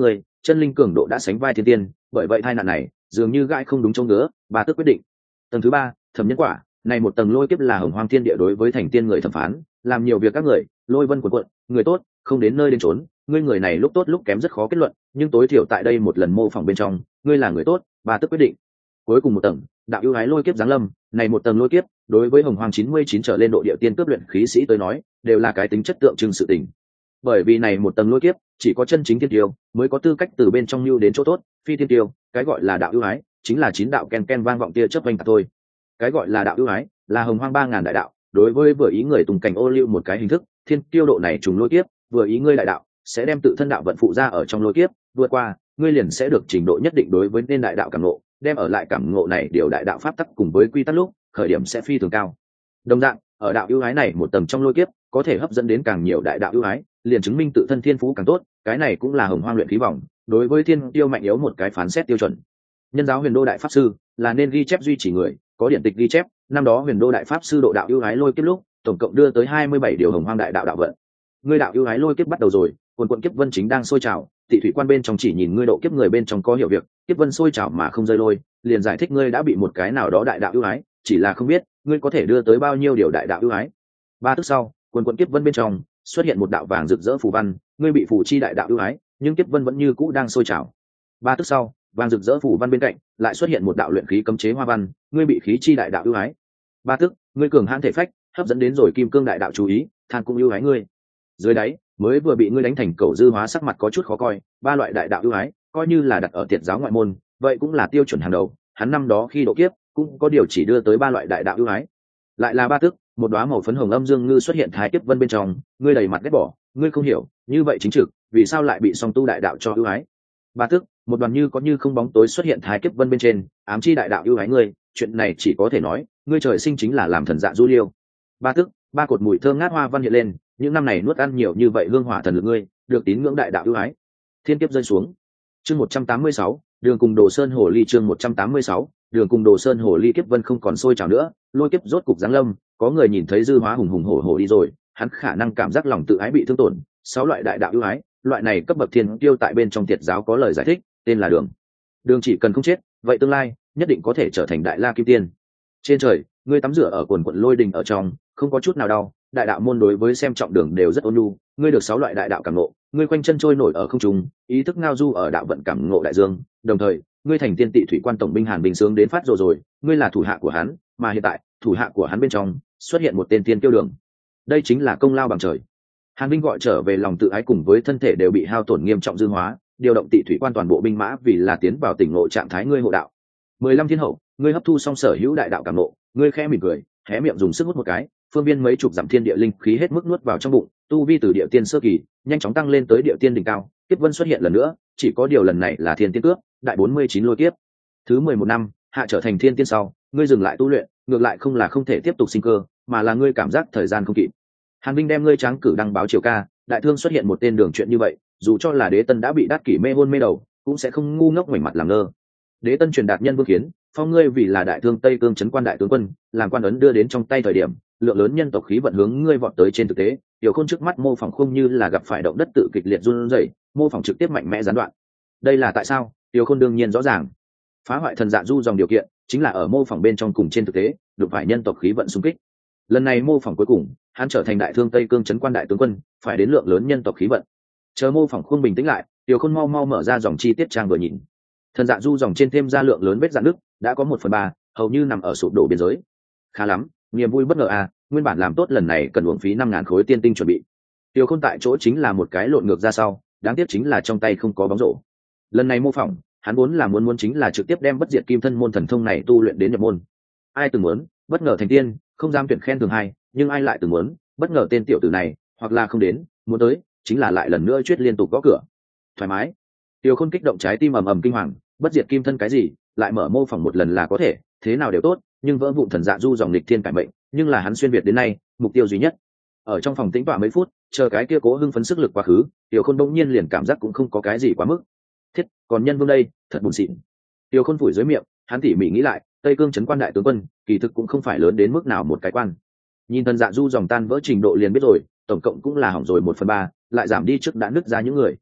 chân linh cường độ đã sánh vai thiên tiên, bởi vậy tai nạn này dường như gãi không đúng chỗ ngứa, Ba Tước quyết định. Tầng thứ ba, thẩm nhân quả, này một tầng lôi kiếp là hồng hoang thiên địa đối với thành tiên người thẩm phán, làm nhiều việc các người, lôi vân cuộn cuộn, người tốt không đến nơi đến chốn, ngươi người này lúc tốt lúc kém rất khó kết luận, nhưng tối thiểu tại đây một lần mô phỏng bên trong, ngươi là người tốt, Ba Tước quyết định. Cuối cùng một tầng, đạo ưu ái lôi kiếp giáng lâm, này một tầng lôi kiếp đối với hồng hoang 99 trở lên độ địa tiên cướp luyện khí sĩ tới nói đều là cái tính chất tượng trưng sự tình, bởi vì này một tầng lôi kiếp chỉ có chân chính thiên tiêu mới có tư cách từ bên trong lưu đến chỗ tốt, phi thiên tiêu cái gọi là đạo ưu ái chính là 9 đạo ken ken vang vọng tia chớp vành thôi. Cái gọi là đạo ưu ái là hồng hoang 3000 đại đạo đối với vừa ý người tùng cảnh ô lưu một cái hình thức, thiên tiêu độ này trùng lôi kiếp vừa ý ngươi đại đạo sẽ đem tự thân đạo vận phụ ra ở trong lôi kiếp, vượt qua ngươi liền sẽ được trình độ nhất định đối với nên đại đạo cảm ngộ, đem ở lại cảm ngộ này điều đại đạo pháp tắc cùng với quy tắc lúc khởi điểm sẽ phi thường cao. Đồng dạng ở đạo ưu ái này một tầng trong lôi kiếp có thể hấp dẫn đến càng nhiều đại đạo ưu ái, liền chứng minh tự thân thiên phú càng tốt, cái này cũng là hồng hoang luyện khí vòng đối với thiên tiêu mạnh yếu một cái phán xét tiêu chuẩn. Nhân giáo huyền đô đại pháp sư là nên ghi chép duy trì người, có điển tịch ghi chép năm đó huyền đô đại pháp sư độ đạo ưu ái lôi kiếp lúc tổng cộng đưa tới 27 điều hồng hoang đại đạo đạo vận. Ngươi đạo ưu ái lôi kiếp bắt đầu rồi, quần quận kiếp vân chính đang sôi trào, tị thủy quan bên trong chỉ nhìn ngươi độ kiếp người bên trong có hiểu việc, kiếp vân sôi trào mà không rơi lôi, liền giải thích ngươi đã bị một cái nào đó đại đạo ưu ái, chỉ là không biết ngươi có thể đưa tới bao nhiêu điều đại đạo ưu ái. Ba tức sau, quần quận kiếp vân bên trong xuất hiện một đạo vàng rực rỡ phù văn, ngươi bị phù chi đại đạo ưu ái, nhưng kiếp vân vẫn như cũ đang sôi trào. Ba tức sau, vàng rực rỡ phù văn bên cạnh lại xuất hiện một đạo luyện khí cấm chế hoa văn, ngươi bị khí chi đại đạo ưu ái. Ba tức, ngươi cường hãn thể phách hấp dẫn đến rồi kim cương đại đạo chú ý, than cũng ưu ái ngươi. Dưới đáy mới vừa bị ngươi đánh thành cầu dư hóa, sắc mặt có chút khó coi, ba loại đại đạo ưu ái coi như là đặt ở tiệt giáo ngoại môn vậy cũng là tiêu chuẩn hàng đầu, hắn năm đó khi độ kiếp cũng có điều chỉ đưa tới ba loại đại đạo ưu ái. Lại là ba tức, một đóa màu phấn hồng âm dương ngư xuất hiện thái kiếp vân bên trong, ngươi đầy mặt ghét bỏ, ngươi không hiểu như vậy chính trực vì sao lại bị song tu đại đạo cho ưu ái. Ba tức, một đoàn như có như không bóng tối xuất hiện thái kiếp vân bên trên, ám chi đại đạo ưu ái ngươi, chuyện này chỉ có thể nói ngươi trời sinh chính là làm thần dạ du liêu. Ba tức, ba cột mùi thơm ngát hoa văn hiện lên, những năm này nuốt ăn nhiều như vậy hương hỏa thần lực ngươi được tín ngưỡng đại đạo ưu ái. Thiên kiếp rơi xuống. Chương 186, đường cùng Đồ Sơn Hồ Ly. Chương 186, đường cùng Đồ Sơn Hồ Ly. Kiếp vân không còn sôi trào nữa, lôi kiếp rốt cục giáng lâm, có người nhìn thấy dư hóa hùng hùng hổ hổ đi rồi, hắn khả năng cảm giác lòng tự ái bị thương tổn. 6 loại đại đạo ưu ái, loại này cấp bậc thiên tiêu tại bên trong tiệt giáo có lời giải thích, tên là đường. Đường chỉ cần không chết, vậy tương lai nhất định có thể trở thành đại la kim tiên. Trên trời, ngươi tắm rửa ở quần quận lôi đình ở trong, không có chút nào đau. Đại đạo môn đối với xem trọng đường đều rất ôn nhu, ngươi được 6 loại đại đạo cảm ngộ, ngươi quanh chân trôi nổi ở không trung, ý thức ngao du ở đạo vận cảm ngộ đại dương, đồng thời ngươi thành tiên tị thủy quan tổng binh Hàn Bình sướng đến phát rồi, ngươi là thủ hạ của hắn, mà hiện tại thủ hạ của hắn bên trong xuất hiện một tên tiên tiêu đường, đây chính là công lao bằng trời. Hàn Bình gọi trở về lòng tự ái cùng với thân thể đều bị hao tổn nghiêm trọng dương hóa, điều động tị thủy quan toàn bộ binh mã vì là tiến vào tỉnh ngộ trạng thái ngươi hộ đạo. 15 thiên hậu, ngươi hấp thu xong sở hữu đại đạo cảm ngộ, ngươi khẽ mỉm cười, hé miệng dùng sức hút một cái, phương biên mấy chục dặm thiên địa linh khí hết mức nuốt vào trong bụng, tu vi từ địa tiên sơ kỳ nhanh chóng tăng lên tới địa tiên đỉnh cao. Kiếp vân xuất hiện lần nữa, chỉ có điều lần này là thiên tiên cướp, đại 49 lôi kiếp. Thứ 11 năm, hạ trở thành thiên tiên sau, ngươi dừng lại tu luyện, ngược lại không là không thể tiếp tục sinh cơ, mà là ngươi cảm giác thời gian không kịp. Hàn Vinh đem ngươi tráng cử đăng báo triều ca, đại thương xuất hiện một tên đường chuyện như vậy, dù cho là Đế Tân đã bị đát kỷ mê hôn mê đầu, cũng sẽ không ngu ngốc ngoảnh mặt làm ngơ. Đế Tân truyền đạt nhân vương kiến, phong ngươi vì là đại thương Tây Cương trấn quan đại tướng quân, làm quan ấn đưa đến trong tay thời điểm, lượng lớn nhân tộc khí vận hướng ngươi vọt tới. Trên thực tế, Tiểu Khôn trước mắt mô phỏng không như là gặp phải động đất tự kịch liệt run rẩy, mô phỏng trực tiếp mạnh mẽ gián đoạn. Đây là tại sao? Tiểu Khôn đương nhiên rõ ràng. Phá hoại thần dạ du dòng điều kiện chính là ở mô phỏng bên trong cùng trên thực tế, đụng phải nhân tộc khí vận xung kích. Lần này mô phỏng cuối cùng, hắn trở thành đại thương Tây Cương trấn quan đại tướng quân, phải đến lượng lớn nhân tộc khí vận. Chờ mô phỏng khuôn bình tĩnh lại, Tiểu Khôn mau mau mở ra dòng chi tiết trang vừa nhìn. Thần dạ du dòng trên thêm ra lượng lớn vết rạn nứt, đã có 1/3, hầu như nằm ở sụp đổ biên giới. Khá lắm, niềm vui bất ngờ à, nguyên bản làm tốt lần này cần uổng phí 5.000 khối tiên tinh chuẩn bị. Tiểu Khôn tại chỗ chính là một cái lộn ngược ra sau, đáng tiếc chính là trong tay không có bóng rổ. Lần này mô phỏng, hắn muốn là muốn chính là trực tiếp đem bất diệt kim thân môn thần thông này tu luyện đến nhập môn. Ai từng muốn bất ngờ thành tiên, không dám tuyển khen thường hay, nhưng ai lại từng muốn bất ngờ tên tiểu tử này, hoặc là không đến, muốn tới, chính là lại lần nữa chuyết liên tục gõ cửa. Thoải mái. Tiểu Khôn kích động trái tim ầm ầm kinh hoàng, bất diệt kim thân cái gì, lại mở mô phỏng một lần là có thể, thế nào đều tốt, nhưng vỡ vụn thần dạ du dòng lịch thiên cải mệnh, nhưng là hắn xuyên việt đến nay, mục tiêu duy nhất. Ở trong phòng tĩnh tọa mấy phút, chờ cái kia cố hưng phấn sức lực quá khứ, Tiểu Khôn bỗng nhiên liền cảm giác cũng không có cái gì quá mức. Thiết, còn nhân vương đây, thật buồn xịn. Tiểu Khôn phủi dưới miệng, hắn tỉ mỉ nghĩ lại, Tây Cương trấn quan đại tướng quân, kỳ thực cũng không phải lớn đến mức nào một cái quan. Nhìn thần dạ du dòng tan vỡ trình độ liền biết rồi, tổng cộng cũng là hỏng rồi 1/3, lại giảm đi trước đã nứt ra những người.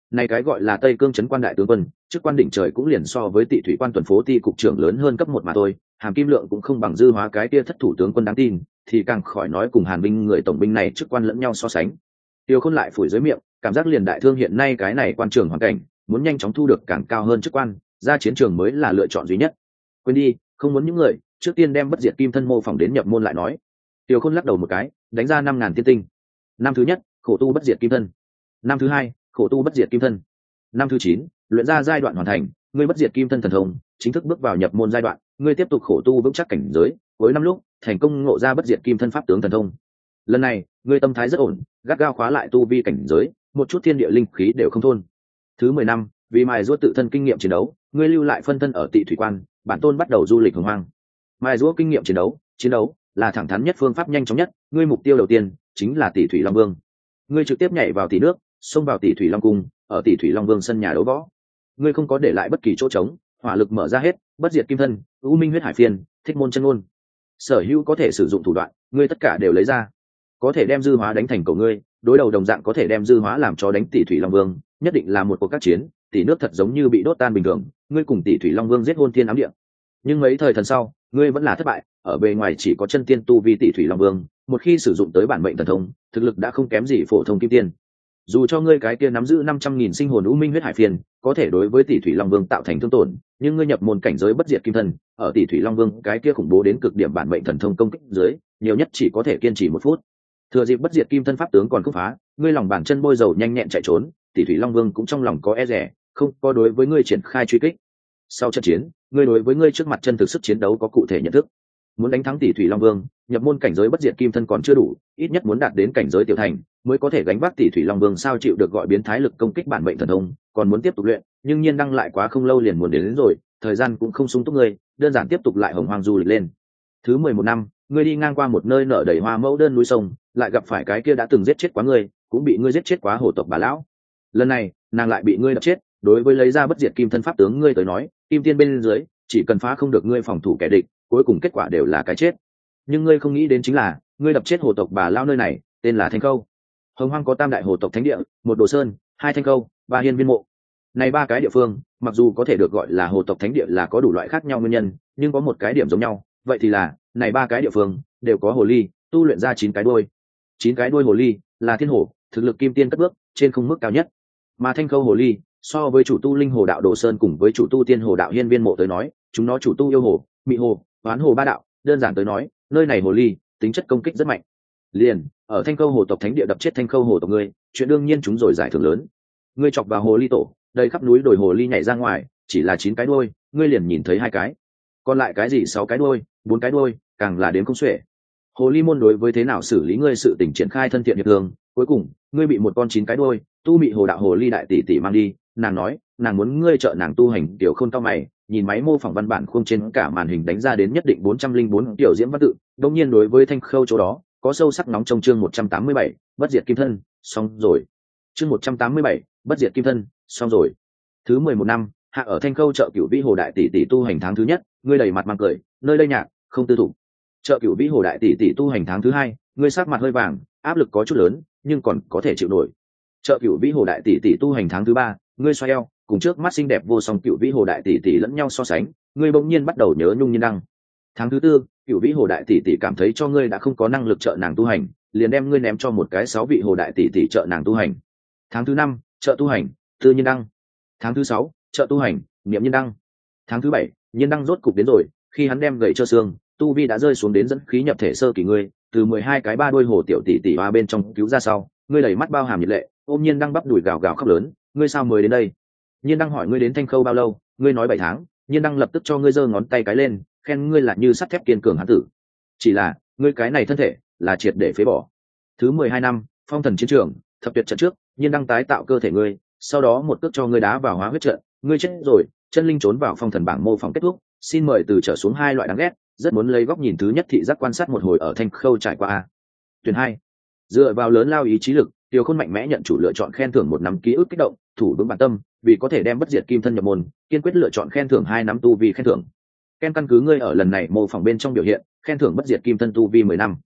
Này cái gọi là Tây Cương trấn quan đại tướng quân, chức quan đỉnh trời cũng liền so với Tị thủy quan tuần phố ti cục trưởng lớn hơn cấp 1 mà thôi, hàm kim lượng cũng không bằng Dư Hóa cái kia thất thủ tướng quân đáng tin, thì càng khỏi nói cùng Hàn binh người tổng binh này chức quan lẫn nhau so sánh. Tiêu Khôn lại phủi dưới miệng, cảm giác liền đại thương hiện nay cái này quan trường hoàn cảnh, muốn nhanh chóng thu được càng cao hơn chức quan, ra chiến trường mới là lựa chọn duy nhất. Quên đi, không muốn những người, trước tiên đem bất diệt kim thân mô phỏng đến nhập môn lại nói. Tiêu Khôn lắc đầu một cái, đánh ra 5.000 tiên tinh. Năm thứ nhất, khổ tu bất diệt kim thân. Năm thứ hai, khổ tu bất diệt kim thân. Năm thứ 9, luyện ra giai đoạn hoàn thành, ngươi bất diệt kim thân thần thông chính thức bước vào nhập môn giai đoạn, ngươi tiếp tục khổ tu vững chắc cảnh giới, cuối năm lúc thành công ngộ ra bất diệt kim thân pháp tướng thần thông. Lần này, ngươi tâm thái rất ổn, gắt gao khóa lại tu vi cảnh giới, một chút thiên địa linh khí đều không thôn. Thứ 10 năm, vì mài giũa tự thân kinh nghiệm chiến đấu, ngươi lưu lại phân thân ở Tị thủy quan, bản tôn bắt đầu du lịch hồng hoang. Mài giũa kinh nghiệm chiến đấu là thẳng thắn nhất phương pháp nhanh chóng nhất, ngươi mục tiêu đầu tiên chính là Tị thủy long vương. Ngươi trực tiếp nhảy vào tỷ nước, xông vào Tị thủy long cung, ở Tị thủy long vương sân nhà đấu võ. Ngươi không có để lại bất kỳ chỗ trống, hỏa lực mở ra hết, bất diệt kim thân, u minh huyết hải phiên, thích môn chân ngôn, sở hữu có thể sử dụng thủ đoạn, ngươi tất cả đều lấy ra. Có thể đem Dư Hóa đánh thành cầu ngươi, đối đầu đồng dạng có thể đem Dư Hóa làm cho đánh Tị thủy long vương, nhất định là một cuộc các chiến, tỷ nước thật giống như bị đốt tan bình thường, ngươi cùng Tị thủy long vương giết hôn thiên ám địa. Nhưng mấy thời thần sau, ngươi vẫn là thất bại, ở bề ngoài chỉ có chân tiên tu vi Tị thủy long vương, một khi sử dụng tới bản mệnh thần thông, thực lực đã không kém gì phổ thông kim tiên. Dù cho ngươi cái kia nắm giữ 500.000 sinh hồn u minh huyết hải phiền, có thể đối với Tị thủy long vương tạo thành thương tổn, nhưng ngươi nhập môn cảnh giới bất diệt kim thân, ở Tị thủy long vương cái kia khủng bố đến cực điểm bản mệnh thần thông công kích dưới, nhiều nhất chỉ có thể kiên trì 1 phút. Thừa dịp bất diệt kim thân pháp tướng còn không phá, ngươi lòng bàn chân bôi dầu nhanh nhẹn chạy trốn, Tị thủy long vương cũng trong lòng có e dè, không có đối với ngươi triển khai truy kích. Sau trận chiến, ngươi đối với ngươi trước mặt chân thực sức chiến đấu có cụ thể nhận thức. Muốn đánh thắng Tị thủy long vương, nhập môn cảnh giới bất diệt kim thân còn chưa đủ, ít nhất muốn đạt đến cảnh giới tiểu thành mới có thể gánh vác Tị thủy long vương sao chịu được gọi biến thái lực công kích bản mệnh thần thông, còn muốn tiếp tục luyện, nhưng Nhiên Đăng lại quá không lâu liền muốn đến rồi, thời gian cũng không sung túc ngươi, đơn giản tiếp tục lại hồng hoang du lịch lên. Thứ 11 năm, ngươi đi ngang qua một nơi nở đầy hoa mẫu đơn núi sông, lại gặp phải cái kia đã từng giết chết quá ngươi, cũng bị ngươi giết chết quá hổ tộc bà lão. Lần này, nàng lại bị ngươi đập chết, đối với lấy ra bất diệt kim thân pháp tướng ngươi tới nói, kim tiên bên dưới, chỉ cần phá không được ngươi phòng thủ kẻ địch, cuối cùng kết quả đều là cái chết. Nhưng ngươi không nghĩ đến chính là, ngươi đập chết hổ tộc bà lão nơi này, tên là Thanh Khâu. Hồng hoang có 3 đại hổ tộc thánh địa, 1 Đồ Sơn, 2 Thanh Khâu, 3 Hiên Viên Mộ. Này 3 cái địa phương, mặc dù có thể được gọi là hổ tộc thánh địa là có đủ loại khác nhau nguyên nhân, nhưng có một cái điểm giống nhau, vậy thì là, này 3 cái địa phương đều có hồ ly, tu luyện ra 9 cái đuôi. 9 cái đuôi hồ ly là thiên hổ, thực lực kim tiên cất bước, trên không mức cao nhất. Mà Thanh Khâu hồ ly, so với chủ tu linh hồ đạo Đồ Sơn cùng với chủ tu tiên hồ đạo Hiên Viên Mộ tới nói, chúng nó chủ tu yêu hồ, mị hồ, oán hồ 3 đạo, đơn giản tới nói, nơi này hồ ly, tính chất công kích rất mạnh. Liền, ở Thanh Khâu hồ tộc thánh địa đập chết Thanh Khâu hồ tộc ngươi, chuyện đương nhiên chúng rồi giải thưởng lớn. Ngươi chọc vào hồ ly tổ, đầy khắp núi đồi hồ ly nhảy ra ngoài, chỉ là 9 cái đuôi, ngươi liền nhìn thấy 2 cái. Còn lại cái gì 6 cái đuôi, 4 cái đuôi, càng là đến không xuể. Hồ ly môn đối với thế nào xử lý ngươi sự tình triển khai thân thiện hiệp thương, cuối cùng, ngươi bị một con 9 cái đuôi, tu mị hồ đạo hồ ly đại tỷ tỷ mang đi, nàng nói, nàng muốn ngươi trợ nàng tu hành tiểu khôn cao mày, nhìn máy mô phỏng văn bản khung trên cả màn hình đánh ra đến nhất định 404 tiểu diễm văn tự, đương nhiên đối với Thanh Khâu chỗ đó, có sâu sắc nóng trong chương 187, bất diệt kim thân, xong rồi. Chương 187, bất diệt kim thân, xong rồi. Thứ 11 năm, hạ ở Thanh Khâu chợ Cửu Vĩ Hồ đại tỷ tỷ tu hành tháng thứ nhất, ngươi đầy mặt mang cười, nơi đây nhạc, không tư thủ. Chợ Cửu Vĩ Hồ đại tỷ tỷ tu hành tháng thứ hai, ngươi sắc mặt hơi vàng, áp lực có chút lớn, nhưng còn có thể chịu nổi. Chợ Cửu Vĩ Hồ đại tỷ tỷ tu hành tháng thứ ba, ngươi xoay eo, cùng trước mắt xinh đẹp vô song Cửu Vĩ Hồ đại tỷ tỷ lẫn nhau so sánh, ngươi bỗng nhiên bắt đầu nhớ Nhung Nhiên Đăng. Tháng thứ tư, Cửu Vĩ Hồ đại tỷ tỷ cảm thấy cho ngươi đã không có năng lực trợ nàng tu hành, liền đem ngươi ném cho một cái 6 vị hồ đại tỷ tỷ trợ nàng tu hành. Tháng thứ năm, trợ tu hành, Tư Nhiên Đăng. Tháng thứ 6, trợ tu hành, Niệm Nhiên Đăng. Tháng thứ 7, Nhiên Đăng rốt cục đến rồi, khi hắn đem gậy trơ xương, tu vi đã rơi xuống đến dẫn khí nhập thể sơ kỳ ngươi, từ 12 cái 3 đuôi hồ tiểu tỷ tỷ hoa bên trong cứu ra sau, ngươi đầy mắt bao hàm nhiệt lệ, ôm Nhiên Đăng bắp đùi gào gào khóc lớn, ngươi sao mới đến đây? Nhiên Đăng hỏi ngươi đến Thanh Khâu bao lâu, ngươi nói 7 tháng, Nhiên Đăng lập tức cho ngươi giơ ngón tay cái lên, khen ngươi là như sắt thép kiên cường hán tử. Chỉ là, ngươi cái này thân thể, là triệt để phế bỏ. Thứ 12 năm, phong thần chiến trường, thập tuyệt trận trước, Nhiên Đăng tái tạo cơ thể ngươi, sau đó một cước cho ngươi đá vào hóa huyết trận, ngươi chết rồi, chân linh trốn vào phong thần bảng mô phỏng kết thúc, xin mời từ trở xuống 2 loại đáng ghét, rất muốn lấy góc nhìn thứ nhất thị giác quan sát một hồi ở Thanh Khâu trải qua a. Tuyển 2. Dựa vào lớn lao ý chí lực, Tiêu Khôn mạnh mẽ nhận chủ lựa chọn khen thưởng 1 năm ký ức kích động, thủ vững bản tâm, vì có thể đem bất diệt kim thân nhập môn, kiên quyết lựa chọn khen thưởng 2 năm tu vi khen thưởng. Ken căn cứ ngươi ở lần này mô phỏng bên trong biểu hiện, khen thưởng bất diệt kim thân tu vi 10 năm.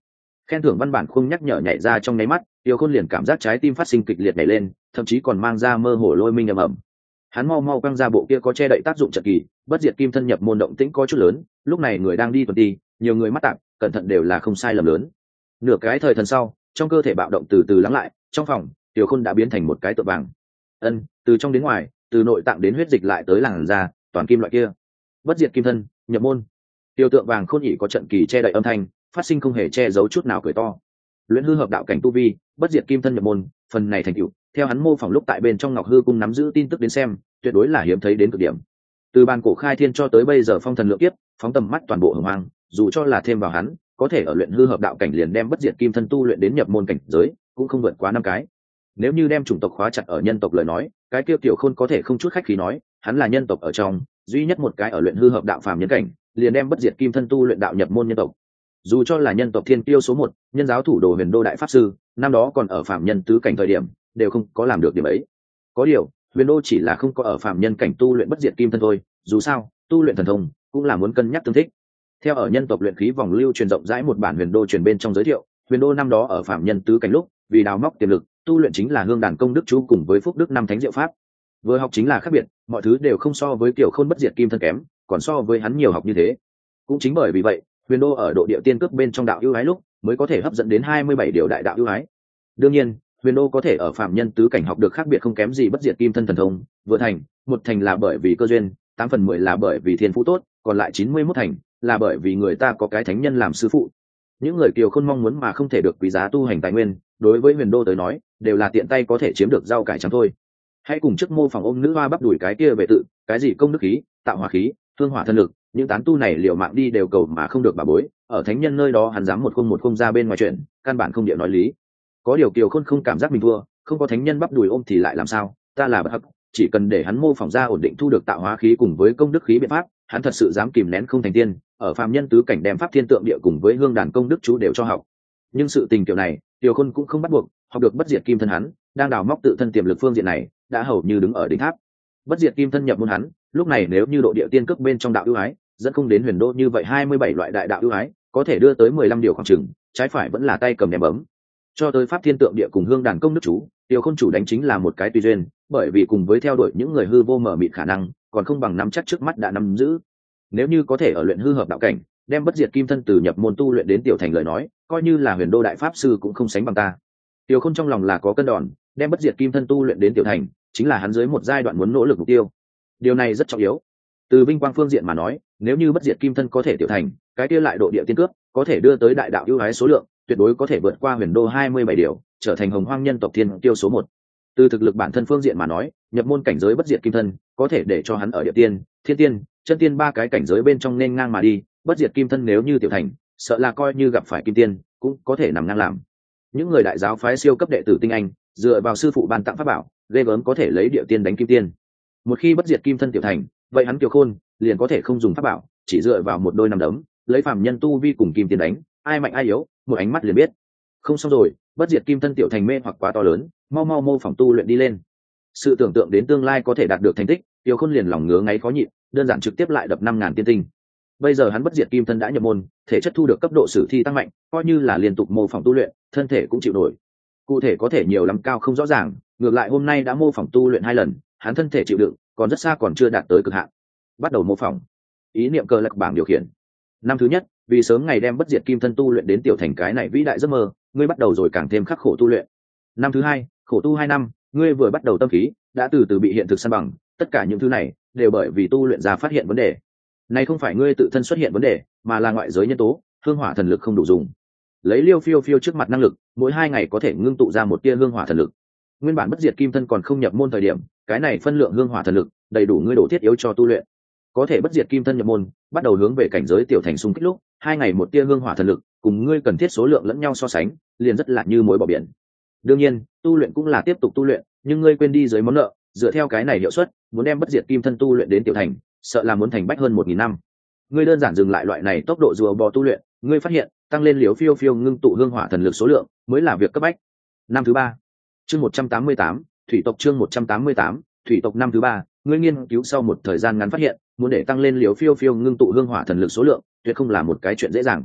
Khen thưởng văn bản khung nhắc nhở nhảy ra trong nháy mắt, Tiêu Khôn liền cảm giác trái tim phát sinh kịch liệt nhảy lên, thậm chí còn mang ra mơ hồ lôi minh ầm ầm. Hắn mau mau quăng ra bộ kia có che đậy tác dụng trận kỳ, bất diệt kim thân nhập môn động tĩnh có chút lớn, lúc này người đang đi tuần đi, nhiều người mắt tạm, cẩn thận đều là không sai lầm lớn. Nửa cái thời thần sau, trong cơ thể bạo động từ từ lắng lại, trong phòng, Tiêu Khôn đã biến thành một cái tượng vàng. Từ trong đến ngoài, từ nội tạng đến huyết dịch lại tới làn da, toàn kim loại kia. Bất diệt kim thân, nhập môn. Tiêu tượng vàng khôn nhị có trận kỳ che đậy âm thanh, phát sinh không hề che giấu chút nào cười to. Luyện hư hợp đạo cảnh tu vi, bất diệt kim thân nhập môn, phần này thành tựu, theo hắn mô phỏng lúc tại bên trong Ngọc Hư cung nắm giữ tin tức đến xem, tuyệt đối là hiếm thấy đến cực điểm. Từ ban cổ khai thiên cho tới bây giờ phong thần lượng kiếp, phóng tầm mắt toàn bộ hồng hoang, dù cho là thêm vào hắn, có thể ở luyện hư hợp đạo cảnh liền đem bất diệt kim thân tu luyện đến nhập môn cảnh giới, cũng không vượt quá 5 cái. Nếu như đem chủng tộc khóa chặt ở nhân tộc lời nói, cái kia Tiểu Khôn có thể không chút khách khí nói, hắn là nhân tộc ở trong duy nhất một cái ở luyện hư hợp đạo phàm nhân cảnh, liền đem bất diệt kim thân tu luyện đạo nhập môn nhân tộc. Dù cho là nhân tộc thiên tiêu số 1, nhân giáo thủ đồ Huyền Đô đại pháp sư, năm đó còn ở phàm nhân tứ cảnh thời điểm, đều không có làm được điểm ấy. Có điều, Huyền Đô chỉ là không có ở phàm nhân cảnh tu luyện bất diệt kim thân thôi, dù sao, tu luyện thần thông cũng là muốn cân nhắc tương thích. Theo ở nhân tộc luyện khí vòng lưu truyền rộng rãi một bản Huyền Đô truyền bên trong giới thiệu, Huyền Đô năm đó ở phàm nhân tứ cảnh lúc, vì đào móc tiềm lực, tu luyện chính là hương đàn công đức chú cùng với phúc đức năm thánh diệu pháp. Vừa học chính là khác biệt, mọi thứ đều không so với Tiểu Khôn bất diệt kim thân kém, còn so với hắn nhiều học như thế. Cũng chính bởi vì vậy, Huyền Đô ở độ địa tiên cước bên trong đạo ưu ái lúc mới có thể hấp dẫn đến 27 điều đại đạo ưu ái. Đương nhiên, Huyền Đô có thể ở phạm nhân tứ cảnh học được khác biệt không kém gì bất diệt kim thân thần thông, vừa thành, một thành là bởi vì cơ duyên, 8/10 là bởi vì thiên phú tốt, còn lại 91 thành là bởi vì người ta có cái thánh nhân làm sư phụ. Những người Kiều Khôn mong muốn mà không thể được quý giá tu hành tài nguyên, đối với Huyền Đô tới nói, đều là tiện tay có thể chiếm được rau cải trắng thôi. Hãy cùng trước mô phỏng ôm nữ hoa bắp đuổi cái kia về tự, cái gì công đức khí, tạo hỏa khí, thương hỏa thân lực, những tán tu này liều mạng đi đều cầu mà không được bà bối, ở thánh nhân nơi đó hắn dám một không ra bên ngoài chuyện, căn bản không địa nói lý. Có điều Kiều Khôn không cảm giác mình thua, không có thánh nhân bắp đùi ôm thì lại làm sao, ta là bất hắc, chỉ cần để hắn mô phỏng ra ổn định thu được tạo hóa khí cùng với công đức khí biện pháp, hắn thật sự dám kìm nén không thành tiên, ở phàm nhân tứ cảnh đem pháp thiên tượng địa cùng với hương đàn công đức chú đều cho học. Nhưng sự tình kiểu này, Kiều Khôn cũng không bắt buộc, học được bất diệt kim thân hắn, đang đào móc tự thân tiềm lực phương diện này, đã hầu như đứng ở đỉnh tháp. Bất diệt kim thân nhập môn hắn, lúc này nếu như độ địa tiên cước bên trong đạo ưu ái, dẫn không đến Huyền Đô như vậy 27 loại đại đạo ưu ái, có thể đưa tới 15 điều khoảng chừng, trái phải vẫn là tay cầm ném bấm. Cho tới pháp thiên tượng địa cùng hương đàn công đức chú, Tiêu Khôn chủ đánh chính là một cái tùy duyên, bởi vì cùng với theo đuổi những người hư vô mở mịt khả năng, còn không bằng nắm chắc trước mắt đã nắm giữ. Nếu như có thể ở luyện hư hợp đạo cảnh, đem bất diệt kim thân từ nhập môn tu luyện đến tiểu thành lời nói, coi như là Huyền Đô đại pháp sư cũng không sánh bằng ta. Tiêu Khôn trong lòng là có cân đòn, đem bất diệt kim thân tu luyện đến tiểu thành, chính là hắn dưới một giai đoạn muốn nỗ lực mục tiêu. Điều này rất trọng yếu. Từ vinh quang phương diện mà nói, nếu như bất diệt kim thân có thể tiểu thành, cái kia lại độ địa tiên cướp, có thể đưa tới đại đạo ưu ái số lượng, tuyệt đối có thể vượt qua Huyền Đô 27 điều, trở thành hồng hoang nhân tộc thiên tiêu số 1. Từ thực lực bản thân phương diện mà nói, nhập môn cảnh giới bất diệt kim thân, có thể để cho hắn ở địa tiên, thiên tiên, chân tiên ba cái cảnh giới bên trong nên ngang mà đi, bất diệt kim thân nếu như tiểu thành, sợ là coi như gặp phải kim tiên, cũng có thể nằm ngang làm. Những người đại giáo phái siêu cấp đệ tử tinh anh, dựa vào sư phụ ban tặng pháp bảo, ghê gớm có thể lấy địa tiên đánh kim tiên. Một khi bất diệt kim thân tiểu thành, vậy hắn Kiều Khôn liền có thể không dùng pháp bảo, chỉ dựa vào một đôi nắm đấm, lấy phàm nhân tu vi cùng kim tiên đánh, ai mạnh ai yếu, một ánh mắt liền biết. Không xong rồi, bất diệt kim thân tiểu thành mê hoặc quá to lớn, mau mau mô phỏng tu luyện đi lên. Sự tưởng tượng đến tương lai có thể đạt được thành tích, Kiều Khôn liền lòng ngứa ngáy khó nhịn, đơn giản trực tiếp lại đập 5000 tiên tinh. Bây giờ hắn bất diệt kim thân đã nhập môn, thể chất thu được cấp độ sử thi tăng mạnh, coi như là liên tục mô phỏng tu luyện, thân thể cũng chịu nổi. Cụ thể có thể nhiều lắm cao không rõ ràng, ngược lại hôm nay đã mô phỏng tu luyện 2 lần, hắn thân thể chịu đựng, còn rất xa còn chưa đạt tới cực hạn. Bắt đầu mô phỏng. Ý niệm cờ lạc bảng điều khiển. Năm thứ nhất, vì sớm ngày đem bất diệt kim thân tu luyện đến tiểu thành cái này vĩ đại giấc mơ, ngươi bắt đầu rồi càng thêm khắc khổ tu luyện. Năm thứ hai, khổ tu 2 năm, ngươi vừa bắt đầu tâm khí, đã từ từ bị hiện thực san bằng, tất cả những thứ này đều bởi vì tu luyện ra phát hiện vấn đề. Này không phải ngươi tự thân xuất hiện vấn đề, mà là ngoại giới nhân tố, hương hỏa thần lực không đủ dùng. Lấy Liêu Phiêu Phiêu trước mặt năng lực, mỗi 2 ngày có thể ngưng tụ ra một tia hương hỏa thần lực. Nguyên bản bất diệt kim thân còn không nhập môn thời điểm, cái này phân lượng hương hỏa thần lực đầy đủ ngươi đổ thiết yếu cho tu luyện. Có thể bất diệt kim thân nhập môn, bắt đầu hướng về cảnh giới tiểu thành xung kích lúc, 2 ngày một tia hương hỏa thần lực, cùng ngươi cần thiết số lượng lẫn nhau so sánh, liền rất là như muối bỏ biển. Đương nhiên, tu luyện cũng là tiếp tục tu luyện, nhưng ngươi quên đi dưới món nợ, dựa theo cái này hiệu suất, muốn đem bất diệt kim thân tu luyện đến tiểu thành, sợ là muốn thành bách hơn 1000 năm. Ngươi đơn giản dừng lại loại này tốc độ rùa bò tu luyện, ngươi phát hiện, tăng lên Liễu Phiêu Phiêu ngưng tụ hương hỏa thần lực số lượng, mới là việc cấp bách. Năm thứ 3. Chương 188, thủy tộc chương 188, thủy tộc năm thứ 3, ngươi nghiên cứu sau một thời gian ngắn phát hiện, muốn để tăng lên Liễu Phiêu Phiêu ngưng tụ hương hỏa thần lực số lượng, tuyệt không là một cái chuyện dễ dàng.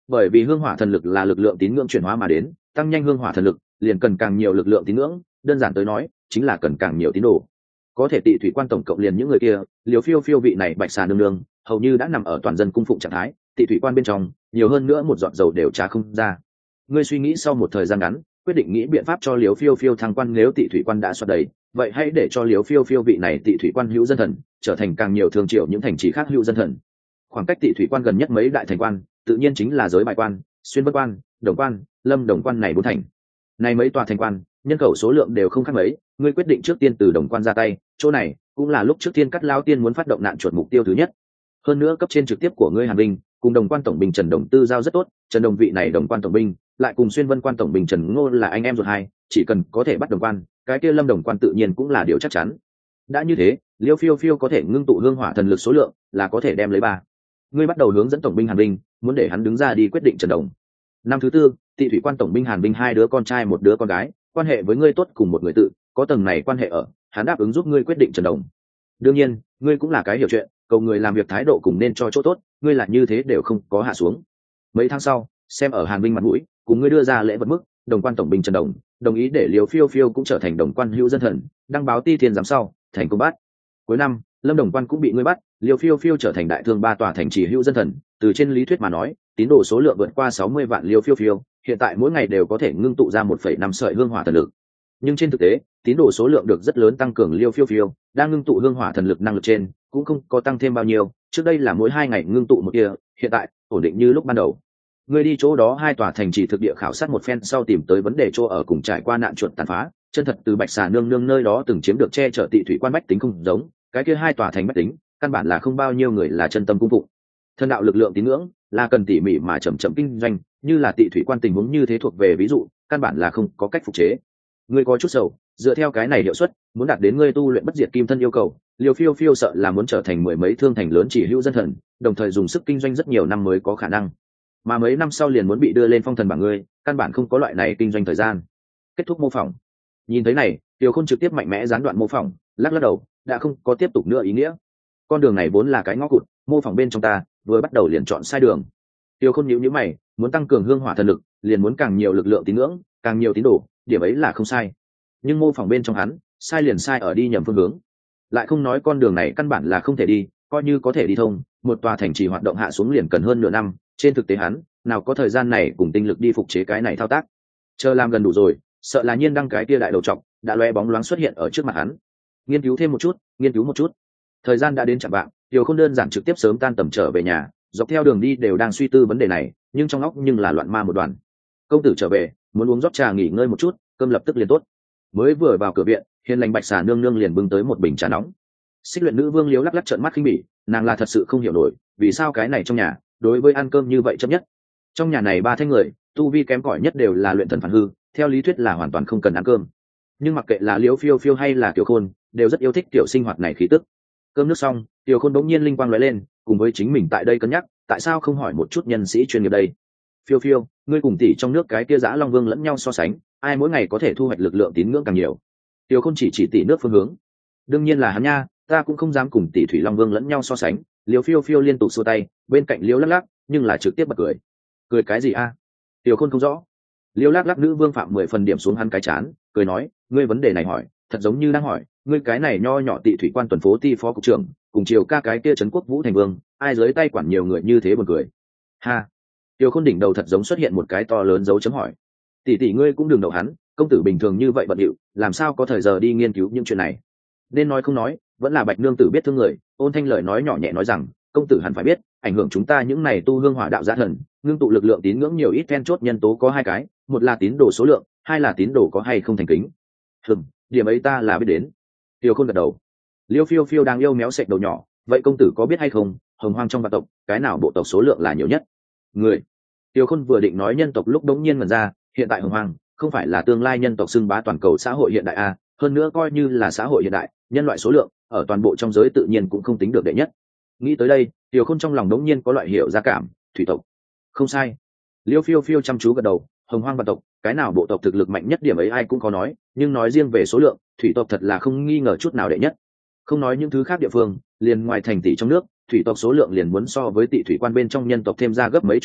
bởi vì hương hỏa thần lực là lực lượng tín ngưỡng chuyển hóa mà đến, tăng nhanh hương hỏa thần lực liền cần càng nhiều lực lượng tín ngưỡng, đơn giản tới nói chính là cần càng nhiều tín đồ. Có thể tị thủy quan tổng cộng liền những người kia, Liều Phiêu Phiêu vị này bạch xà nương nương hầu như đã nằm ở toàn dân cung phụng trạng thái, tị thủy quan bên trong nhiều hơn nữa một giọt dầu đều trả không ra. Ngươi suy nghĩ sau một thời gian ngắn, quyết định nghĩ biện pháp cho Liều Phiêu Phiêu thăng quan. Nếu tị thủy quan đã xoát đầy, vậy hãy để cho Liều Phiêu Phiêu vị này tị thủy quan hữu dân thần trở thành càng nhiều thường triệu những thành trì khác hữu dân thần. Khoảng cách tị thủy quan gần nhất mấy đại thành quan tự nhiên chính là Giới Bài quan, Xuyên Vân quan, Đồng quan, Lâm Đồng quan này bốn thành. Này mấy tòa thành quan nhân khẩu số lượng đều không khác mấy, ngươi quyết định trước tiên từ Đồng quan ra tay, chỗ này cũng là lúc trước tiên cắt lao tiên muốn phát động nạn chuột mục tiêu thứ nhất. Hơn nữa cấp trên trực tiếp của ngươi Hàn Binh cùng Đồng quan tổng binh Trần Đồng tư giao rất tốt, Trần Đồng vị này Đồng quan tổng binh lại cùng Xuyên Vân quan tổng binh Trần Ngô là anh em ruột hai, chỉ cần có thể bắt Đồng quan, cái kia Lâm Đồng quan tự nhiên cũng là điều chắc chắn. Đã như thế, Liêu Phiêu Phiêu có thể ngưng tụ hương hỏa thần lực số lượng là có thể đem lấy ba. Ngươi bắt đầu hướng dẫn tổng binh Hàn Binh, muốn để hắn đứng ra đi quyết định Trần Đồng. Năm thứ tư, tị thủy quan tổng binh Hàn Binh hai đứa con trai một đứa con gái, quan hệ với ngươi tốt cùng một người tự, có tầng này quan hệ ở, hắn đáp ứng giúp ngươi quyết định Trần Đồng. Đương nhiên, ngươi cũng là cái hiểu chuyện, cầu người làm việc thái độ cùng nên cho chỗ tốt, ngươi là như thế đều không có hạ xuống. Mấy tháng sau, xem ở Hàn Binh mặt mũi, cùng ngươi đưa ra lễ vật mức, Đồng quan tổng binh Trần Đồng đồng ý để Liều Phiêu Phiêu cũng trở thành Đồng quan hữu dân thần, đăng báo ti thiên giám sau, thành công bắt. Cuối năm, Lâm Đồng quan cũng bị ngươi bắt, Liều Phiêu Phiêu trở thành đại thương ba tòa thành trì hữu dân thần. Từ trên lý thuyết mà nói, tín đồ số lượng vượt qua 60 vạn. Liều Phiêu Phiêu hiện tại mỗi ngày đều có thể ngưng tụ ra 1,5 sợi hương hỏa thần lực, nhưng trên thực tế tín đồ số lượng được rất lớn tăng cường. Liêu Phiêu Phiêu đang ngưng tụ hương hỏa thần lực năng lực trên cũng không có tăng thêm bao nhiêu, trước đây là mỗi 2 ngày ngưng tụ một tia, hiện tại ổn định như lúc ban đầu. Người đi chỗ đó hai tòa thành trì thực địa khảo sát một phen sau, tìm tới vấn đề chỗ ở cùng trải qua nạn chuột tàn phá, chân thật từ bạch xà nương nương nơi đó từng chiếm được che chở tị thủy quan bách tính không giống cái kia hai tòa thành bách tính, căn bản là không bao nhiêu người là chân tâm cung phụng. Thần đạo lực lượng tín ngưỡng là cần tỉ mỉ mà chậm chậm kinh doanh, như là tị thủy quan tình huống như thế thuộc về ví dụ, căn bản là không có cách phục chế. Ngươi có chút sầu, dựa theo cái này hiệu suất muốn đạt đến ngươi tu luyện bất diệt kim thân yêu cầu, Liêu Phiêu Phiêu sợ là muốn trở thành mười mấy thương thành lớn chỉ hữu dân thần, đồng thời dùng sức kinh doanh rất nhiều năm mới có khả năng, mà mấy năm sau liền muốn bị đưa lên phong thần bảng, ngươi căn bản không có loại này kinh doanh thời gian. Kết thúc mô phỏng. Nhìn thấy này, Tiêu Khôn trực tiếp mạnh mẽ gián đoạn mô phỏng, lắc lắc đầu, đã không có tiếp tục nữa ý nghĩa. Con đường này vốn là cái ngõ cụt, mô phỏng bên trong ta vừa bắt đầu liền chọn sai đường. Tiêu Khôn nhíu mày, muốn tăng cường hương hỏa thần lực, liền muốn càng nhiều lực lượng tín ngưỡng, càng nhiều tín đồ, điểm ấy là không sai. Nhưng mô phỏng bên trong hắn, sai liền sai ở đi nhầm phương hướng. Lại không nói con đường này căn bản là không thể đi, coi như có thể đi thông, một tòa thành trì hoạt động hạ xuống liền cần hơn nửa năm, trên thực tế hắn nào có thời gian này cùng tinh lực đi phục chế cái này thao tác. Chờ làm gần đủ rồi, sợ là nhiên đăng cái tia đại đầu trọc đã loe bóng loáng xuất hiện ở trước mặt hắn. Nghiên cứu thêm một chút, nghiên cứu một chút. Thời gian đã đến chạng vạng, Tiêu Khôn đơn giản trực tiếp sớm tan tầm trở về nhà, dọc theo đường đi đều đang suy tư vấn đề này, nhưng trong óc nhưng là loạn ma một đoàn. Công tử trở về, muốn uống rót trà nghỉ ngơi một chút, cơm lập tức liền tốt. Mới vừa vào cửa viện, hiền lành bạch xà nương nương liền bưng tới một bình trà nóng. Xích luyện nữ vương liếu lắc lắc trợn mắt khinh bỉ, nàng là thật sự không hiểu nổi vì sao cái này trong nhà đối với ăn cơm như vậy chấp nhất. Trong nhà này ba thanh người tu vi kém cỏi nhất đều là luyện thần phản hư, theo lý thuyết là hoàn toàn không cần ăn cơm, nhưng mặc kệ là Liễu Phiêu Phiêu hay là Tiểu Khôn đều rất yêu thích tiểu sinh hoạt này khí tức. Cơm nước xong, Tiểu Khôn bỗng nhiên linh quang lóe lên, cùng với chính mình tại đây cân nhắc tại sao không hỏi một chút nhân sĩ chuyên nghiệp đây. Phiêu Phiêu, ngươi cùng tỷ trong nước cái kia Dã Long Vương lẫn nhau so sánh, ai mỗi ngày có thể thu hoạch lực lượng tín ngưỡng càng nhiều? Tiểu Khôn chỉ tỷ nước phương hướng. Đương nhiên là hắn nha, ta cũng không dám cùng tỷ Thủy Long Vương lẫn nhau so sánh. Liễu Phiêu Phiêu liên tục xua tay, bên cạnh Liễu lắc lắc, nhưng là trực tiếp bật cười. Cười cái gì a? Tiểu Khôn không rõ. Liễu lắc lắc nữ vương phạm 10 phần điểm xuống hắn cái chán, cười nói, ngươi vấn đề này hỏi thật giống như đang hỏi ngươi cái này nho nhỏ tị thủy quan tuần phố ti phó cục trưởng cùng chiều ca cái kia trấn quốc vũ thành vương, ai dưới tay quản nhiều người như thế buồn cười. Ha. Tiểu Khôn đỉnh đầu thật giống xuất hiện một cái to lớn dấu chấm hỏi. Tỷ ngươi cũng đừng đậu hắn, công tử bình thường như vậy bận rộn, làm sao có thời giờ đi nghiên cứu những chuyện này. Nên nói không nói, vẫn là bạch nương tử biết thương người, ôn thanh lời nói nhỏ nhẹ nói rằng, công tử hẳn phải biết, ảnh hưởng chúng ta những này tu hương hỏa đạo giả thần ngưng tụ lực lượng tín ngưỡng nhiều ít then chốt nhân tố có hai cái, một là tín đồ số lượng, hai là tín đồ có hay không thành kính. Điểm ấy ta là biết đến. Tiểu Khôn gật đầu. Liêu Phiêu Phiêu đang yêu méo sệch đầu nhỏ, vậy công tử có biết hay không, hồng hoang trong vạn tộc cái nào bộ tộc số lượng là nhiều nhất? Người. Tiểu Khôn vừa định nói nhân tộc lúc đống nhiên ngẩn ra, hiện tại hồng hoang không phải là tương lai nhân tộc xưng bá toàn cầu xã hội hiện đại a, hơn nữa coi như là xã hội hiện đại, nhân loại số lượng ở toàn bộ trong giới tự nhiên cũng không tính được đệ nhất. Nghĩ tới đây, Tiểu Khôn trong lòng đống nhiên có loại hiểu ra cảm, thủy tộc. Không sai. Liêu Phiêu Phiêu chăm chú gật đầu, hồng hoang vạn tộc cái nào bộ tộc thực lực mạnh nhất, điểm ấy ai cũng có nói, nhưng nói riêng về số lượng, thủy tộc thật là không nghi ngờ chút nào đệ nhất. Không nói những thứ khác địa phương, liền ngoài thành tỷ trong nước, thủy tộc số lượng liền muốn so với tị thủy quan bên trong nhân tộc thêm ra gấp mấy chục lần,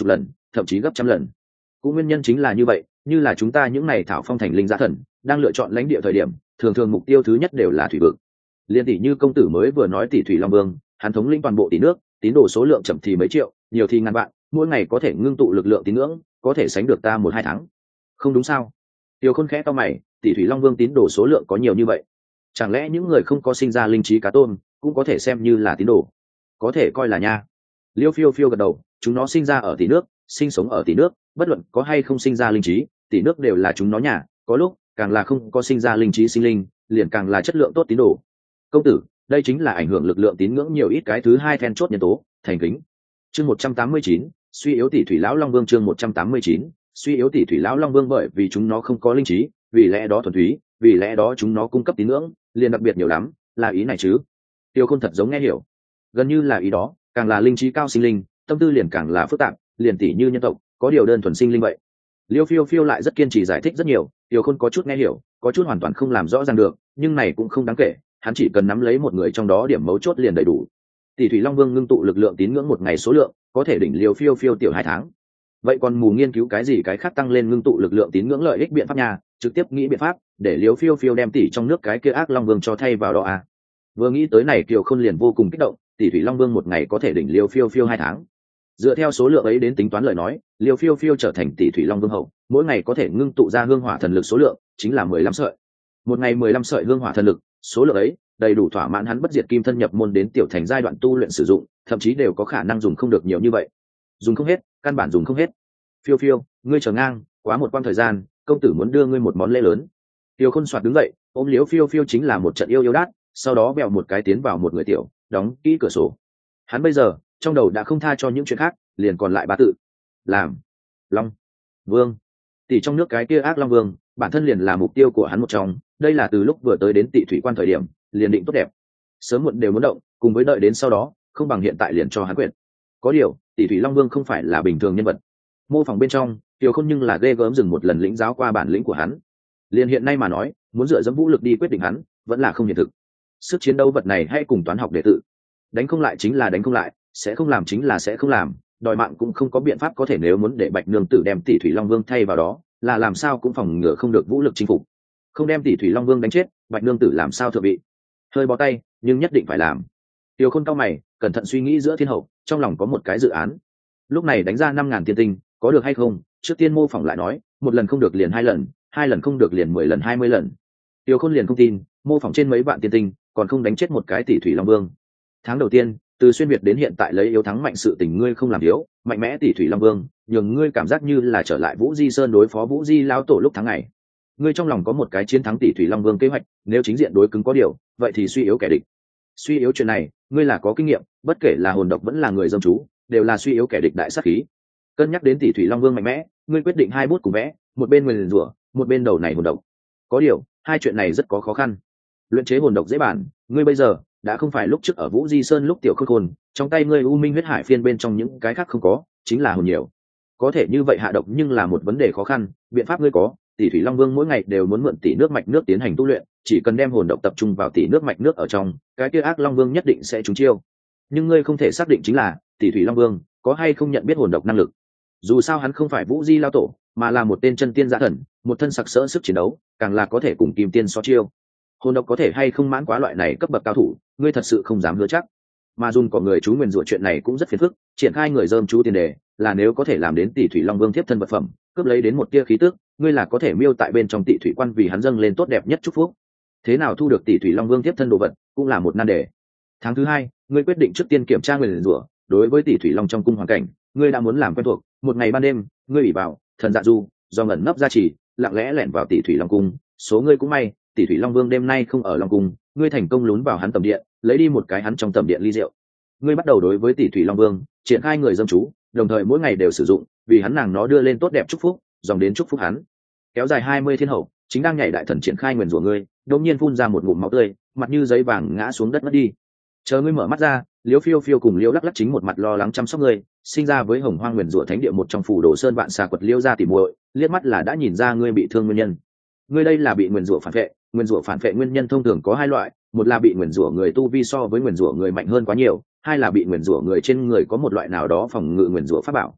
thậm chí gấp trăm lần. Cũng nguyên nhân chính là như vậy, như là chúng ta những này thảo phong thành linh giá thần đang lựa chọn lãnh địa thời điểm, thường thường mục tiêu thứ nhất đều là thủy vực. Liên tỷ như công tử mới vừa nói tỷ thủy long vương, hắn thống lĩnh toàn bộ tỷ nước, tín đồ số lượng chậm thì mấy triệu, nhiều thì ngàn vạn, mỗi ngày có thể ngưng tụ lực lượng tín ngưỡng, có thể sánh được ta 1-2 tháng. Không đúng sao? Tiêu Khôn khẽ cau mày, tỷ thủy long vương tín đồ số lượng có nhiều như vậy, chẳng lẽ những người không có sinh ra linh trí cá tôm cũng có thể xem như là tín đồ? Có thể coi là nha. Liêu Phiêu Phiêu gật đầu, chúng nó sinh ra ở tỷ nước, sinh sống ở tỷ nước, bất luận có hay không sinh ra linh trí, tỷ nước đều là chúng nó nhà, có lúc càng là không có sinh ra linh trí sinh linh, liền càng là chất lượng tốt tín đồ. Công tử, đây chính là ảnh hưởng lực lượng tín ngưỡng nhiều ít cái thứ hai then chốt nhân tố, thành kính. Chương 189, suy yếu tỷ thủy lão long vương. Chương 189, suy yếu tỷ thủy lão long vương. Bởi vì chúng nó không có linh trí, vì lẽ đó thuần túy, vì lẽ đó chúng nó cung cấp tín ngưỡng liền đặc biệt nhiều lắm, là ý này chứ? Tiêu Khôn thật giống nghe hiểu, gần như là ý đó, càng là linh trí cao sinh linh, tâm tư liền càng là phức tạp, liền tỷ như nhân tộc có điều đơn thuần sinh linh vậy. Liêu Phiêu Phiêu lại rất kiên trì giải thích rất nhiều, Tiêu Khôn có chút nghe hiểu, có chút hoàn toàn không làm rõ ràng được, nhưng này cũng không đáng kể, hắn chỉ cần nắm lấy một người trong đó điểm mấu chốt liền đầy đủ. Tỷ thủy long vương ngưng tụ lực lượng tín ngưỡng một ngày số lượng có thể đỉnh Liêu Phiêu Phiêu tiểu 2 tháng. Vậy còn mù nghiên cứu cái gì cái khác tăng lên ngưng tụ lực lượng tín ngưỡng lợi ích biện pháp nhà, trực tiếp nghĩ biện pháp để Liêu Phiêu Phiêu đem tỷ trong nước cái kia ác long vương cho thay vào đó à? Vừa nghĩ tới này Kiều Khôn liền vô cùng kích động, tỷ thủy long vương một ngày có thể đỉnh Liêu Phiêu Phiêu 2 tháng. Dựa theo số lượng ấy đến tính toán lời nói, Liêu Phiêu Phiêu trở thành tỷ thủy long vương hậu, mỗi ngày có thể ngưng tụ ra hương hỏa thần lực số lượng chính là 15 sợi. Một ngày 15 sợi hương hỏa thần lực, số lượng ấy đầy đủ thỏa mãn hắn bất diệt kim thân nhập môn đến tiểu thành giai đoạn tu luyện sử dụng, thậm chí đều có khả năng dùng không được nhiều như vậy. Dùng không hết, căn bản dùng không hết. Phiêu Phiêu, ngươi chờ ngang, quá một quãng thời gian, công tử muốn đưa ngươi một món lễ lớn. Tiêu Khôn soạt đứng dậy, ôm Liêu Phiêu Phiêu chính là một trận yêu yêu đát, sau đó bèo một cái tiến vào một người tiểu, đóng kỹ cửa sổ. Hắn bây giờ trong đầu đã không tha cho những chuyện khác, liền còn lại 3 tự: làm, long, vương. Tỷ trong nước cái kia ác long vương, bản thân liền là mục tiêu của hắn một trong, đây là từ lúc vừa tới đến Tỷ thủy quan thời điểm liền định tốt đẹp, sớm muộn đều muốn động, cùng với đợi đến sau đó không bằng hiện tại liền cho hắn quyền. Có điều Tỷ thủy long vương không phải là bình thường nhân vật. Mô phỏng bên trong Tiêu Khôn nhưng là ghê gớm dừng một lần lĩnh giáo qua bản lĩnh của hắn, liền hiện nay mà nói muốn dựa dẫm vũ lực đi quyết định hắn vẫn là không hiện thực. Sức chiến đấu vật này hay cùng toán học đệ tử, đánh không lại chính là đánh không lại, sẽ không làm chính là sẽ không làm, đòi mạng cũng không có biện pháp có thể. Nếu muốn để Bạch nương tử đem Tỷ thủy long vương thay vào đó, là làm sao cũng phòng ngừa không được vũ lực chinh phục. Không đem Tỷ thủy long vương đánh chết, Bạch nương tử làm sao thượng vị? Hơi bó tay, nhưng nhất định phải làm. Tiêu Khôn cao mày, cẩn thận suy nghĩ giữa thiên hậu, trong lòng có một cái dự án. Lúc này đánh ra 5.000 tiên tinh, có được hay không? Trước tiên mô phỏng lại nói, 1 lần không được liền 2 lần, 2 lần không được liền 10 lần 20 lần. Tiêu Khôn liền không tin, mô phỏng trên mấy vạn tiên tinh, còn không đánh chết một cái Tỷ thủy long vương. Tháng đầu tiên, từ xuyên việt đến hiện tại lấy yếu thắng mạnh sự tình ngươi không làm yếu, mạnh mẽ Tỷ thủy long vương, nhường ngươi cảm giác như là trở lại Vũ Di Sơn đối phó Vũ Di lão tổ lúc tháng ngày. Ngươi trong lòng có một cái chiến thắng Tỷ thủy long vương kế hoạch, nếu chính diện đối cứng có điều, vậy thì suy yếu kẻ địch. Suy yếu chuyện này, ngươi là có kinh nghiệm, bất kể là hồn độc vẫn là người dâm chú, đều là suy yếu kẻ địch đại sát khí. Cân nhắc đến Tỷ thủy long vương mạnh mẽ, ngươi quyết định 2 bút cùng vẽ, một bên nguyền rủa, một bên đầu này hồn độc. Có điều, 2 chuyện này rất có khó khăn. Luyện chế hồn độc dễ bản, ngươi bây giờ đã không phải lúc trước ở Vũ Di Sơn lúc tiểu khôn khôn, trong tay ngươi U Minh huyết hải phiên bên trong những cái khác không có, chính là hồn nhiều. Có thể như vậy hạ độc nhưng là một vấn đề khó khăn, biện pháp ngươi có, Tỷ thủy long vương mỗi ngày đều muốn mượn tỷ nước mạch nước tiến hành tu luyện, chỉ cần đem hồn độc tập trung vào tỷ nước mạch nước ở trong, cái kia ác long vương nhất định sẽ trúng chiêu. Nhưng ngươi không thể xác định chính là Tỷ thủy long vương có hay không nhận biết hồn độc năng lực. Dù sao hắn không phải Vũ Di lao tổ, mà là một tên chân tiên giả thần, một thân sặc sỡ sức chiến đấu, càng là có thể cùng kim tiên so chiêu. Hồn độc có thể hay không mãn quá loại này cấp bậc cao thủ, ngươi thật sự không dám hứa chắc. Mà dùng có người chú nguyền rủa chuyện này cũng rất phiền phức, triển khai người dơm chú tiền đề là nếu có thể làm đến Tỷ thủy long vương tiếp thân vật phẩm, cướp lấy đến một tia khí tức, ngươi là có thể miêu tại bên trong Tỷ thủy quan vì hắn dâng lên tốt đẹp nhất chúc phúc. Thế nào thu được Tỷ thủy long vương tiếp thân đồ vật cũng là một nan đề. Tháng thứ 2, ngươi quyết định trước tiên kiểm tra nguyền rủa, đối với Tỷ thủy long trong cung hoàn cảnh, ngươi đã muốn làm quen thuộc, một ngày ban đêm, ngươi ủy vào thần dạ du, do ngẩn nấp ra chỉ, lặng lẽ lẻn vào Tỷ thủy long cung, số ngươi cũng may, Tỷ thủy long vương đêm nay không ở long cung, ngươi thành công lún vào hắn tầm điện, lấy đi một cái hắn trong tầm điện ly rượu. Ngươi bắt đầu đối với Tỷ thủy long vương triển khai người dâm chú, đồng thời mỗi ngày đều sử dụng, vì hắn nàng nó đưa lên tốt đẹp chúc phúc, dòng đến chúc phúc hắn. Kéo dài 20 thiên hậu, chính đang nhảy đại thần triển khai nguyền rủa ngươi, đột nhiên phun ra một ngụm máu tươi, mặt như giấy vàng ngã xuống đất mất đi. Chờ ngươi mở mắt ra, Liễu Phiêu Phiêu cùng Liễu Lắc Lắc chính một mặt lo lắng chăm sóc ngươi, sinh ra với Hồng Hoang Nguyền Rủa Thánh địa một trong phủ Đồ Sơn vạn xà quật Liễu gia tỉ muội, liếc mắt là đã nhìn ra ngươi bị thương nguyên nhân. Ngươi đây là bị nguyền rủa phản vệ, nguyền rủa phản vệ nguyên nhân thông thường có 2 loại, một là bị nguyền rủa người tu vi so với nguyền rủa người mạnh hơn quá nhiều, hai là bị nguyền rủa người trên người có một loại nào đó phòng ngự nguyền rủa pháp bảo.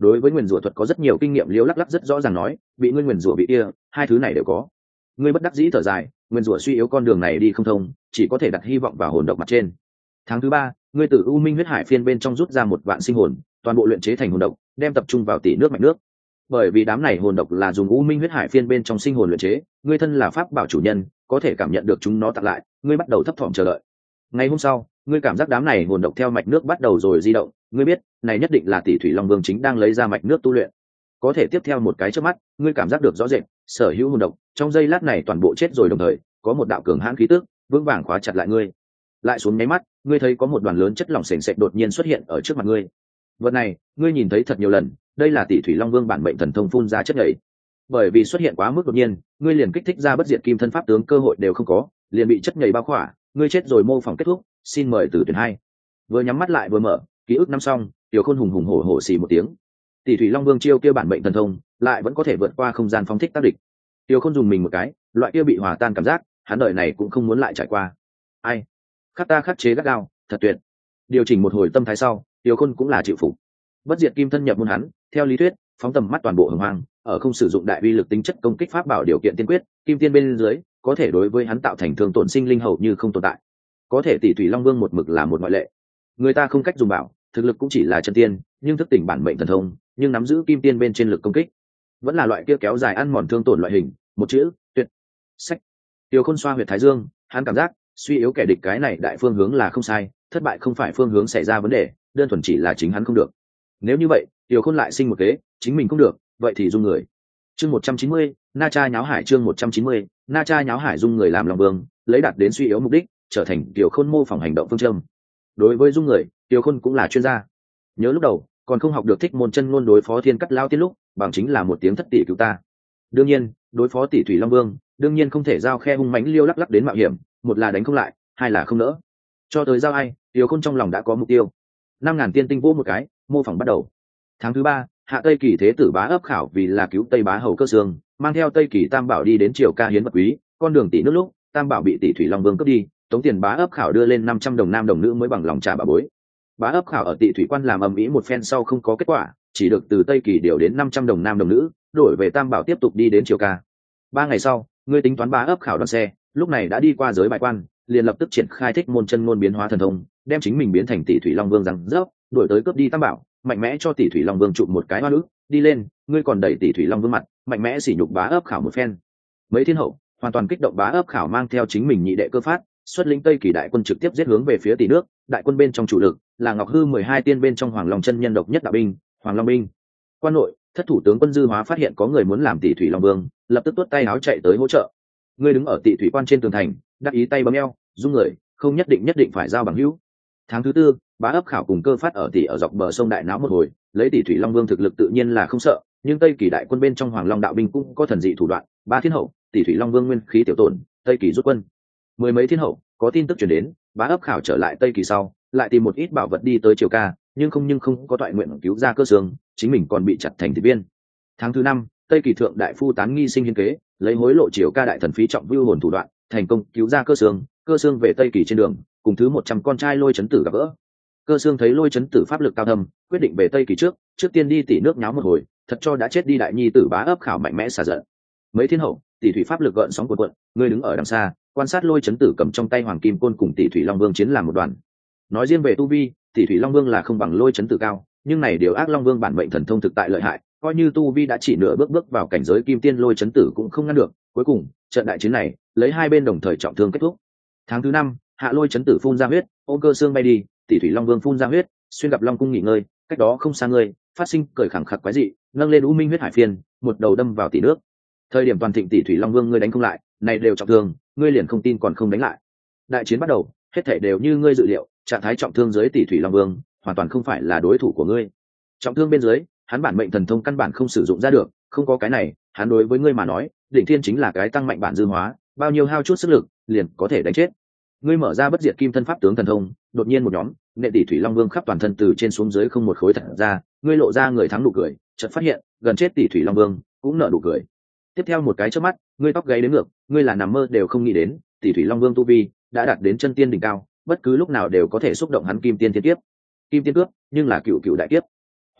đối với nguyền rủa thuật có rất nhiều kinh nghiệm, liễu lắc lắc rất rõ ràng nói, bị ngươi nguyền rủa bị kia, hai thứ này đều có. Ngươi bất đắc dĩ thở dài, nguyền rủa suy yếu con đường này đi không thông, chỉ có thể đặt hy vọng vào hồn độc mặt trên. Tháng thứ ba, ngươi từ u minh huyết hải phiên bên trong rút ra một vạn sinh hồn, toàn bộ luyện chế thành hồn độc, đem tập trung vào tỷ nước mạch nước. Bởi vì đám này hồn độc là dùng u minh huyết hải phiên bên trong sinh hồn luyện chế, ngươi thân là pháp bảo chủ nhân, có thể cảm nhận được chúng nó tặng lại, ngươi bắt đầu thấp thỏm chờ đợi. Ngày hôm sau, ngươi cảm giác đám này hồn độc theo mạch nước bắt đầu rồi di động, ngươi biết, này nhất định là tỷ thủy long vương chính đang lấy ra mạch nước tu luyện. Có thể tiếp theo một cái chớp mắt, ngươi cảm giác được rõ rệt, sở hữu hồn độc trong giây lát này toàn bộ chết rồi, đồng thời có một đạo cường hãn khí tức vững vàng khóa chặt lại ngươi. Lại xuống nháy mắt, ngươi thấy có một đoàn lớn chất lỏng sền sệt đột nhiên xuất hiện ở trước mặt ngươi. Vật này, ngươi nhìn thấy thật nhiều lần, đây là tỷ thủy long vương bản mệnh thần thông phun ra chất nhảy. Bởi vì xuất hiện quá mức đột nhiên, ngươi liền kích thích ra bất diệt kim thân pháp tướng cơ hội đều không có, liền bị chất nhảy bao khỏa, ngươi chết rồi. Mô phỏng kết thúc, xin mời từ tuyển hai. Vừa nhắm mắt lại vừa mở, ký ức năm xong, Tiểu Khôn hùng hùng hổ hổ xì một tiếng. Tỷ thủy long vương chiêu kia bản mệnh thần thông, lại vẫn có thể vượt qua không gian phóng thích tác địch. Tiểu Khôn dùng mình một cái, loại kia bị hòa tan cảm giác, hắn đời này cũng không muốn lại trải qua. Ai? Khắc ta khắc chế gắt gao, thật tuyệt. Điều chỉnh một hồi tâm thái sau, Tiểu Khôn cũng là chịu phục. Bất diệt kim thân nhập môn hắn, theo lý thuyết, phóng tầm mắt toàn bộ hồng hoang, ở không sử dụng đại uy lực tính chất công kích pháp bảo điều kiện tiên quyết, kim tiên bên dưới có thể đối với hắn tạo thành thương tổn sinh linh hầu như không tồn tại. Có thể tỷ thủy long vương một mực là một ngoại lệ. Người ta không cách dùng bảo, thực lực cũng chỉ là chân tiên, nhưng thức tỉnh bản mệnh thần thông, nhưng nắm giữ kim tiên bên trên lực công kích, vẫn là loại kia kéo dài ăn mòn thương tổn loại hình, một chữ, tuyệt. Sách. Tiêu Khôn xoa huyệt thái dương, hắn cảm giác suy yếu kẻ địch cái này đại phương hướng là không sai, thất bại không phải phương hướng xảy ra vấn đề, đơn thuần chỉ là chính hắn không được. Nếu như vậy, Tiêu Khôn lại sinh một kế, chính mình không được, vậy thì dung người. Chương 190, Na Cha nháo hải. Chương 190, Na Cha nháo hải. Dung người làm lòng vương, lấy đạt đến suy yếu mục đích, trở thành Tiêu Khôn mô phỏng hành động phương châm. Đối với dung người, Tiêu Khôn cũng là chuyên gia. Nhớ lúc đầu còn không học được thích môn chân ngôn đối phó thiên cắt lao tiên lúc, bằng chính là một tiếng thất tỷ cứu ta. Đương nhiên, đối phó tỷ thủy long vương, đương nhiên không thể giao khe hung mãnh liêu lắc lắc đến mạo hiểm, một là đánh không lại, hai là không nỡ. Cho tới giao ai, Tiêu Khôn trong lòng đã có mục tiêu. 5.000 tiên tinh vô một cái, mô phỏng bắt đầu. Tháng thứ ba, hạ Tây Kỳ thế tử Bá Ấp Khảo vì là cứu Tây Bá hầu Cơ Sương, mang theo Tây Kỳ Tam Bảo đi đến triều ca hiến vật quý, con đường tỷ nước lúc, Tam Bảo bị tỷ thủy long vương cướp đi, tống tiền Bá Ấp Khảo đưa lên 500 đồng nam đồng nữ mới bằng lòng trả bà bối. Bá Ấp Khảo ở Tị thủy quan làm ầm ĩ một phen sau không có kết quả, chỉ được từ Tây Kỳ điều đến 500 đồng nam đồng nữ, đổi về Tam Bảo tiếp tục đi đến triều ca. 3 ngày sau, ngươi tính toán Bá Ấp Khảo đoàn xe, lúc này đã đi qua giới bại quan, liền lập tức triển khai thích môn chân ngôn biến hóa thần thông, đem chính mình biến thành tỷ thủy long vương rằng rớp, đuổi tới cướp đi Tam Bảo, mạnh mẽ cho tỷ thủy long vương chụp một cái hoa nữ, đi lên, ngươi còn đẩy tỷ thủy long vương mặt, mạnh mẽ sỉ nhục Bá Ấp Khảo một phen. Mấy thiên hậu hoàn toàn kích động, Bá Ấp Khảo mang theo chính mình nhị đệ Cơ Phát, xuất lĩnh Tây Kỳ đại quân trực tiếp giết hướng về phía tỷ nước. Đại quân bên trong chủ lực là Ngọc Hư 12 tiên bên trong Hoàng Long chân nhân độc nhất đạo binh, Hoàng Long binh. Quan nội, thất thủ tướng quân Dư Hóa phát hiện có người muốn làm tỷ thủy long vương, lập tức tuốt tay áo chạy tới hỗ trợ. Ngươi đứng ở Tị thủy quan trên tường thành, đắc ý tay bấm eo, dung người, không nhất định phải giao bằng hữu. Tháng thứ tư, Bá Ấp Khảo cùng Cơ Phát ở tỷ ở dọc bờ sông đại náo một hồi, lấy tỷ thủy long vương thực lực tự nhiên là không sợ, nhưng Tây Kỳ đại quân bên trong Hoàng Long đạo binh cũng có thần dị thủ đoạn. 3 thiên hậu, tỷ thủy long vương nguyên khí tiểu tổn, Tây Kỳ rút quân. 10 mấy thiên hậu, có tin tức truyền đến, Bá Ấp Khảo trở lại Tây Kỳ sau, lại tìm một ít bảo vật đi tới triều ca, nhưng không có toại nguyện cứu ra Cơ Sương, chính mình còn bị chặt thành thịt viên. Tháng thứ năm, Tây Kỳ thượng đại phu Tán Nghi sinh hiến kế, lấy hối lộ triều ca đại thần phí trọng vưu hồn thủ đoạn, thành công cứu ra Cơ Sương. Cơ Sương về Tây Kỳ trên đường, cùng thứ 100 con trai Lôi Chấn Tử gặp gỡ. Cơ Sương thấy Lôi Chấn Tử pháp lực cao thâm, quyết định về Tây Kỳ trước tiên đi tỷ nước nháo một hồi, thật cho đã chết đi đại nhi tử Bá Ấp Khảo mạnh mẽ xả giận. Mấy thiên hậu, tỷ thủy pháp lực gợn sóng cuộn cuộn, ngươi đứng ở đằng xa, quan sát Lôi Chấn Tử cầm trong tay hoàng kim côn cùng tỷ thủy long vương chiến làm một đoàn. Nói riêng về tu vi, tỷ thủy long vương là không bằng Lôi Chấn Tử cao, nhưng này điều ác long vương bản mệnh thần thông thực tại lợi hại, coi như tu vi đã chỉ nửa bước vào cảnh giới kim tiên, Lôi Chấn Tử cũng không ngăn được. Cuối cùng, trận đại chiến này lấy hai bên đồng thời trọng thương kết thúc. Tháng thứ năm, hạ Lôi Chấn Tử phun ra huyết, ôm Cơ Sương bay đi, tỷ thủy long vương phun ra huyết, xuyên gặp long cung nghỉ ngơi, cách đó không xa ngươi, phát sinh cởi khẳng khặc quái dị, nâng lên u minh huyết hải phiên, một đầu đâm vào tỷ nước. Thời điểm toàn thịnh tỷ thủy long vương ngươi đánh không lại, này đều trọng thương, ngươi liền không tin còn không đánh lại. Đại chiến bắt đầu, hết thảy đều như ngươi dự liệu, trạng thái trọng thương dưới tỷ thủy long vương hoàn toàn không phải là đối thủ của ngươi. Trọng thương bên dưới, hắn bản mệnh thần thông căn bản không sử dụng ra được, không có cái này, hắn đối với ngươi mà nói, đỉnh thiên chính là cái tăng mạnh bản dư hóa, bao nhiêu hao chút sức lực, liền có thể đánh chết. Ngươi mở ra bất diệt kim thân pháp tướng thần thông, đột nhiên một nhóm nệ tỷ thủy long vương khắp toàn thân từ trên xuống dưới không một khối thật ra, ngươi lộ ra người thắng nụ cười, chợt phát hiện gần chết tỷ thủy long vương cũng nở nụ cười. Tiếp theo một cái chớp mắt, ngươi tóc gáy đến ngược, ngươi là nằm mơ đều không nghĩ đến, tỷ thủy long vương tu vi đã đạt đến chân tiên đỉnh cao, bất cứ lúc nào đều có thể xúc động hắn kim tiên thiên kiếp. Kim tiên cướp, nhưng là cựu đại kiếp.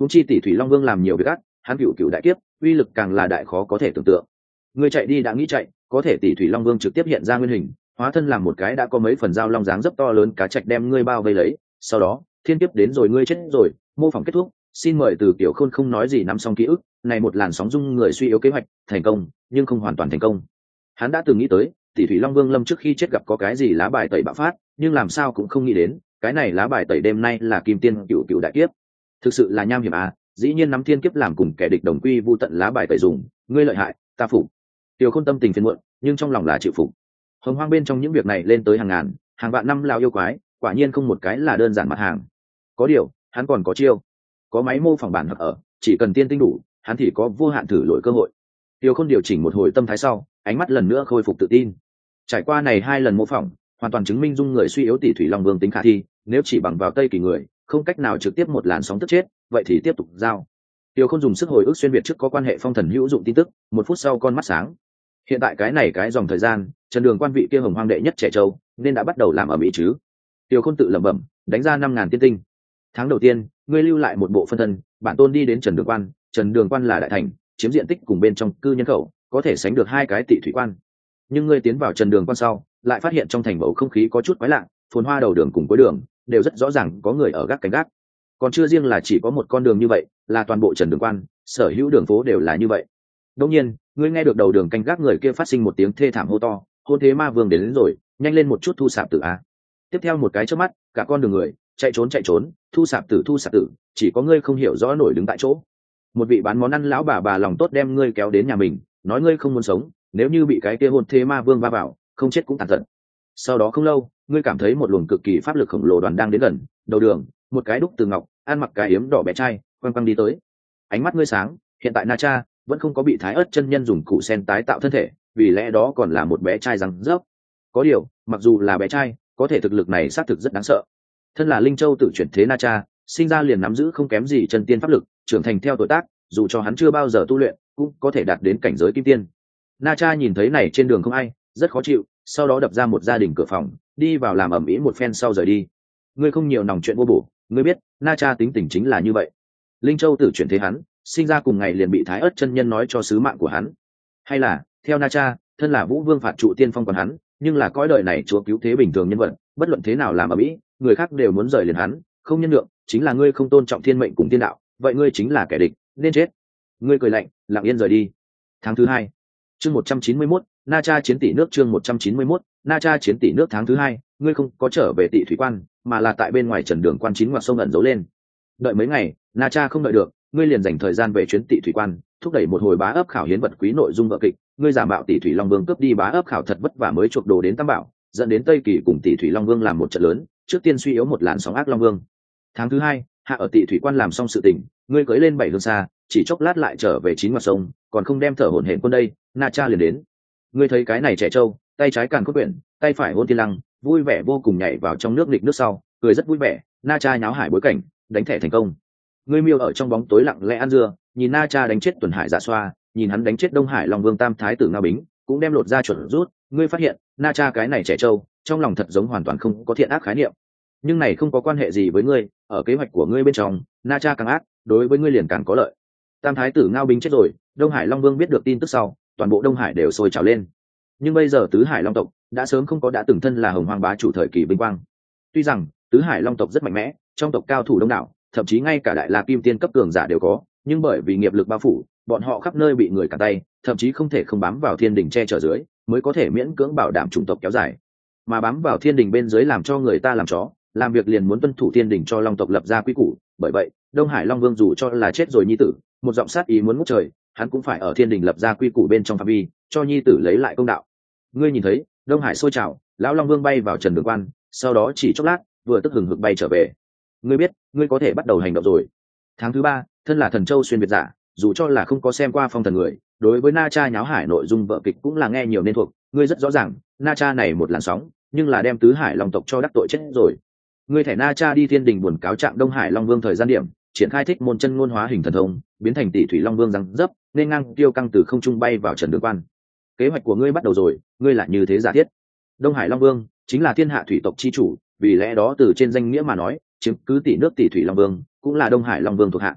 Huống chi tỷ thủy long vương làm nhiều việc ác, hắn cựu cựu đại kiếp uy lực càng là đại khó có thể tưởng tượng. Ngươi chạy đi đã nghĩ chạy, có thể tỷ thủy long vương trực tiếp hiện ra nguyên hình, hóa thân làm một cái đã có mấy phần dao long dáng dấp to lớn cá trạch đem ngươi bao vây lấy. Sau đó thiên kiếp đến rồi, ngươi chết rồi, mô phỏng kết thúc. Xin mời từ Tiểu Khôn không nói gì nắm xong ký ức này, một làn sóng dung người suy yếu kế hoạch thành công nhưng không hoàn toàn thành công. Hắn đã từng nghĩ tới tỷ thủy long vương lâm trước khi chết gặp có cái gì lá bài tẩy bạo phát, nhưng làm sao cũng không nghĩ đến cái này lá bài tẩy đêm nay là kim tiên cựu cựu đại kiếp. Thực sự là nham hiểm à, dĩ nhiên nắm thiên kiếp làm cùng kẻ địch đồng quy vu tận lá bài tẩy dùng, ngươi lợi hại, ta phục. Tiểu Khôn tâm tình phiền muộn nhưng trong lòng là chịu phục. Hồng hoang bên trong những việc này lên tới hàng ngàn hàng vạn năm lao yêu quái, quả nhiên không một cái là đơn giản mặt hàng. Có điều hắn còn có chiêu, có máy mô phỏng bản hợp ở, chỉ cần tiên tinh đủ hắn thì có vô hạn thử lỗi cơ hội. Tiểu Khôn điều chỉnh một hồi tâm thái sau, ánh mắt lần nữa khôi phục tự tin. Trải qua này 2 lần mô phỏng, hoàn toàn chứng minh dung người suy yếu tỷ thủy long vương tính khả thi, nếu chỉ bằng vào tây kỳ người không cách nào trực tiếp một làn sóng tức chết, vậy thì tiếp tục giao. Tiểu Khôn dùng sức hồi ức xuyên việt trước có quan hệ phong thần hữu dụng tin tức, 1 phút sau con mắt sáng. Hiện tại cái dòng thời gian, Trần Đường quan vị kia hồng hoang đệ nhất trẻ châu nên đã bắt đầu làm ở mỹ chứ. Tiểu Khôn tự lẩm bẩm, đánh ra 5.000 tiên tinh. Tháng đầu tiên ngươi lưu lại một bộ phân thân, bản tôn đi đến Trần Đường quan. Trần Đường quan là đại thành, chiếm diện tích cùng bên trong cư nhân khẩu có thể sánh được 2 cái tỷ thủy quan. Nhưng ngươi tiến vào Trần Đường quan sau, lại phát hiện trong thành bầu không khí có chút quái lạ, phồn hoa đầu đường cùng cuối đường đều rất rõ ràng có người ở gác canh gác. Còn chưa riêng là chỉ có một con đường như vậy, là toàn bộ Trần Đường quan, sở hữu đường phố đều là như vậy. Đương nhiên, ngươi nghe được đầu đường canh gác người kia phát sinh một tiếng thê thảm hô to, hôn thế ma vương đến rồi, nhanh lên một chút thu sạp tử a. Tiếp theo một cái chớp mắt, cả con đường người chạy trốn, thu sạp tử, chỉ có ngươi không hiểu rõ nổi đứng tại chỗ. Một vị bán món ăn lão bà lòng tốt đem ngươi kéo đến nhà mình, nói ngươi không muốn sống, nếu như bị cái kia hôn thế ma vương va vào, không chết cũng tàn tật. Sau đó không lâu, ngươi cảm thấy một luồng cực kỳ pháp lực khổng lồ đoàn đang đến gần, đầu đường, một cái đúc từ ngọc, ăn mặc cái yếm đỏ bé trai, quăng đi tới. Ánh mắt ngươi sáng, hiện tại Na Cha vẫn không có bị Thái Ức chân nhân dùng củ sen tái tạo thân thể, vì lẽ đó còn là một bé trai răng rớp. Có điều, mặc dù là bé trai, có thể thực lực này xác thực rất đáng sợ. Thân là Linh Châu tự chuyển thế Na Cha, sinh ra liền nắm giữ không kém gì chân tiên pháp lực, trưởng thành theo tuổi tác, dù cho hắn chưa bao giờ tu luyện, cũng có thể đạt đến cảnh giới kim tiên. Na Cha nhìn thấy này trên đường không ai, rất khó chịu, sau đó đập ra một gia đình cửa phòng, đi vào làm ầm ĩ một phen sau rời đi. Ngươi không nhiều nòng chuyện vô bổ, ngươi biết, Na Cha tính tình chính là như vậy. Linh Châu tự chuyển thế hắn, sinh ra cùng ngày liền bị Thái Ức chân nhân nói cho sứ mạng của hắn. Hay là, theo Na Cha, thân là Vũ Vương phạt trụ tiên phong còn hắn, nhưng là cõi đời này chúa cứu thế bình thường nhân vật, bất luận thế nào làm ầm ĩ, người khác đều muốn rời liền hắn, không nhân lượng, chính là ngươi không tôn trọng thiên mệnh cùng tiên đạo, vậy ngươi chính là kẻ địch, nên chết. Ngươi cười lạnh, lặng yên rời đi. Tháng thứ 2, chương 191, Na Cha chiến tỷ nước. Chương 191, Na Cha chiến tỷ nước. Tháng thứ 2, ngươi không có trở về Tị Thủy Quan, mà là tại bên ngoài Trần Đường Quan 9 ngoặt sông ẩn giấu lên. Đợi mấy ngày, Na Cha không đợi được, ngươi liền dành thời gian về chuyến Tị Thủy Quan, thúc đẩy một hồi bá ấp khảo hiến vật quý nội dung vở kịch. Ngươi giả mạo Tị Thủy Long Vương cướp đi bá ấp khảo thật vất vả mới chuộc đồ đến Tam Bảo, dẫn đến Tây Kỳ cùng Tị Thủy Long Vương làm một trận lớn, trước tiên suy yếu một làn sóng ác Long Vương. Tháng thứ 2, hạ ở Tị Thủy Quan làm xong sự tình, ngươi cưỡi lên 7 hương xa, chỉ chốc lát lại trở về 9 ngoặt sông, còn không đem thở hổn hển quân đây. Na Cha liền đến. Ngươi thấy cái này trẻ trâu, tay trái càn cốt quyển, tay phải hôn thiên lăng, vui vẻ vô cùng nhảy vào trong nước nghịch nước sau, cười rất vui vẻ. Na Cha nháo hải bối cảnh, đánh thẻ thành công. Ngươi miêu ở trong bóng tối lặng lẽ ăn dưa, nhìn Na Cha đánh chết Tuần Hải Dạ Xoa, nhìn hắn đánh chết Đông Hải Long Vương Tam Thái tử Ngao Bính, cũng đem lột ra chuẩn rút. Ngươi phát hiện, Na Cha cái này trẻ trâu, trong lòng thật giống hoàn toàn không có thiện ác khái niệm. Nhưng này không có quan hệ gì với ngươi, ở kế hoạch của ngươi bên trong, Na Cha càng ác, đối với ngươi liền càng có lợi. Tam Thái tử Ngao Bính chết rồi, Đông Hải Long Vương biết được tin tức sau, toàn bộ Đông Hải đều sôi trào lên. Nhưng bây giờ tứ hải long tộc đã sớm không có đã từng thân là hồng hoang bá chủ thời kỳ vinh quang. Tuy rằng tứ hải long tộc rất mạnh mẽ, trong tộc cao thủ đông đảo, thậm chí ngay cả đại la kim tiên cấp cường giả đều có, nhưng bởi vì nghiệp lực bao phủ, bọn họ khắp nơi bị người cản tay, thậm chí không thể không bám vào thiên đình che chở dưới, mới có thể miễn cưỡng bảo đảm chủng tộc kéo dài. Mà bám vào thiên đình bên dưới làm cho người ta làm chó, làm việc liền muốn tuân thủ thiên đình cho long tộc lập ra quy củ. Bởi vậy, Đông Hải Long Vương dù cho là chết rồi nhi tử, một giọng sát ý muốn ngút trời, hắn cũng phải ở thiên đình lập ra quy củ bên trong phạm vi, cho nhi tử lấy lại công đạo. Ngươi nhìn thấy Đông Hải sôi trào, lão Long Vương bay vào Trần Đường Quan, sau đó chỉ chốc lát vừa tức hừng hực bay trở về. Ngươi biết, ngươi có thể bắt đầu hành động rồi. Tháng thứ 3, thân là thần châu xuyên việt giả, dù cho là không có xem qua phong thần người, đối với Na Cha nháo hải nội dung vở kịch cũng là nghe nhiều nên thuộc. Ngươi rất rõ ràng, Na Cha này một làn sóng, nhưng là đem tứ hải long tộc cho đắc tội chết rồi. Ngươi thẻ Na Cha đi thiên đình buồn cáo trạng Đông Hải Long Vương thời gian điểm, triển khai thích môn chân ngôn hóa hình thần thông, biến thành Tỷ Thủy Long Vương răng dấp, nên ngang tiêu căng từ không trung bay vào Trần Đường Quan. Kế hoạch của ngươi bắt đầu rồi, ngươi là như thế giả thiết. Đông Hải Long Vương chính là thiên hạ thủy tộc chi chủ, vì lẽ đó từ trên danh nghĩa mà nói, chiếm cứ tỷ nước Tỷ Thủy Long Vương cũng là Đông Hải Long Vương thuộc hạ.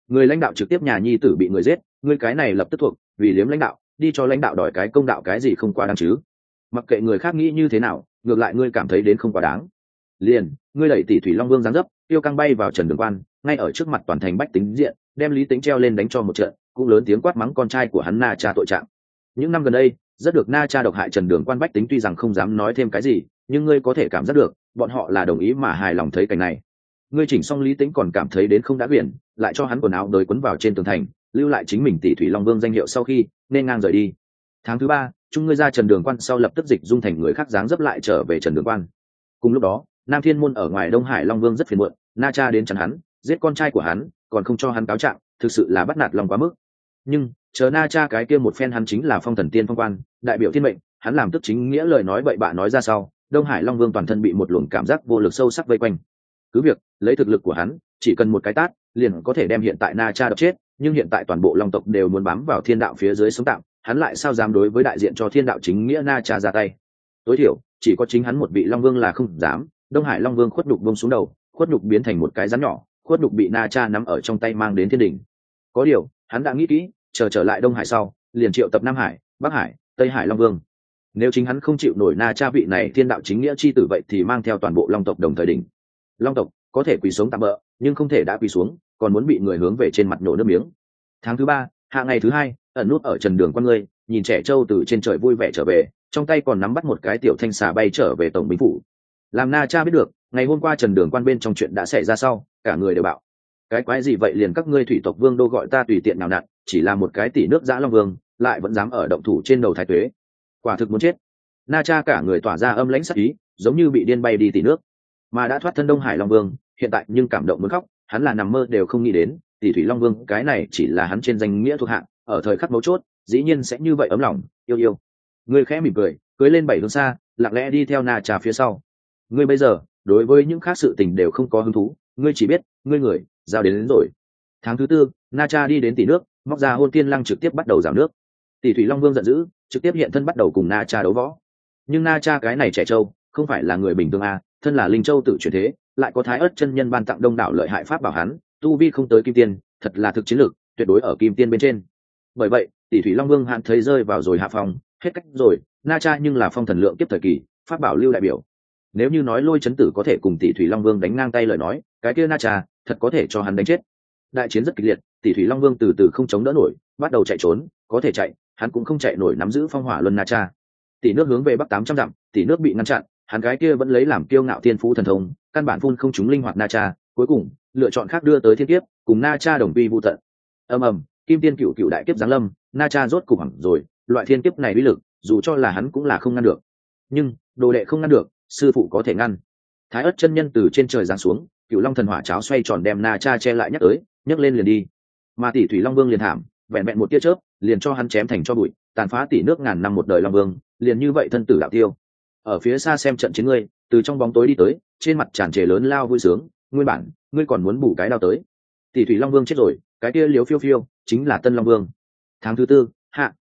người lãnh đạo trực tiếp nhà nhi tử bị người giết, ngươi cái này lập tức thuộc vì liếm lãnh đạo, đi cho lãnh đạo đòi cái công đạo cái gì không quá đáng chứ. Mặc kệ người khác nghĩ như thế nào, ngược lại ngươi cảm thấy đến không quá đáng. Liền ngươi đẩy tỷ thủy long vương giáng dấp, tiêu căng bay vào Trần Đường Quan, ngay ở trước mặt toàn thành bách tính diện, đem Lý Tính treo lên đánh cho một trận, cũng lớn tiếng quát mắng con trai của hắn Na Cha tội trạng. Những năm gần đây rất được Na Cha độc hại Trần Đường Quan bách tính tuy rằng không dám nói thêm cái gì, nhưng ngươi có thể cảm giác được bọn họ là đồng ý mà hài lòng thấy cảnh này. Ngươi chỉnh xong Lý Tính còn cảm thấy đến không đã quyển, lại cho hắn quần áo đới quấn vào trên tường thành, lưu lại chính mình tỷ thủy long vương danh hiệu sau khi nên ngang rời đi. Tháng thứ 3, chúng ngươi ra Trần Đường Quan sau lập tức dịch dung thành người khác dáng dấp lại trở về Trần Đường Quan. Cùng lúc đó Nam Thiên Môn ở ngoài Đông Hải Long Vương rất phiền muộn, Na Cha đến chắn hắn, giết con trai của hắn, còn không cho hắn cáo trạng, thực sự là bắt nạt lòng quá mức. Nhưng chờ Na Cha cái kia một phen hắn chính là phong thần tiên phong quan, đại biểu thiên mệnh, hắn làm tức chính nghĩa lời nói bậy bạ nói ra sau, Đông Hải Long Vương toàn thân bị một luồng cảm giác vô lực sâu sắc vây quanh. Cứ việc lấy thực lực của hắn, chỉ cần một cái tát, liền có thể đem hiện tại Na Cha đập chết, nhưng hiện tại toàn bộ Long tộc đều muốn bám vào thiên đạo phía dưới sống tạm, hắn lại sao dám đối với đại diện cho thiên đạo chính nghĩa Na Cha ra tay. Tối thiểu chỉ có chính hắn một vị Long Vương là không dám. Đông Hải Long Vương khuất nhục buông xuống đầu, khuất nhục biến thành một cái rắn nhỏ, khuất nhục bị Na Cha nắm ở trong tay mang đến thiên đình. Có điều hắn đã nghĩ kỹ, chờ trở lại Đông Hải sau liền triệu tập Nam Hải, Bắc Hải, Tây Hải Long Vương. Nếu chính hắn không chịu nổi Na Cha vị này thiên đạo chính nghĩa chi tử, vậy thì mang theo toàn bộ Long tộc đồng thời đỉnh. Long tộc có thể quỳ sống tạm bỡ, nhưng không thể đã quỳ xuống còn muốn bị người hướng về trên mặt nổ nước miếng. Tháng thứ 3, hạ ngày thứ 2, ẩn nút ở Trần Đường Quan ngươi, nhìn trẻ trâu từ trên trời vui vẻ trở về, trong tay còn nắm bắt một cái tiểu thanh xà bay trở về tổng binh phủ. Làm Na Cha biết được ngày hôm qua Trần Đường Quan bên trong chuyện đã xảy ra sau, cả người đều bạo. Cái quái gì vậy, liền các ngươi thủy tộc vương đô gọi ta tùy tiện nào nặn, chỉ là một cái tỷ nước dã long vương, lại vẫn dám ở động thủ trên đầu thái tuế, quả thực muốn chết. Na Cha cả người tỏa ra âm lãnh sắc ý, giống như bị điên bay đi tỷ nước, mà đã thoát thân Đông Hải Long Vương, hiện tại nhưng cảm động muốn khóc, hắn là nằm mơ đều không nghĩ đến, tỷ thủy Long Vương cái này chỉ là hắn trên danh nghĩa thuộc hạng, ở thời khắc mấu chốt, dĩ nhiên sẽ như vậy ấm lòng, yêu yêu. Ngươi khẽ mỉm cười, cưới lên 7 hướng xa, lặng lẽ đi theo Na Cha phía sau. Ngươi bây giờ đối với những khác sự tình đều không có hứng thú, ngươi chỉ biết ngươi người giao đến rồi. Tháng thứ 4, Na Cha đi đến tỷ nước, móc ra hôn tiên lăng trực tiếp bắt đầu rào nước. Tỷ thủy Long Vương giận dữ, trực tiếp hiện thân bắt đầu cùng Na Cha đấu võ. Nhưng Na Cha cái này trẻ trâu không phải là người bình thường à, thân là linh châu tự chuyển thế, lại có Thái Ức chân nhân ban tặng đông đảo lợi hại pháp bảo hắn, tu vi không tới kim tiên, thật là thực chiến lược tuyệt đối ở kim tiên bên trên. Bởi vậy tỷ thủy Long Vương hạn thấy rơi vào rồi hạ phòng, hết cách rồi. Na Cha nhưng là phong thần lượng kiếp thời kỳ, pháp bảo lưu đại biểu. Nếu như nói Lôi Chấn Tử có thể cùng tỷ thủy Long Vương đánh ngang tay lời nói, cái kia Na Cha thật có thể cho hắn đánh chết. Đại chiến rất kịch liệt, tỷ thủy Long Vương từ từ không chống đỡ nổi, bắt đầu chạy trốn, có thể chạy, hắn cũng không chạy nổi nắm giữ phong hỏa luân Na Cha. Tỷ nước hướng về bắc 800 dặm, tỷ nước bị ngăn chặn, hắn gái kia vẫn lấy làm kiêu ngạo thiên phú thần thông, căn bản phun không chúng linh hoạt Na Cha, cuối cùng lựa chọn khác đưa tới thiên kiếp, cùng Na Cha đồng quy vu tận. Ầm ầm, kim tiên cựu cựu đại kiếp giáng lâm, Na Cha rốt cục hẳn rồi, loại thiên kiếp này uy lực, dù cho là hắn cũng là không ngăn được. Nhưng đồ đệ không ngăn được, sư phụ có thể ngăn. Thái Ức chân nhân từ trên trời giáng xuống, Cựu Long thần hỏa cháo xoay tròn đem Na Cha che lại, nhấc lên liền đi. Mà tỷ thủy Long Vương liền thảm, vẹn vẹn một tia chớp, liền cho hắn chém thành cho bụi, tàn phá tỷ nước ngàn năm một đời Long Vương, liền như vậy thân tử đạo tiêu. Ở phía xa xem trận chiến ngươi, từ trong bóng tối đi tới, trên mặt tràn trề lớn lao vui sướng, nguyên bản ngươi còn muốn bù cái đao tới. Tỷ thủy Long Vương chết rồi, cái kia liếu phiêu phiêu chính là Tân Long Vương. Tháng thứ 4, hạ